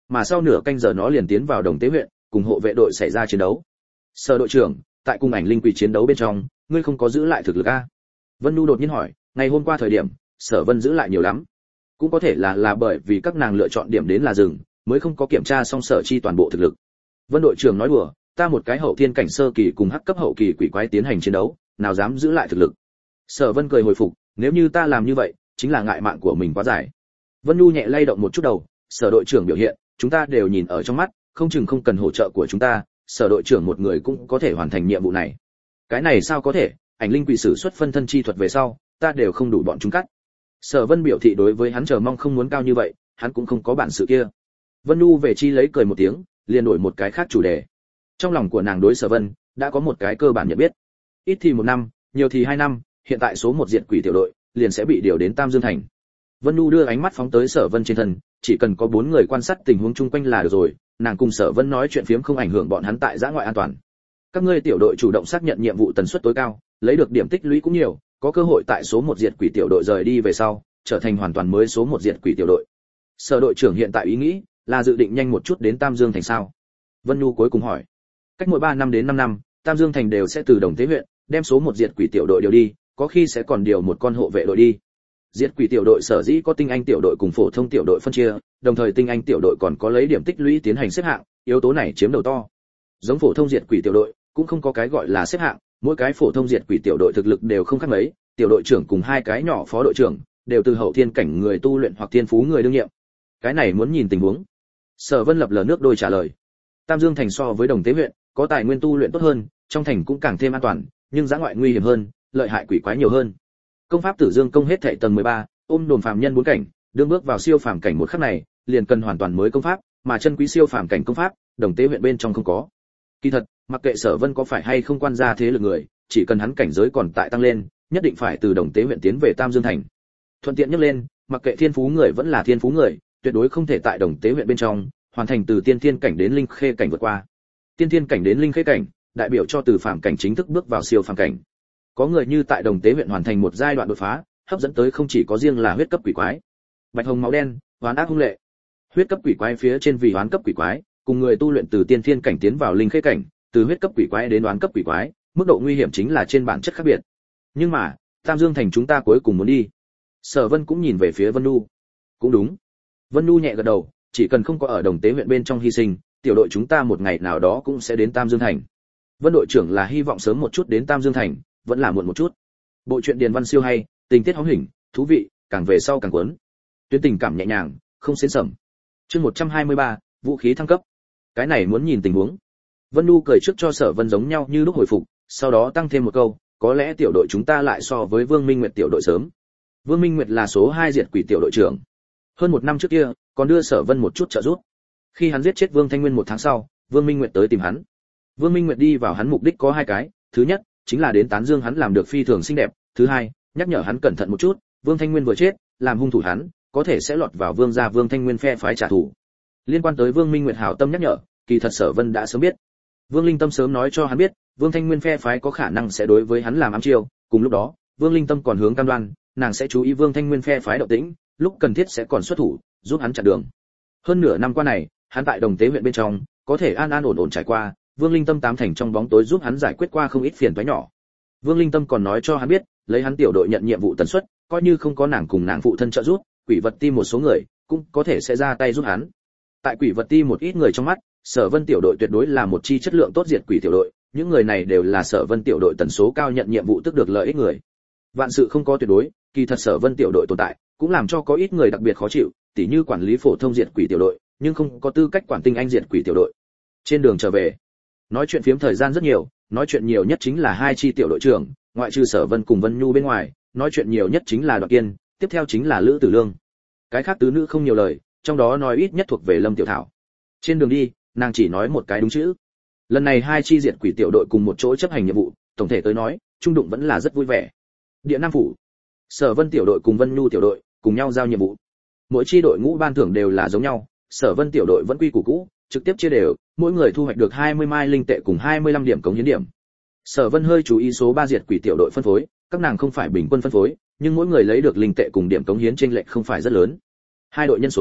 [SPEAKER 1] mà sau nửa canh giờ nó liền tiến vào Đồng Tế huyện, cùng hộ vệ đội xảy ra chiến đấu. Sở đội trưởng, tại cùng ảnh linh quỷ chiến đấu bên trong, ngươi không có giữ lại thực lực a? Vân Nhu đột nhiên hỏi, ngày hôm qua thời điểm, Sở Vân giữ lại nhiều lắm. Cũng có thể là bởi vì các nàng lựa chọn điểm đến là rừng, mới không có kiểm tra xong Sở Chi toàn bộ thực lực. Vân đội trưởng nói đùa, ta một cái hậu thiên cảnh sơ kỳ cùng hắc cấp hậu kỳ quỷ quái tiến hành chiến đấu, nào dám giữ lại thực lực. Sở Vân cười hồi phục, nếu như ta làm như vậy, chính là ngại mạng của mình quá dài. Vân Nhu nhẹ lay động một chút đầu, Sở đội trưởng biểu hiện, chúng ta đều nhìn ở trong mắt, không chừng không cần hỗ trợ của chúng ta, Sở đội trưởng một người cũng có thể hoàn thành nhiệm vụ này. Cái này sao có thể, ảnh linh quỷ sử xuất phân thân chi thuật về sau, ta đều không đủ bọn chúng cắt. Sở Vân biểu thị đối với hắn chờ mong không muốn cao như vậy, hắn cũng không có bản sự kia. Vân Nhu về chi lấy cười một tiếng, liền đổi một cái khác chủ đề. Trong lòng của nàng đối Sở Vân đã có một cái cơ bản nhận biết. Ít thì 1 năm, nhiều thì 2 năm, hiện tại số 1 diệt quỷ tiểu đội liền sẽ bị điều đến Tam Dương thành. Vân Nhu đưa ánh mắt phóng tới Sở Vân trên thân, chỉ cần có 4 người quan sát tình huống chung quanh là được rồi, nàng cùng Sở Vân nói chuyện phiếm không ảnh hưởng bọn hắn tại giã ngoại an toàn. Các ngươi tiểu đội chủ động xác nhận nhiệm vụ tần suất tối cao, lấy được điểm tích lũy cũng nhiều, có cơ hội tại số 1 diệt quỷ tiểu đội rời đi về sau, trở thành hoàn toàn mới số 1 diệt quỷ tiểu đội. Sở đội trưởng hiện tại ý nghĩ là dự định nhanh một chút đến Tam Dương thành sao? Vân Nhu cuối cùng hỏi. Cách mỗi 3 năm đến 5 năm, Tam Dương thành đều sẽ từ Đồng Tế huyện đem số 1 diệt quỷ tiểu đội điều đi, có khi sẽ còn điều một con hộ vệ đội đi. Diệt quỷ tiểu đội sở dĩ có tinh anh tiểu đội cùng phổ thông tiểu đội phân chia, đồng thời tinh anh tiểu đội còn có lấy điểm tích lũy tiến hành xếp hạng, yếu tố này chiếm đầu to. Giống phổ thông diệt quỷ tiểu đội, cũng không có cái gọi là xếp hạng, mỗi cái phổ thông diệt quỷ tiểu đội thực lực đều không khác mấy, tiểu đội trưởng cùng 2 cái nhỏ phó đội trưởng đều từ hậu thiên cảnh người tu luyện hoặc thiên phú người đương nhiệm. Cái này muốn nhìn tình huống. Sở Vân lập lờ nước đôi trả lời. Tam Dương thành so với Đồng Tế huyện, có tài nguyên tu luyện tốt hơn, trong thành cũng càng thêm an toàn, nhưng giã ngoại nguy hiểm hơn, lợi hại quỷ quái nhiều hơn. Công pháp Tử Dương công hết thảy tầng 13, ôm đồn phàm nhân 4 cảnh, đương bước vào siêu phàm cảnh một khắc này, liền cần hoàn toàn mới công pháp, mà chân quý siêu phàm cảnh công pháp, Đồng Tế huyện bên trong không có. Kỳ thật, mặc kệ Sở Vân có phải hay không quan gia thế lực người, chỉ cần hắn cảnh giới còn tại tăng lên, nhất định phải từ Đồng Tế huyện tiến về Tam Dương thành. Thuận tiện nhắc lên, mặc kệ thiên phú người vẫn là thiên phú người, tuyệt đối không thể tại Đồng Tế huyện bên trong hoàn thành từ tiên thiên cảnh đến linh khê cảnh vượt qua. Tiên thiên cảnh đến linh khê cảnh, đại biểu cho từ phàm cảnh chính thức bước vào siêu phàm cảnh. Có người như tại Đồng Tế huyện hoàn thành một giai đoạn đột phá, hấp dẫn tới không chỉ có riêng là huyết cấp quỷ quái, bạch hồng máu đen, oán ác hung lệ. Huyết cấp quỷ quái phía trên vì oán cấp quỷ quái, cùng người tu luyện từ tiên thiên cảnh tiến vào linh khê cảnh, từ huyết cấp quỷ quái đến oán cấp quỷ quái, mức độ nguy hiểm chính là trên bản chất khác biệt. Nhưng mà, Tam Dương thành chúng ta cuối cùng muốn đi. Sở Vân cũng nhìn về phía Vân Nhu. Cũng đúng. Vân Nhu nhẹ gật đầu, chỉ cần không có ở Đồng Tế huyện bên trong hy sinh, tiểu đội chúng ta một ngày nào đó cũng sẽ đến Tam Dương thành. Vân đội trưởng là hy vọng sớm một chút đến Tam Dương thành, vẫn là muộn một chút. Bộ truyện điền văn siêu hay, tình tiết hóm hỉnh, thú vị, càng về sau càng cuốn. Tuyến tình cảm nhẹ nhàng, không xến sẩm. Chương 123, vũ khí thăng cấp. Cái này muốn nhìn tình huống. Vân Nhu cười trước cho Sở Vân giống nhau như lúc hồi phục, sau đó tăng thêm một câu, có lẽ tiểu đội chúng ta lại so với Vương Minh Nguyệt tiểu đội sớm. Vương Minh Nguyệt là số 2 diệt quỷ tiểu đội trưởng. Hơn 1 năm trước kia, còn đưa Sở Vân một chút trợ giúp. Khi hắn giết chết Vương Thanh Nguyên 1 tháng sau, Vương Minh Nguyệt tới tìm hắn. Vương Minh Nguyệt đi vào hắn mục đích có 2 cái, thứ nhất, chính là đến tán dương hắn làm được phi thường xinh đẹp, thứ hai, nhắc nhở hắn cẩn thận một chút, Vương Thanh Nguyên vừa chết, làm hung thủ hắn, có thể sẽ lọt vào Vương gia Vương Thanh Nguyên phe phái trả thù. Liên quan tới Vương Minh Nguyệt hảo tâm nhắc nhở, kỳ thật Sở Vân đã sớm biết. Vương Linh Tâm sớm nói cho hắn biết, Vương Thanh Nguyên phe phái có khả năng sẽ đối với hắn làm ám chiêu, cùng lúc đó, Vương Linh Tâm còn hướng cam đoan, nàng sẽ chú ý Vương Thanh Nguyên phe phái động tĩnh, lúc cần thiết sẽ còn xuất thủ, giúp hắn chặn đường. Hơn nửa năm qua này, hắn tại Đồng Tế huyện bên trong, có thể an an ổn ổn trải qua, Vương Linh Tâm tám thành trong bóng tối giúp hắn giải quyết qua không ít phiền toái nhỏ. Vương Linh Tâm còn nói cho hắn biết, lấy hắn tiểu đội nhận nhiệm vụ tần suất, coi như không có nàng cùng nàng phụ thân trợ giúp, quỷ vật ti một số người cũng có thể sẽ ra tay giúp hắn. Tại quỷ vật ti một ít người trong mắt, Sở Vân tiểu đội tuyệt đối là một chi chất lượng tốt diệt quỷ tiểu đội, những người này đều là Sở Vân tiểu đội tần số cao nhận nhiệm vụ tức được lợi ích người. Vạn sự không có tuyệt đối, kỳ thật Sở Vân tiểu đội tồn tại, cũng làm cho có ít người đặc biệt khó chịu, tỉ như quản lý phổ thông diệt quỷ tiểu đội, nhưng không có tư cách quản tinh anh diệt quỷ tiểu đội. Trên đường trở về, nói chuyện phiếm thời gian rất nhiều, nói chuyện nhiều nhất chính là 2 chi tiểu đội trưởng, ngoại trừ Sở Vân cùng Vân Nhu bên ngoài, nói chuyện nhiều nhất chính là Đoạt Kiên, tiếp theo chính là Lữ Tử Lương. Cái khác tứ nữ không nhiều lời, trong đó nói ít nhất thuộc về Lâm Tiểu Thảo. Trên đường đi, nàng chỉ nói một cái đúng chữ. Lần này 2 chi diệt quỷ tiểu đội cùng một chỗ chấp hành nhiệm vụ, tổng thể tới nói, trung đụng vẫn là rất vui vẻ. Địa Nam phủ, Sở Vân tiểu đội cùng Vân Nhu tiểu đội cùng nhau giao nhiệm vụ. Mỗi chi đội ngũ ban thưởng đều là giống nhau, Sở Vân tiểu đội vẫn quy củ cũ, trực tiếp chia đều, mỗi người thu hoạch được 20 mai linh tệ cùng 25 điểm cống hiến điểm. Sở Vân hơi chú ý số 3 diệt quỷ tiểu đội phân phối, các nàng không phải bình quân phân phối, nhưng mỗi người lấy được linh tệ cùng điểm cống hiến chênh lệch không phải rất lớn. 2 đội nhân số,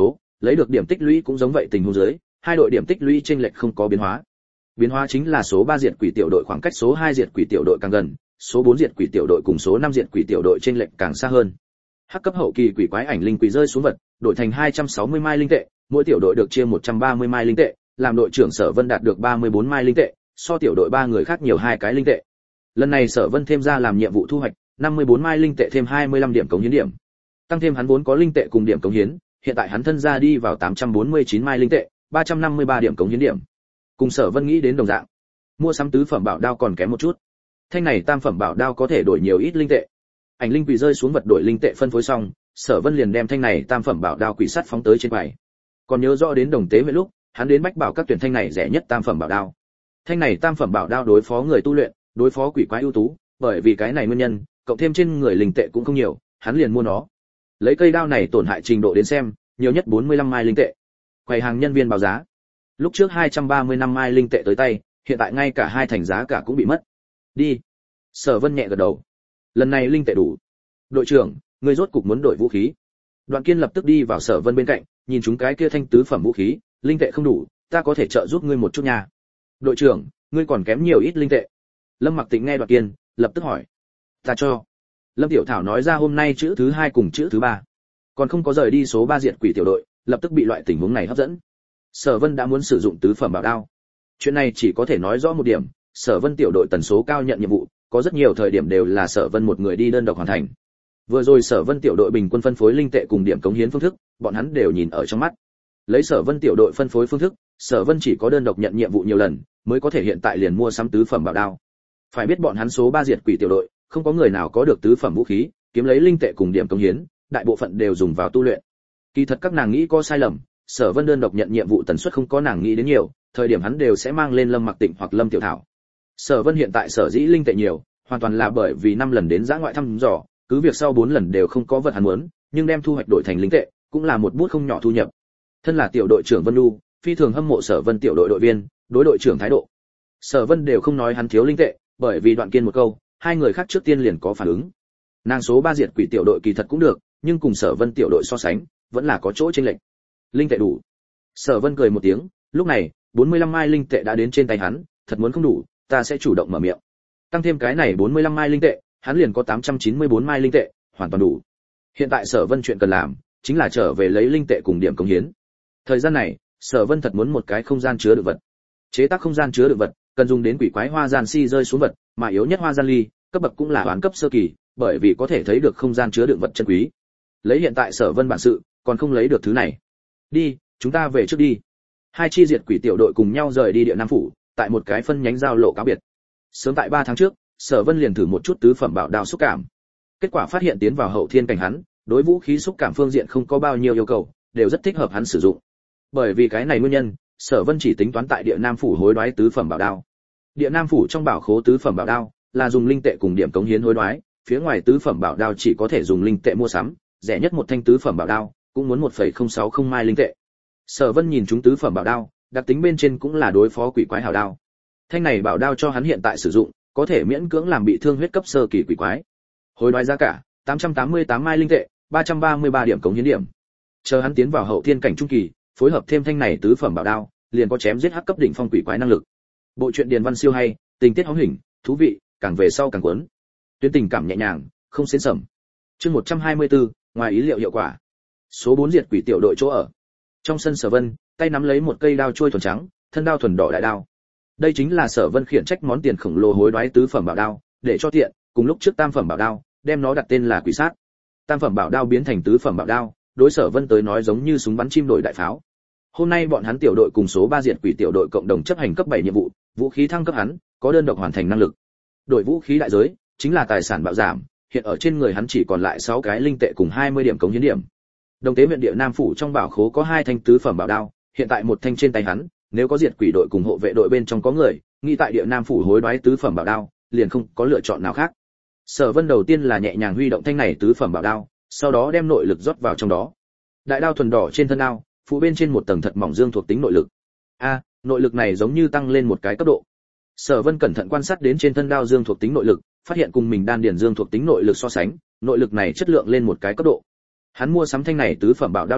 [SPEAKER 1] Lấy được điểm tích lũy cũng giống vậy, tình huống dưới, hai đội điểm tích lũy chênh lệch không có biến hóa. Biến hóa chính là số 3 diệt quỷ tiểu đội khoảng cách số 2 diệt quỷ tiểu đội càng gần, số 4 diệt quỷ tiểu đội cùng số 5 diệt quỷ tiểu đội chênh lệch càng xa hơn. Hắc cấp hậu kỳ quỷ quái ảnh linh quỷ rơi xuống vật, đổi thành 260 mai linh tệ, mỗi tiểu đội được chia 130 mai linh tệ, làm đội trưởng Sở Vân đạt được 34 mai linh tệ, so tiểu đội 3 người khác nhiều 2 cái linh tệ. Lần này Sở Vân thêm ra làm nhiệm vụ thu hoạch 54 mai linh tệ thêm 25 điểm cống hiến điểm. Tăng thêm hắn vốn có linh tệ cùng điểm cống hiến, hiện tại hắn thân ra đi vào 849 mai linh tệ, 353 điểm cống hiến điểm. Cùng Sở Vân nghĩ đến đồng dạng. Mua sắm tứ phẩm bảo đao còn kém một chút. Thanh này tam phẩm bảo đao có thể đổi nhiều ít linh tệ. Ảnh linh quỷ rơi xuống vật đổi linh tệ phân phối xong, Sở Vân liền đem thanh này tam phẩm bảo đao quỷ sắt phóng tới trên quầy. Còn nhớ rõ đến Đồng Tế huyện lúc, hắn đến bách bảo các tuyển thanh này rẻ nhất tam phẩm bảo đao. Thanh này tam phẩm bảo đao đối phó người tu luyện, đối phó quỷ quái ưu tú, bởi vì cái này nguyên nhân, cộng thêm trên người linh tệ cũng không nhiều, hắn liền mua nó. Lấy cây đao này tổn hại trình độ đến xem, nhiều nhất 45 mai linh tệ. Quầy hàng nhân viên báo giá. Lúc trước 235 mai linh tệ tới tay, hiện tại ngay cả hai thành giá cả cũng bị mất. Đi. Sở Vân nhẹ gật đầu. Lần này linh tệ đủ. Đội trưởng, ngươi rốt cục muốn đổi vũ khí. Đoạn Kiên lập tức đi vào Sở Vân bên cạnh, nhìn chúng cái kia thanh tứ phẩm vũ khí, linh tệ không đủ, ta có thể trợ giúp ngươi một chút nha. Đội trưởng, ngươi còn kém nhiều ít linh tệ. Lâm Mặc Tịnh nghe Đoạn Kiên, lập tức hỏi. Ta cho. Lâm Tiểu Thảo nói ra hôm nay chữ thứ 2 cùng chữ thứ 3. Còn không có rời đi số 3 diệt quỷ tiểu đội, lập tức bị loại tình huống này hấp dẫn. Sở Vân đã muốn sử dụng tứ phẩm bảo đao. Chuyện này chỉ có thể nói rõ một điểm, Sở Vân tiểu đội tần số cao nhận nhiệm vụ, có rất nhiều thời điểm đều là Sở Vân một người đi đơn độc hoàn thành. Vừa rồi Sở Vân tiểu đội bình quân phân phối linh tệ cùng điểm cống hiến phương thức, bọn hắn đều nhìn ở trong mắt. Lấy Sở Vân tiểu đội phân phối phương thức, Sở Vân chỉ có đơn độc nhận nhiệm vụ nhiều lần, mới có thể hiện tại liền mua sắm tứ phẩm bảo đao. Phải biết bọn hắn số 3 diệt quỷ tiểu đội, không có người nào có được tứ phẩm vũ khí, kiếm lấy linh tệ cùng điểm cống hiến, đại bộ phận đều dùng vào tu luyện. Kỳ thật các nàng nghĩ có sai lầm, Sở Vân đơn độc nhận nhiệm vụ tần suất không có nàng nghĩ đến nhiều, thời điểm hắn đều sẽ mang lên Lâm Mặc Tịnh hoặc Lâm Tiểu Thảo. Sở Vân hiện tại sở dĩ linh tệ nhiều, hoàn toàn là bởi vì 5 lần đến dã ngoại thăm dò, cứ việc sau 4 lần đều không có vật hắn muốn, nhưng đem thu hoạch đổi thành linh tệ, cũng là một bút không nhỏ thu nhập. Thân là tiểu đội trưởng Vân Nhu, phi thường hâm mộ Sở Vân tiểu đội đội viên, đối đội trưởng thái độ. Sở Vân đều không nói hắn thiếu linh tệ, bởi vì Đoạn Kiên một câu, hai người khác trước tiên liền có phản ứng. Nàng số 3 diệt quỷ tiểu đội kỳ thật cũng được, nhưng cùng Sở Vân tiểu đội so sánh, vẫn là có chỗ chênh lệch. Linh tệ đủ. Sở Vân cười một tiếng, lúc này, 45 mai linh tệ đã đến trên tay hắn, thật muốn không đủ, ta sẽ chủ động mở miệng. Tăng thêm cái này 45 mai linh tệ, hắn liền có 894 mai linh tệ, hoàn toàn đủ. Hiện tại Sở Vân chuyện cần làm, chính là trở về lấy linh tệ cùng điểm cống hiến. Thời gian này, Sở Vân thật muốn một cái không gian chứa đựng vật. Chế tác không gian chứa đựng vật, cần dùng đến quỷ quái hoa gian si rơi xuống vật, mà yếu nhất hoa gian ly, cấp bậc cũng là toán cấp sơ kỳ, bởi vì có thể thấy được không gian chứa đựng vật chân quý. Lấy hiện tại Sở Vân bản sự, còn không lấy được thứ này. Đi, chúng ta về trước đi. Hai chi diệt quỷ tiểu đội cùng nhau rời đi địa Nam phủ, tại một cái phân nhánh giao lộ cáo biệt. Sớm tại 3 tháng trước, Sở Vân liền thử một chút tứ phẩm bảo đao xúc cảm. Kết quả phát hiện tiến vào hậu thiên cảnh hắn, đối vũ khí xúc cảm phương diện không có bao nhiêu yêu cầu, đều rất thích hợp hắn sử dụng. Bởi vì cái này nguyên nhân, Sở Vân chỉ tính toán tại địa Nam phủ hối đoái tứ phẩm bảo đao. Địa Nam phủ trong bảo khố tứ phẩm bảo đao là dùng linh tệ cùng điểm cống hiến hối đoái, phía ngoài tứ phẩm bảo đao chỉ có thể dùng linh tệ mua sắm, rẻ nhất một thanh tứ phẩm bảo đao cũng muốn 1,060 mai linh tệ. Sở Vân nhìn chúng tứ phẩm bảo đao, đặc tính bên trên cũng là đối phó quỷ quái hào đao. Thanh này bảo đao cho hắn hiện tại sử dụng, có thể miễn cưỡng làm bị thương huyết cấp sơ kỳ quỷ quái. Hối đoái giá cả 888 mai linh tệ, 333 điểm cống hiến điểm. Chờ hắn tiến vào hậu thiên cảnh trung kỳ, phối hợp thêm thanh này tứ phẩm bảo đao, liền có chém giết hắc cấp đỉnh phong quỷ quái năng lực. Bộ truyện điền văn siêu hay, tình tiết hóm hỉnh, thú vị, càng về sau càng cuốn. Tuyến tình cảm nhẹ nhàng, không xến sẩm. Chương 124, ngoài ý liệu hiệu quả. Số 4 diệt quỷ tiểu đội chỗ ở. Trong sân Sở Vân, tay nắm lấy một cây đao chuôi thuần trắng, thân đao thuần đỏ đại đao. Đây chính là Sở Vân khiển trách món tiền khổng lồ hối đoái tứ phẩm bảo đao, để cho tiện, cùng lúc trước tam phẩm bảo đao, đem nó đặt tên là quỷ sát. Tam phẩm bảo đao biến thành tứ phẩm bảo đao, đối Sở Vân tới nói giống như súng bắn chim đổi đại pháo. Hôm nay bọn hắn tiểu đội cùng số 3 diệt quỷ tiểu đội cộng đồng chấp hành cấp 7 nhiệm vụ, vũ khí thăng cấp hắn, có đơn độc hoàn thành năng lực. Đổi vũ khí đại giới chính là tài sản bạo giảm, hiện ở trên người hắn chỉ còn lại 6 cái linh tệ cùng 20 điểm cống hiến điểm. Đồng Tế huyện địa Nam phủ trong bảo khố có 2 thanh tứ phẩm bảo đao, hiện tại một thanh trên tay hắn, nếu có diệt quỷ đội cùng hộ vệ đội bên trong có người, nghĩ tại địa Nam phủ hối đoái tứ phẩm bảo đao, liền không có lựa chọn nào khác. Sở Vân đầu tiên là nhẹ nhàng huy động thanh này tứ phẩm bảo đao, sau đó đem nội lực rót vào trong đó. Đại đao thuần đỏ trên thân đao, phụ bên trên một tầng thật mỏng dương thuộc tính nội lực. Nội lực này giống như tăng lên một cái cấp độ. Sở Vân cẩn thận quan sát đến trên thân đao dương thuộc tính nội lực, phát hiện cùng mình đan điền dương thuộc tính nội lực so sánh, nội lực này chất lượng lên một cái cấp độ. Hắn mua sắm thanh này tứ phẩm bảo đao lúc,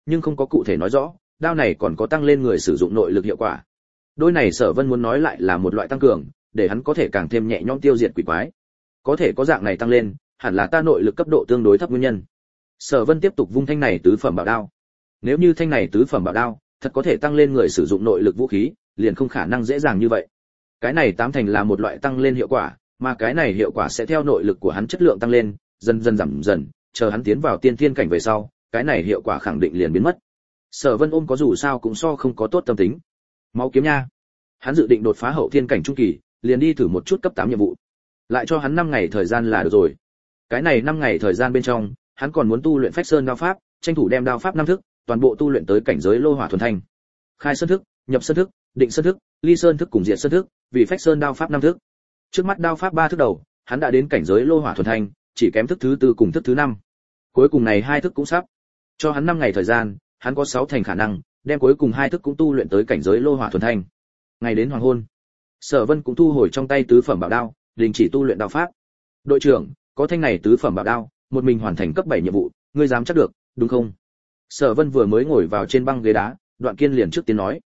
[SPEAKER 1] nhưng không có cụ thể nói rõ đao này còn có tăng lên người sử dụng nội lực hiệu quả. Đôi này Sở Vân muốn nói lại là một loại tăng cường, để hắn có thể càng thêm nhẹ nhõm tiêu diệt quỷ quái. Có thể có dạng này tăng lên, hẳn là ta nội lực cấp độ tương đối thấp nguyên nhân. Sở Vân tiếp tục vung thanh này tứ phẩm bảo đao. Nếu như thanh này tứ phẩm bảo đao thật có thể tăng lên người sử dụng nội lực vũ khí, liền không khả năng dễ dàng như vậy. Cái này tám thành là một loại tăng lên hiệu quả, mà cái này hiệu quả sẽ theo nội lực của hắn chất lượng tăng lên, dần dần giảm dần, chờ hắn tiến vào tiên thiên cảnh về sau, cái này hiệu quả khẳng định liền biến mất. Sở Vân ôm có dù sao cũng so không có tốt tâm tính. Máu kiếm nha. Hắn dự định đột phá hậu thiên cảnh trung kỳ, liền đi thử một chút cấp 8 nhiệm vụ. Lại cho hắn 5 ngày thời gian là được rồi. Cái này 5 ngày thời gian bên trong, hắn còn muốn tu luyện Phách Sơn đao pháp, tranh thủ đem đao pháp năm thức, toàn bộ tu luyện tới cảnh giới lô hỏa thuần thanh. Khai sơn thức, nhập sơn thức, định sơn thức, ly sơn thức cùng diệt sơn thức, vì Phách Sơn đao pháp năm thức. Trước mắt đao pháp 3 thức đầu, hắn đã đến cảnh giới lô hỏa thuần thanh, chỉ kém thức thứ 4 cùng thức thứ 5. Cuối cùng này 2 thức cũng sắp. Cho hắn 5 ngày thời gian, hắn có 6 thành khả năng đem cuối cùng 2 thức cũng tu luyện tới cảnh giới lô hỏa thuần thanh. Ngày đến hoàng hôn, Sở Vân cũng thu hồi trong tay tứ phẩm bảo đao, đình chỉ tu luyện đao pháp. Đội trưởng, có thanh này tứ phẩm bảo đao, một mình hoàn thành cấp 7 nhiệm vụ, ngươi dám chắc được, đúng không? Sở Vân vừa mới ngồi vào trên băng ghế đá, Đoạn Kiên liền trước tiên nói.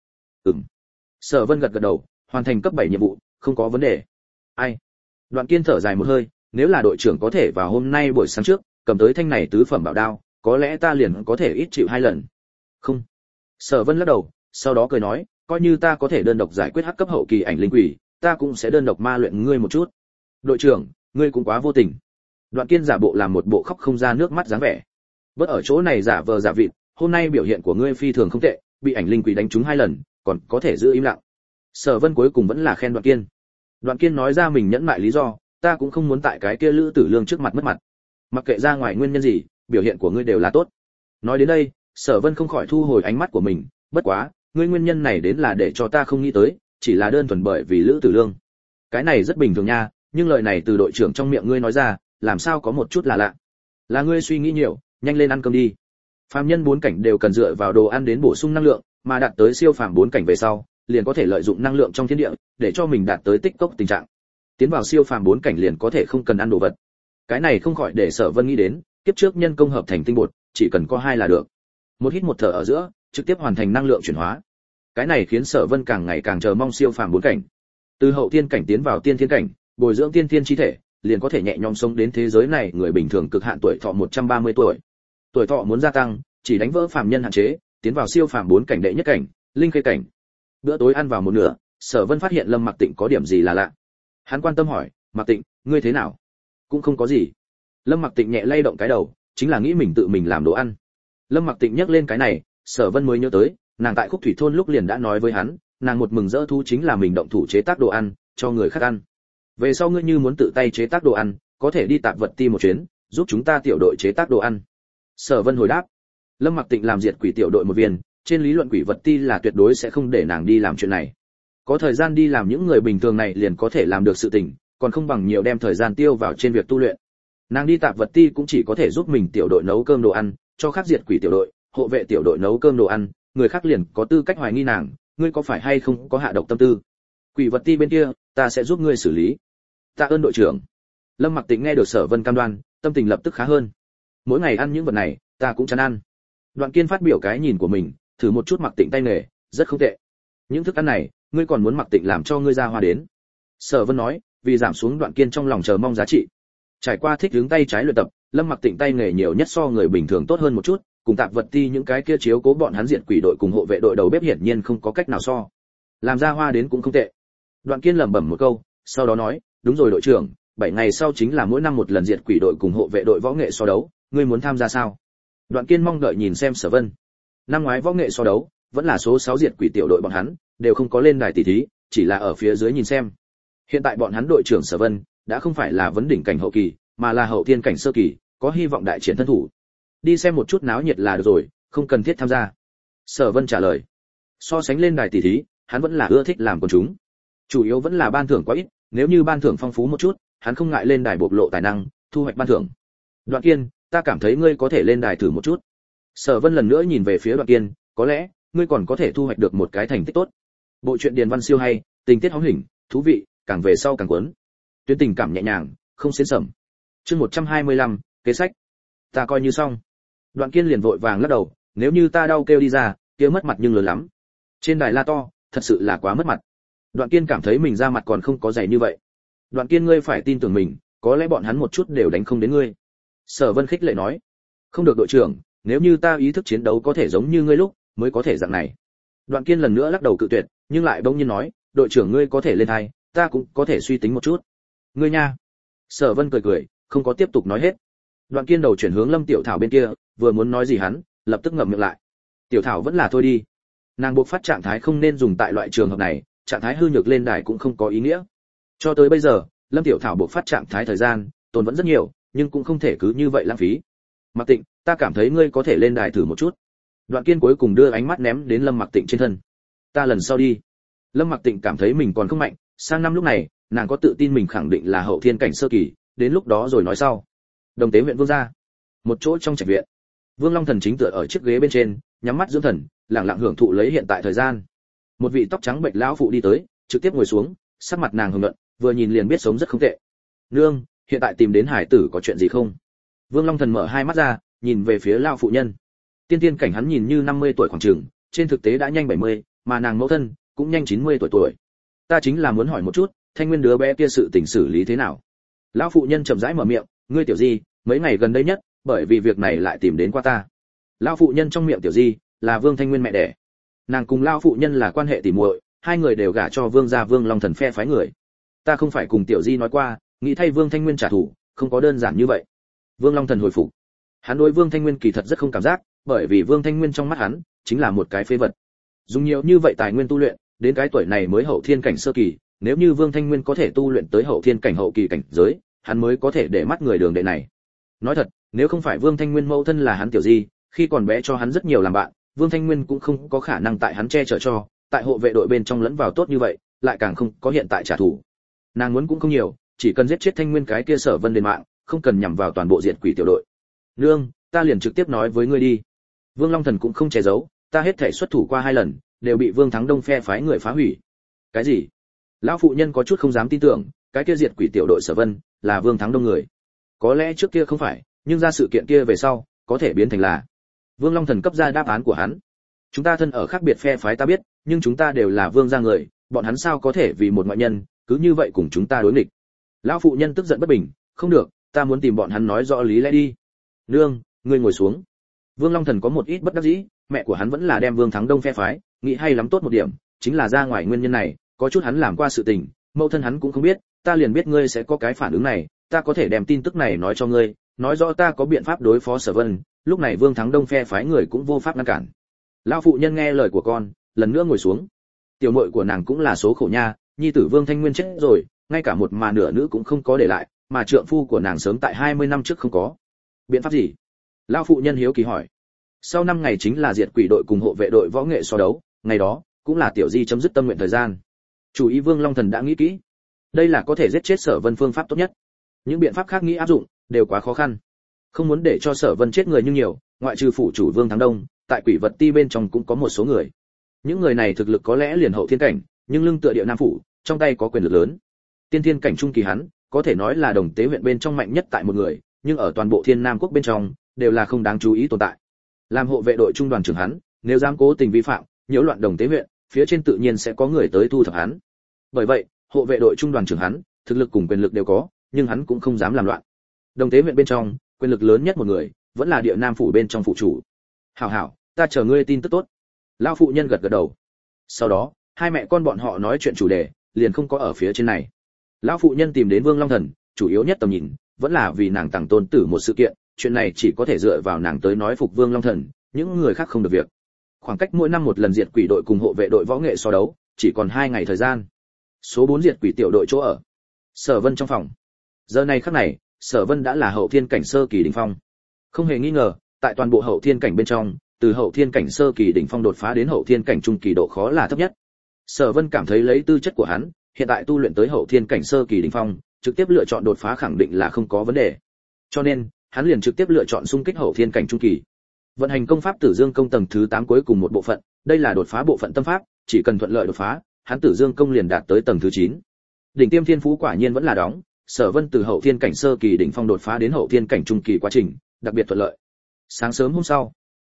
[SPEAKER 1] Sở Vân gật gật đầu, hoàn thành cấp 7 nhiệm vụ, không có vấn đề. Ai? Đoạn Kiên thở dài một hơi, nếu là đội trưởng có thể vào hôm nay buổi sáng trước, cầm tới thanh này tứ phẩm bảo đao, có lẽ ta liền có thể ít chịu 2 lần. Không. Sở Vân lắc đầu, sau đó cười nói, coi như ta có thể đơn độc giải quyết hắc cấp hậu kỳ ảnh linh quỷ, ta cũng sẽ đơn độc ma luyện ngươi một chút. Đội trưởng, ngươi cũng quá vô tình. Đoạn Kiên giả bộ làm một bộ khóc không ra nước mắt dáng vẻ. Bớt ở chỗ này giả vờ giả vịt, hôm nay biểu hiện của ngươi phi thường không tệ, bị ảnh linh quỷ đánh trúng 2 lần, còn có thể giữ im lặng. Sở Vân cuối cùng vẫn là khen Đoạn Kiên. Đoạn Kiên nói ra mình nhẫn mại lý do, ta cũng không muốn tại cái kia Lữ Tử Lương trước mặt mất mặt. Mặc kệ ra ngoài nguyên nhân gì, biểu hiện của ngươi đều là tốt. Nói đến đây, Sở Vân không khỏi thu hồi ánh mắt của mình, bất quá, ngươi nguyên nhân này đến là để cho ta không nghĩ tới, chỉ là đơn thuần bởi vì Lữ Tử Lương. Cái này rất bình thường nha, nhưng lời này từ đội trưởng trong miệng ngươi nói ra, làm sao có một chút là lạ. Là ngươi suy nghĩ nhiều, nhanh lên ăn cơm đi. Phàm nhân 4 cảnh đều cần dựa vào đồ ăn đến bổ sung năng lượng, mà đạt tới siêu phàm 4 cảnh về sau, liền có thể lợi dụng năng lượng trong thiên địa, để cho mình đạt tới tích cốc tình trạng. Tiến vào siêu phàm 4 cảnh liền có thể không cần ăn đồ vật. Cái này không khỏi để Sở Vân nghĩ đến, kiếp trước nhân công hợp thành tinh bột, chỉ cần có 2 là được. Một hít một thở ở giữa, trực tiếp hoàn thành năng lượng chuyển hóa. Cái này khiến Sở Vân càng ngày càng chờ mong siêu phàm 4 cảnh. Từ hậu thiên cảnh tiến vào tiên thiên cảnh, bồi dưỡng tiên thiên chi thể, liền có thể nhẹ nhõm sống đến thế giới này, người bình thường cực hạn tuổi thọ 130 tuổi. Tuổi thọ muốn gia tăng, chỉ đánh vỡ phàm nhân hạn chế, tiến vào siêu phàm 4 cảnh đệ nhất cảnh, linh khê cảnh. Bữa tối ăn vào một nửa, Sở Vân phát hiện Lâm Mặc Tịnh có điểm gì là lạ. Hắn quan tâm hỏi, "Mặc Tịnh, ngươi thế nào?" "Cũng không có gì." Lâm Mặc Tịnh nhẹ lay động cái đầu, chính là nghĩ mình tự mình làm đồ ăn. Lâm Mặc Tịnh nhắc lên cái này, Sở Vân mới nhớ tới, nàng tại Khúc Thủy thôn lúc liền đã nói với hắn, nàng một mừng rỡ thú chính là mình động thủ chế tác đồ ăn, cho người khác ăn. Về sau ngươi như muốn tự tay chế tác đồ ăn, có thể đi Tạp Vật Ti một chuyến, giúp chúng ta tiểu đội chế tác đồ ăn. Sở Vân hồi đáp. Lâm Mặc Tịnh làm diệt quỷ tiểu đội một viên, trên lý luận Quỷ Vật Ti là tuyệt đối sẽ không để nàng đi làm chuyện này. Có thời gian đi làm những người bình thường này liền có thể làm được sự tình, còn không bằng nhiều đem thời gian tiêu vào trên việc tu luyện. Nàng đi Tạp Vật Ti cũng chỉ có thể giúp mình tiểu đội nấu cơm đồ ăn, cho khác diệt quỷ tiểu đội, hộ vệ tiểu đội nấu cơm đồ ăn, người khác liền có tư cách hoài nghi nàng, ngươi có phải hay không có hạ độc tâm tư. Quỷ Vật Ti bên kia, ta sẽ giúp ngươi xử lý. Tạ ơn đội trưởng. Lâm Mặc Tịnh nghe được Sở Vân cam đoan, tâm tình lập tức khá hơn. Mỗi ngày ăn những vật này, ta cũng chán ăn. Đoạn Kiên phát biểu cái nhìn của mình, thử một chút Mặc Tịnh tay nghề, rất không tệ. Những thức ăn này, ngươi còn muốn Mặc Tịnh làm cho ngươi ra hoa đến. Sở Vân nói, vì giảm xuống Đoạn Kiên trong lòng chờ mong giá trị. Trải qua thích hướng tay trái luyện tập, Lâm Mặc Tịnh tay nghề nhiều nhất so người bình thường tốt hơn một chút, cùng Tạp Vật Ti những cái kia chiếu cố bọn hắn diệt quỷ đội cùng hộ vệ đội đầu bếp hiển nhiên không có cách nào so. Làm ra hoa đến cũng không tệ. Đoạn Kiên lẩm bẩm một câu, sau đó nói, đúng rồi đội trưởng, 7 ngày sau chính là mỗi năm một lần diệt quỷ đội cùng hộ vệ đội võ nghệ so đấu, ngươi muốn tham gia sao? Đoạn Kiên mong đợi nhìn xem Sở Vân. Năm ngoái võ nghệ so đấu, vẫn là số 6 diệt quỷ tiểu đội bọn hắn, đều không có lên đài tỷ thí, chỉ là ở phía dưới nhìn xem. Hiện tại bọn hắn đội trưởng Sở Vân đã không phải là vấn đỉnh cảnh hậu kỳ, mà là hậu thiên cảnh sơ kỳ, có hy vọng đại triển thân thủ. Đi xem một chút náo nhiệt là được rồi, không cần thiết tham gia. Sở Vân trả lời. So sánh lên đài tỷ thí, hắn vẫn là ưa thích làm quần chúng. Chủ yếu vẫn là ban thưởng quá ít, nếu như ban thưởng phong phú một chút, hắn không ngại lên đài bộc lộ tài năng, thu hoạch ban thưởng. Đoạn Kiên, ta cảm thấy ngươi có thể lên đài thử một chút. Sở Vân lần nữa nhìn về phía Đoạn Kiên, có lẽ ngươi còn có thể thu hoạch được một cái thành tích tốt. Bộ truyện điền văn siêu hay, tình tiết hóm hỉnh, thú vị, càng về sau càng cuốn. Tuyến tình cảm nhẹ nhàng, không xiến sẩm. Chương 125, kế sách. Ta coi như xong. Đoạn Kiên liền vội vàng lắc đầu, nếu như ta đau kêu đi ra, kia mất mặt nhưng lớn lắm. Trên đài la to, thật sự là quá mất mặt. Đoạn Kiên cảm thấy mình ra mặt còn không có dày như vậy. Đoạn Kiên, ngươi phải tin tưởng mình, có lẽ bọn hắn một chút đều đánh không đến ngươi. Sở Vân khích lệ nói. Không được đội trưởng, nếu như ta ý thức chiến đấu có thể giống như ngươi lúc, mới có thể dạng này. Đoạn Kiên lần nữa lắc đầu cự tuyệt, nhưng lại bỗng nhiên nói, đội trưởng ngươi có thể lên hai, ta cũng có thể suy tính một chút. Ngươi nha. Sở Vân cười cười, không có tiếp tục nói hết. Đoạn Kiên đầu chuyển hướng Lâm Tiểu Thảo bên kia, vừa muốn nói gì hắn, lập tức ngậm miệng lại. Tiểu Thảo vẫn là thôi đi. Nàng buộc phát trạng thái không nên dùng tại loại trường hợp này, trạng thái hư nhược lên đài cũng không có ý nghĩa. Cho tới bây giờ, Lâm Tiểu Thảo buộc phát trạng thái thời gian, tồn vẫn rất nhiều, nhưng cũng không thể cứ như vậy lãng phí. Mặc Tịnh, ta cảm thấy ngươi có thể lên đài thử một chút. Đoạn Kiên cuối cùng đưa ánh mắt ném đến Lâm Mặc Tịnh trên thân. Ta lần sau đi. Lâm Mặc Tịnh cảm thấy mình còn không mạnh, sang năm lúc này, nàng có tự tin mình khẳng định là hậu thiên cảnh sơ kỳ, đến lúc đó rồi nói sau. Đồng Tế huyện Vương gia, một chỗ trong trạch viện. Vương Long Thần chính tựa ở chiếc ghế bên trên, nhắm mắt dưỡng thần, lặng lặng hưởng thụ lấy hiện tại thời gian. Một vị tóc trắng bệnh lão phụ đi tới, trực tiếp ngồi xuống, sắc mặt nàng hồng nhuận, vừa nhìn liền biết sống rất không tệ. Nương, hiện tại tìm đến hải tử có chuyện gì không? Vương Long Thần mở hai mắt ra, nhìn về phía lão phụ nhân. Tiên tiên cảnh hắn nhìn như 50 tuổi khoảng chừng, trên thực tế đã nhanh 70, mà nàng mẫu thân cũng nhanh 90 tuổi. Ta chính là muốn hỏi một chút, Thanh Nguyên đứa bé kia sự tình xử lý thế nào? Lão phụ nhân chậm rãi mở miệng, ngươi tiểu di, mấy ngày gần đây nhất, bởi vì việc này lại tìm đến qua ta. Lão phụ nhân trong miệng tiểu di là Vương Thanh Nguyên mẹ đẻ. Nàng cùng lão phụ nhân là quan hệ tỉ muội, hai người đều gả cho Vương gia Vương Long Thần phe phái người. Ta không phải cùng tiểu di nói qua, nghĩ thay Vương Thanh Nguyên trả thù, không có đơn giản như vậy. Vương Long Thần hồi phục. Hắn đối Vương Thanh Nguyên kỳ thật rất không cảm giác, bởi vì Vương Thanh Nguyên trong mắt hắn chính là một cái phế vật. Dùng nhiều như vậy tài nguyên tu luyện, đến cái tuổi này mới hậu thiên cảnh sơ kỳ, nếu như Vương Thanh Nguyên có thể tu luyện tới hậu thiên cảnh hậu kỳ cảnh giới, hắn mới có thể để mắt người đường đệ này. Nói thật, nếu không phải Vương Thanh Nguyên mẫu thân là hắn tiểu di, khi còn bé cho hắn rất nhiều làm bạn, Vương Thanh Nguyên cũng không có khả năng tại hắn che chở cho, tại hộ vệ đội bên trong lẫn vào tốt như vậy, lại càng không có hiện tại trả thù. Nàng muốn cũng không nhiều, chỉ cần giết chết Thanh Nguyên cái kia Sở Vân đền mạng, không cần nhằm vào toàn bộ diệt quỷ tiểu đội. Nương, ta liền trực tiếp nói với ngươi đi. Vương Long Thần cũng không che giấu, ta hết thể xuất thủ qua 2 lần, đều bị Vương Thắng Đông phe phái người phá hủy. Cái gì? Lão phụ nhân có chút không dám tin tưởng, cái kia diệt quỷ tiểu đội Sở Vân là Vương Thắng Đông người. Có lẽ trước kia không phải, nhưng ra sự kiện kia về sau, có thể biến thành là. Vương Long Thần cấp ra đáp án của hắn. Chúng ta thân ở khác biệt phe phái ta biết, nhưng chúng ta đều là Vương gia người, bọn hắn sao có thể vì một ngoại nhân, cứ như vậy cùng chúng ta đối nghịch. Lão phụ nhân tức giận bất bình, không được, ta muốn tìm bọn hắn nói rõ lý lẽ đi. Nương, ngươi ngồi xuống. Vương Long Thần có một ít bất đắc dĩ, mẹ của hắn vẫn là đem Vương Thắng Đông phe phái, nghĩ hay lắm tốt một điểm, chính là ra ngoài nguyên nhân này, có chút hắn làm qua sự tình, mẫu thân hắn cũng không biết, ta liền biết ngươi sẽ có cái phản ứng này, ta có thể đem tin tức này nói cho ngươi, nói rõ ta có biện pháp đối phó Sở Vân, lúc này Vương Thắng Đông phe phái người cũng vô pháp ngăn cản. Lão phụ nhân nghe lời của con, lần nữa ngồi xuống. Tiểu muội của nàng cũng là số khổ nha, nhi tử Vương Thanh Nguyên chết rồi, ngay cả một mà nửa nữ cũng không có để lại, mà trượng phu của nàng sớm tại 20 năm trước không có. Biện pháp gì? Lão phụ nhân hiếu kỳ hỏi. Sau 5 ngày chính là diệt quỷ đội cùng hộ vệ đội võ nghệ so đấu, ngày đó cũng là tiểu di chấm dứt tâm nguyện thời gian. Chủ ý Vương Long Thần đã nghĩ kỹ, đây là có thể giết chết Sở Vân phương pháp tốt nhất. Những biện pháp khác nghĩ áp dụng đều quá khó khăn. Không muốn để cho Sở Vân chết người nhưng nhiều, ngoại trừ phủ chủ Vương Thắng Đông, tại quỷ vật ti bên trong cũng có một số người. Những người này thực lực có lẽ liền hậu thiên cảnh, nhưng lưng tựa địa nam phủ, trong tay có quyền lực lớn. Tiên thiên cảnh trung kỳ hắn, có thể nói là Đồng Tế huyện bên trong mạnh nhất tại một người, nhưng ở toàn bộ Thiên Nam quốc bên trong, đều là không đáng chú ý tồn tại. Làm hộ vệ đội trung đoàn trưởng hắn, nếu dám cố tình vi phạm, nhiễu loạn Đồng Tế huyện, phía trên tự nhiên sẽ có người tới thu thập hắn. Bởi vậy, hộ vệ đội trung đoàn trưởng hắn, thực lực cùng quyền lực đều có, nhưng hắn cũng không dám làm loạn. Đồng Tế huyện bên trong, quyền lực lớn nhất một người, vẫn là địa nam phủ bên trong phủ chủ. Hảo hảo, ta chờ ngươi tin tức tốt. Lão phụ nhân gật gật đầu. Sau đó, hai mẹ con bọn họ nói chuyện chủ đề, liền không có ở phía trên này. Lão phụ nhân tìm đến Vương Long Thần, chủ yếu nhất tầm nhìn, vẫn là vì nàng tặng tôn tử một sự kiện, chuyện này chỉ có thể dựa vào nàng tới nói phục Vương Long Thần, những người khác không được việc. Khoảng cách mỗi năm một lần diệt quỷ đội cùng hộ vệ đội võ nghệ so đấu, chỉ còn 2 ngày thời gian. Số 4 diệt quỷ tiểu đội chỗ ở. Sở Vân trong phòng. Giờ này khắc này, Sở Vân đã là hậu thiên cảnh sơ kỳ đỉnh phong. Không hề nghi ngờ, tại toàn bộ hậu thiên cảnh bên trong, từ hậu thiên cảnh sơ kỳ đỉnh phong đột phá đến hậu thiên cảnh trung kỳ độ khó là thấp nhất. Sở Vân cảm thấy lấy tư chất của hắn, hiện tại tu luyện tới hậu thiên cảnh sơ kỳ đỉnh phong, trực tiếp lựa chọn đột phá khẳng định là không có vấn đề. Cho nên, hắn liền trực tiếp lựa chọn xung kích hậu thiên cảnh trung kỳ. Vận hành công pháp Tử Dương công tầng thứ 8 cuối cùng một bộ phận, đây là đột phá bộ phận tâm pháp, chỉ cần thuận lợi đột phá, hắn Tử Dương công liền đạt tới tầng thứ 9. Đỉnh tiêm thiên phú quả nhiên vẫn là đóng, Sở Vân từ hậu thiên cảnh sơ kỳ đỉnh phong đột phá đến hậu thiên cảnh trung kỳ quá trình, đặc biệt thuận lợi. Sáng sớm hôm sau,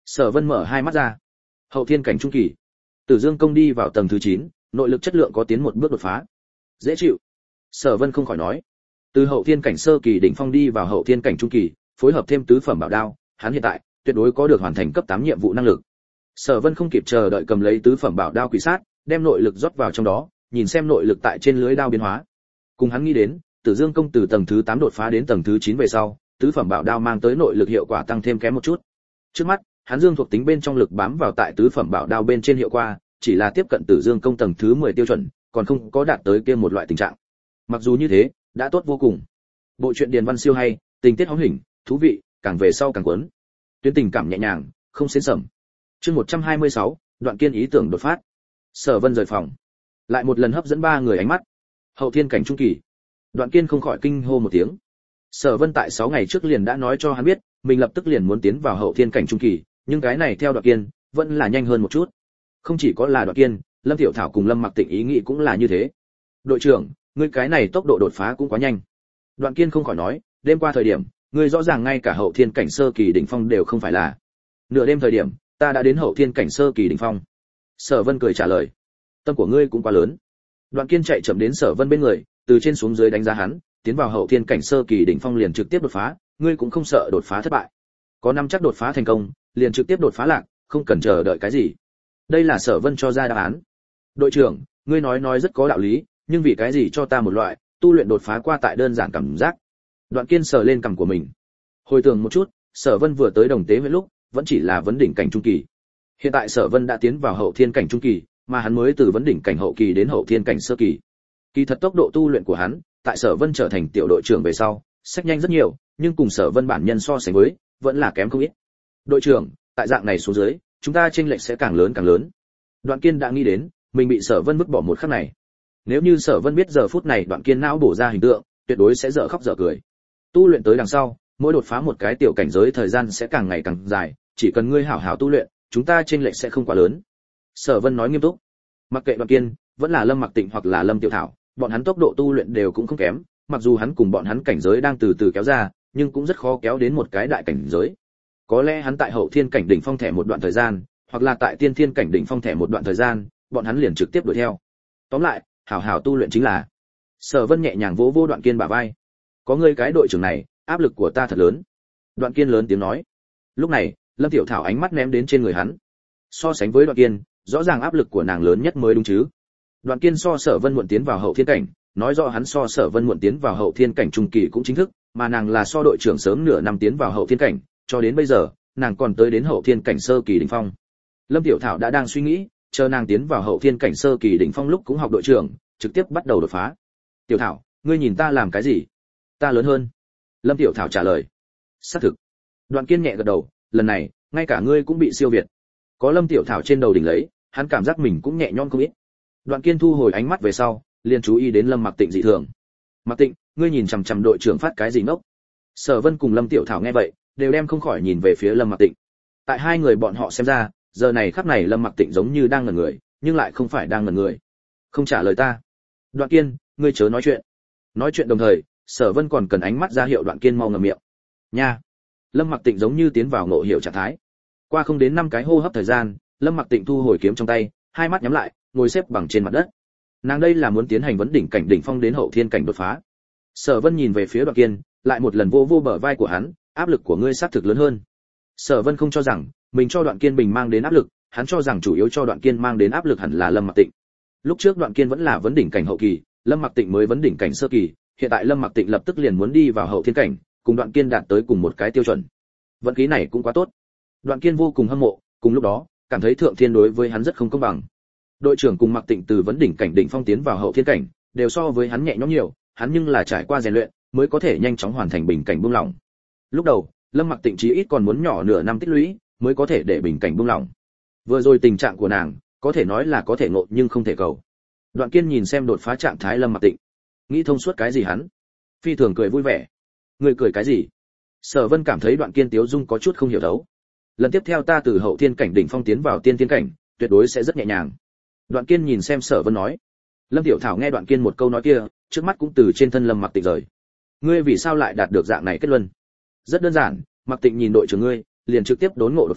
[SPEAKER 1] Sở Vân mở hai mắt ra. Hậu thiên cảnh trung kỳ. Tử Dương công đi vào tầng thứ 9, nội lực chất lượng có tiến một bước đột phá. Dễ chịu. Sở Vân không khỏi nói. Từ hậu thiên cảnh sơ kỳ đỉnh phong đi vào hậu thiên cảnh trung kỳ, phối hợp thêm tứ phẩm bảo đao, hắn hiện tại tuyệt đối có được hoàn thành cấp 8 nhiệm vụ năng lực. Sở Vân không kịp chờ đợi cầm lấy tứ phẩm bảo đao quỷ sát, đem nội lực rót vào trong đó, nhìn xem nội lực tại trên lưới đao biến hóa. Cùng hắn nghĩ đến, Tử Dương công từ tầng thứ 8 đột phá đến tầng thứ 9 về sau, tứ phẩm bảo đao mang tới nội lực hiệu quả tăng thêm kém một chút. Trước mắt, hắn dương thuộc tính bên trong lực bám vào tại tứ phẩm bảo đao bên trên hiệu quả, chỉ là tiếp cận Tử Dương công tầng thứ 10 tiêu chuẩn, còn không có đạt tới kia một loại tình trạng. Mặc dù như thế, đã tốt vô cùng. Bộ truyện điền văn siêu hay, tình tiết hóm hỉnh, thú vị, càng về sau càng cuốn. Tuyến tình cảm nhẹ nhàng, không xến sẩm. Chương 126, Đoạn Kiên ý tưởng đột phát. Sở Vân rời phòng, lại một lần hấp dẫn ba người ánh mắt. Hậu thiên cảnh trung kỳ. Đoạn Kiên không khỏi kinh hô một tiếng. Sở Vân tại 6 ngày trước liền đã nói cho hắn biết, mình lập tức liền muốn tiến vào hậu thiên cảnh trung kỳ, nhưng cái này theo Đoạn Kiên, vẫn là nhanh hơn một chút. Không chỉ có là Đoạn Kiên, Lâm Tiểu Thảo cùng Lâm Mặc Tịnh ý nghĩ cũng là như thế. Đội trưởng, ngươi cái này tốc độ đột phá cũng quá nhanh. Đoạn Kiên không khỏi nói, đêm qua thời điểm, ngươi rõ ràng ngay cả hậu thiên cảnh sơ kỳ đỉnh phong đều không phải là. Nửa đêm thời điểm, ta đã đến hậu thiên cảnh sơ kỳ đỉnh phong. Sở Vân cười trả lời, tâm của ngươi cũng quá lớn. Đoạn Kiên chạy chậm đến Sở Vân bên người, từ trên xuống dưới đánh giá hắn, tiến vào hậu thiên cảnh sơ kỳ đỉnh phong liền trực tiếp đột phá, ngươi cũng không sợ đột phá thất bại. Có năm chắc đột phá thành công, liền trực tiếp đột phá lạc, không cần chờ đợi cái gì. Đây là Sở Vân cho ra đáp án. Đội trưởng, ngươi nói rất có đạo lý, nhưng vì cái gì cho ta một loại tu luyện đột phá qua tại đơn giản cảm giác. Đoạn Kiên sờ lên cằm của mình. Hồi tưởng một chút, Sở Vân vừa tới Đồng Tế huyện lúc, vẫn chỉ là vấn đỉnh cảnh trung kỳ. Hiện tại Sở Vân đã tiến vào hậu thiên cảnh trung kỳ, mà hắn mới từ vấn đỉnh cảnh hậu kỳ đến hậu thiên cảnh sơ kỳ. Kỳ thật tốc độ tu luyện của hắn, tại Sở Vân trở thành tiểu đội trưởng về sau, sách nhanh rất nhiều, nhưng cùng Sở Vân bản nhân so sánh với, vẫn là kém không ít. Đội trưởng, tại dạng này xuống dưới, chúng ta chênh lệch sẽ càng lớn càng lớn. Đoạn Kiên đã nghĩ đến, mình bị Sở Vân vứt bỏ một khắc này. Nếu như Sở Vân biết giờ phút này Đoạn Kiên não bổ ra hình tượng, tuyệt đối sẽ dở khóc dở cười. Tu luyện tới đằng sau, mỗi đột phá một cái tiểu cảnh giới thời gian sẽ càng ngày càng dài, chỉ cần ngươi hảo hảo tu luyện, chúng ta chênh lệch sẽ không quá lớn. Sở Vân nói nghiêm túc. Mặc kệ Đoạn Kiên, vẫn là Lâm Mặc Tịnh hoặc là Lâm Tiểu Thảo, bọn hắn tốc độ tu luyện đều cũng không kém, mặc dù hắn cùng bọn hắn cảnh giới đang từ từ kéo ra, nhưng cũng rất khó kéo đến một cái đại cảnh giới. Có lẽ hắn tại hậu thiên cảnh đỉnh phong thẻ một đoạn thời gian, hoặc là tại tiên thiên cảnh đỉnh phong thẻ một đoạn thời gian, bọn hắn liền trực tiếp đuổi theo. Tóm lại, hảo hảo tu luyện chính là. Sở Vân nhẹ nhàng vỗ vỗ Đoạn Kiên bả vai. Có ngươi cái đội trưởng này, áp lực của ta thật lớn. Đoạn Kiên lớn tiếng nói. Lúc này, Lâm Tiểu Thảo ánh mắt ném đến trên người hắn. So sánh với Đoạn Kiên, rõ ràng áp lực của nàng lớn nhất mới đúng chứ. Đoạn Kiên so Sở Vân muộn tiến vào hậu thiên cảnh, nói rõ hắn so Sở Vân muộn tiến vào hậu thiên cảnh trung kỳ cũng chính thức, mà nàng là so đội trưởng sớm nửa năm tiến vào hậu thiên cảnh, cho đến bây giờ, nàng còn tới đến hậu thiên cảnh sơ kỳ đỉnh phong. Lâm Tiểu Thảo đã đang suy nghĩ, chờ nàng tiến vào hậu thiên cảnh sơ kỳ đỉnh phong lúc cũng học đội trưởng, trực tiếp bắt đầu đột phá. Tiểu Thảo, ngươi nhìn ta làm cái gì? Ta lớn hơn. Lâm Tiểu Thảo trả lời. Xác thực. Đoạn Kiên nhẹ gật đầu, lần này, ngay cả ngươi cũng bị siêu việt. Có Lâm Tiểu Thảo trên đầu đỉnh lấy, hắn cảm giác mình cũng nhẹ nhõm không ít. Đoạn Kiên thu hồi ánh mắt về sau, liền chú ý đến Lâm Mặc Tịnh dị thường. Mặc Tịnh, ngươi nhìn chằm chằm đội trưởng phát cái gì ngốc? Sở Vân cùng Lâm Tiểu Thảo nghe vậy, đều đem không khỏi nhìn về phía Lâm Mặc Tịnh. Tại hai người bọn họ xem ra, giờ này khắc này Lâm Mặc Tịnh giống như đang ngẩn người, nhưng lại không phải đang ngẩn người. Không trả lời ta. Đoạn Kiên, ngươi chớ nói chuyện. Nói chuyện đồng thời, Sở Vân còn cần ánh mắt ra hiệu Đoạn Kiên mau ngậm miệng. Nha. Lâm Mặc Tịnh giống như tiến vào ngộ hiểu trạng thái. Qua không đến 5 cái hô hấp thời gian, Lâm Mặc Tịnh thu hồi kiếm trong tay, hai mắt nhắm lại, ngồi xếp bằng trên mặt đất. Nàng đây là muốn tiến hành vấn đỉnh cảnh đỉnh phong đến hậu thiên cảnh đột phá. Sở Vân nhìn về phía Đoạn Kiên, lại một lần vô bờ vai của hắn, áp lực của ngươi xác thực lớn hơn. Sở Vân không cho rằng mình cho Đoạn Kiên bình mang đến áp lực, hắn cho rằng chủ yếu cho Đoạn Kiên mang đến áp lực hẳn là Lâm Mặc Tịnh. Lúc trước Đoạn Kiên vẫn là vấn đỉnh cảnh hậu kỳ, Lâm Mặc Tịnh mới vấn đỉnh cảnh sơ kỳ, hiện tại Lâm Mặc Tịnh lập tức liền muốn đi vào hậu thiên cảnh, cùng Đoạn Kiên đạt tới cùng một cái tiêu chuẩn. Vận khí này cũng quá tốt. Đoạn Kiên vô cùng hâm mộ, cùng lúc đó, cảm thấy thượng thiên đối với hắn rất không công bằng. Đội trưởng cùng Mặc Tịnh từ vấn đỉnh cảnh đỉnh phong tiến vào hậu thiên cảnh, đều so với hắn nhẹ nhõm nhiều, hắn nhưng là trải qua rèn luyện, mới có thể nhanh chóng hoàn thành bình cảnh buông lỏng. Lúc đầu, Lâm Mặc Tịnh chí ít còn muốn nhỏ nửa năm tích lũy, mới có thể để bình cảnh buông lỏng. Vừa rồi tình trạng của nàng, có thể nói là có thể ngộ nhưng không thể cầu. Đoạn Kiên nhìn xem đột phá trạng thái Lâm Mặc Tịnh, nghĩ thông suốt cái gì hắn, phi thường cười vui vẻ. Người cười cái gì? Sở Vân cảm thấy Đoạn Kiên tiếu dung có chút không hiểu thấu. Lần tiếp theo ta từ hậu thiên cảnh đỉnh phong tiến vào tiên thiên cảnh, tuyệt đối sẽ rất nhẹ nhàng. Đoạn Kiên nhìn xem Sở Vân nói. Lâm Tiểu Thảo nghe Đoạn Kiên một câu nói kia, trước mắt cũng từ trên thân Lâm Mặc Tịnh rời. Ngươi vì sao lại đạt được dạng này kết luận? Rất đơn giản, Mặc Tịnh nhìn đội trưởng ngươi, liền trực tiếp đốn ngộ đột phá,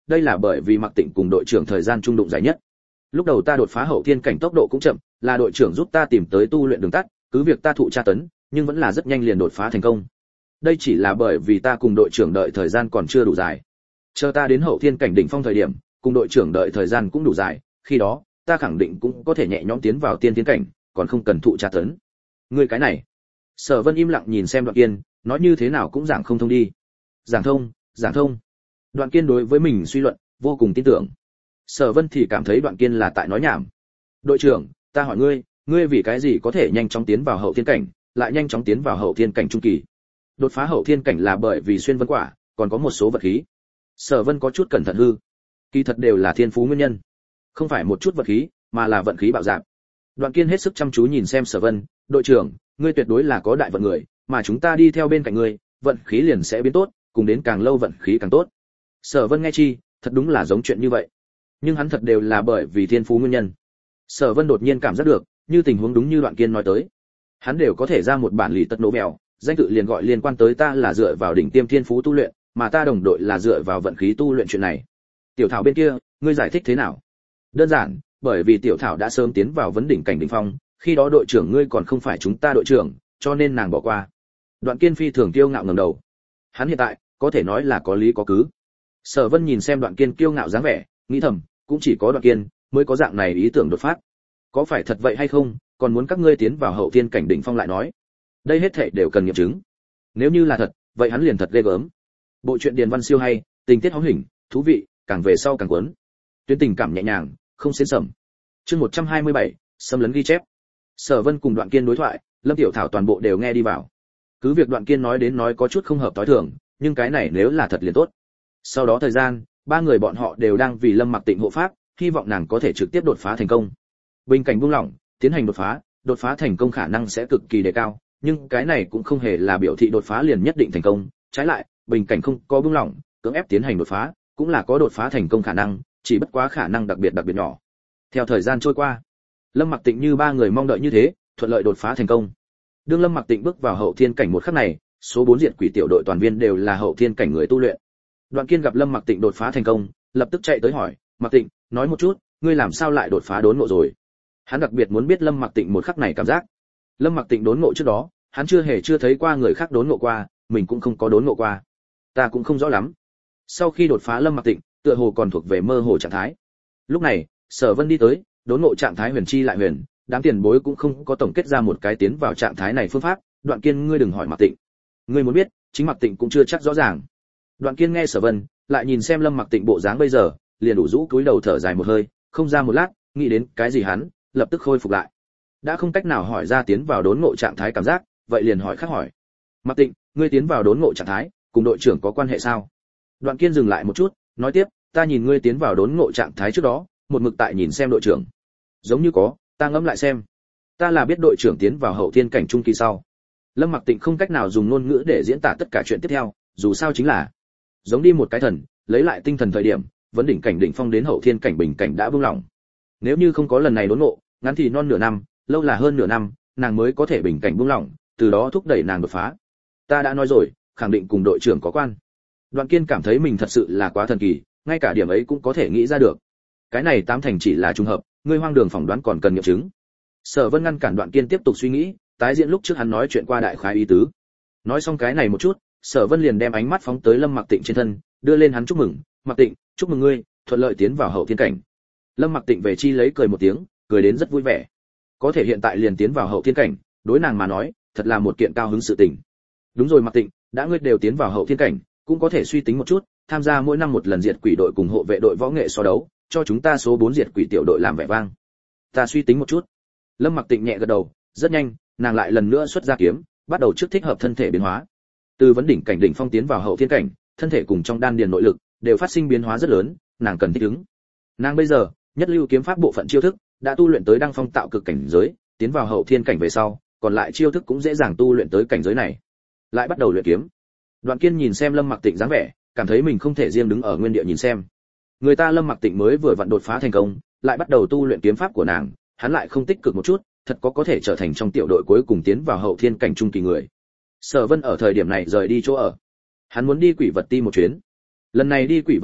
[SPEAKER 1] đây là bởi vì Mạc Tịnh cùng đội trưởng thời gian trung đụng dài nhất. Lúc đầu ta đột phá hậu thiên cảnh tốc độ cũng chậm, là đội trưởng giúp ta tìm tới tu luyện đường tắt, cứ việc ta thụ tra tấn, nhưng vẫn là rất nhanh liền đột phá thành công. Đây chỉ là bởi vì ta cùng đội trưởng đợi thời gian còn chưa đủ dài. Chờ ta đến hậu thiên cảnh đỉnh phong thời điểm, cùng đội trưởng đợi thời gian cũng đủ dài, khi đó, ta khẳng định cũng có thể nhẹ nhõm tiến vào tiên tiến cảnh, còn không cần thụ tra tấn. Ngươi cái này. Sở Vân im lặng nhìn xem Đoạn Kiên, nói như thế nào cũng giảng không thông đi. Giảng thông. Đoạn Kiên đối với mình suy luận vô cùng tin tưởng. Sở Vân thì cảm thấy Đoạn Kiên là tại nói nhảm. Đội trưởng, ta hỏi ngươi vì cái gì có thể nhanh chóng tiến vào hậu thiên cảnh, lại nhanh chóng tiến vào hậu thiên cảnh trung kỳ? Đột phá hậu thiên cảnh là bởi vì xuyên vân quả, còn có một số vật khí. Sở Vân có chút cẩn thận hư. Kỳ thật đều là thiên phú nguyên nhân, không phải một chút vật khí, mà là vận khí bạo dạn. Đoạn Kiên hết sức chăm chú nhìn xem Sở Vân, đội trưởng, ngươi tuyệt đối là có đại vận người, mà chúng ta đi theo bên cạnh ngươi, vận khí liền sẽ biến tốt, cùng đến càng lâu vận khí càng tốt. Sở Vân nghe chi, thật đúng là giống chuyện như vậy. Nhưng hắn thật đều là bởi vì thiên phú nguyên nhân. Sở Vân đột nhiên cảm giác được, như tình huống đúng như Đoạn Kiên nói tới, hắn đều có thể ra một bản lì tật nổ mèo, danh tự liền gọi liên quan tới ta là dựa vào đỉnh tiêm thiên phú tu luyện, mà ta đồng đội là dựa vào vận khí tu luyện chuyện này. Tiểu Thảo bên kia, ngươi giải thích thế nào? Đơn giản, bởi vì Tiểu Thảo đã sớm tiến vào vấn đỉnh cảnh đỉnh phong, khi đó đội trưởng ngươi còn không phải chúng ta đội trưởng, cho nên nàng bỏ qua. Đoạn Kiên phi thường kiêu ngạo ngẩng đầu. Hắn hiện tại, có thể nói là có lý có cứ. Sở Vân nhìn xem Đoạn Kiên kiêu ngạo dáng vẻ, nghĩ thầm, cũng chỉ có Đoạn Kiên mới có dạng này ý tưởng đột phát. Có phải thật vậy hay không, còn muốn các ngươi tiến vào hậu thiên cảnh đỉnh phong lại nói. Đây hết thảy đều cần nghiệm chứng. Nếu như là thật, vậy hắn liền thật ghê gớm. Bộ truyện điền văn siêu hay, tình tiết hóm hỉnh, thú vị, càng về sau càng cuốn. Tuyến tình cảm nhẹ nhàng, không xến sẩm. Chương 127, xâm lấn ghi chép. Sở Vân cùng Đoạn Kiên đối thoại, Lâm Tiểu Thảo toàn bộ đều nghe đi vào. Cứ việc Đoạn Kiên nói đến nói có chút không hợp tối thường, nhưng cái này nếu là thật liền tốt. Sau đó thời gian, ba người bọn họ đều đang vì Lâm Mặc Tịnh hộ pháp, hy vọng nàng có thể trực tiếp đột phá thành công. Bình cảnh buông lỏng, tiến hành đột phá thành công khả năng sẽ cực kỳ đề cao, nhưng cái này cũng không hề là biểu thị đột phá liền nhất định thành công, trái lại, bình cảnh không có buông lỏng, cưỡng ép tiến hành đột phá, cũng là có đột phá thành công khả năng, chỉ bất quá khả năng đặc biệt nhỏ. Theo thời gian trôi qua, Lâm Mặc Tịnh như ba người mong đợi như thế, thuận lợi đột phá thành công. Đương Lâm Mặc Tịnh bước vào hậu thiên cảnh một khắc này, số 4 diệt quỷ tiểu đội toàn viên đều là hậu thiên cảnh người tu luyện. Đoạn Kiên gặp Lâm Mặc Tịnh đột phá thành công, lập tức chạy tới hỏi, "Mặc Tịnh, nói một chút, ngươi làm sao lại đột phá đốn ngộ rồi?" Hắn đặc biệt muốn biết Lâm Mặc Tịnh một khắc này cảm giác. Lâm Mặc Tịnh đốn ngộ trước đó, hắn chưa thấy qua người khác đốn ngộ qua, mình cũng không có đốn ngộ qua. Ta cũng không rõ lắm. Sau khi đột phá Lâm Mặc Tịnh, tựa hồ còn thuộc về mơ hồ trạng thái. Lúc này, Sở Vân đi tới, đốn ngộ trạng thái huyền chi lại huyền, đám tiền bối cũng không có tổng kết ra một cái tiến vào trạng thái này phương pháp. Đoạn Kiên, ngươi đừng hỏi Mặc Tịnh. Ngươi muốn biết, chính Mặc Tịnh cũng chưa chắc rõ ràng. Đoạn Kiên nghe Sở Vân, lại nhìn xem Lâm Mặc Tịnh bộ dáng bây giờ, liền đủ rũ cúi đầu thở dài một hơi, không ra một lát, nghĩ đến cái gì hắn lập tức khôi phục lại. Đã không cách nào hỏi ra tiến vào đốn ngộ trạng thái cảm giác, vậy liền hỏi khác hỏi. Mặc Tịnh, ngươi tiến vào đốn ngộ trạng thái, cùng đội trưởng có quan hệ sao? Đoạn Kiên dừng lại một chút, nói tiếp, ta nhìn ngươi tiến vào đốn ngộ trạng thái trước đó, một mực tại nhìn xem đội trưởng. Giống như có, ta ngẫm lại xem. Ta là biết đội trưởng tiến vào hậu thiên cảnh trung kỳ sau. Lâm Mặc Tịnh không cách nào dùng ngôn ngữ để diễn tả tất cả chuyện tiếp theo, dù sao chính là giống đi một cái thần, lấy lại tinh thần thời điểm, vấn đỉnh cảnh đỉnh phong đến hậu thiên cảnh bình cảnh đã buông lỏng. Nếu như không có lần này đốn ngộ, ngắn thì non nửa năm, lâu là hơn nửa năm, nàng mới có thể bình cảnh buông lỏng, từ đó thúc đẩy nàng đột phá. Ta đã nói rồi, khẳng định cùng đội trưởng có quan. Đoạn Kiên cảm thấy mình thật sự là quá thần kỳ, ngay cả điểm ấy cũng có thể nghĩ ra được. Cái này tám thành chỉ là trùng hợp, ngươi hoang đường phỏng đoán còn cần nghiệm chứng. Sở Vân ngăn cản Đoạn Kiên tiếp tục suy nghĩ, tái diễn lúc trước hắn nói chuyện qua đại khái ý tứ. Nói xong cái này một chút, Sở Vân liền đem ánh mắt phóng tới Lâm Mặc Tịnh trên thân, đưa lên hắn chúc mừng, "Mặc Tịnh, chúc mừng ngươi, thuận lợi tiến vào hậu thiên cảnh." Lâm Mặc Tịnh về chi lấy cười một tiếng, cười đến rất vui vẻ. Có thể hiện tại liền tiến vào hậu thiên cảnh, đối nàng mà nói, thật là một kiện cao hứng sự tình. Đúng rồi Mặc Tịnh, đã ngươi đều tiến vào hậu thiên cảnh, cũng có thể suy tính một chút, tham gia mỗi năm một lần diệt quỷ đội cùng hộ vệ đội võ nghệ so đấu, cho chúng ta số 4 diệt quỷ tiểu đội làm vẻ vang. Ta suy tính một chút. Lâm Mặc Tịnh nhẹ gật đầu, rất nhanh, nàng lại lần nữa xuất ra kiếm, bắt đầu trước thích hợp thân thể biến hóa. Từ vấn đỉnh cảnh đỉnh phong tiến vào hậu thiên cảnh, thân thể cùng trong đan điền nội lực đều phát sinh biến hóa rất lớn, nàng cần thích ứng. Nàng bây giờ, nhất lưu kiếm pháp bộ phận chiêu thức đã tu luyện tới đăng phong tạo cực cảnh giới, tiến vào hậu thiên cảnh về sau, còn lại chiêu thức cũng dễ dàng tu luyện tới cảnh giới này. Lại bắt đầu luyện kiếm. Đoạn Kiên nhìn xem Lâm Mặc Tịnh dáng vẻ, cảm thấy mình không thể riêng đứng ở nguyên địa nhìn xem. Người ta Lâm Mặc Tịnh mới vừa vặn đột phá thành công, lại bắt đầu tu luyện kiếm pháp của nàng, hắn lại không tích cực một chút, thật có thể trở thành trong tiểu đội cuối cùng tiến vào hậu thiên cảnh trung kỳ người. Sở Vân ở thời điểm này rời đi chỗ ở. Hắn muốn đi Quỷ Vật Ti một chuyến. Lần này đi Quỷ Vật Ti,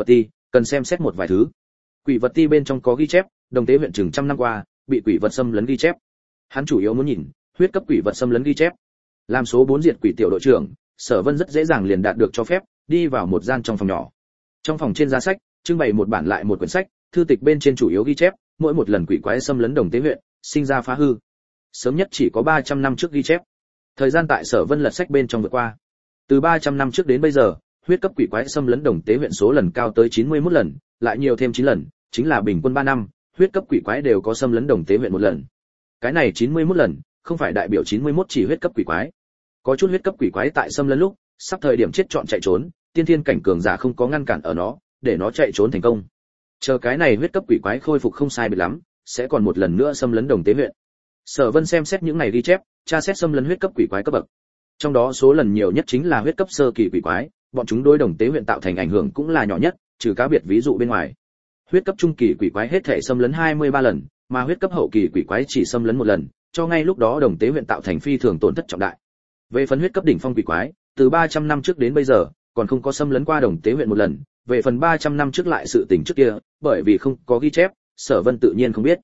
[SPEAKER 1] cần xem xét một vài thứ. Quỷ vật ti bên trong có ghi chép, Đồng Tế huyện chừng trăm năm qua bị quỷ vật xâm lấn ghi chép. Hắn chủ yếu muốn nhìn huyết cấp quỷ vật xâm lấn ghi chép. Làm số 4 diệt quỷ tiểu đội trưởng, Sở Vân rất dễ dàng liền đạt được cho phép, đi vào một gian trong phòng nhỏ. Trong phòng trên giá sách, trưng bày một bản lại một quyển sách, thư tịch bên trên chủ yếu ghi chép, mỗi một lần quỷ quái xâm lấn Đồng Tế huyện, sinh ra phá hư. Sớm nhất chỉ có 300 năm trước ghi chép. Thời gian tại Sở Vân lật sách bên trong vượt qua. Từ 300 năm trước đến bây giờ, huyết cấp quỷ quái xâm lấn Đồng Tế huyện số lần cao tới 91 lần, lại nhiều thêm 9 lần, chính là bình quân 3 năm, huyết cấp quỷ quái đều có xâm lấn Đồng Tế huyện một lần. Cái này 91 lần, không phải đại biểu 91 chỉ huyết cấp quỷ quái. Có chút huyết cấp quỷ quái tại xâm lấn lúc, sắp thời điểm chết chọn chạy trốn, tiên thiên cảnh cường giả không có ngăn cản ở nó, để nó chạy trốn thành công. Chờ cái này huyết cấp quỷ quái khôi phục không sai biệt lắm, sẽ còn một lần nữa xâm lấn Đồng Tế huyện. Sở Vân xem xét những này ghi chép, tra xét xâm lấn huyết cấp quỷ quái cấp bậc. Trong đó số lần nhiều nhất chính là huyết cấp sơ kỳ quỷ quái, bọn chúng đối Đồng Tế huyện tạo thành ảnh hưởng cũng là nhỏ nhất, trừ cá biệt ví dụ bên ngoài. Huyết cấp trung kỳ quỷ quái hết thể xâm lấn 23 lần, mà huyết cấp hậu kỳ quỷ quái chỉ xâm lấn một lần, cho ngay lúc đó Đồng Tế huyện tạo thành phi thường tổn thất trọng đại. Về phần huyết cấp đỉnh phong quỷ quái, từ 300 năm trước đến bây giờ, còn không có xâm lấn qua Đồng Tế huyện một lần, về phần 300 năm trước lại sự tình trước kia, bởi vì không có ghi chép, Sở Vân tự nhiên không biết.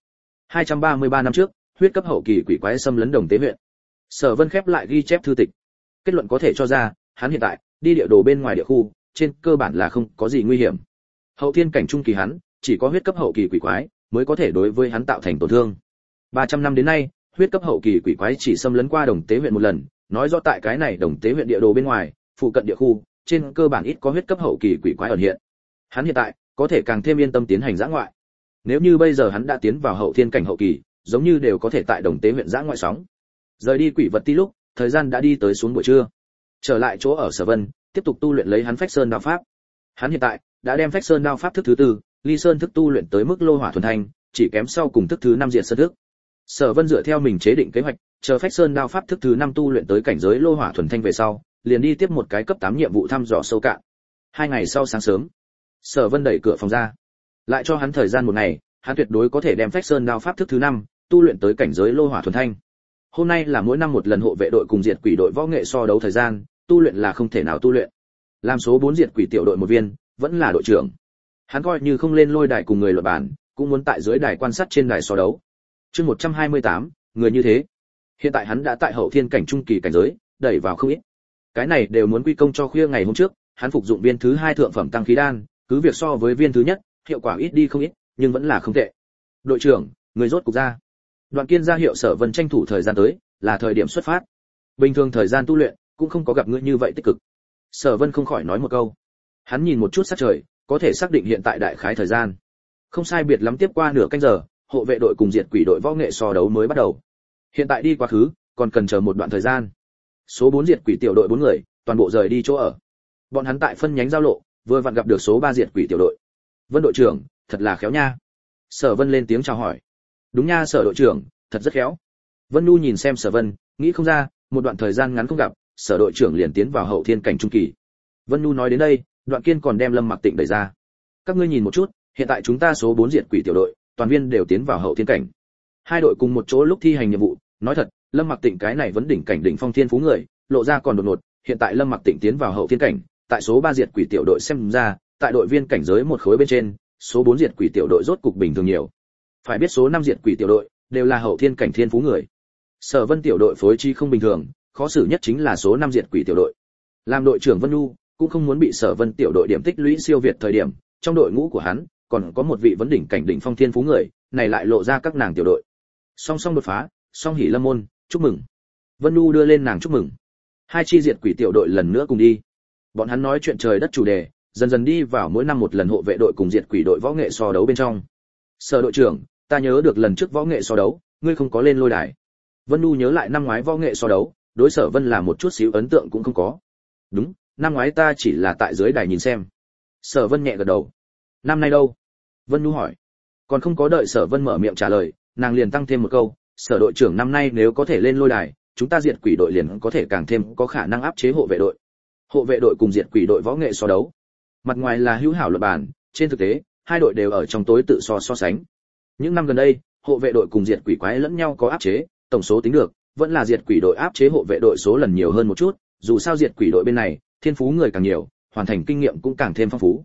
[SPEAKER 1] 233 năm trước, huyết cấp hậu kỳ quỷ quái xâm lấn Đồng Tế huyện. Sở Vân khép lại ghi chép thư tịch. Kết luận có thể cho ra, hắn hiện tại đi địa đồ bên ngoài địa khu, trên cơ bản là không có gì nguy hiểm. Hậu thiên cảnh trung kỳ hắn, chỉ có huyết cấp hậu kỳ quỷ quái mới có thể đối với hắn tạo thành tổn thương. 300 năm đến nay, huyết cấp hậu kỳ quỷ quái chỉ xâm lấn qua Đồng Tế huyện một lần, nói rõ tại cái này Đồng Tế huyện địa đồ bên ngoài, phụ cận địa khu, trên cơ bản ít có huyết cấp hậu kỳ quỷ quái ẩn hiện. Hắn hiện tại có thể càng thêm yên tâm tiến hành dã ngoại. Nếu như bây giờ hắn đã tiến vào hậu thiên cảnh hậu kỳ, giống như đều có thể tại Đồng Tế huyện dã ngoại sóng. Rời đi quỷ vật ti lúc, thời gian đã đi tới xuống buổi trưa. Trở lại chỗ ở Sở Vân, tiếp tục tu luyện lấy hắn Phách Sơn đao pháp. Hắn hiện tại đã đem Phách Sơn đao pháp thức thứ 4, Ly Sơn thức tu luyện tới mức lô hỏa thuần thanh, chỉ kém sau cùng thức thứ 5 diện sơn thức. Sở Vân dựa theo mình chế định kế hoạch, chờ Phách Sơn đao pháp thức thứ 5 tu luyện tới cảnh giới lô hỏa thuần thanh về sau, liền đi tiếp một cái cấp 8 nhiệm vụ thăm dò sâu cạn. 2 ngày sau sáng sớm, Sở Vân đẩy cửa phòng ra. Lại cho hắn thời gian một ngày, hắn tuyệt đối có thể đem Phách Sơn đao pháp thức thứ 5 tu luyện tới cảnh giới lô hỏa thuần thanh. Hôm nay là mỗi năm một lần hộ vệ đội cùng diệt quỷ đội võ nghệ so đấu thời gian, tu luyện là không thể nào tu luyện. Làm số 4 diệt quỷ tiểu đội một viên, vẫn là đội trưởng. Hắn coi như không lên lôi đài cùng người luận bàn, cũng muốn tại dưới đài quan sát trên đài so đấu. Chương 128, người như thế. Hiện tại hắn đã tại hậu thiên cảnh trung kỳ cảnh giới, đẩy vào không ít. Cái này đều muốn quy công cho khuya ngày hôm trước, hắn phục dụng viên thứ 2 thượng phẩm tăng khí đan, cứ việc so với viên thứ nhất, hiệu quả ít đi không ít, nhưng vẫn là không tệ. Đội trưởng, người rốt cục ra. Đoạn Kiên ra hiệu Sở Vân tranh thủ thời gian tới, là thời điểm xuất phát. Bình thường thời gian tu luyện cũng không có gặp ngươi như vậy tích cực. Sở Vân không khỏi nói một câu. Hắn nhìn một chút sát trời, có thể xác định hiện tại đại khái thời gian. Không sai biệt lắm tiếp qua nửa canh giờ, hộ vệ đội cùng diệt quỷ đội võ nghệ so đấu mới bắt đầu. Hiện tại đi quá khứ, còn cần chờ một đoạn thời gian. Số 4 diệt quỷ tiểu đội 4 người, toàn bộ rời đi chỗ ở. Bọn hắn tại phân nhánh giao lộ, vừa vặn gặp được số 3 diệt quỷ tiểu đội. Vân đội trưởng, thật là khéo nha. Sở Vân lên tiếng chào hỏi. Đúng nha Sở đội trưởng, thật rất khéo. Vân Nu nhìn xem Sở Vân, nghĩ không ra, một đoạn thời gian ngắn không gặp, Sở đội trưởng liền tiến vào hậu thiên cảnh trung kỳ. Vân Nu nói đến đây, Đoạn Kiên còn đem Lâm Mặc Tịnh đẩy ra. Các ngươi nhìn một chút, hiện tại chúng ta số 4 diệt quỷ tiểu đội, toàn viên đều tiến vào hậu thiên cảnh. Hai đội cùng một chỗ lúc thi hành nhiệm vụ, nói thật, Lâm Mặc Tịnh cái này vẫn đỉnh cảnh đỉnh phong thiên phú người, lộ ra còn đột ngột, hiện tại Lâm Mặc Tịnh tiến vào hậu thiên cảnh, tại số 3 diệt quỷ tiểu đội xem ra, tại đội viên cảnh giới một khối bên trên, số 4 diệt quỷ tiểu đội rốt cục bình thường nhiều. Phải biết số 5 diệt quỷ tiểu đội đều là hậu thiên cảnh thiên phú người. Sở Vân tiểu đội phối trí không bình thường, khó xử nhất chính là số 5 diệt quỷ tiểu đội. Làm đội trưởng Vân Nu cũng không muốn bị Sở Vân tiểu đội điểm tích lũy siêu việt thời điểm, trong đội ngũ của hắn còn có một vị vấn đỉnh cảnh đỉnh phong thiên phú người, này lại lộ ra các nàng tiểu đội. Song song đột phá, song hỷ lâm môn, chúc mừng. Vân Nu đưa lên nàng chúc mừng. Hai chi diệt quỷ tiểu đội lần nữa cùng đi. Bọn hắn nói chuyện trời đất chủ đề, dần dần đi vào mỗi năm một lần hộ vệ đội cùng diệt quỷ đội võ nghệ so đấu bên trong. Sở đội trưởng, ta nhớ được lần trước võ nghệ so đấu, ngươi không có lên lôi đài. Vân Nu nhớ lại năm ngoái võ nghệ so đấu, đối Sở Vân là một chút xíu ấn tượng cũng không có. Đúng, năm ngoái ta chỉ là tại dưới đài nhìn xem. Sở Vân nhẹ gật đầu. Năm nay đâu? Vân Nu hỏi. Còn không có đợi Sở Vân mở miệng trả lời, nàng liền tăng thêm một câu, Sở đội trưởng năm nay nếu có thể lên lôi đài, chúng ta diệt quỷ đội liền có thể càng thêm có khả năng áp chế hộ vệ đội. Hộ vệ đội cùng diệt quỷ đội võ nghệ so đấu. Mặt ngoài là hữu hảo luận bàn, trên thực tế, hai đội đều ở trong tối tự so sánh. Những năm gần đây, hộ vệ đội cùng diệt quỷ quái lẫn nhau có áp chế, tổng số tính được, vẫn là diệt quỷ đội áp chế hộ vệ đội số lần nhiều hơn một chút, dù sao diệt quỷ đội bên này, thiên phú người càng nhiều, hoàn thành kinh nghiệm cũng càng thêm phong phú.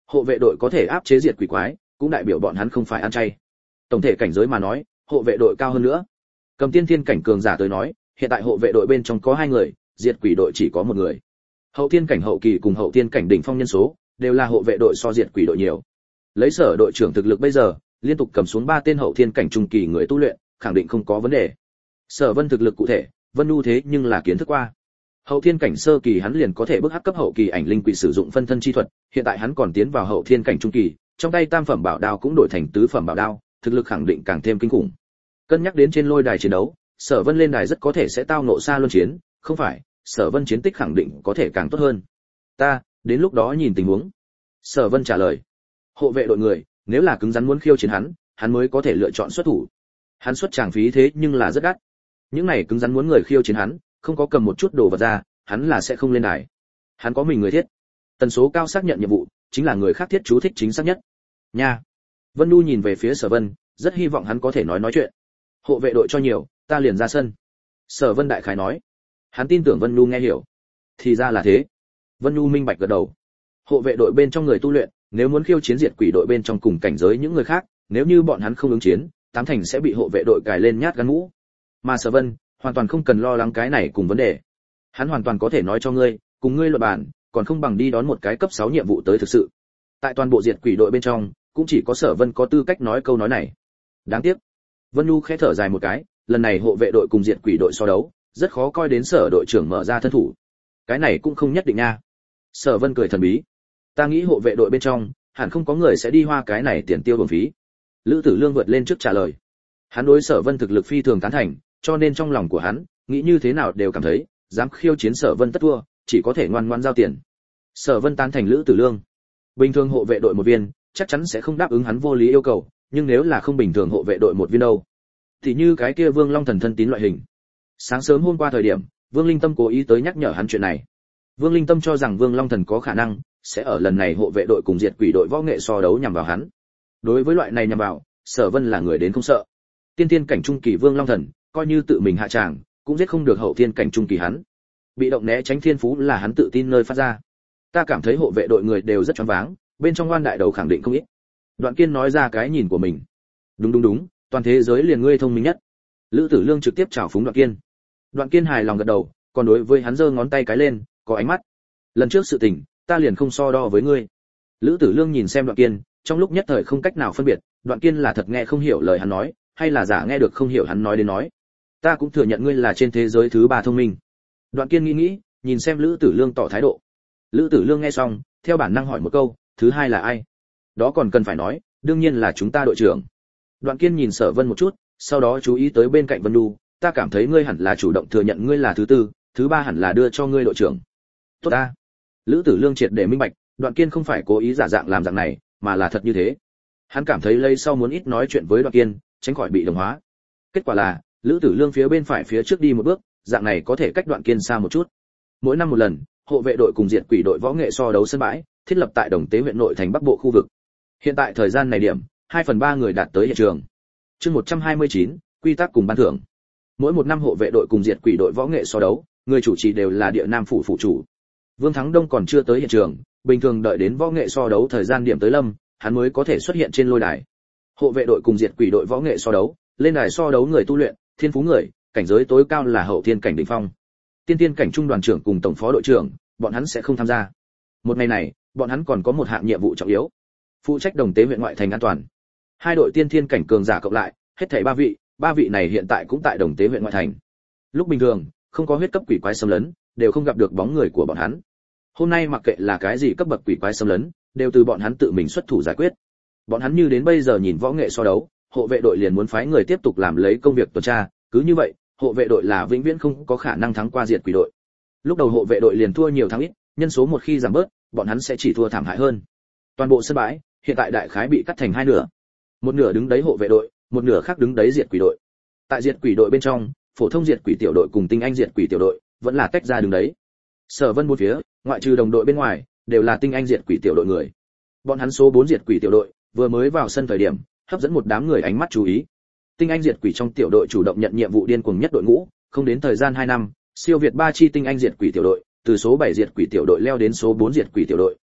[SPEAKER 1] Hộ vệ đội có thể áp chế diệt quỷ quái, cũng đại biểu bọn hắn không phải ăn chay. Tổng thể cảnh giới mà nói, hộ vệ đội cao hơn nữa. Cầm tiên thiên cảnh cường giả tới nói, hiện tại hộ vệ đội bên trong có 2 người, diệt quỷ đội chỉ có 1 người. Hậu thiên cảnh hậu kỳ cùng hậu thiên cảnh đỉnh phong nhân số, đều là hộ vệ đội so diệt quỷ đội nhiều. Lấy Sở đội trưởng thực lực bây giờ, liên tục cầm xuống 3 tên hậu thiên cảnh trung kỳ người tu luyện, khẳng định không có vấn đề. Sở Vân thực lực cụ thể, Vân Nu thế nhưng là kiến thức qua. Hậu thiên cảnh sơ kỳ hắn liền có thể bước hắc cấp hậu kỳ ảnh linh quỷ sử dụng phân thân chi thuật, hiện tại hắn còn tiến vào hậu thiên cảnh trung kỳ, trong tay tam phẩm bảo đao cũng đổi thành tứ phẩm bảo đao, thực lực khẳng định càng thêm kinh khủng. Cân nhắc đến trên lôi đài chiến đấu, Sở Vân lên đài rất có thể sẽ tao ngộ xa luân chiến, không phải, Sở Vân chiến tích khẳng định có thể càng tốt hơn. Ta, đến lúc đó nhìn tình huống. Sở Vân trả lời. Hộ vệ đội người, nếu là cứng rắn muốn khiêu chiến hắn mới có thể lựa chọn xuất thủ. Hắn xuất tràng phí thế nhưng là rất đắt. Những này cứng rắn muốn người khiêu chiến hắn, không có cầm một chút đồ vật ra, hắn là sẽ không lên đài. Hắn có mình người thiết. Tần số cao xác nhận nhiệm vụ, chính là người khác thiết chú thích chính xác nhất. Nha. Vân Nu nhìn về phía Sở Vân, rất hy vọng hắn có thể nói chuyện. Hộ vệ đội cho nhiều, ta liền ra sân. Sở Vân đại khái nói. Hắn tin tưởng Vân Nu nghe hiểu. Thì ra là thế. Vân Nu minh bạch gật đầu. Hộ vệ đội bên trong người tu luyện, nếu muốn khiêu chiến diệt quỷ đội bên trong cùng cảnh giới những người khác, nếu như bọn hắn không ứng chiến, tám thành sẽ bị hộ vệ đội cài lên nhát gắn mũ. Mà Sở Vân, hoàn toàn không cần lo lắng cái này cùng vấn đề. Hắn hoàn toàn có thể nói cho ngươi, cùng ngươi luận bàn, còn không bằng đi đón một cái cấp 6 nhiệm vụ tới thực sự. Tại toàn bộ diệt quỷ đội bên trong, cũng chỉ có Sở Vân có tư cách nói câu nói này. Đáng tiếc. Vân Nu khẽ thở dài một cái, lần này hộ vệ đội cùng diệt quỷ đội so đấu, rất khó coi đến Sở đội trưởng mở ra thân thủ. Cái này cũng không nhất định nha. Sở Vân cười thần bí. Ta nghĩ hộ vệ đội bên trong, hẳn không có người sẽ đi hoa cái này tiền tiêu bổng phí. Lữ Tử Lương vượt lên trước trả lời. Hắn đối Sở Vân thực lực phi thường tán thành, cho nên trong lòng của hắn, nghĩ như thế nào đều cảm thấy, dám khiêu chiến Sở Vân tất thua, chỉ có thể ngoan ngoãn giao tiền. Sở Vân tán thành Lữ Tử Lương. Bình thường hộ vệ đội một viên, chắc chắn sẽ không đáp ứng hắn vô lý yêu cầu, nhưng nếu là không bình thường hộ vệ đội một viên đâu, thì như cái kia Vương Long Thần thân tín loại hình. Sáng sớm hôm qua thời điểm, Vương Linh Tâm cố ý tới nhắc nhở hắn chuyện này. Vương Linh Tâm cho rằng Vương Long Thần có khả năng sẽ ở lần này hộ vệ đội cùng diệt quỷ đội võ nghệ so đấu nhằm vào hắn. Đối với loại này nhằm vào, Sở Vân là người đến không sợ. Tiên tiên cảnh trung kỳ Vương Long Thần, coi như tự mình hạ tràng, cũng giết không được hậu tiên cảnh trung kỳ hắn. Bị động né tránh thiên phú là hắn tự tin nơi phát ra. Ta cảm thấy hộ vệ đội người đều rất choáng váng, bên trong Oan đại đầu khẳng định không ít. Đoạn Kiên nói ra cái nhìn của mình. Đúng, toàn thế giới liền ngươi thông minh nhất. Lữ Tử Lương trực tiếp chào phúng Đoạn Kiên. Đoạn Kiên hài lòng gật đầu, còn đối với hắn giơ ngón tay cái lên, có ánh mắt. Lần trước sự tình, ta liền không so đo với ngươi. Lữ Tử Lương nhìn xem Đoạn Kiên, trong lúc nhất thời không cách nào phân biệt, Đoạn Kiên là thật nghe không hiểu lời hắn nói, hay là giả nghe được không hiểu hắn nói đến nói. Ta cũng thừa nhận ngươi là trên thế giới thứ 3 thông minh. Đoạn Kiên nghĩ, nhìn xem Lữ Tử Lương tỏ thái độ. Lữ Tử Lương nghe xong, theo bản năng hỏi một câu, thứ hai là ai? Đó còn cần phải nói, đương nhiên là chúng ta đội trưởng. Đoạn Kiên nhìn Sở Vân một chút, sau đó chú ý tới bên cạnh Vân Nu, ta cảm thấy ngươi hẳn là chủ động thừa nhận ngươi là thứ tư, thứ ba hẳn là đưa cho ngươi đội trưởng. Tốt ta. Lữ Tử Lương triệt để minh bạch, Đoạn Kiên không phải cố ý giả dạng làm dạng này, mà là thật như thế. Hắn cảm thấy lấy sau muốn ít nói chuyện với Đoạn Kiên, tránh khỏi bị đồng hóa. Kết quả là, Lữ Tử Lương phía bên phải phía trước đi một bước, dạng này có thể cách Đoạn Kiên xa một chút. Mỗi năm một lần, hộ vệ đội cùng diệt quỷ đội võ nghệ so đấu sân bãi, thiết lập tại Đồng Tế huyện nội thành Bắc Bộ khu vực. Hiện tại thời gian này điểm, 2/3 người đạt tới hiện trường. Chương 129, quy tắc cùng ban thưởng. Mỗi một năm hộ vệ đội cùng diệt quỷ đội võ nghệ so đấu, người chủ trì đều là Địa Nam phủ phủ chủ. Vương Thắng Đông còn chưa tới hiện trường, bình thường đợi đến võ nghệ so đấu thời gian điểm tới lâm, hắn mới có thể xuất hiện trên lôi đài. Hộ vệ đội cùng diệt quỷ đội võ nghệ so đấu, lên đài so đấu người tu luyện, thiên phú người, cảnh giới tối cao là hậu thiên cảnh đỉnh phong. Tiên tiên cảnh trung đoàn trưởng cùng tổng phó đội trưởng, bọn hắn sẽ không tham gia. Một ngày này, bọn hắn còn có một hạng nhiệm vụ trọng yếu, phụ trách Đồng Tế huyện ngoại thành an toàn. Hai đội tiên thiên cảnh cường giả cộng lại, hết thảy 3 vị này hiện tại cũng tại Đồng Tế huyện ngoại thành. Lúc bình thường, không có huyết cấp quỷ quái xâm lấn, đều không gặp được bóng người của bọn hắn. Hôm nay mặc kệ là cái gì cấp bậc quỷ quái xâm lấn, đều từ bọn hắn tự mình xuất thủ giải quyết. Bọn hắn như đến bây giờ nhìn võ nghệ so đấu, hộ vệ đội liền muốn phái người tiếp tục làm lấy công việc tuần tra, cứ như vậy, hộ vệ đội là vĩnh viễn không có khả năng thắng qua diệt quỷ đội. Lúc đầu hộ vệ đội liền thua nhiều thắng ít, nhân số một khi giảm bớt, bọn hắn sẽ chỉ thua thảm hại hơn. Toàn bộ sân bãi hiện tại đại khái bị cắt thành hai nửa. Một nửa đứng đấy hộ vệ đội, một nửa khác đứng đấy diệt quỷ đội. Tại diệt quỷ đội bên trong, phổ thông diệt quỷ tiểu đội cùng tinh anh diệt quỷ tiểu đội vẫn là tách ra đứng đấy. Sở Vân bốn phía, ngoại trừ đồng đội bên ngoài, đều là tinh anh diệt quỷ tiểu đội người. Bọn hắn số 4 diệt quỷ tiểu đội vừa mới vào sân thời điểm, hấp dẫn một đám người ánh mắt chú ý. Tinh anh diệt quỷ trong tiểu đội chủ động nhận nhiệm vụ điên cuồng nhất đội ngũ, không đến thời gian 2 năm, siêu việt 3 chi tinh anh diệt quỷ tiểu đội, từ số 7 diệt quỷ tiểu đội leo đến số 4 diệt quỷ tiểu đội,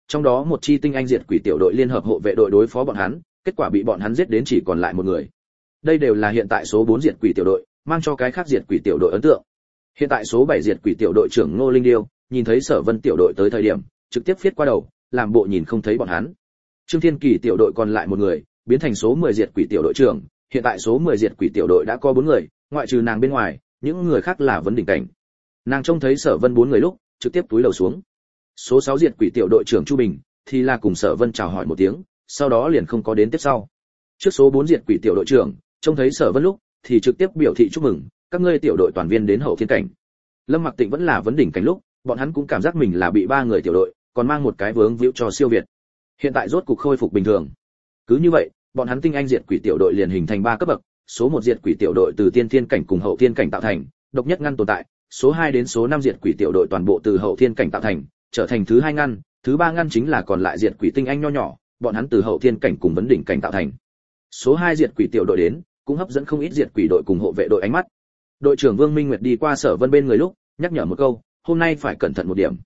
[SPEAKER 1] trong đó một chi tinh anh diệt quỷ tiểu đội liên hợp hộ vệ đội đối phó bọn hắn, kết quả bị bọn hắn giết đến chỉ còn lại một người. Đây đều là hiện tại số 4 diệt quỷ tiểu đội, mang cho cái khác diệt quỷ tiểu đội ấn tượng. Hiện tại số 7 diệt quỷ tiểu đội trưởng Ngô Linh Điêu, nhìn thấy Sở Vân tiểu đội tới thời điểm, trực tiếp viết qua đầu, làm bộ nhìn không thấy bọn hắn. Trương Thiên Kỳ tiểu đội còn lại một người, biến thành số 10 diệt quỷ tiểu đội trưởng, hiện tại số 10 diệt quỷ tiểu đội đã có 4 người, ngoại trừ nàng bên ngoài, những người khác là vấn đỉnh cảnh. Nàng trông thấy Sở Vân 4 người lúc, trực tiếp túi lầu xuống. Số 6 diệt quỷ tiểu đội trưởng Chu Bình thì là cùng Sở Vân chào hỏi một tiếng, sau đó liền không có đến tiếp sau. Trước số 4 diệt quỷ tiểu đội trưởng, trông thấy Sở Vân lúc thì trực tiếp biểu thị chúc mừng, các ngươi tiểu đội toàn viên đến hậu thiên cảnh. Lâm Mặc Tịnh vẫn là vấn đỉnh cảnh lúc, bọn hắn cũng cảm giác mình là bị 3 người tiểu đội, còn mang một cái vướng víu cho siêu việt. Hiện tại rốt cục khôi phục bình thường. Cứ như vậy, bọn hắn tinh anh diệt quỷ tiểu đội liền hình thành 3 cấp bậc, số 1 diệt quỷ tiểu đội từ tiên thiên cảnh cùng hậu thiên cảnh tạo thành, độc nhất ngăn tồn tại, số 2 đến số 5 diệt quỷ tiểu đội toàn bộ từ hậu thiên cảnh tạo thành, trở thành thứ 2 ngăn, thứ 3 ngăn chính là còn lại diệt quỷ tinh anh nho nhỏ, bọn hắn từ hậu thiên cảnh cùng vấn đỉnh cảnh tạo thành. Số 2 diệt quỷ tiểu đội đến, cũng hấp dẫn không ít diệt quỷ đội cùng hộ vệ đội ánh mắt. Đội trưởng Vương Minh Nguyệt đi qua Sở Vân bên người lúc, nhắc nhở một câu, hôm nay phải cẩn thận một điểm.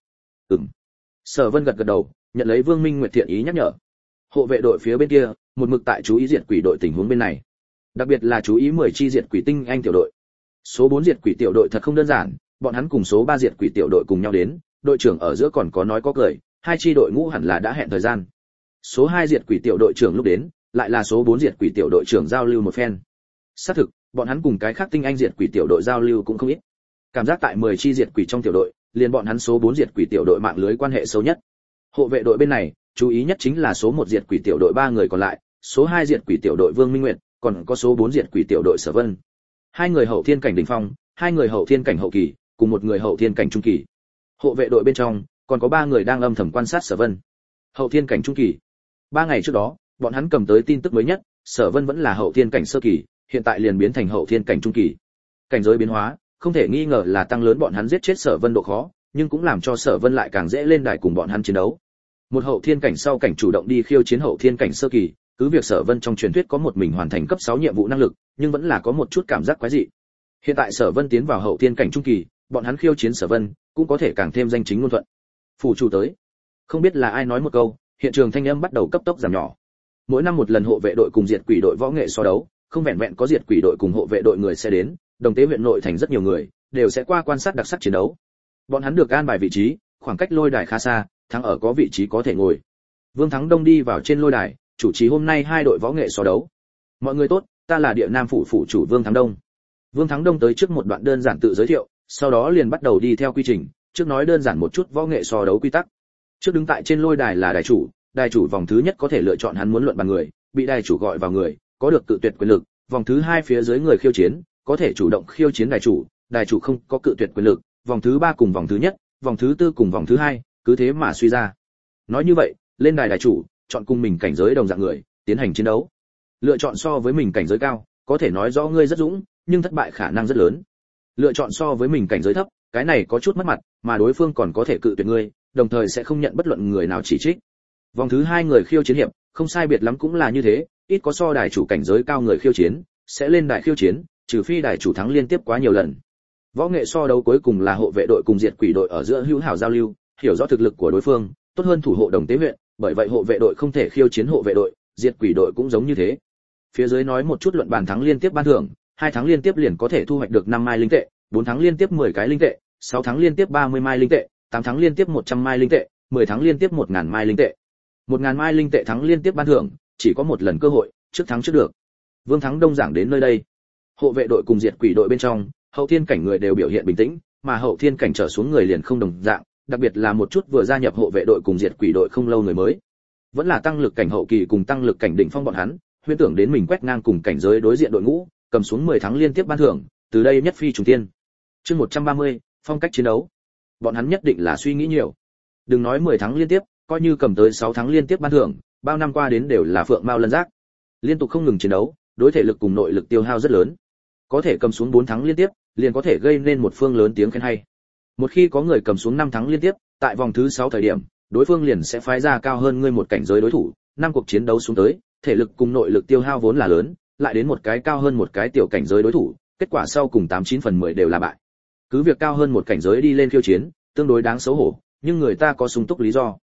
[SPEAKER 1] Sở Vân gật gật đầu, nhận lấy Vương Minh Nguyệt thiện ý nhắc nhở. Hộ vệ đội phía bên kia, một mực tại chú ý diệt quỷ đội tình huống bên này. Đặc biệt là chú ý 10 chi diệt quỷ tinh anh tiểu đội. Số 4 diệt quỷ tiểu đội thật không đơn giản, bọn hắn cùng số 3 diệt quỷ tiểu đội cùng nhau đến, đội trưởng ở giữa còn có nói có cười, hai chi đội ngũ hẳn là đã hẹn thời gian. Số 2 diệt quỷ tiểu đội trưởng lúc đến, lại là số 4 diệt quỷ tiểu đội trưởng giao lưu một phen. Xác thực, bọn hắn cùng cái khác tinh anh diệt quỷ tiểu đội giao lưu cũng không ít. Cảm giác tại 10 chi diệt quỷ trong tiểu đội, liền bọn hắn số 4 diệt quỷ tiểu đội mạng lưới quan hệ sâu nhất. Hộ vệ đội bên này, chú ý nhất chính là số 1 diệt quỷ tiểu đội 3 người còn lại, số 2 diệt quỷ tiểu đội Vương Minh Nguyệt, còn có số 4 diệt quỷ tiểu đội Sở Vân. 2 người hậu thiên cảnh đỉnh phong, 2 người hậu thiên cảnh hậu kỳ, cùng 1 người hậu thiên cảnh trung kỳ. Hộ vệ đội bên trong, còn có 3 người đang âm thầm quan sát Sở Vân. Hậu thiên cảnh trung kỳ. 3 ngày trước đó, bọn hắn cầm tới tin tức mới nhất, Sở Vân vẫn là hậu thiên cảnh sơ kỳ, hiện tại liền biến thành hậu thiên cảnh trung kỳ. Cảnh giới biến hóa, không thể nghi ngờ là tăng lớn bọn hắn giết chết Sở Vân độ khó, nhưng cũng làm cho Sở Vân lại càng dễ lên đài cùng bọn hắn chiến đấu. Một hậu thiên cảnh sau cảnh chủ động đi khiêu chiến hậu thiên cảnh sơ kỳ, cứ việc Sở Vân trong truyền thuyết có một mình hoàn thành cấp 6 nhiệm vụ năng lực, nhưng vẫn là có một chút cảm giác quái dị. Hiện tại Sở Vân tiến vào hậu thiên cảnh trung kỳ, bọn hắn khiêu chiến Sở Vân, cũng có thể càng thêm danh chính ngôn thuận. Phủ chủ tới. Không biết là ai nói một câu, hiện trường thanh âm bắt đầu cấp tốc giảm nhỏ. Mỗi năm một lần hộ vệ đội cùng diệt quỷ đội võ nghệ so đấu, không vẹn vẹn có diệt quỷ đội cùng hộ vệ đội người sẽ đến, đồng tế huyện nội thành rất nhiều người đều sẽ qua quan sát đặc sắc chiến đấu. Bọn hắn được an bài vị trí, khoảng cách lôi đài khá xa, thắng ở có vị trí có thể ngồi. Vương Thắng Đông đi vào trên lôi đài, chủ trì hôm nay 2 đội võ nghệ so đấu. Mọi người tốt, ta là Địa Nam phủ phủ chủ Vương Thắng Đông. Vương Thắng Đông tới trước một đoạn đơn giản tự giới thiệu, sau đó liền bắt đầu đi theo quy trình, trước nói đơn giản một chút võ nghệ so đấu quy tắc. Trước đứng tại trên lôi đài là đài chủ vòng thứ nhất có thể lựa chọn hắn muốn luận bàn người, bị đài chủ gọi vào người, có được cự tuyệt quyền lực, vòng thứ 2 phía dưới người khiêu chiến, có thể chủ động khiêu chiến đài chủ không có cự tuyệt quyền lực, vòng thứ 3 cùng vòng thứ nhất, vòng thứ 4 cùng vòng thứ 2, cứ thế mà suy ra. Nói như vậy, lên đài chủ, chọn cùng mình cảnh giới đồng dạng người, tiến hành chiến đấu. Lựa chọn so với mình cảnh giới cao, có thể nói rõ ngươi rất dũng, nhưng thất bại khả năng rất lớn. Lựa chọn so với mình cảnh giới thấp, cái này có chút mất mặt, mà đối phương còn có thể cự tuyệt ngươi, đồng thời sẽ không nhận bất luận người nào chỉ trích. Vòng thứ 2 người khiêu chiến hiệp, không sai biệt lắm cũng là như thế, ít có so đài chủ cảnh giới cao người khiêu chiến, sẽ lên đài khiêu chiến, trừ phi đài chủ thắng liên tiếp quá nhiều lần. Võ nghệ so đấu cuối cùng là hộ vệ đội cùng diệt quỷ đội ở giữa hữu hảo giao lưu, hiểu rõ thực lực của đối phương, tốt hơn thủ hộ đồng tế huyện, bởi vậy hộ vệ đội không thể khiêu chiến hộ vệ đội, diệt quỷ đội cũng giống như thế. Phía dưới nói một chút luận bàn thắng liên tiếp ban thưởng, 2 tháng liên tiếp liền có thể thu hoạch được 5 mai linh tệ, 4 tháng liên tiếp 10 cái linh tệ, 6 tháng liên tiếp 30 mai linh tệ, 8 tháng liên tiếp 100 mai linh tệ, 10 tháng liên tiếp 1000 mai linh tệ. 1000 mai linh tệ thắng liên tiếp ban thưởng, chỉ có một lần cơ hội, trước thắng trước được. Vương Thắng Đông giảng đến nơi đây. Hộ vệ đội cùng diệt quỷ đội bên trong, hậu thiên cảnh người đều biểu hiện bình tĩnh, mà hậu thiên cảnh trở xuống người liền không đồng dạng, đặc biệt là một chút vừa gia nhập hộ vệ đội cùng diệt quỷ đội không lâu người mới. Vẫn là tăng lực cảnh hậu kỳ cùng tăng lực cảnh đỉnh phong bọn hắn, huyễn tưởng đến mình quét ngang cùng cảnh giới đối diện đội ngũ, cầm xuống 10 tháng liên tiếp ban thưởng, từ đây nhất phi trùng thiên. Chương 130, phong cách chiến đấu. Bọn hắn nhất định là suy nghĩ nhiều. Đừng nói 10 tháng liên tiếp, coi như cầm tới 6 tháng liên tiếp ban thưởng, bao năm qua đến đều là phượng mao lân giác. Liên tục không ngừng chiến đấu, đối thể lực cùng nội lực tiêu hao rất lớn. Có thể cầm xuống 4 tháng liên tiếp, liền có thể gây nên một phương lớn tiếng khen hay. Một khi có người cầm xuống 5 tháng liên tiếp, tại vòng thứ 6 thời điểm, đối phương liền sẽ phái ra cao hơn ngươi một cảnh giới đối thủ, 5 cuộc chiến đấu xuống tới, thể lực cùng nội lực tiêu hao vốn là lớn, lại đến một cái cao hơn một cái tiểu cảnh giới đối thủ, kết quả sau cùng 89 phần 10 đều là bại. Cứ việc cao hơn một cảnh giới đi lên khiêu chiến, tương đối đáng xấu hổ, nhưng người ta có sung túc lý do.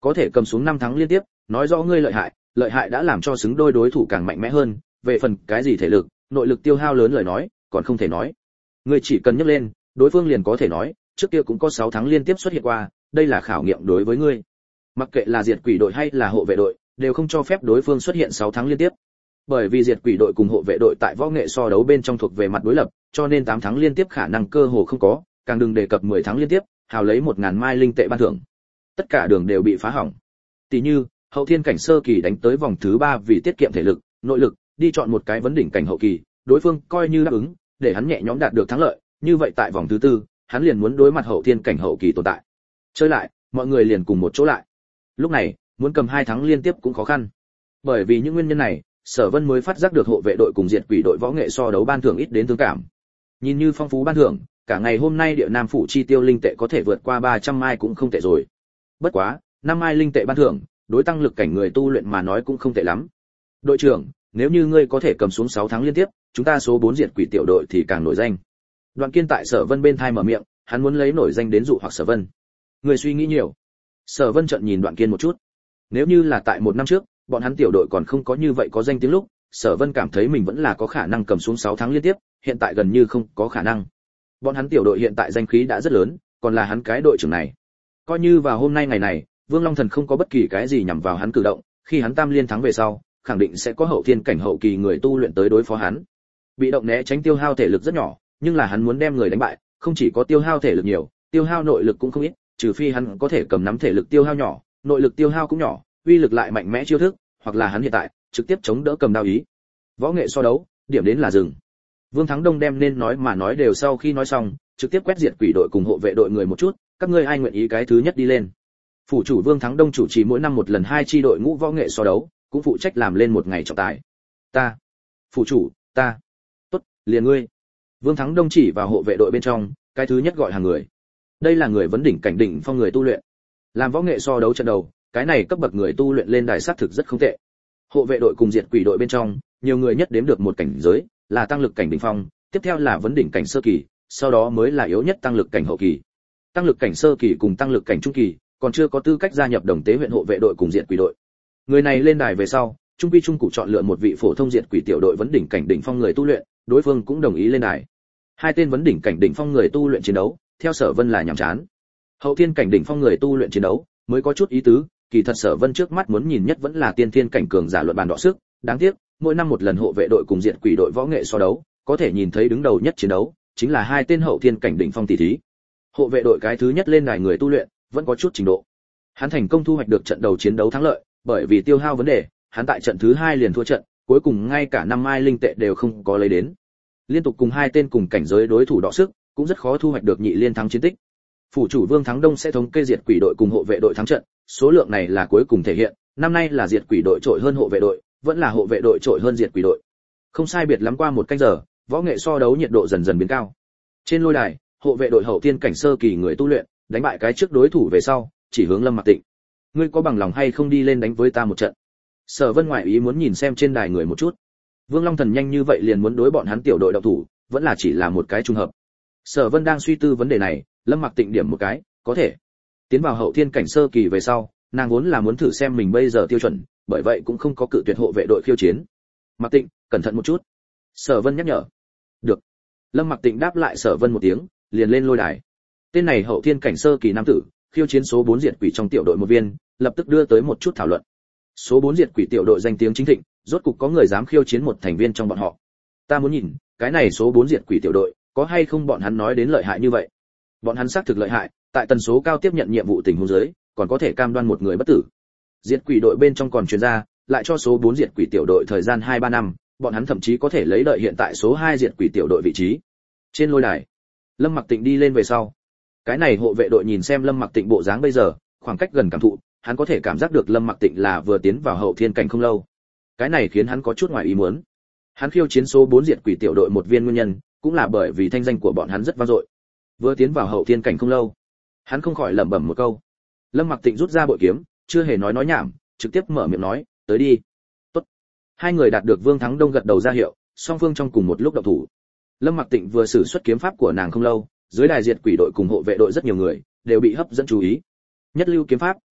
[SPEAKER 1] Có thể cầm xuống 5 thắng liên tiếp, nói rõ ngươi lợi hại đã làm cho xứng đôi đối thủ càng mạnh mẽ hơn, về phần cái gì thể lực, nội lực tiêu hao lớn lời nói, còn không thể nói. Ngươi chỉ cần nhấc lên, đối phương liền có thể nói, trước kia cũng có 6 thắng liên tiếp xuất hiện qua, đây là khảo nghiệm đối với ngươi. Mặc kệ là diệt quỷ đội hay là hộ vệ đội, đều không cho phép đối phương xuất hiện 6 thắng liên tiếp. Bởi vì diệt quỷ đội cùng hộ vệ đội tại võ nghệ so đấu bên trong thuộc về mặt đối lập, cho nên 8 thắng liên tiếp khả năng cơ hồ không có, càng đừng đề cập 10 thắng liên tiếp, hào lấy 1000 mai linh tệ ban thưởng. Tất cả đường đều bị phá hỏng. Tỷ như, hậu thiên cảnh sơ kỳ đánh tới vòng thứ 3 vì tiết kiệm thể lực, nội lực, đi chọn một cái vấn đỉnh cảnh hậu kỳ, đối phương coi như đáp ứng, để hắn nhẹ nhõm đạt được thắng lợi, như vậy tại vòng thứ 4, hắn liền muốn đối mặt hậu thiên cảnh hậu kỳ tồn tại. Chơi lại, mọi người liền cùng một chỗ lại. Lúc này, muốn cầm 2 thắng liên tiếp cũng khó khăn. Bởi vì những nguyên nhân này, Sở Vân mới phát giác được hộ vệ đội cùng diệt quỷ đội võ nghệ so đấu ban thưởng ít đến thương cảm. Nhìn như phong phú ban thưởng, cả ngày hôm nay địa nam phủ chi tiêu linh tệ có thể vượt qua 300 mai cũng không tệ rồi. Bất quá, 5 mai linh tệ ban thưởng, đối tăng lực cảnh người tu luyện mà nói cũng không tệ lắm. Đội trưởng, nếu như ngươi có thể cầm xuống 6 tháng liên tiếp, chúng ta số 4 diệt quỷ tiểu đội thì càng nổi danh. Đoạn Kiên tại Sở Vân bên thai mở miệng, hắn muốn lấy nổi danh đến dụ hoặc Sở Vân. Người suy nghĩ nhiều. Sở Vân trợn nhìn Đoạn Kiên một chút. Nếu như là tại 1 năm trước, bọn hắn tiểu đội còn không có như vậy có danh tiếng lúc, Sở Vân cảm thấy mình vẫn là có khả năng cầm xuống 6 tháng liên tiếp, hiện tại gần như không có khả năng. Bọn hắn tiểu đội hiện tại danh khí đã rất lớn, còn là hắn cái đội trưởng này. Coi như vào hôm nay ngày này, Vương Long Thần không có bất kỳ cái gì nhằm vào hắn cử động, khi hắn tam liên thắng về sau, khẳng định sẽ có hậu thiên cảnh hậu kỳ người tu luyện tới đối phó hắn. Bị động né tránh tiêu hao thể lực rất nhỏ, nhưng là hắn muốn đem người đánh bại, không chỉ có tiêu hao thể lực nhiều, tiêu hao nội lực cũng không ít, trừ phi hắn có thể cầm nắm thể lực tiêu hao nhỏ, nội lực tiêu hao cũng nhỏ, uy lực lại mạnh mẽ chiêu thức, hoặc là hắn hiện tại trực tiếp chống đỡ cầm đao ý. Võ nghệ so đấu, điểm đến là dừng. Vương Thắng Đông đem nên nói mà nói đều sau khi nói xong, trực tiếp quét diệt quỷ đội cùng hộ vệ đội người một chút, các ngươi ai nguyện ý cái thứ nhất đi lên. Phủ chủ Vương Thắng Đông chủ trì mỗi năm một lần 2 chi đội ngũ võ nghệ so đấu, cũng phụ trách làm lên một ngày trọng tài. Ta, phủ chủ, ta. Tốt, liền ngươi. Vương Thắng Đông chỉ vào hộ vệ đội bên trong, cái thứ nhất gọi hàng người. Đây là người vấn đỉnh cảnh đỉnh phong người tu luyện. Làm võ nghệ so đấu trận đầu, cái này cấp bậc người tu luyện lên đài sát thực rất không tệ. Hộ vệ đội cùng diệt quỷ đội bên trong, nhiều người nhất đếm được một cảnh giới, là tăng lực cảnh đỉnh phong, tiếp theo là vấn đỉnh cảnh sơ kỳ, sau đó mới là yếu nhất tăng lực cảnh hậu kỳ. Tăng lực cảnh sơ kỳ cùng tăng lực cảnh trung kỳ, còn chưa có tư cách gia nhập đồng tế huyện hộ vệ đội cùng diệt quỷ đội. Người này lên đài về sau, trung quy trung cụ chọn lựa một vị phổ thông diệt quỷ tiểu đội vấn đỉnh cảnh đỉnh phong người tu luyện, đối phương cũng đồng ý lên đài. 2 tên vấn đỉnh cảnh đỉnh phong người tu luyện chiến đấu, theo Sở Vân là nhàm chán. Hậu thiên cảnh đỉnh phong người tu luyện chiến đấu, mới có chút ý tứ, kỳ thật Sở Vân trước mắt muốn nhìn nhất vẫn là tiên thiên cảnh cường giả luận bàn đọ sức, đáng tiếc, mỗi năm một lần hộ vệ đội cùng diệt quỷ đội võ nghệ so đấu, có thể nhìn thấy đứng đầu nhất chiến đấu, chính là 2 tên hậu thiên cảnh đỉnh phong tỷ thí. Hộ vệ đội cái thứ nhất lên đài người tu luyện, vẫn có chút trình độ. Hắn thành công thu hoạch được trận đầu chiến đấu thắng lợi, bởi vì tiêu hao vấn đề, hắn tại trận thứ 2 liền thua trận, cuối cùng ngay cả 5 mai linh tệ đều không có lấy đến. Liên tục cùng 2 tên cùng cảnh giới đối thủ đọ sức, cũng rất khó thu hoạch được nhị liên thắng chiến tích. Phủ chủ Vương Thắng Đông sẽ thống kê diệt quỷ đội cùng hộ vệ đội thắng trận, số lượng này là cuối cùng thể hiện, năm nay là diệt quỷ đội trội hơn hộ vệ đội, vẫn là hộ vệ đội trội hơn diệt quỷ đội. Không sai biệt lắm qua một canh giờ, võ nghệ so đấu nhiệt độ dần dần biến cao. Trên lôi đài, hộ vệ đội hậu thiên cảnh sơ kỳ người tu luyện, đánh bại cái trước đối thủ về sau, chỉ hướng Lâm Mặc Tịnh. Ngươi có bằng lòng hay không đi lên đánh với ta một trận? Sở Vân ngoại ý muốn nhìn xem trên đài người một chút. Vương Long Thần nhanh như vậy liền muốn đối bọn hắn tiểu đội động thủ, vẫn là chỉ là một cái trùng hợp. Sở Vân đang suy tư vấn đề này, Lâm Mặc Tịnh điểm một cái, có thể. Tiến vào hậu thiên cảnh sơ kỳ về sau, nàng vốn là muốn thử xem mình bây giờ tiêu chuẩn, bởi vậy cũng không có cự tuyệt hộ vệ đội khiêu chiến. Mặc Tịnh, cẩn thận một chút. Sở Vân nhắc nhở. Được. Lâm Mặc Tịnh đáp lại Sở Vân một tiếng, liền lên lôi đài. Tên này hậu thiên cảnh sơ kỳ nam tử, khiêu chiến số 4 diệt quỷ trong tiểu đội một viên, lập tức đưa tới một chút thảo luận. Số 4 diệt quỷ tiểu đội danh tiếng chính thịnh, rốt cục có người dám khiêu chiến một thành viên trong bọn họ. Ta muốn nhìn, cái này số 4 diệt quỷ tiểu đội, có hay không bọn hắn nói đến lợi hại như vậy. Bọn hắn xác thực lợi hại, tại tần số cao tiếp nhận nhiệm vụ tình huống dưới, còn có thể cam đoan một người bất tử. Diệt quỷ đội bên trong còn truyền ra, lại cho số 4 diệt quỷ tiểu đội thời gian 2-3 năm, bọn hắn thậm chí có thể lấy đợi hiện tại số 2 diệt quỷ tiểu đội vị trí. Trên lôi đài, Lâm Mặc Tịnh đi lên về sau. Cái này hộ vệ đội nhìn xem Lâm Mặc Tịnh bộ dáng bây giờ, khoảng cách gần cảm thụ, hắn có thể cảm giác được Lâm Mặc Tịnh là vừa tiến vào hậu thiên cảnh không lâu. Cái này khiến hắn có chút ngoài ý muốn. Hắn khiêu chiến số 4 diệt quỷ tiểu đội một viên nguyên nhân, cũng là bởi vì thanh danh của bọn hắn rất vang dội. Vừa tiến vào hậu thiên cảnh không lâu, hắn không khỏi lẩm bẩm một câu. Lâm Mặc Tịnh rút ra bội kiếm, chưa hề nói nhảm, trực tiếp mở miệng nói, tới đi. Tốt. Hai người đạt được Vương Thắng Đông gật đầu ra hiệu, song phương trong cùng một lúc động thủ. Lâm Mặc Tịnh vừa sử xuất kiếm pháp của nàng không lâu, dưới đài diệt quỷ đội cùng hộ vệ đội rất nhiều người đều bị hấp dẫn chú ý. Nhất lưu kiếm pháp,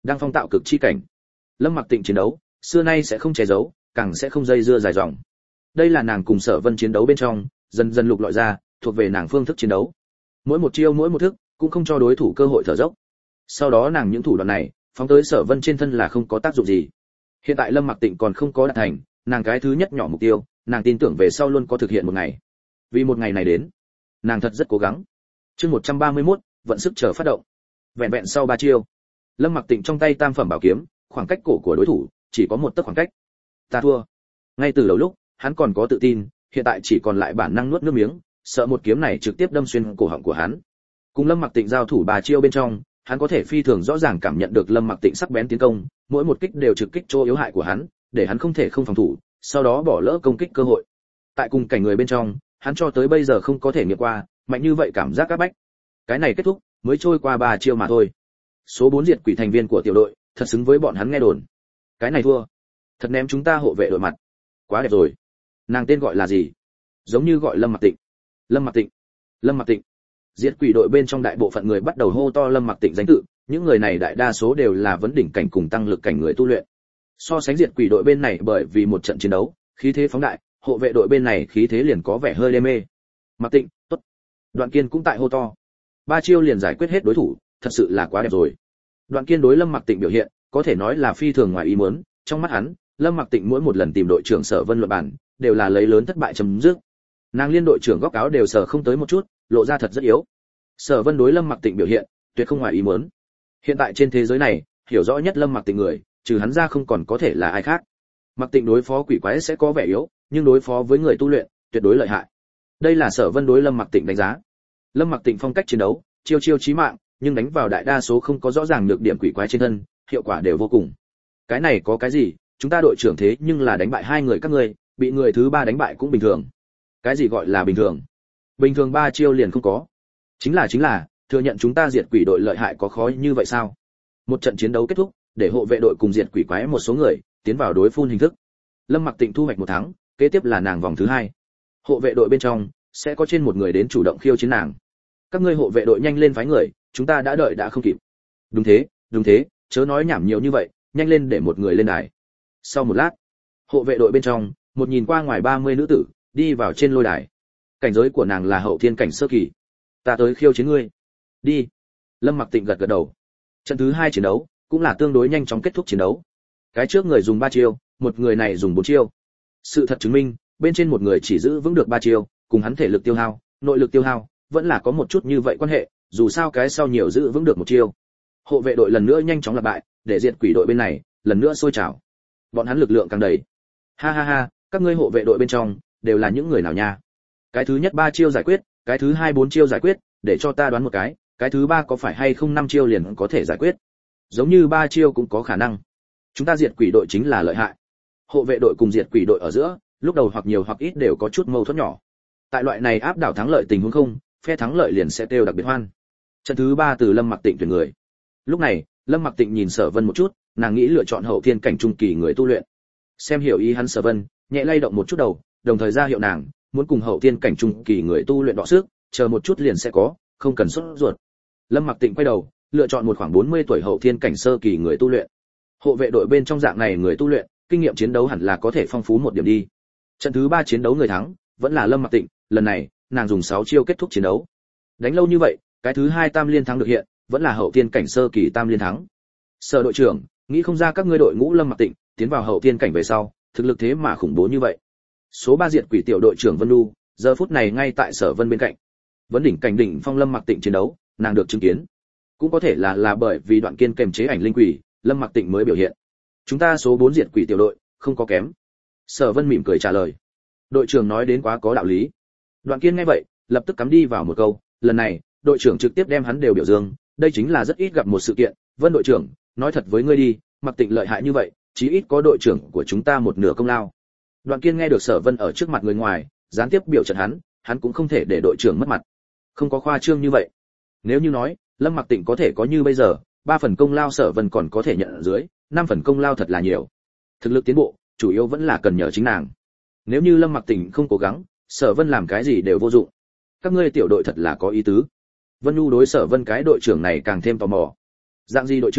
[SPEAKER 1] đang phong tạo cực chi cảnh. Lâm Mặc Tịnh chiến đấu xưa nay sẽ không che giấu, càng sẽ không dây dưa dài dòng. Đây là nàng cùng Sở Vân chiến đấu bên trong dần dần lục lọi ra, thuộc về nàng phương thức chiến đấu. Mỗi một chiêu mỗi một thức cũng không cho đối thủ cơ hội thở dốc. Sau đó nàng những thủ đoạn này phóng tới Sở Vân trên thân là không có tác dụng gì. Hiện tại Lâm Mặc Tịnh còn không có đạt thành, nàng cái thứ nhất nhỏ mục tiêu, nàng tin tưởng về sau luôn có thực hiện một ngày. Vì một ngày này đến, nàng thật rất cố gắng. Chương 131, vận sức chờ phát động. Vẹn vẹn sau 3 chiêu, Lâm Mặc Tịnh trong tay tam phẩm bảo kiếm, khoảng cách cổ của đối thủ chỉ có một tấc khoảng cách. Ta thua. Ngay từ đầu lúc, hắn còn có tự tin, hiện tại chỉ còn lại bản năng nuốt nước miếng, sợ một kiếm này trực tiếp đâm xuyên cổ họng của hắn. Cùng Lâm Mặc Tịnh giao thủ 3 chiêu bên trong, hắn có thể phi thường rõ ràng cảm nhận được Lâm Mặc Tịnh sắc bén tiến công, mỗi một kích đều trực kích chỗ yếu hại của hắn, để hắn không thể không phòng thủ, sau đó bỏ lỡ công kích cơ hội. Tại cùng cảnh người bên trong, hắn cho tới bây giờ không có thể nghiệm qua mạnh như vậy cảm giác áp bách. Cái này kết thúc, mới trôi qua 3 chiêu mà thôi. Số 4 diệt quỷ thành viên của tiểu đội, thật xứng với bọn hắn nghe đồn. Cái này thua, thật ném chúng ta hộ vệ đội mặt. Quá đẹp rồi. Nàng tên gọi là gì? Giống như gọi Lâm Mặc Tịnh. Lâm Mặc Tịnh. Lâm Mặc Tịnh. Diệt quỷ đội bên trong đại bộ phận người bắt đầu hô to Lâm Mặc Tịnh danh tự, những người này đại đa số đều là vấn đỉnh cảnh cùng tăng lực cảnh người tu luyện. So sánh diệt quỷ đội bên này bởi vì một trận chiến đấu, khí thế phóng đại, hộ vệ đội bên này khí thế liền có vẻ hơi đê mê. Mặc Tịnh, tốt. Đoạn Kiên cũng tại hô to. 3 chiêu liền giải quyết hết đối thủ, thật sự là quá đẹp rồi. Đoạn Kiên đối Lâm Mặc Tịnh biểu hiện, có thể nói là phi thường ngoài ý muốn, trong mắt hắn, Lâm Mặc Tịnh mỗi một lần tìm đội trưởng Sở Vân luận bàn, đều là lấy lớn thất bại chấm dứt. Nàng liên đội trưởng góc áo đều sờ không tới một chút, lộ ra thật rất yếu. Sở Vân đối Lâm Mặc Tịnh biểu hiện, tuyệt không ngoài ý muốn. Hiện tại trên thế giới này, hiểu rõ nhất Lâm Mặc Tịnh người, trừ hắn ra không còn có thể là ai khác. Mặc Tịnh đối phó quỷ quái sẽ có vẻ yếu, nhưng đối phó với người tu luyện, tuyệt đối lợi hại. Đây là Sở Vân đối Lâm Mặc Tịnh đánh giá. Lâm Mặc Tịnh phong cách chiến đấu, chiêu chiêu chí mạng, nhưng đánh vào đại đa số không có rõ ràng nhược điểm quỷ quái trên thân, hiệu quả đều vô cùng. Cái này có cái gì, chúng ta đội trưởng thế nhưng là đánh bại 2 người các ngươi, bị người thứ 3 đánh bại cũng bình thường. Cái gì gọi là bình thường? Bình thường 3 chiêu liền không có. Chính là, thừa nhận chúng ta diệt quỷ đội lợi hại có khó như vậy sao? Một trận chiến đấu kết thúc, để hộ vệ đội cùng diệt quỷ quái một số người tiến vào đối phun hình thức. Lâm Mặc Tịnh thu hoạch 1 thắng, kế tiếp là nàng vòng thứ 2. Hộ vệ đội bên trong sẽ có trên một người đến chủ động khiêu chiến nàng. Các ngươi hộ vệ đội nhanh lên phái người, chúng ta đã đợi đã không kịp. Đúng thế, chớ nói nhảm nhiều như vậy, nhanh lên để một người lên đài. Sau một lát, hộ vệ đội bên trong, một nhìn qua ngoài 30 nữ tử đi vào trên lôi đài. Cảnh giới của nàng là hậu thiên cảnh sơ kỳ. Ta tới khiêu chiến ngươi. Đi. Lâm Mặc Tịnh gật gật đầu. Trận thứ 2 chiến đấu cũng là tương đối nhanh chóng kết thúc chiến đấu. Cái trước người dùng 3 chiêu, một người này dùng 4 chiêu. Sự thật chứng minh, bên trên một người chỉ giữ vững được 3 chiêu, cùng hắn thể lực tiêu hao, nội lực tiêu hao, vẫn là có một chút như vậy quan hệ, dù sao cái sau nhiều giữ vững được 1 chiêu. Hộ vệ đội lần nữa nhanh chóng lặp bại, để diệt quỷ đội bên này lần nữa sôi trào. Bọn hắn lực lượng càng đầy. Ha, các ngươi hộ vệ đội bên trong đều là những người nào nha? Cái thứ nhất 3 chiêu giải quyết, cái thứ 2 4 chiêu giải quyết, để cho ta đoán một cái thứ 3 có phải hay không 5 chiêu liền có thể giải quyết? Giống như 3 chiêu cũng có khả năng. Chúng ta diệt quỷ đội chính là lợi hại. Hộ vệ đội cùng diệt quỷ đội ở giữa, lúc đầu hoặc nhiều hoặc ít đều có chút mâu thuẫn nhỏ. Tại loại này áp đảo thắng lợi tình huống không, phe thắng lợi liền sẽ tiêu đặc biệt hoan. Trận thứ 3 từ Lâm Mặc Tịnh tuyển người. Lúc này, Lâm Mặc Tịnh nhìn Sở Vân một chút, nàng nghĩ lựa chọn hậu thiên cảnh trung kỳ người tu luyện. Xem hiểu ý hắn Sở Vân, nhẹ lay động một chút đầu, đồng thời ra hiệu nàng muốn cùng hậu thiên cảnh trung kỳ người tu luyện đọ sức, chờ một chút liền sẽ có, không cần sốt ruột. Lâm Mặc Tịnh quay đầu, lựa chọn một khoảng 40 tuổi hậu thiên cảnh sơ kỳ người tu luyện. Hộ vệ đội bên trong dạng này người tu luyện, kinh nghiệm chiến đấu hẳn là có thể phong phú một điểm đi. Trận thứ 3 chiến đấu người thắng, vẫn là Lâm Mặc Tịnh, lần này, nàng dùng 6 chiêu kết thúc chiến đấu. Đánh lâu như vậy, cái thứ 2 tam liên thắng được hiện, vẫn là hậu thiên cảnh sơ kỳ tam liên thắng. Sở đội trưởng, nghĩ không ra các ngươi đội ngũ Lâm Mặc Tịnh tiến vào hậu thiên cảnh về sau, thực lực thế mà khủng bố như vậy. Số 3 diệt quỷ tiểu đội trưởng Vân Du, giờ phút này ngay tại Sở Vân bên cạnh. Vấn đỉnh cảnh đỉnh phong Lâm Mặc Tịnh chiến đấu, nàng được chứng kiến. Cũng có thể là bởi vì Đoạn Kiên kềm chế ảnh linh quỷ, Lâm Mặc Tịnh mới biểu hiện. Chúng ta số 4 diệt quỷ tiểu đội, không có kém. Sở Vân mỉm cười trả lời. Đội trưởng nói đến quá có đạo lý. Đoạn Kiên nghe vậy, lập tức cắm đi vào một câu, lần này, đội trưởng trực tiếp đem hắn đều biểu dương, đây chính là rất ít gặp một sự kiện. Vân đội trưởng, nói thật với ngươi đi, Mặc Tịnh lợi hại như vậy, chí ít có đội trưởng của chúng ta một nửa công lao. Đoạn Kiên nghe được Sở Vân ở trước mặt người ngoài, gián tiếp biểu trận hắn cũng không thể để đội trưởng mất mặt. Không có khoa trương như vậy. Nếu như nói, Lâm Mặc Tịnh có thể có như bây giờ, 3 phần công lao Sở Vân còn có thể nhận ở dưới, 5 phần công lao thật là nhiều. Thực lực tiến bộ, chủ yếu vẫn là cần nhờ chính nàng. Nếu như Lâm Mặc Tịnh không cố gắng, Sở Vân làm cái gì đều vô dụng. Các ngươi tiểu đội thật là có ý tứ. Vân Nhu đối Sở Vân cái đội trưởng này càng thêm tò mò. Dạng gì đội trưởng,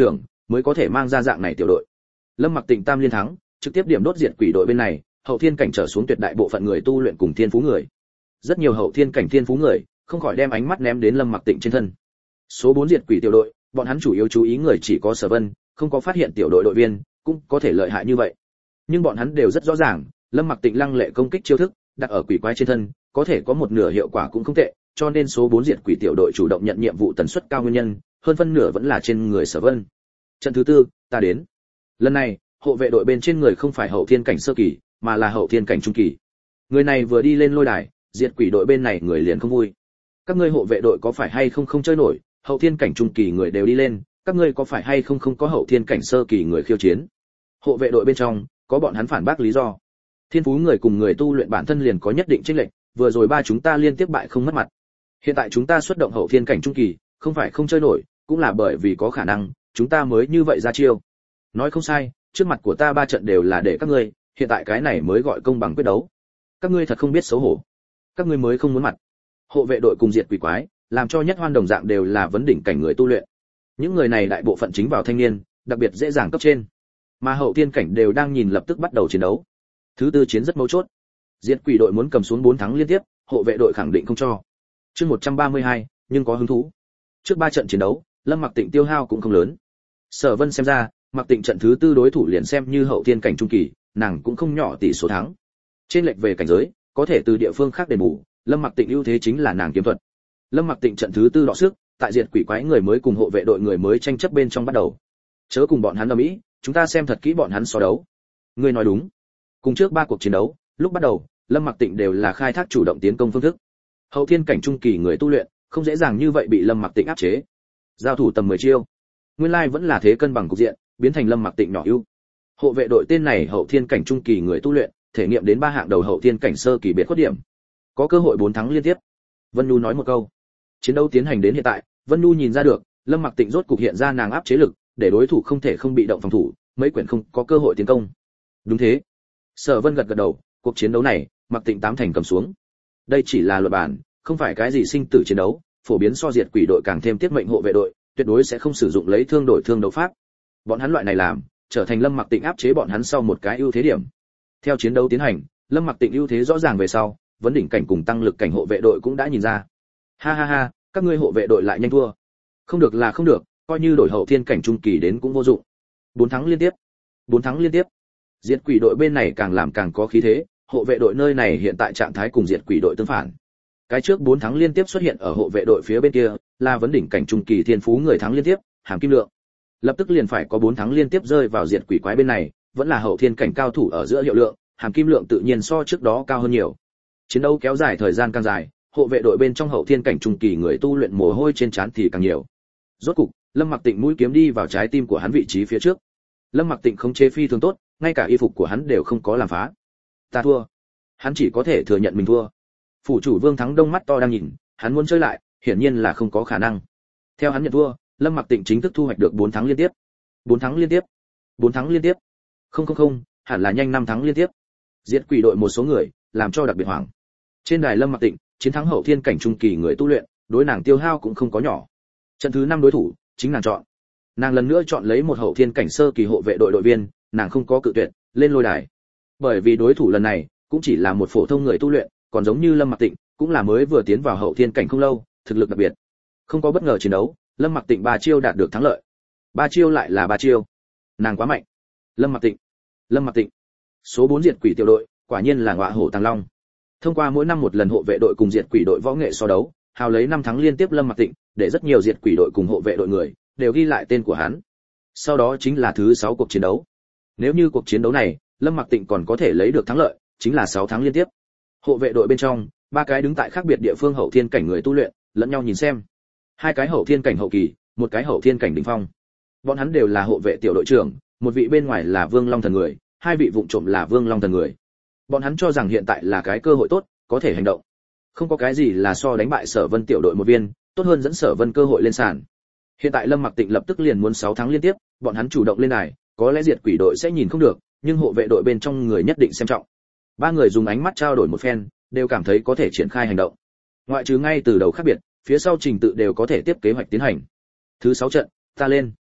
[SPEAKER 1] mới có thể mang ra dạng này tiểu đội. Lâm Mặc Tịnh tam liên thắng, trực tiếp điểm đốt diệt quỷ đội bên này, hậu thiên cảnh trở xuống tuyệt đại bộ phận người tu luyện cùng thiên phú người. Rất nhiều hậu thiên cảnh thiên phú người, không khỏi đem ánh mắt ném đến Lâm Mặc Tịnh trên thân. Số 4 diệt quỷ tiểu đội, bọn hắn chủ yếu chú ý người chỉ có Sở Vân, không có phát hiện tiểu đội đội viên, cũng có thể lợi hại như vậy. Nhưng bọn hắn đều rất rõ ràng, Lâm Mặc Tịnh lăng lệ công kích chiêu thức, đặt ở quỷ quái trên thân, có thể có một nửa hiệu quả cũng không tệ, cho nên số 4 diệt quỷ tiểu đội chủ động nhận nhiệm vụ tần suất cao nguyên nhân, hơn phân nửa vẫn là trên người Sở Vân. Trận thứ tư, ta đến. Lần này, hộ vệ đội bên trên người không phải hậu thiên cảnh sơ kỳ, mà là hậu thiên cảnh trung kỳ. Người này vừa đi lên lôi đài, diệt quỷ đội bên này người liền không vui. Các ngươi hộ vệ đội có phải hay không chơi nổi, hậu thiên cảnh trung kỳ người đều đi lên, các ngươi có phải hay không có hậu thiên cảnh sơ kỳ người khiêu chiến. Hộ vệ đội bên trong, có bọn hắn phản bác lý do. Thiên phú người cùng người tu luyện bản thân liền có nhất định chênh lệch, vừa rồi ba chúng ta liên tiếp bại không mất mặt. Hiện tại chúng ta xuất động hậu thiên cảnh trung kỳ, không phải không chơi nổi, cũng là bởi vì có khả năng, chúng ta mới như vậy ra chiêu. Nói không sai, trước mặt của ta ba trận đều là để các ngươi, hiện tại cái này mới gọi công bằng quyết đấu. Các ngươi thật không biết xấu hổ. Các ngươi mới không muốn mặt. Hộ vệ đội cùng diệt quỷ quái, làm cho nhất hoan đồng dạng đều là vấn đỉnh cảnh người tu luyện. Những người này đại bộ phận chính vào thanh niên, đặc biệt dễ dàng cấp trên. Mà hậu thiên cảnh đều đang nhìn lập tức bắt đầu chiến đấu. Thứ tư chiến rất mấu chốt. Diệt quỷ đội muốn cầm xuống 4 thắng liên tiếp, hộ vệ đội khẳng định không cho. Chương 132, nhưng có hứng thú. Trước 3 trận chiến đấu, Lâm Mặc Tịnh tiêu hao cũng không lớn. Sở Vân xem ra, Mặc Tịnh trận thứ tư đối thủ liền xem như hậu thiên cảnh trung kỳ, nàng cũng không nhỏ tỷ số thắng. Trên lệch về cảnh giới, có thể từ địa phương khác đền bù, Lâm Mặc Tịnh ưu thế chính là nàng kiếm thuật. Lâm Mặc Tịnh trận thứ tư đọ sức, tại diệt quỷ quái người mới cùng hộ vệ đội người mới tranh chấp bên trong bắt đầu. Chớ cùng bọn hắn ầm ĩ, chúng ta xem thật kỹ bọn hắn so đấu. Ngươi nói đúng. Cùng trước 3 cuộc chiến đấu, lúc bắt đầu, Lâm Mặc Tịnh đều là khai thác chủ động tiến công phương thức. Hậu thiên cảnh trung kỳ người tu luyện, không dễ dàng như vậy bị Lâm Mặc Tịnh áp chế. Giao thủ tầm 10 chiêu, nguyên lai vẫn là thế cân bằng cục diện, biến thành Lâm Mặc Tịnh nhỏ ưu. Hộ vệ đội tên này hậu thiên cảnh trung kỳ người tu luyện, thể nghiệm đến 3 hạng đầu hậu thiên cảnh sơ kỳ biệt khuất điểm. Có cơ hội 4 thắng liên tiếp. Vân Nhu nói một câu. Chiến đấu tiến hành đến hiện tại, Vân Nhu nhìn ra được, Lâm Mặc Tịnh rốt cục hiện ra nàng áp chế lực, để đối thủ không thể không bị động phòng thủ, mấy quyển không có cơ hội tiến công. Đúng thế. Sở Vân gật gật đầu, cuộc chiến đấu này, Mặc Tịnh 8 thành cầm xuống. Đây chỉ là luật bản, không phải cái gì sinh tử chiến đấu, phổ biến so diệt quỷ đội càng thêm tiết mệnh hộ vệ đội, tuyệt đối sẽ không sử dụng lấy thương đổi thương đấu pháp. Bọn hắn loại này làm, trở thành Lâm Mặc Tịnh áp chế bọn hắn sau một cái ưu thế điểm. Theo chiến đấu tiến hành, Lâm Mặc Tịnh ưu thế rõ ràng về sau, vấn đỉnh cảnh cùng tăng lực cảnh hộ vệ đội cũng đã nhìn ra. Ha ha ha, các ngươi hộ vệ đội lại nhanh thua. Không được là không được, coi như đổi hậu thiên cảnh trung kỳ đến cũng vô dụng. 4 thắng liên tiếp. 4 thắng liên tiếp. Diệt quỷ đội bên này càng làm càng có khí thế, hộ vệ đội nơi này hiện tại trạng thái cùng diệt quỷ đội tương phản. Cái trước 4 thắng liên tiếp xuất hiện ở hộ vệ đội phía bên kia, là vấn đỉnh cảnh trung kỳ thiên phú người thắng liên tiếp, Hàm Kim Lượng. Lập tức liền phải có 4 thắng liên tiếp rơi vào diệt quỷ quái bên này, vẫn là hậu thiên cảnh cao thủ ở giữa hiệu lượng, Hàm Kim Lượng tự nhiên so trước đó cao hơn nhiều. Chiến đấu kéo dài thời gian càng dài, hộ vệ đội bên trong hậu thiên cảnh trung kỳ người tu luyện mồ hôi trên trán thì càng nhiều. Rốt cục, Lâm Mặc Tịnh mũi kiếm đi vào trái tim của hắn vị trí phía trước. Lâm Mặc Tịnh không chế phi thường tốt, ngay cả y phục của hắn đều không có làm phá. Ta thua. Hắn chỉ có thể thừa nhận mình thua. Phủ chủ Vương Thắng Đông mắt to đang nhìn, hắn muốn chơi lại, hiển nhiên là không có khả năng. Theo hắn nhận thua, Lâm Mặc Tịnh chính thức thu hoạch được 4 thắng liên tiếp. 4 thắng liên tiếp. 4 thắng liên tiếp. Không, hẳn là nhanh 5 thắng liên tiếp. Diệt quỷ đội một số người, làm cho đặc biệt hoảng. Trên đài Lâm Mặc Tịnh, chiến thắng hậu thiên cảnh trung kỳ người tu luyện, đối nàng tiêu hao cũng không có nhỏ. Trận thứ 5 đối thủ, chính nàng chọn. Nàng lần nữa chọn lấy một hậu thiên cảnh sơ kỳ hộ vệ đội đội viên, nàng không có cự tuyệt, lên lôi đài. Bởi vì đối thủ lần này cũng chỉ là một phổ thông người tu luyện, còn giống như Lâm Mặc Tịnh, cũng là mới vừa tiến vào hậu thiên cảnh không lâu, thực lực đặc biệt. Không có bất ngờ chiến đấu, Lâm Mặc Tịnh 3 chiêu đạt được thắng lợi. 3 chiêu lại là 3 chiêu. Nàng quá mạnh. Lâm Mặc Tịnh. Số 4 diệt quỷ tiểu đội, quả nhiên là ngọa hổ tàng long. Thông qua mỗi năm một lần hộ vệ đội cùng diệt quỷ đội võ nghệ so đấu, hào lấy 5 thắng liên tiếp Lâm Mặc Tịnh, để rất nhiều diệt quỷ đội cùng hộ vệ đội người đều ghi lại tên của hắn. Sau đó chính là thứ 6 cuộc chiến đấu. Nếu như cuộc chiến đấu này, Lâm Mặc Tịnh còn có thể lấy được thắng lợi, chính là 6 thắng liên tiếp. Hộ vệ đội bên trong, 3 cái đứng tại khác biệt địa phương hậu thiên cảnh người tu luyện, lẫn nhau nhìn xem. 2 cái hậu thiên cảnh hậu kỳ, 1 cái hậu thiên cảnh đỉnh phong. Bọn hắn đều là hộ vệ tiểu đội trưởng, một vị bên ngoài là Vương Long thần người, 2 vị vụng trộm là Vương Long thần người. Bọn hắn cho rằng hiện tại là cái cơ hội tốt, có thể hành động. Không có cái gì là so đánh bại Sở Vân tiểu đội một viên, tốt hơn dẫn Sở Vân cơ hội lên sàn. Hiện tại Lâm Mặc Tịnh lập tức liền muốn 6 thắng liên tiếp, bọn hắn chủ động lên đài, có lẽ diệt quỷ đội sẽ nhìn không được, nhưng hộ vệ đội bên trong người nhất định xem trọng. 3 người dùng ánh mắt trao đổi một phen, đều cảm thấy có thể triển khai hành động. Ngoại trừ ngay từ đầu khác biệt, phía sau trình tự đều có thể tiếp kế hoạch tiến hành. Thứ 6 trận, ta lên.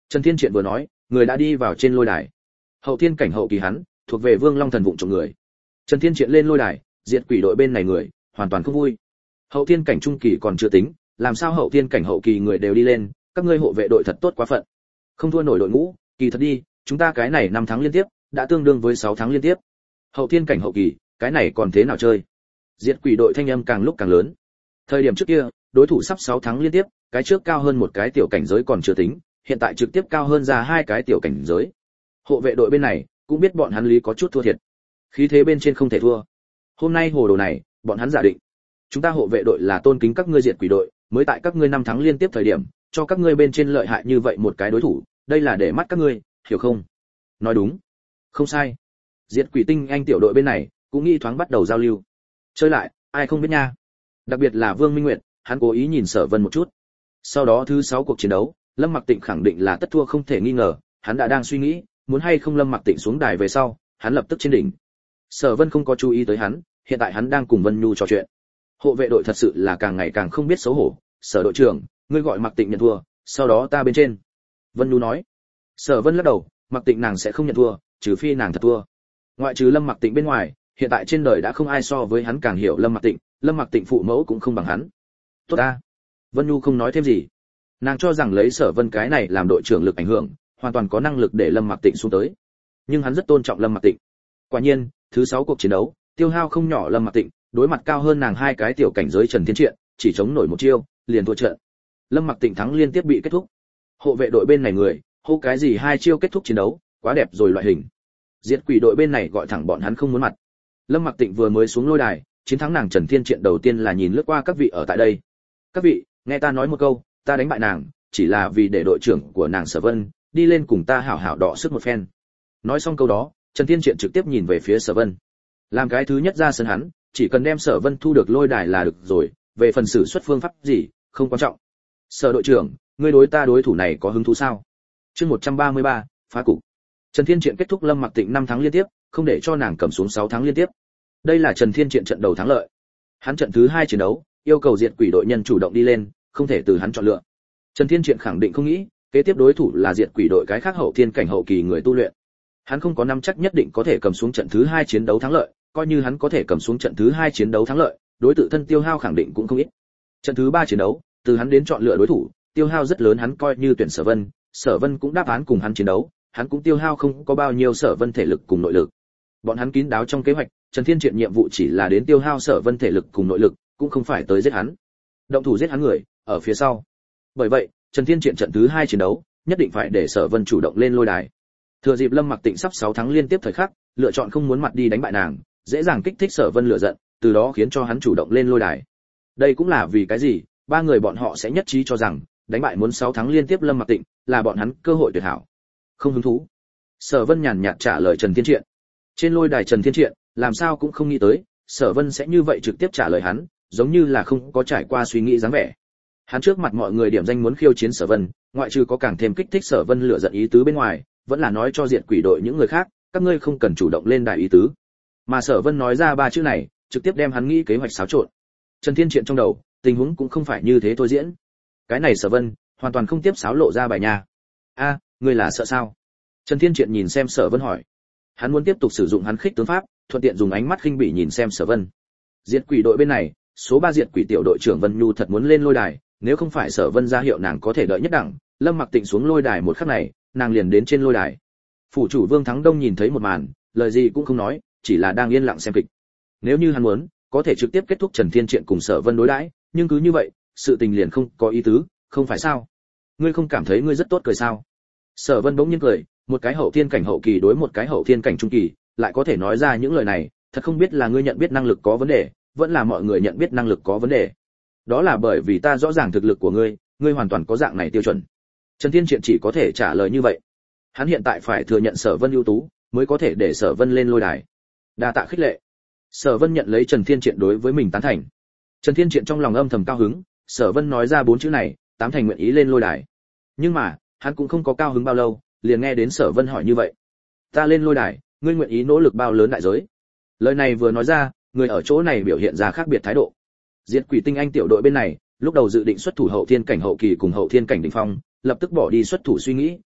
[SPEAKER 1] Trần Thiên Triện vừa nói, người đã đi vào trên lôi đài. Hậu thiên cảnh hậu kỳ hắn, thuộc về Vương Long thần vụng trộm người. Trần Thiên Triện lên lôi đài, diệt quỷ đội bên này người, hoàn toàn không vui. Hậu thiên cảnh trung kỳ còn chưa tính, làm sao hậu thiên cảnh hậu kỳ người đều đi lên, các ngươi hộ vệ đội thật tốt quá phận. Không thua nổi đội ngũ, kỳ thật đi, chúng ta cái này 5 tháng liên tiếp, đã tương đương với 6 tháng liên tiếp. Hậu thiên cảnh hậu kỳ, cái này còn thế nào chơi? Diệt quỷ đội thanh âm càng lúc càng lớn. Thời điểm trước kia, đối thủ sắp 6 tháng liên tiếp, cái trước cao hơn một cái tiểu cảnh giới còn chưa tính, hiện tại trực tiếp cao hơn ra 2 cái tiểu cảnh giới. Hộ vệ đội bên này cũng biết bọn hắn lý có chút thua thiệt. Khí thế bên trên không thể thua. Hôm nay hồ đồ này, bọn hắn giả định, chúng ta hộ vệ đội là tôn kính các ngươi diệt quỷ đội, mới tại các ngươi 5 tháng liên tiếp thời điểm, cho các ngươi bên trên lợi hại như vậy một cái đối thủ, đây là để mắt các ngươi, hiểu không? Nói đúng. Không sai. Diệt quỷ tinh anh tiểu đội bên này cũng nghi thoáng bắt đầu giao lưu. Chơi lại, ai không biết nha. Đặc biệt là Vương Minh Nguyệt, hắn cố ý nhìn Sở Vân một chút. Sau đó thứ 6 cuộc chiến đấu, Lâm Mặc Tịnh khẳng định là tất thua không thể nghi ngờ, hắn đã đang suy nghĩ, muốn hay không Lâm Mặc Tịnh xuống đài về sau, hắn lập tức trên đỉnh. Sở Vân không có chú ý tới hắn, hiện tại hắn đang cùng Vân Nhu trò chuyện. Hộ vệ đội thật sự là càng ngày càng không biết xấu hổ, Sở đội trưởng, ngươi gọi Mặc Tịnh nhận thua, sau đó ta bên trên. Vân Nhu nói. Sở Vân lắc đầu, Mặc Tịnh nàng sẽ không nhận thua, trừ phi nàng thật thua. Ngoại trừ Lâm Mặc Tịnh bên ngoài, hiện tại trên đời đã không ai so với hắn càng hiểu Lâm Mặc Tịnh, Lâm Mặc Tịnh phụ mẫu cũng không bằng hắn. Tốt ta. Vân Nhu không nói thêm gì. Nàng cho rằng lấy Sở Vân cái này làm đội trưởng lực ảnh hưởng, hoàn toàn có năng lực để Lâm Mặc Tịnh xuống tới. Nhưng hắn rất tôn trọng Lâm Mặc Tịnh. Quả nhiên, thứ 6 cuộc chiến đấu, tiêu hao không nhỏ Lâm Mặc Tịnh, đối mặt cao hơn nàng 2 cái tiểu cảnh giới Trần Thiên Triện, chỉ chống nổi một chiêu, liền thua trận. Lâm Mặc Tịnh thắng liên tiếp bị kết thúc. Hộ vệ đội bên này người, hô cái gì 2 chiêu kết thúc chiến đấu, quá đẹp rồi loại hình. Diệt quỷ đội bên này gọi thẳng bọn hắn không muốn mặt. Lâm Mặc Tịnh vừa mới xuống lôi đài, chiến thắng nàng Trần Thiên Triện đầu tiên là nhìn lướt qua các vị ở tại đây. Các vị, nghe ta nói một câu, ta đánh bại nàng, chỉ là vì để đội trưởng của nàng Sở Vân đi lên cùng ta hảo hảo đọ sức một phen. Nói xong câu đó, Trần Thiên Triện trực tiếp nhìn về phía Sở Vân. Làm cái thứ nhất ra sân hắn, chỉ cần đem Sở Vân thu được lôi đài là được rồi, về phần xử xuất phương pháp gì, không quan trọng. Sở đội trưởng, ngươi đối ta đối thủ này có hứng thú sao? Chương 133, phá cục. Trần Thiên Triện kết thúc Lâm Mặc Tịnh 5 tháng liên tiếp, không để cho nàng cầm xuống 6 tháng liên tiếp. Đây là Trần Thiên Triện trận đầu thắng lợi. Hắn trận thứ 2 chiến đấu, yêu cầu diệt quỷ đội nhân chủ động đi lên, không thể từ hắn chọn lựa. Trần Thiên Triện khẳng định không nghĩ, kế tiếp đối thủ là diệt quỷ đội cái khác hậu thiên cảnh hậu kỳ người tu luyện. Hắn không có nắm chắc nhất định có thể cầm xuống trận thứ 2 chiến đấu thắng lợi, coi như hắn có thể cầm xuống trận thứ 2 chiến đấu thắng lợi, đối tự thân tiêu hao khẳng định cũng không ít. Trận thứ 3 chiến đấu, từ hắn đến chọn lựa đối thủ, tiêu hao rất lớn, hắn coi như tuyển Sở Vân cũng đáp án cùng hắn chiến đấu, hắn cũng tiêu hao không có bao nhiêu Sở Vân thể lực cùng nội lực. Bọn hắn kín đáo trong kế hoạch, Trần Thiên Triện nhiệm vụ chỉ là đến tiêu hao Sở Vân thể lực cùng nội lực, cũng không phải tới giết hắn. Động thủ giết hắn người ở phía sau. Bởi vậy, Trần Thiên Triện trận thứ 2 chiến đấu, nhất định phải để Sở Vân chủ động lên lôi đài. Thừa dịp Lâm Mặc Tịnh sắp 6 tháng liên tiếp thời khắc, lựa chọn không muốn mặt đi đánh bại nàng, dễ dàng kích thích Sở Vân lửa giận, từ đó khiến cho hắn chủ động lên lôi đài. Đây cũng là vì cái gì, ba người bọn họ sẽ nhất trí cho rằng, đánh bại muốn 6 tháng liên tiếp Lâm Mặc Tịnh, là bọn hắn cơ hội tuyệt hảo. Không hứng thú. Sở Vân nhàn nhạt trả lời Trần Thiên Triện. Trên lôi đài Trần Thiên Triện, làm sao cũng không nghĩ tới, Sở Vân sẽ như vậy trực tiếp trả lời hắn, giống như là không có trải qua suy nghĩ dáng vẻ. Hắn trước mặt mọi người điểm danh muốn khiêu chiến Sở Vân, ngoại trừ có càng thêm kích thích Sở Vân lửa giận ý tứ bên ngoài, vẫn là nói cho diện quỷ đội những người khác, các ngươi không cần chủ động lên đài ý tứ. Mà Sở Vân nói ra 3 chữ này, trực tiếp đem hắn nghĩ kế hoạch xáo trộn. Trần Thiên Triện trong đầu, tình huống cũng không phải như thế thôi diễn. Cái này Sở Vân, hoàn toàn không tiếp xáo lộ ra bài nha. A, ngươi là sợ sao? Trần Thiên Triện nhìn xem Sở Vân hỏi. Hắn muốn tiếp tục sử dụng hắn khích tướng pháp, thuận tiện dùng ánh mắt khinh bỉ nhìn xem Sở Vân. Diệt quỷ đội bên này, số 3 diệt quỷ tiểu đội trưởng Vân Nhu thật muốn lên lôi đài, nếu không phải Sở Vân ra hiệu nàng có thể đợi nhất đẳng, Lâm Mặc Tịnh xuống lôi đài một khắc này, nàng liền đến trên lôi đài. Phủ chủ Vương Thắng Đông nhìn thấy một màn, lời gì cũng không nói, chỉ là đang yên lặng xem kịch. Nếu như hắn muốn, có thể trực tiếp kết thúc Trần Thiên Triện cùng Sở Vân đối đãi, nhưng cứ như vậy, sự tình liền không có ý tứ, không phải sao? Ngươi không cảm thấy ngươi rất tốt cười sao? Sở Vân bỗng nhiên cười, một cái hậu thiên cảnh hậu kỳ đối một cái hậu thiên cảnh trung kỳ, lại có thể nói ra những lời này, thật không biết là ngươi nhận biết năng lực có vấn đề, vẫn là mọi người nhận biết năng lực có vấn đề. Đó là bởi vì ta rõ ràng thực lực của ngươi, ngươi hoàn toàn có dạng này tiêu chuẩn. Trần Thiên Triện chỉ có thể trả lời như vậy. Hắn hiện tại phải thừa nhận Sở Vân ưu tú, mới có thể để Sở Vân lên lôi đài. Đa tạ khích lệ. Sở Vân nhận lấy Trần Thiên Triện đối với mình tán thành. Trần Thiên Triện trong lòng âm thầm cao hứng, Sở Vân nói ra 4 chữ này, tám thành nguyện ý lên lôi đài. Nhưng mà, hắn cũng không có cao hứng bao lâu, liền nghe đến Sở Vân hỏi như vậy. Ta lên lôi đài, ngươi nguyện ý nỗ lực bao lớn đại giới? Lời này vừa nói ra, người ở chỗ này biểu hiện ra khác biệt thái độ. Diệt quỷ tinh anh tiểu đội bên này, lúc đầu dự định xuất thủ hậu thiên cảnh hậu kỳ cùng hậu thiên cảnh đỉnh phong, lập tức bỏ đi xuất thủ suy nghĩ,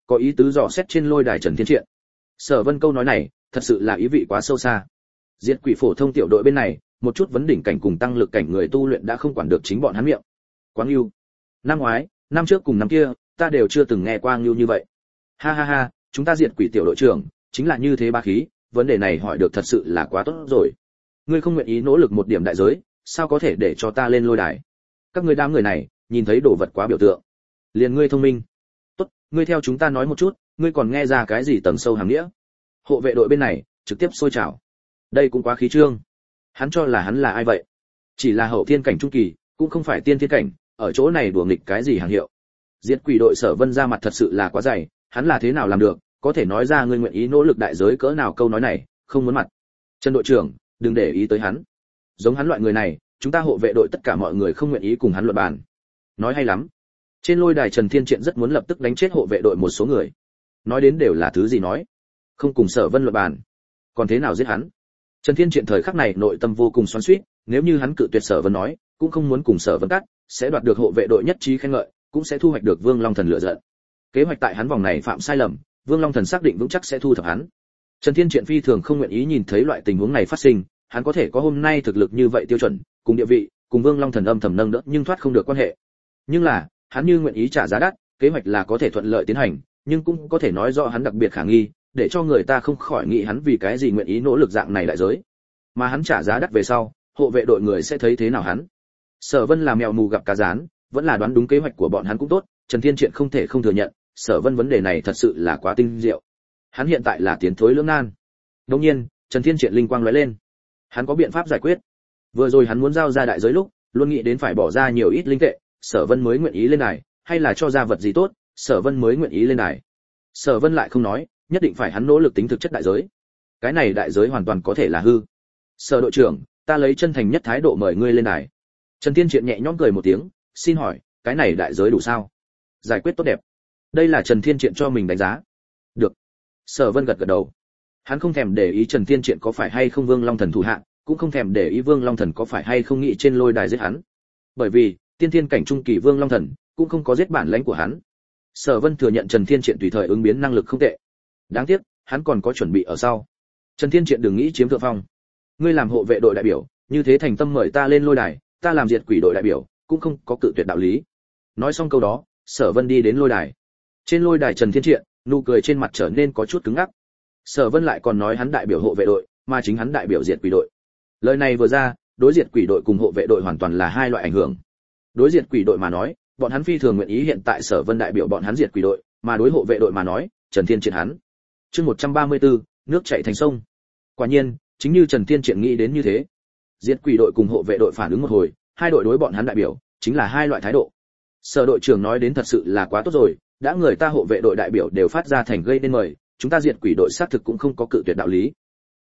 [SPEAKER 1] có ý tứ dò xét trên lôi đài Trần Thiên Triện. Sở Vân câu nói này thật sự là ý vị quá sâu xa. Diệt quỷ phổ thông tiểu đội bên này một chút vấn đỉnh cảnh cùng tăng lực cảnh người tu luyện đã không quản được chính bọn hắn miệng. Quá ngưu. Năm ngoái, năm trước cùng năm kia, ta đều chưa từng nghe qua ngưu như vậy. Ha ha ha, chúng ta diệt quỷ tiểu đội trưởng chính là như thế ba khí, vấn đề này hỏi được thật sự là quá tốt rồi. Ngươi không nguyện ý nỗ lực một điểm đại giới, sao có thể để cho ta lên lôi đài? Các ngươi đám người này, nhìn thấy đồ vật quá biểu tượng. Liền ngươi thông minh. Tốt, ngươi theo chúng ta nói một chút, ngươi còn nghe ra cái gì tầng sâu hàm nghĩa? Hộ vệ đội bên này trực tiếp sôi trào. Đây cũng quá khí trương. Hắn cho là hắn là ai vậy? Chỉ là hậu thiên cảnh trung kỳ, cũng không phải tiên thiên cảnh, ở chỗ này đùa nghịch cái gì hàng hiệu. Diệt quỷ đội Sở Vân ra mặt thật sự là quá dày, hắn là thế nào làm được, có thể nói ra ngươi nguyện ý nỗ lực đại giới cỡ nào câu nói này, không muốn mặt. Trần đội trưởng, đừng để ý tới hắn. Giống hắn loại người này, chúng ta hộ vệ đội tất cả mọi người không nguyện ý cùng hắn luận bàn. Nói hay lắm. Trên lôi đài Trần Thiên Triện rất muốn lập tức đánh chết hộ vệ đội một số người. Nói đến đều là thứ gì nói? Không cùng Sở Vân luận bàn, còn thế nào giết hắn? Trần Thiên Triện thời khắc này nội tâm vô cùng xoắn xuýt, nếu như hắn cự tuyệt Sở Vân nói, cũng không muốn cùng Sở Vân cắt, sẽ đoạt được hộ vệ đội nhất trí khen ngợi, cũng sẽ thu hoạch được Vương Long Thần lựa giận. Kế hoạch tại hắn vòng này phạm sai lầm, Vương Long Thần xác định vững chắc sẽ thu thập hắn. Trần Thiên Triện phi thường không nguyện ý nhìn thấy loại tình huống này phát sinh, hắn có thể có hôm nay thực lực như vậy tiêu chuẩn, cùng địa vị, cùng Vương Long Thần âm thầm nâng đỡ nhưng thoát không được quan hệ. Nhưng là, hắn như nguyện ý trả giá đắt, kế hoạch là có thể thuận lợi tiến hành, nhưng cũng có thể nói rõ hắn đặc biệt khả nghi, để cho người ta không khỏi nghĩ hắn vì cái gì nguyện ý nỗ lực dạng này đại giới. Mà hắn trả giá đắt về sau, hộ vệ đội người sẽ thấy thế nào hắn? Sở Vân là mèo mù gặp cá rán, vẫn là đoán đúng kế hoạch của bọn hắn cũng tốt, Trần Thiên Triện không thể không thừa nhận, Sở Vân vấn đề này thật sự là quá tinh diệu. Hắn hiện tại là tiến thối lưỡng nan. Đương nhiên, Trần Thiên Triện linh quang lóe lên. Hắn có biện pháp giải quyết. Vừa rồi hắn muốn giao ra đại giới lúc, luôn nghĩ đến phải bỏ ra nhiều ít linh tệ, Sở Vân mới nguyện ý lên đài, hay là cho ra vật gì tốt, Sở Vân mới nguyện ý lên đài. Sở Vân lại không nói, nhất định phải hắn nỗ lực tính thực chất đại giới. Cái này đại giới hoàn toàn có thể là hư. Sở đội trưởng, ta lấy chân thành nhất thái độ mời ngươi lên đài. Trần Thiên Triện nhẹ nhõm cười một tiếng, xin hỏi, cái này đại giới đủ sao? Giải quyết tốt đẹp. Đây là Trần Thiên Triện cho mình đánh giá. Được. Sở Vân gật gật đầu. Hắn không thèm để ý Trần Thiên Triện có phải hay không Vương Long Thần thủ hạ, cũng không thèm để ý Vương Long Thần có phải hay không nghĩ trên lôi đài giết hắn. Bởi vì, tiên thiên cảnh trung kỳ Vương Long Thần cũng không có giết bản lãnh của hắn. Sở Vân thừa nhận Trần Thiên Triện tùy thời ứng biến năng lực không tệ. Đáng tiếc, hắn còn có chuẩn bị ở sau. Trần Thiên Triện đừng nghĩ chiếm thượng phong. Ngươi làm hộ vệ đội đại biểu, như thế thành tâm mời ta lên lôi đài, ta làm diệt quỷ đội đại biểu, cũng không có cự tuyệt đạo lý. Nói xong câu đó, Sở Vân đi đến lôi đài. Trên lôi đài Trần Thiên Triện, nụ cười trên mặt trở nên có chút cứng ngắc. Sở Vân lại còn nói hắn đại biểu hộ vệ đội, mà chính hắn đại biểu diệt quỷ đội. Lời này vừa ra, đối diệt quỷ đội cùng hộ vệ đội hoàn toàn là hai loại ảnh hưởng. Đối diệt quỷ đội mà nói, bọn hắn phi thường nguyện ý hiện tại Sở Vân đại biểu bọn hắn diệt quỷ đội, mà đối hộ vệ đội mà nói, Trần Thiên Triện hắn. Chương 134, nước chảy thành sông. Quả nhiên, chính như Trần Thiên Triện nghĩ đến như thế. Diệt quỷ đội cùng hộ vệ đội phản ứng một hồi, hai đội đối bọn hắn đại biểu, chính là hai loại thái độ. Sở đội trưởng nói đến thật sự là quá tốt rồi, đã người ta hộ vệ đội đại biểu đều phát ra thành gây nên mời, chúng ta diệt quỷ đội xác thực cũng không có cự tuyệt đạo lý.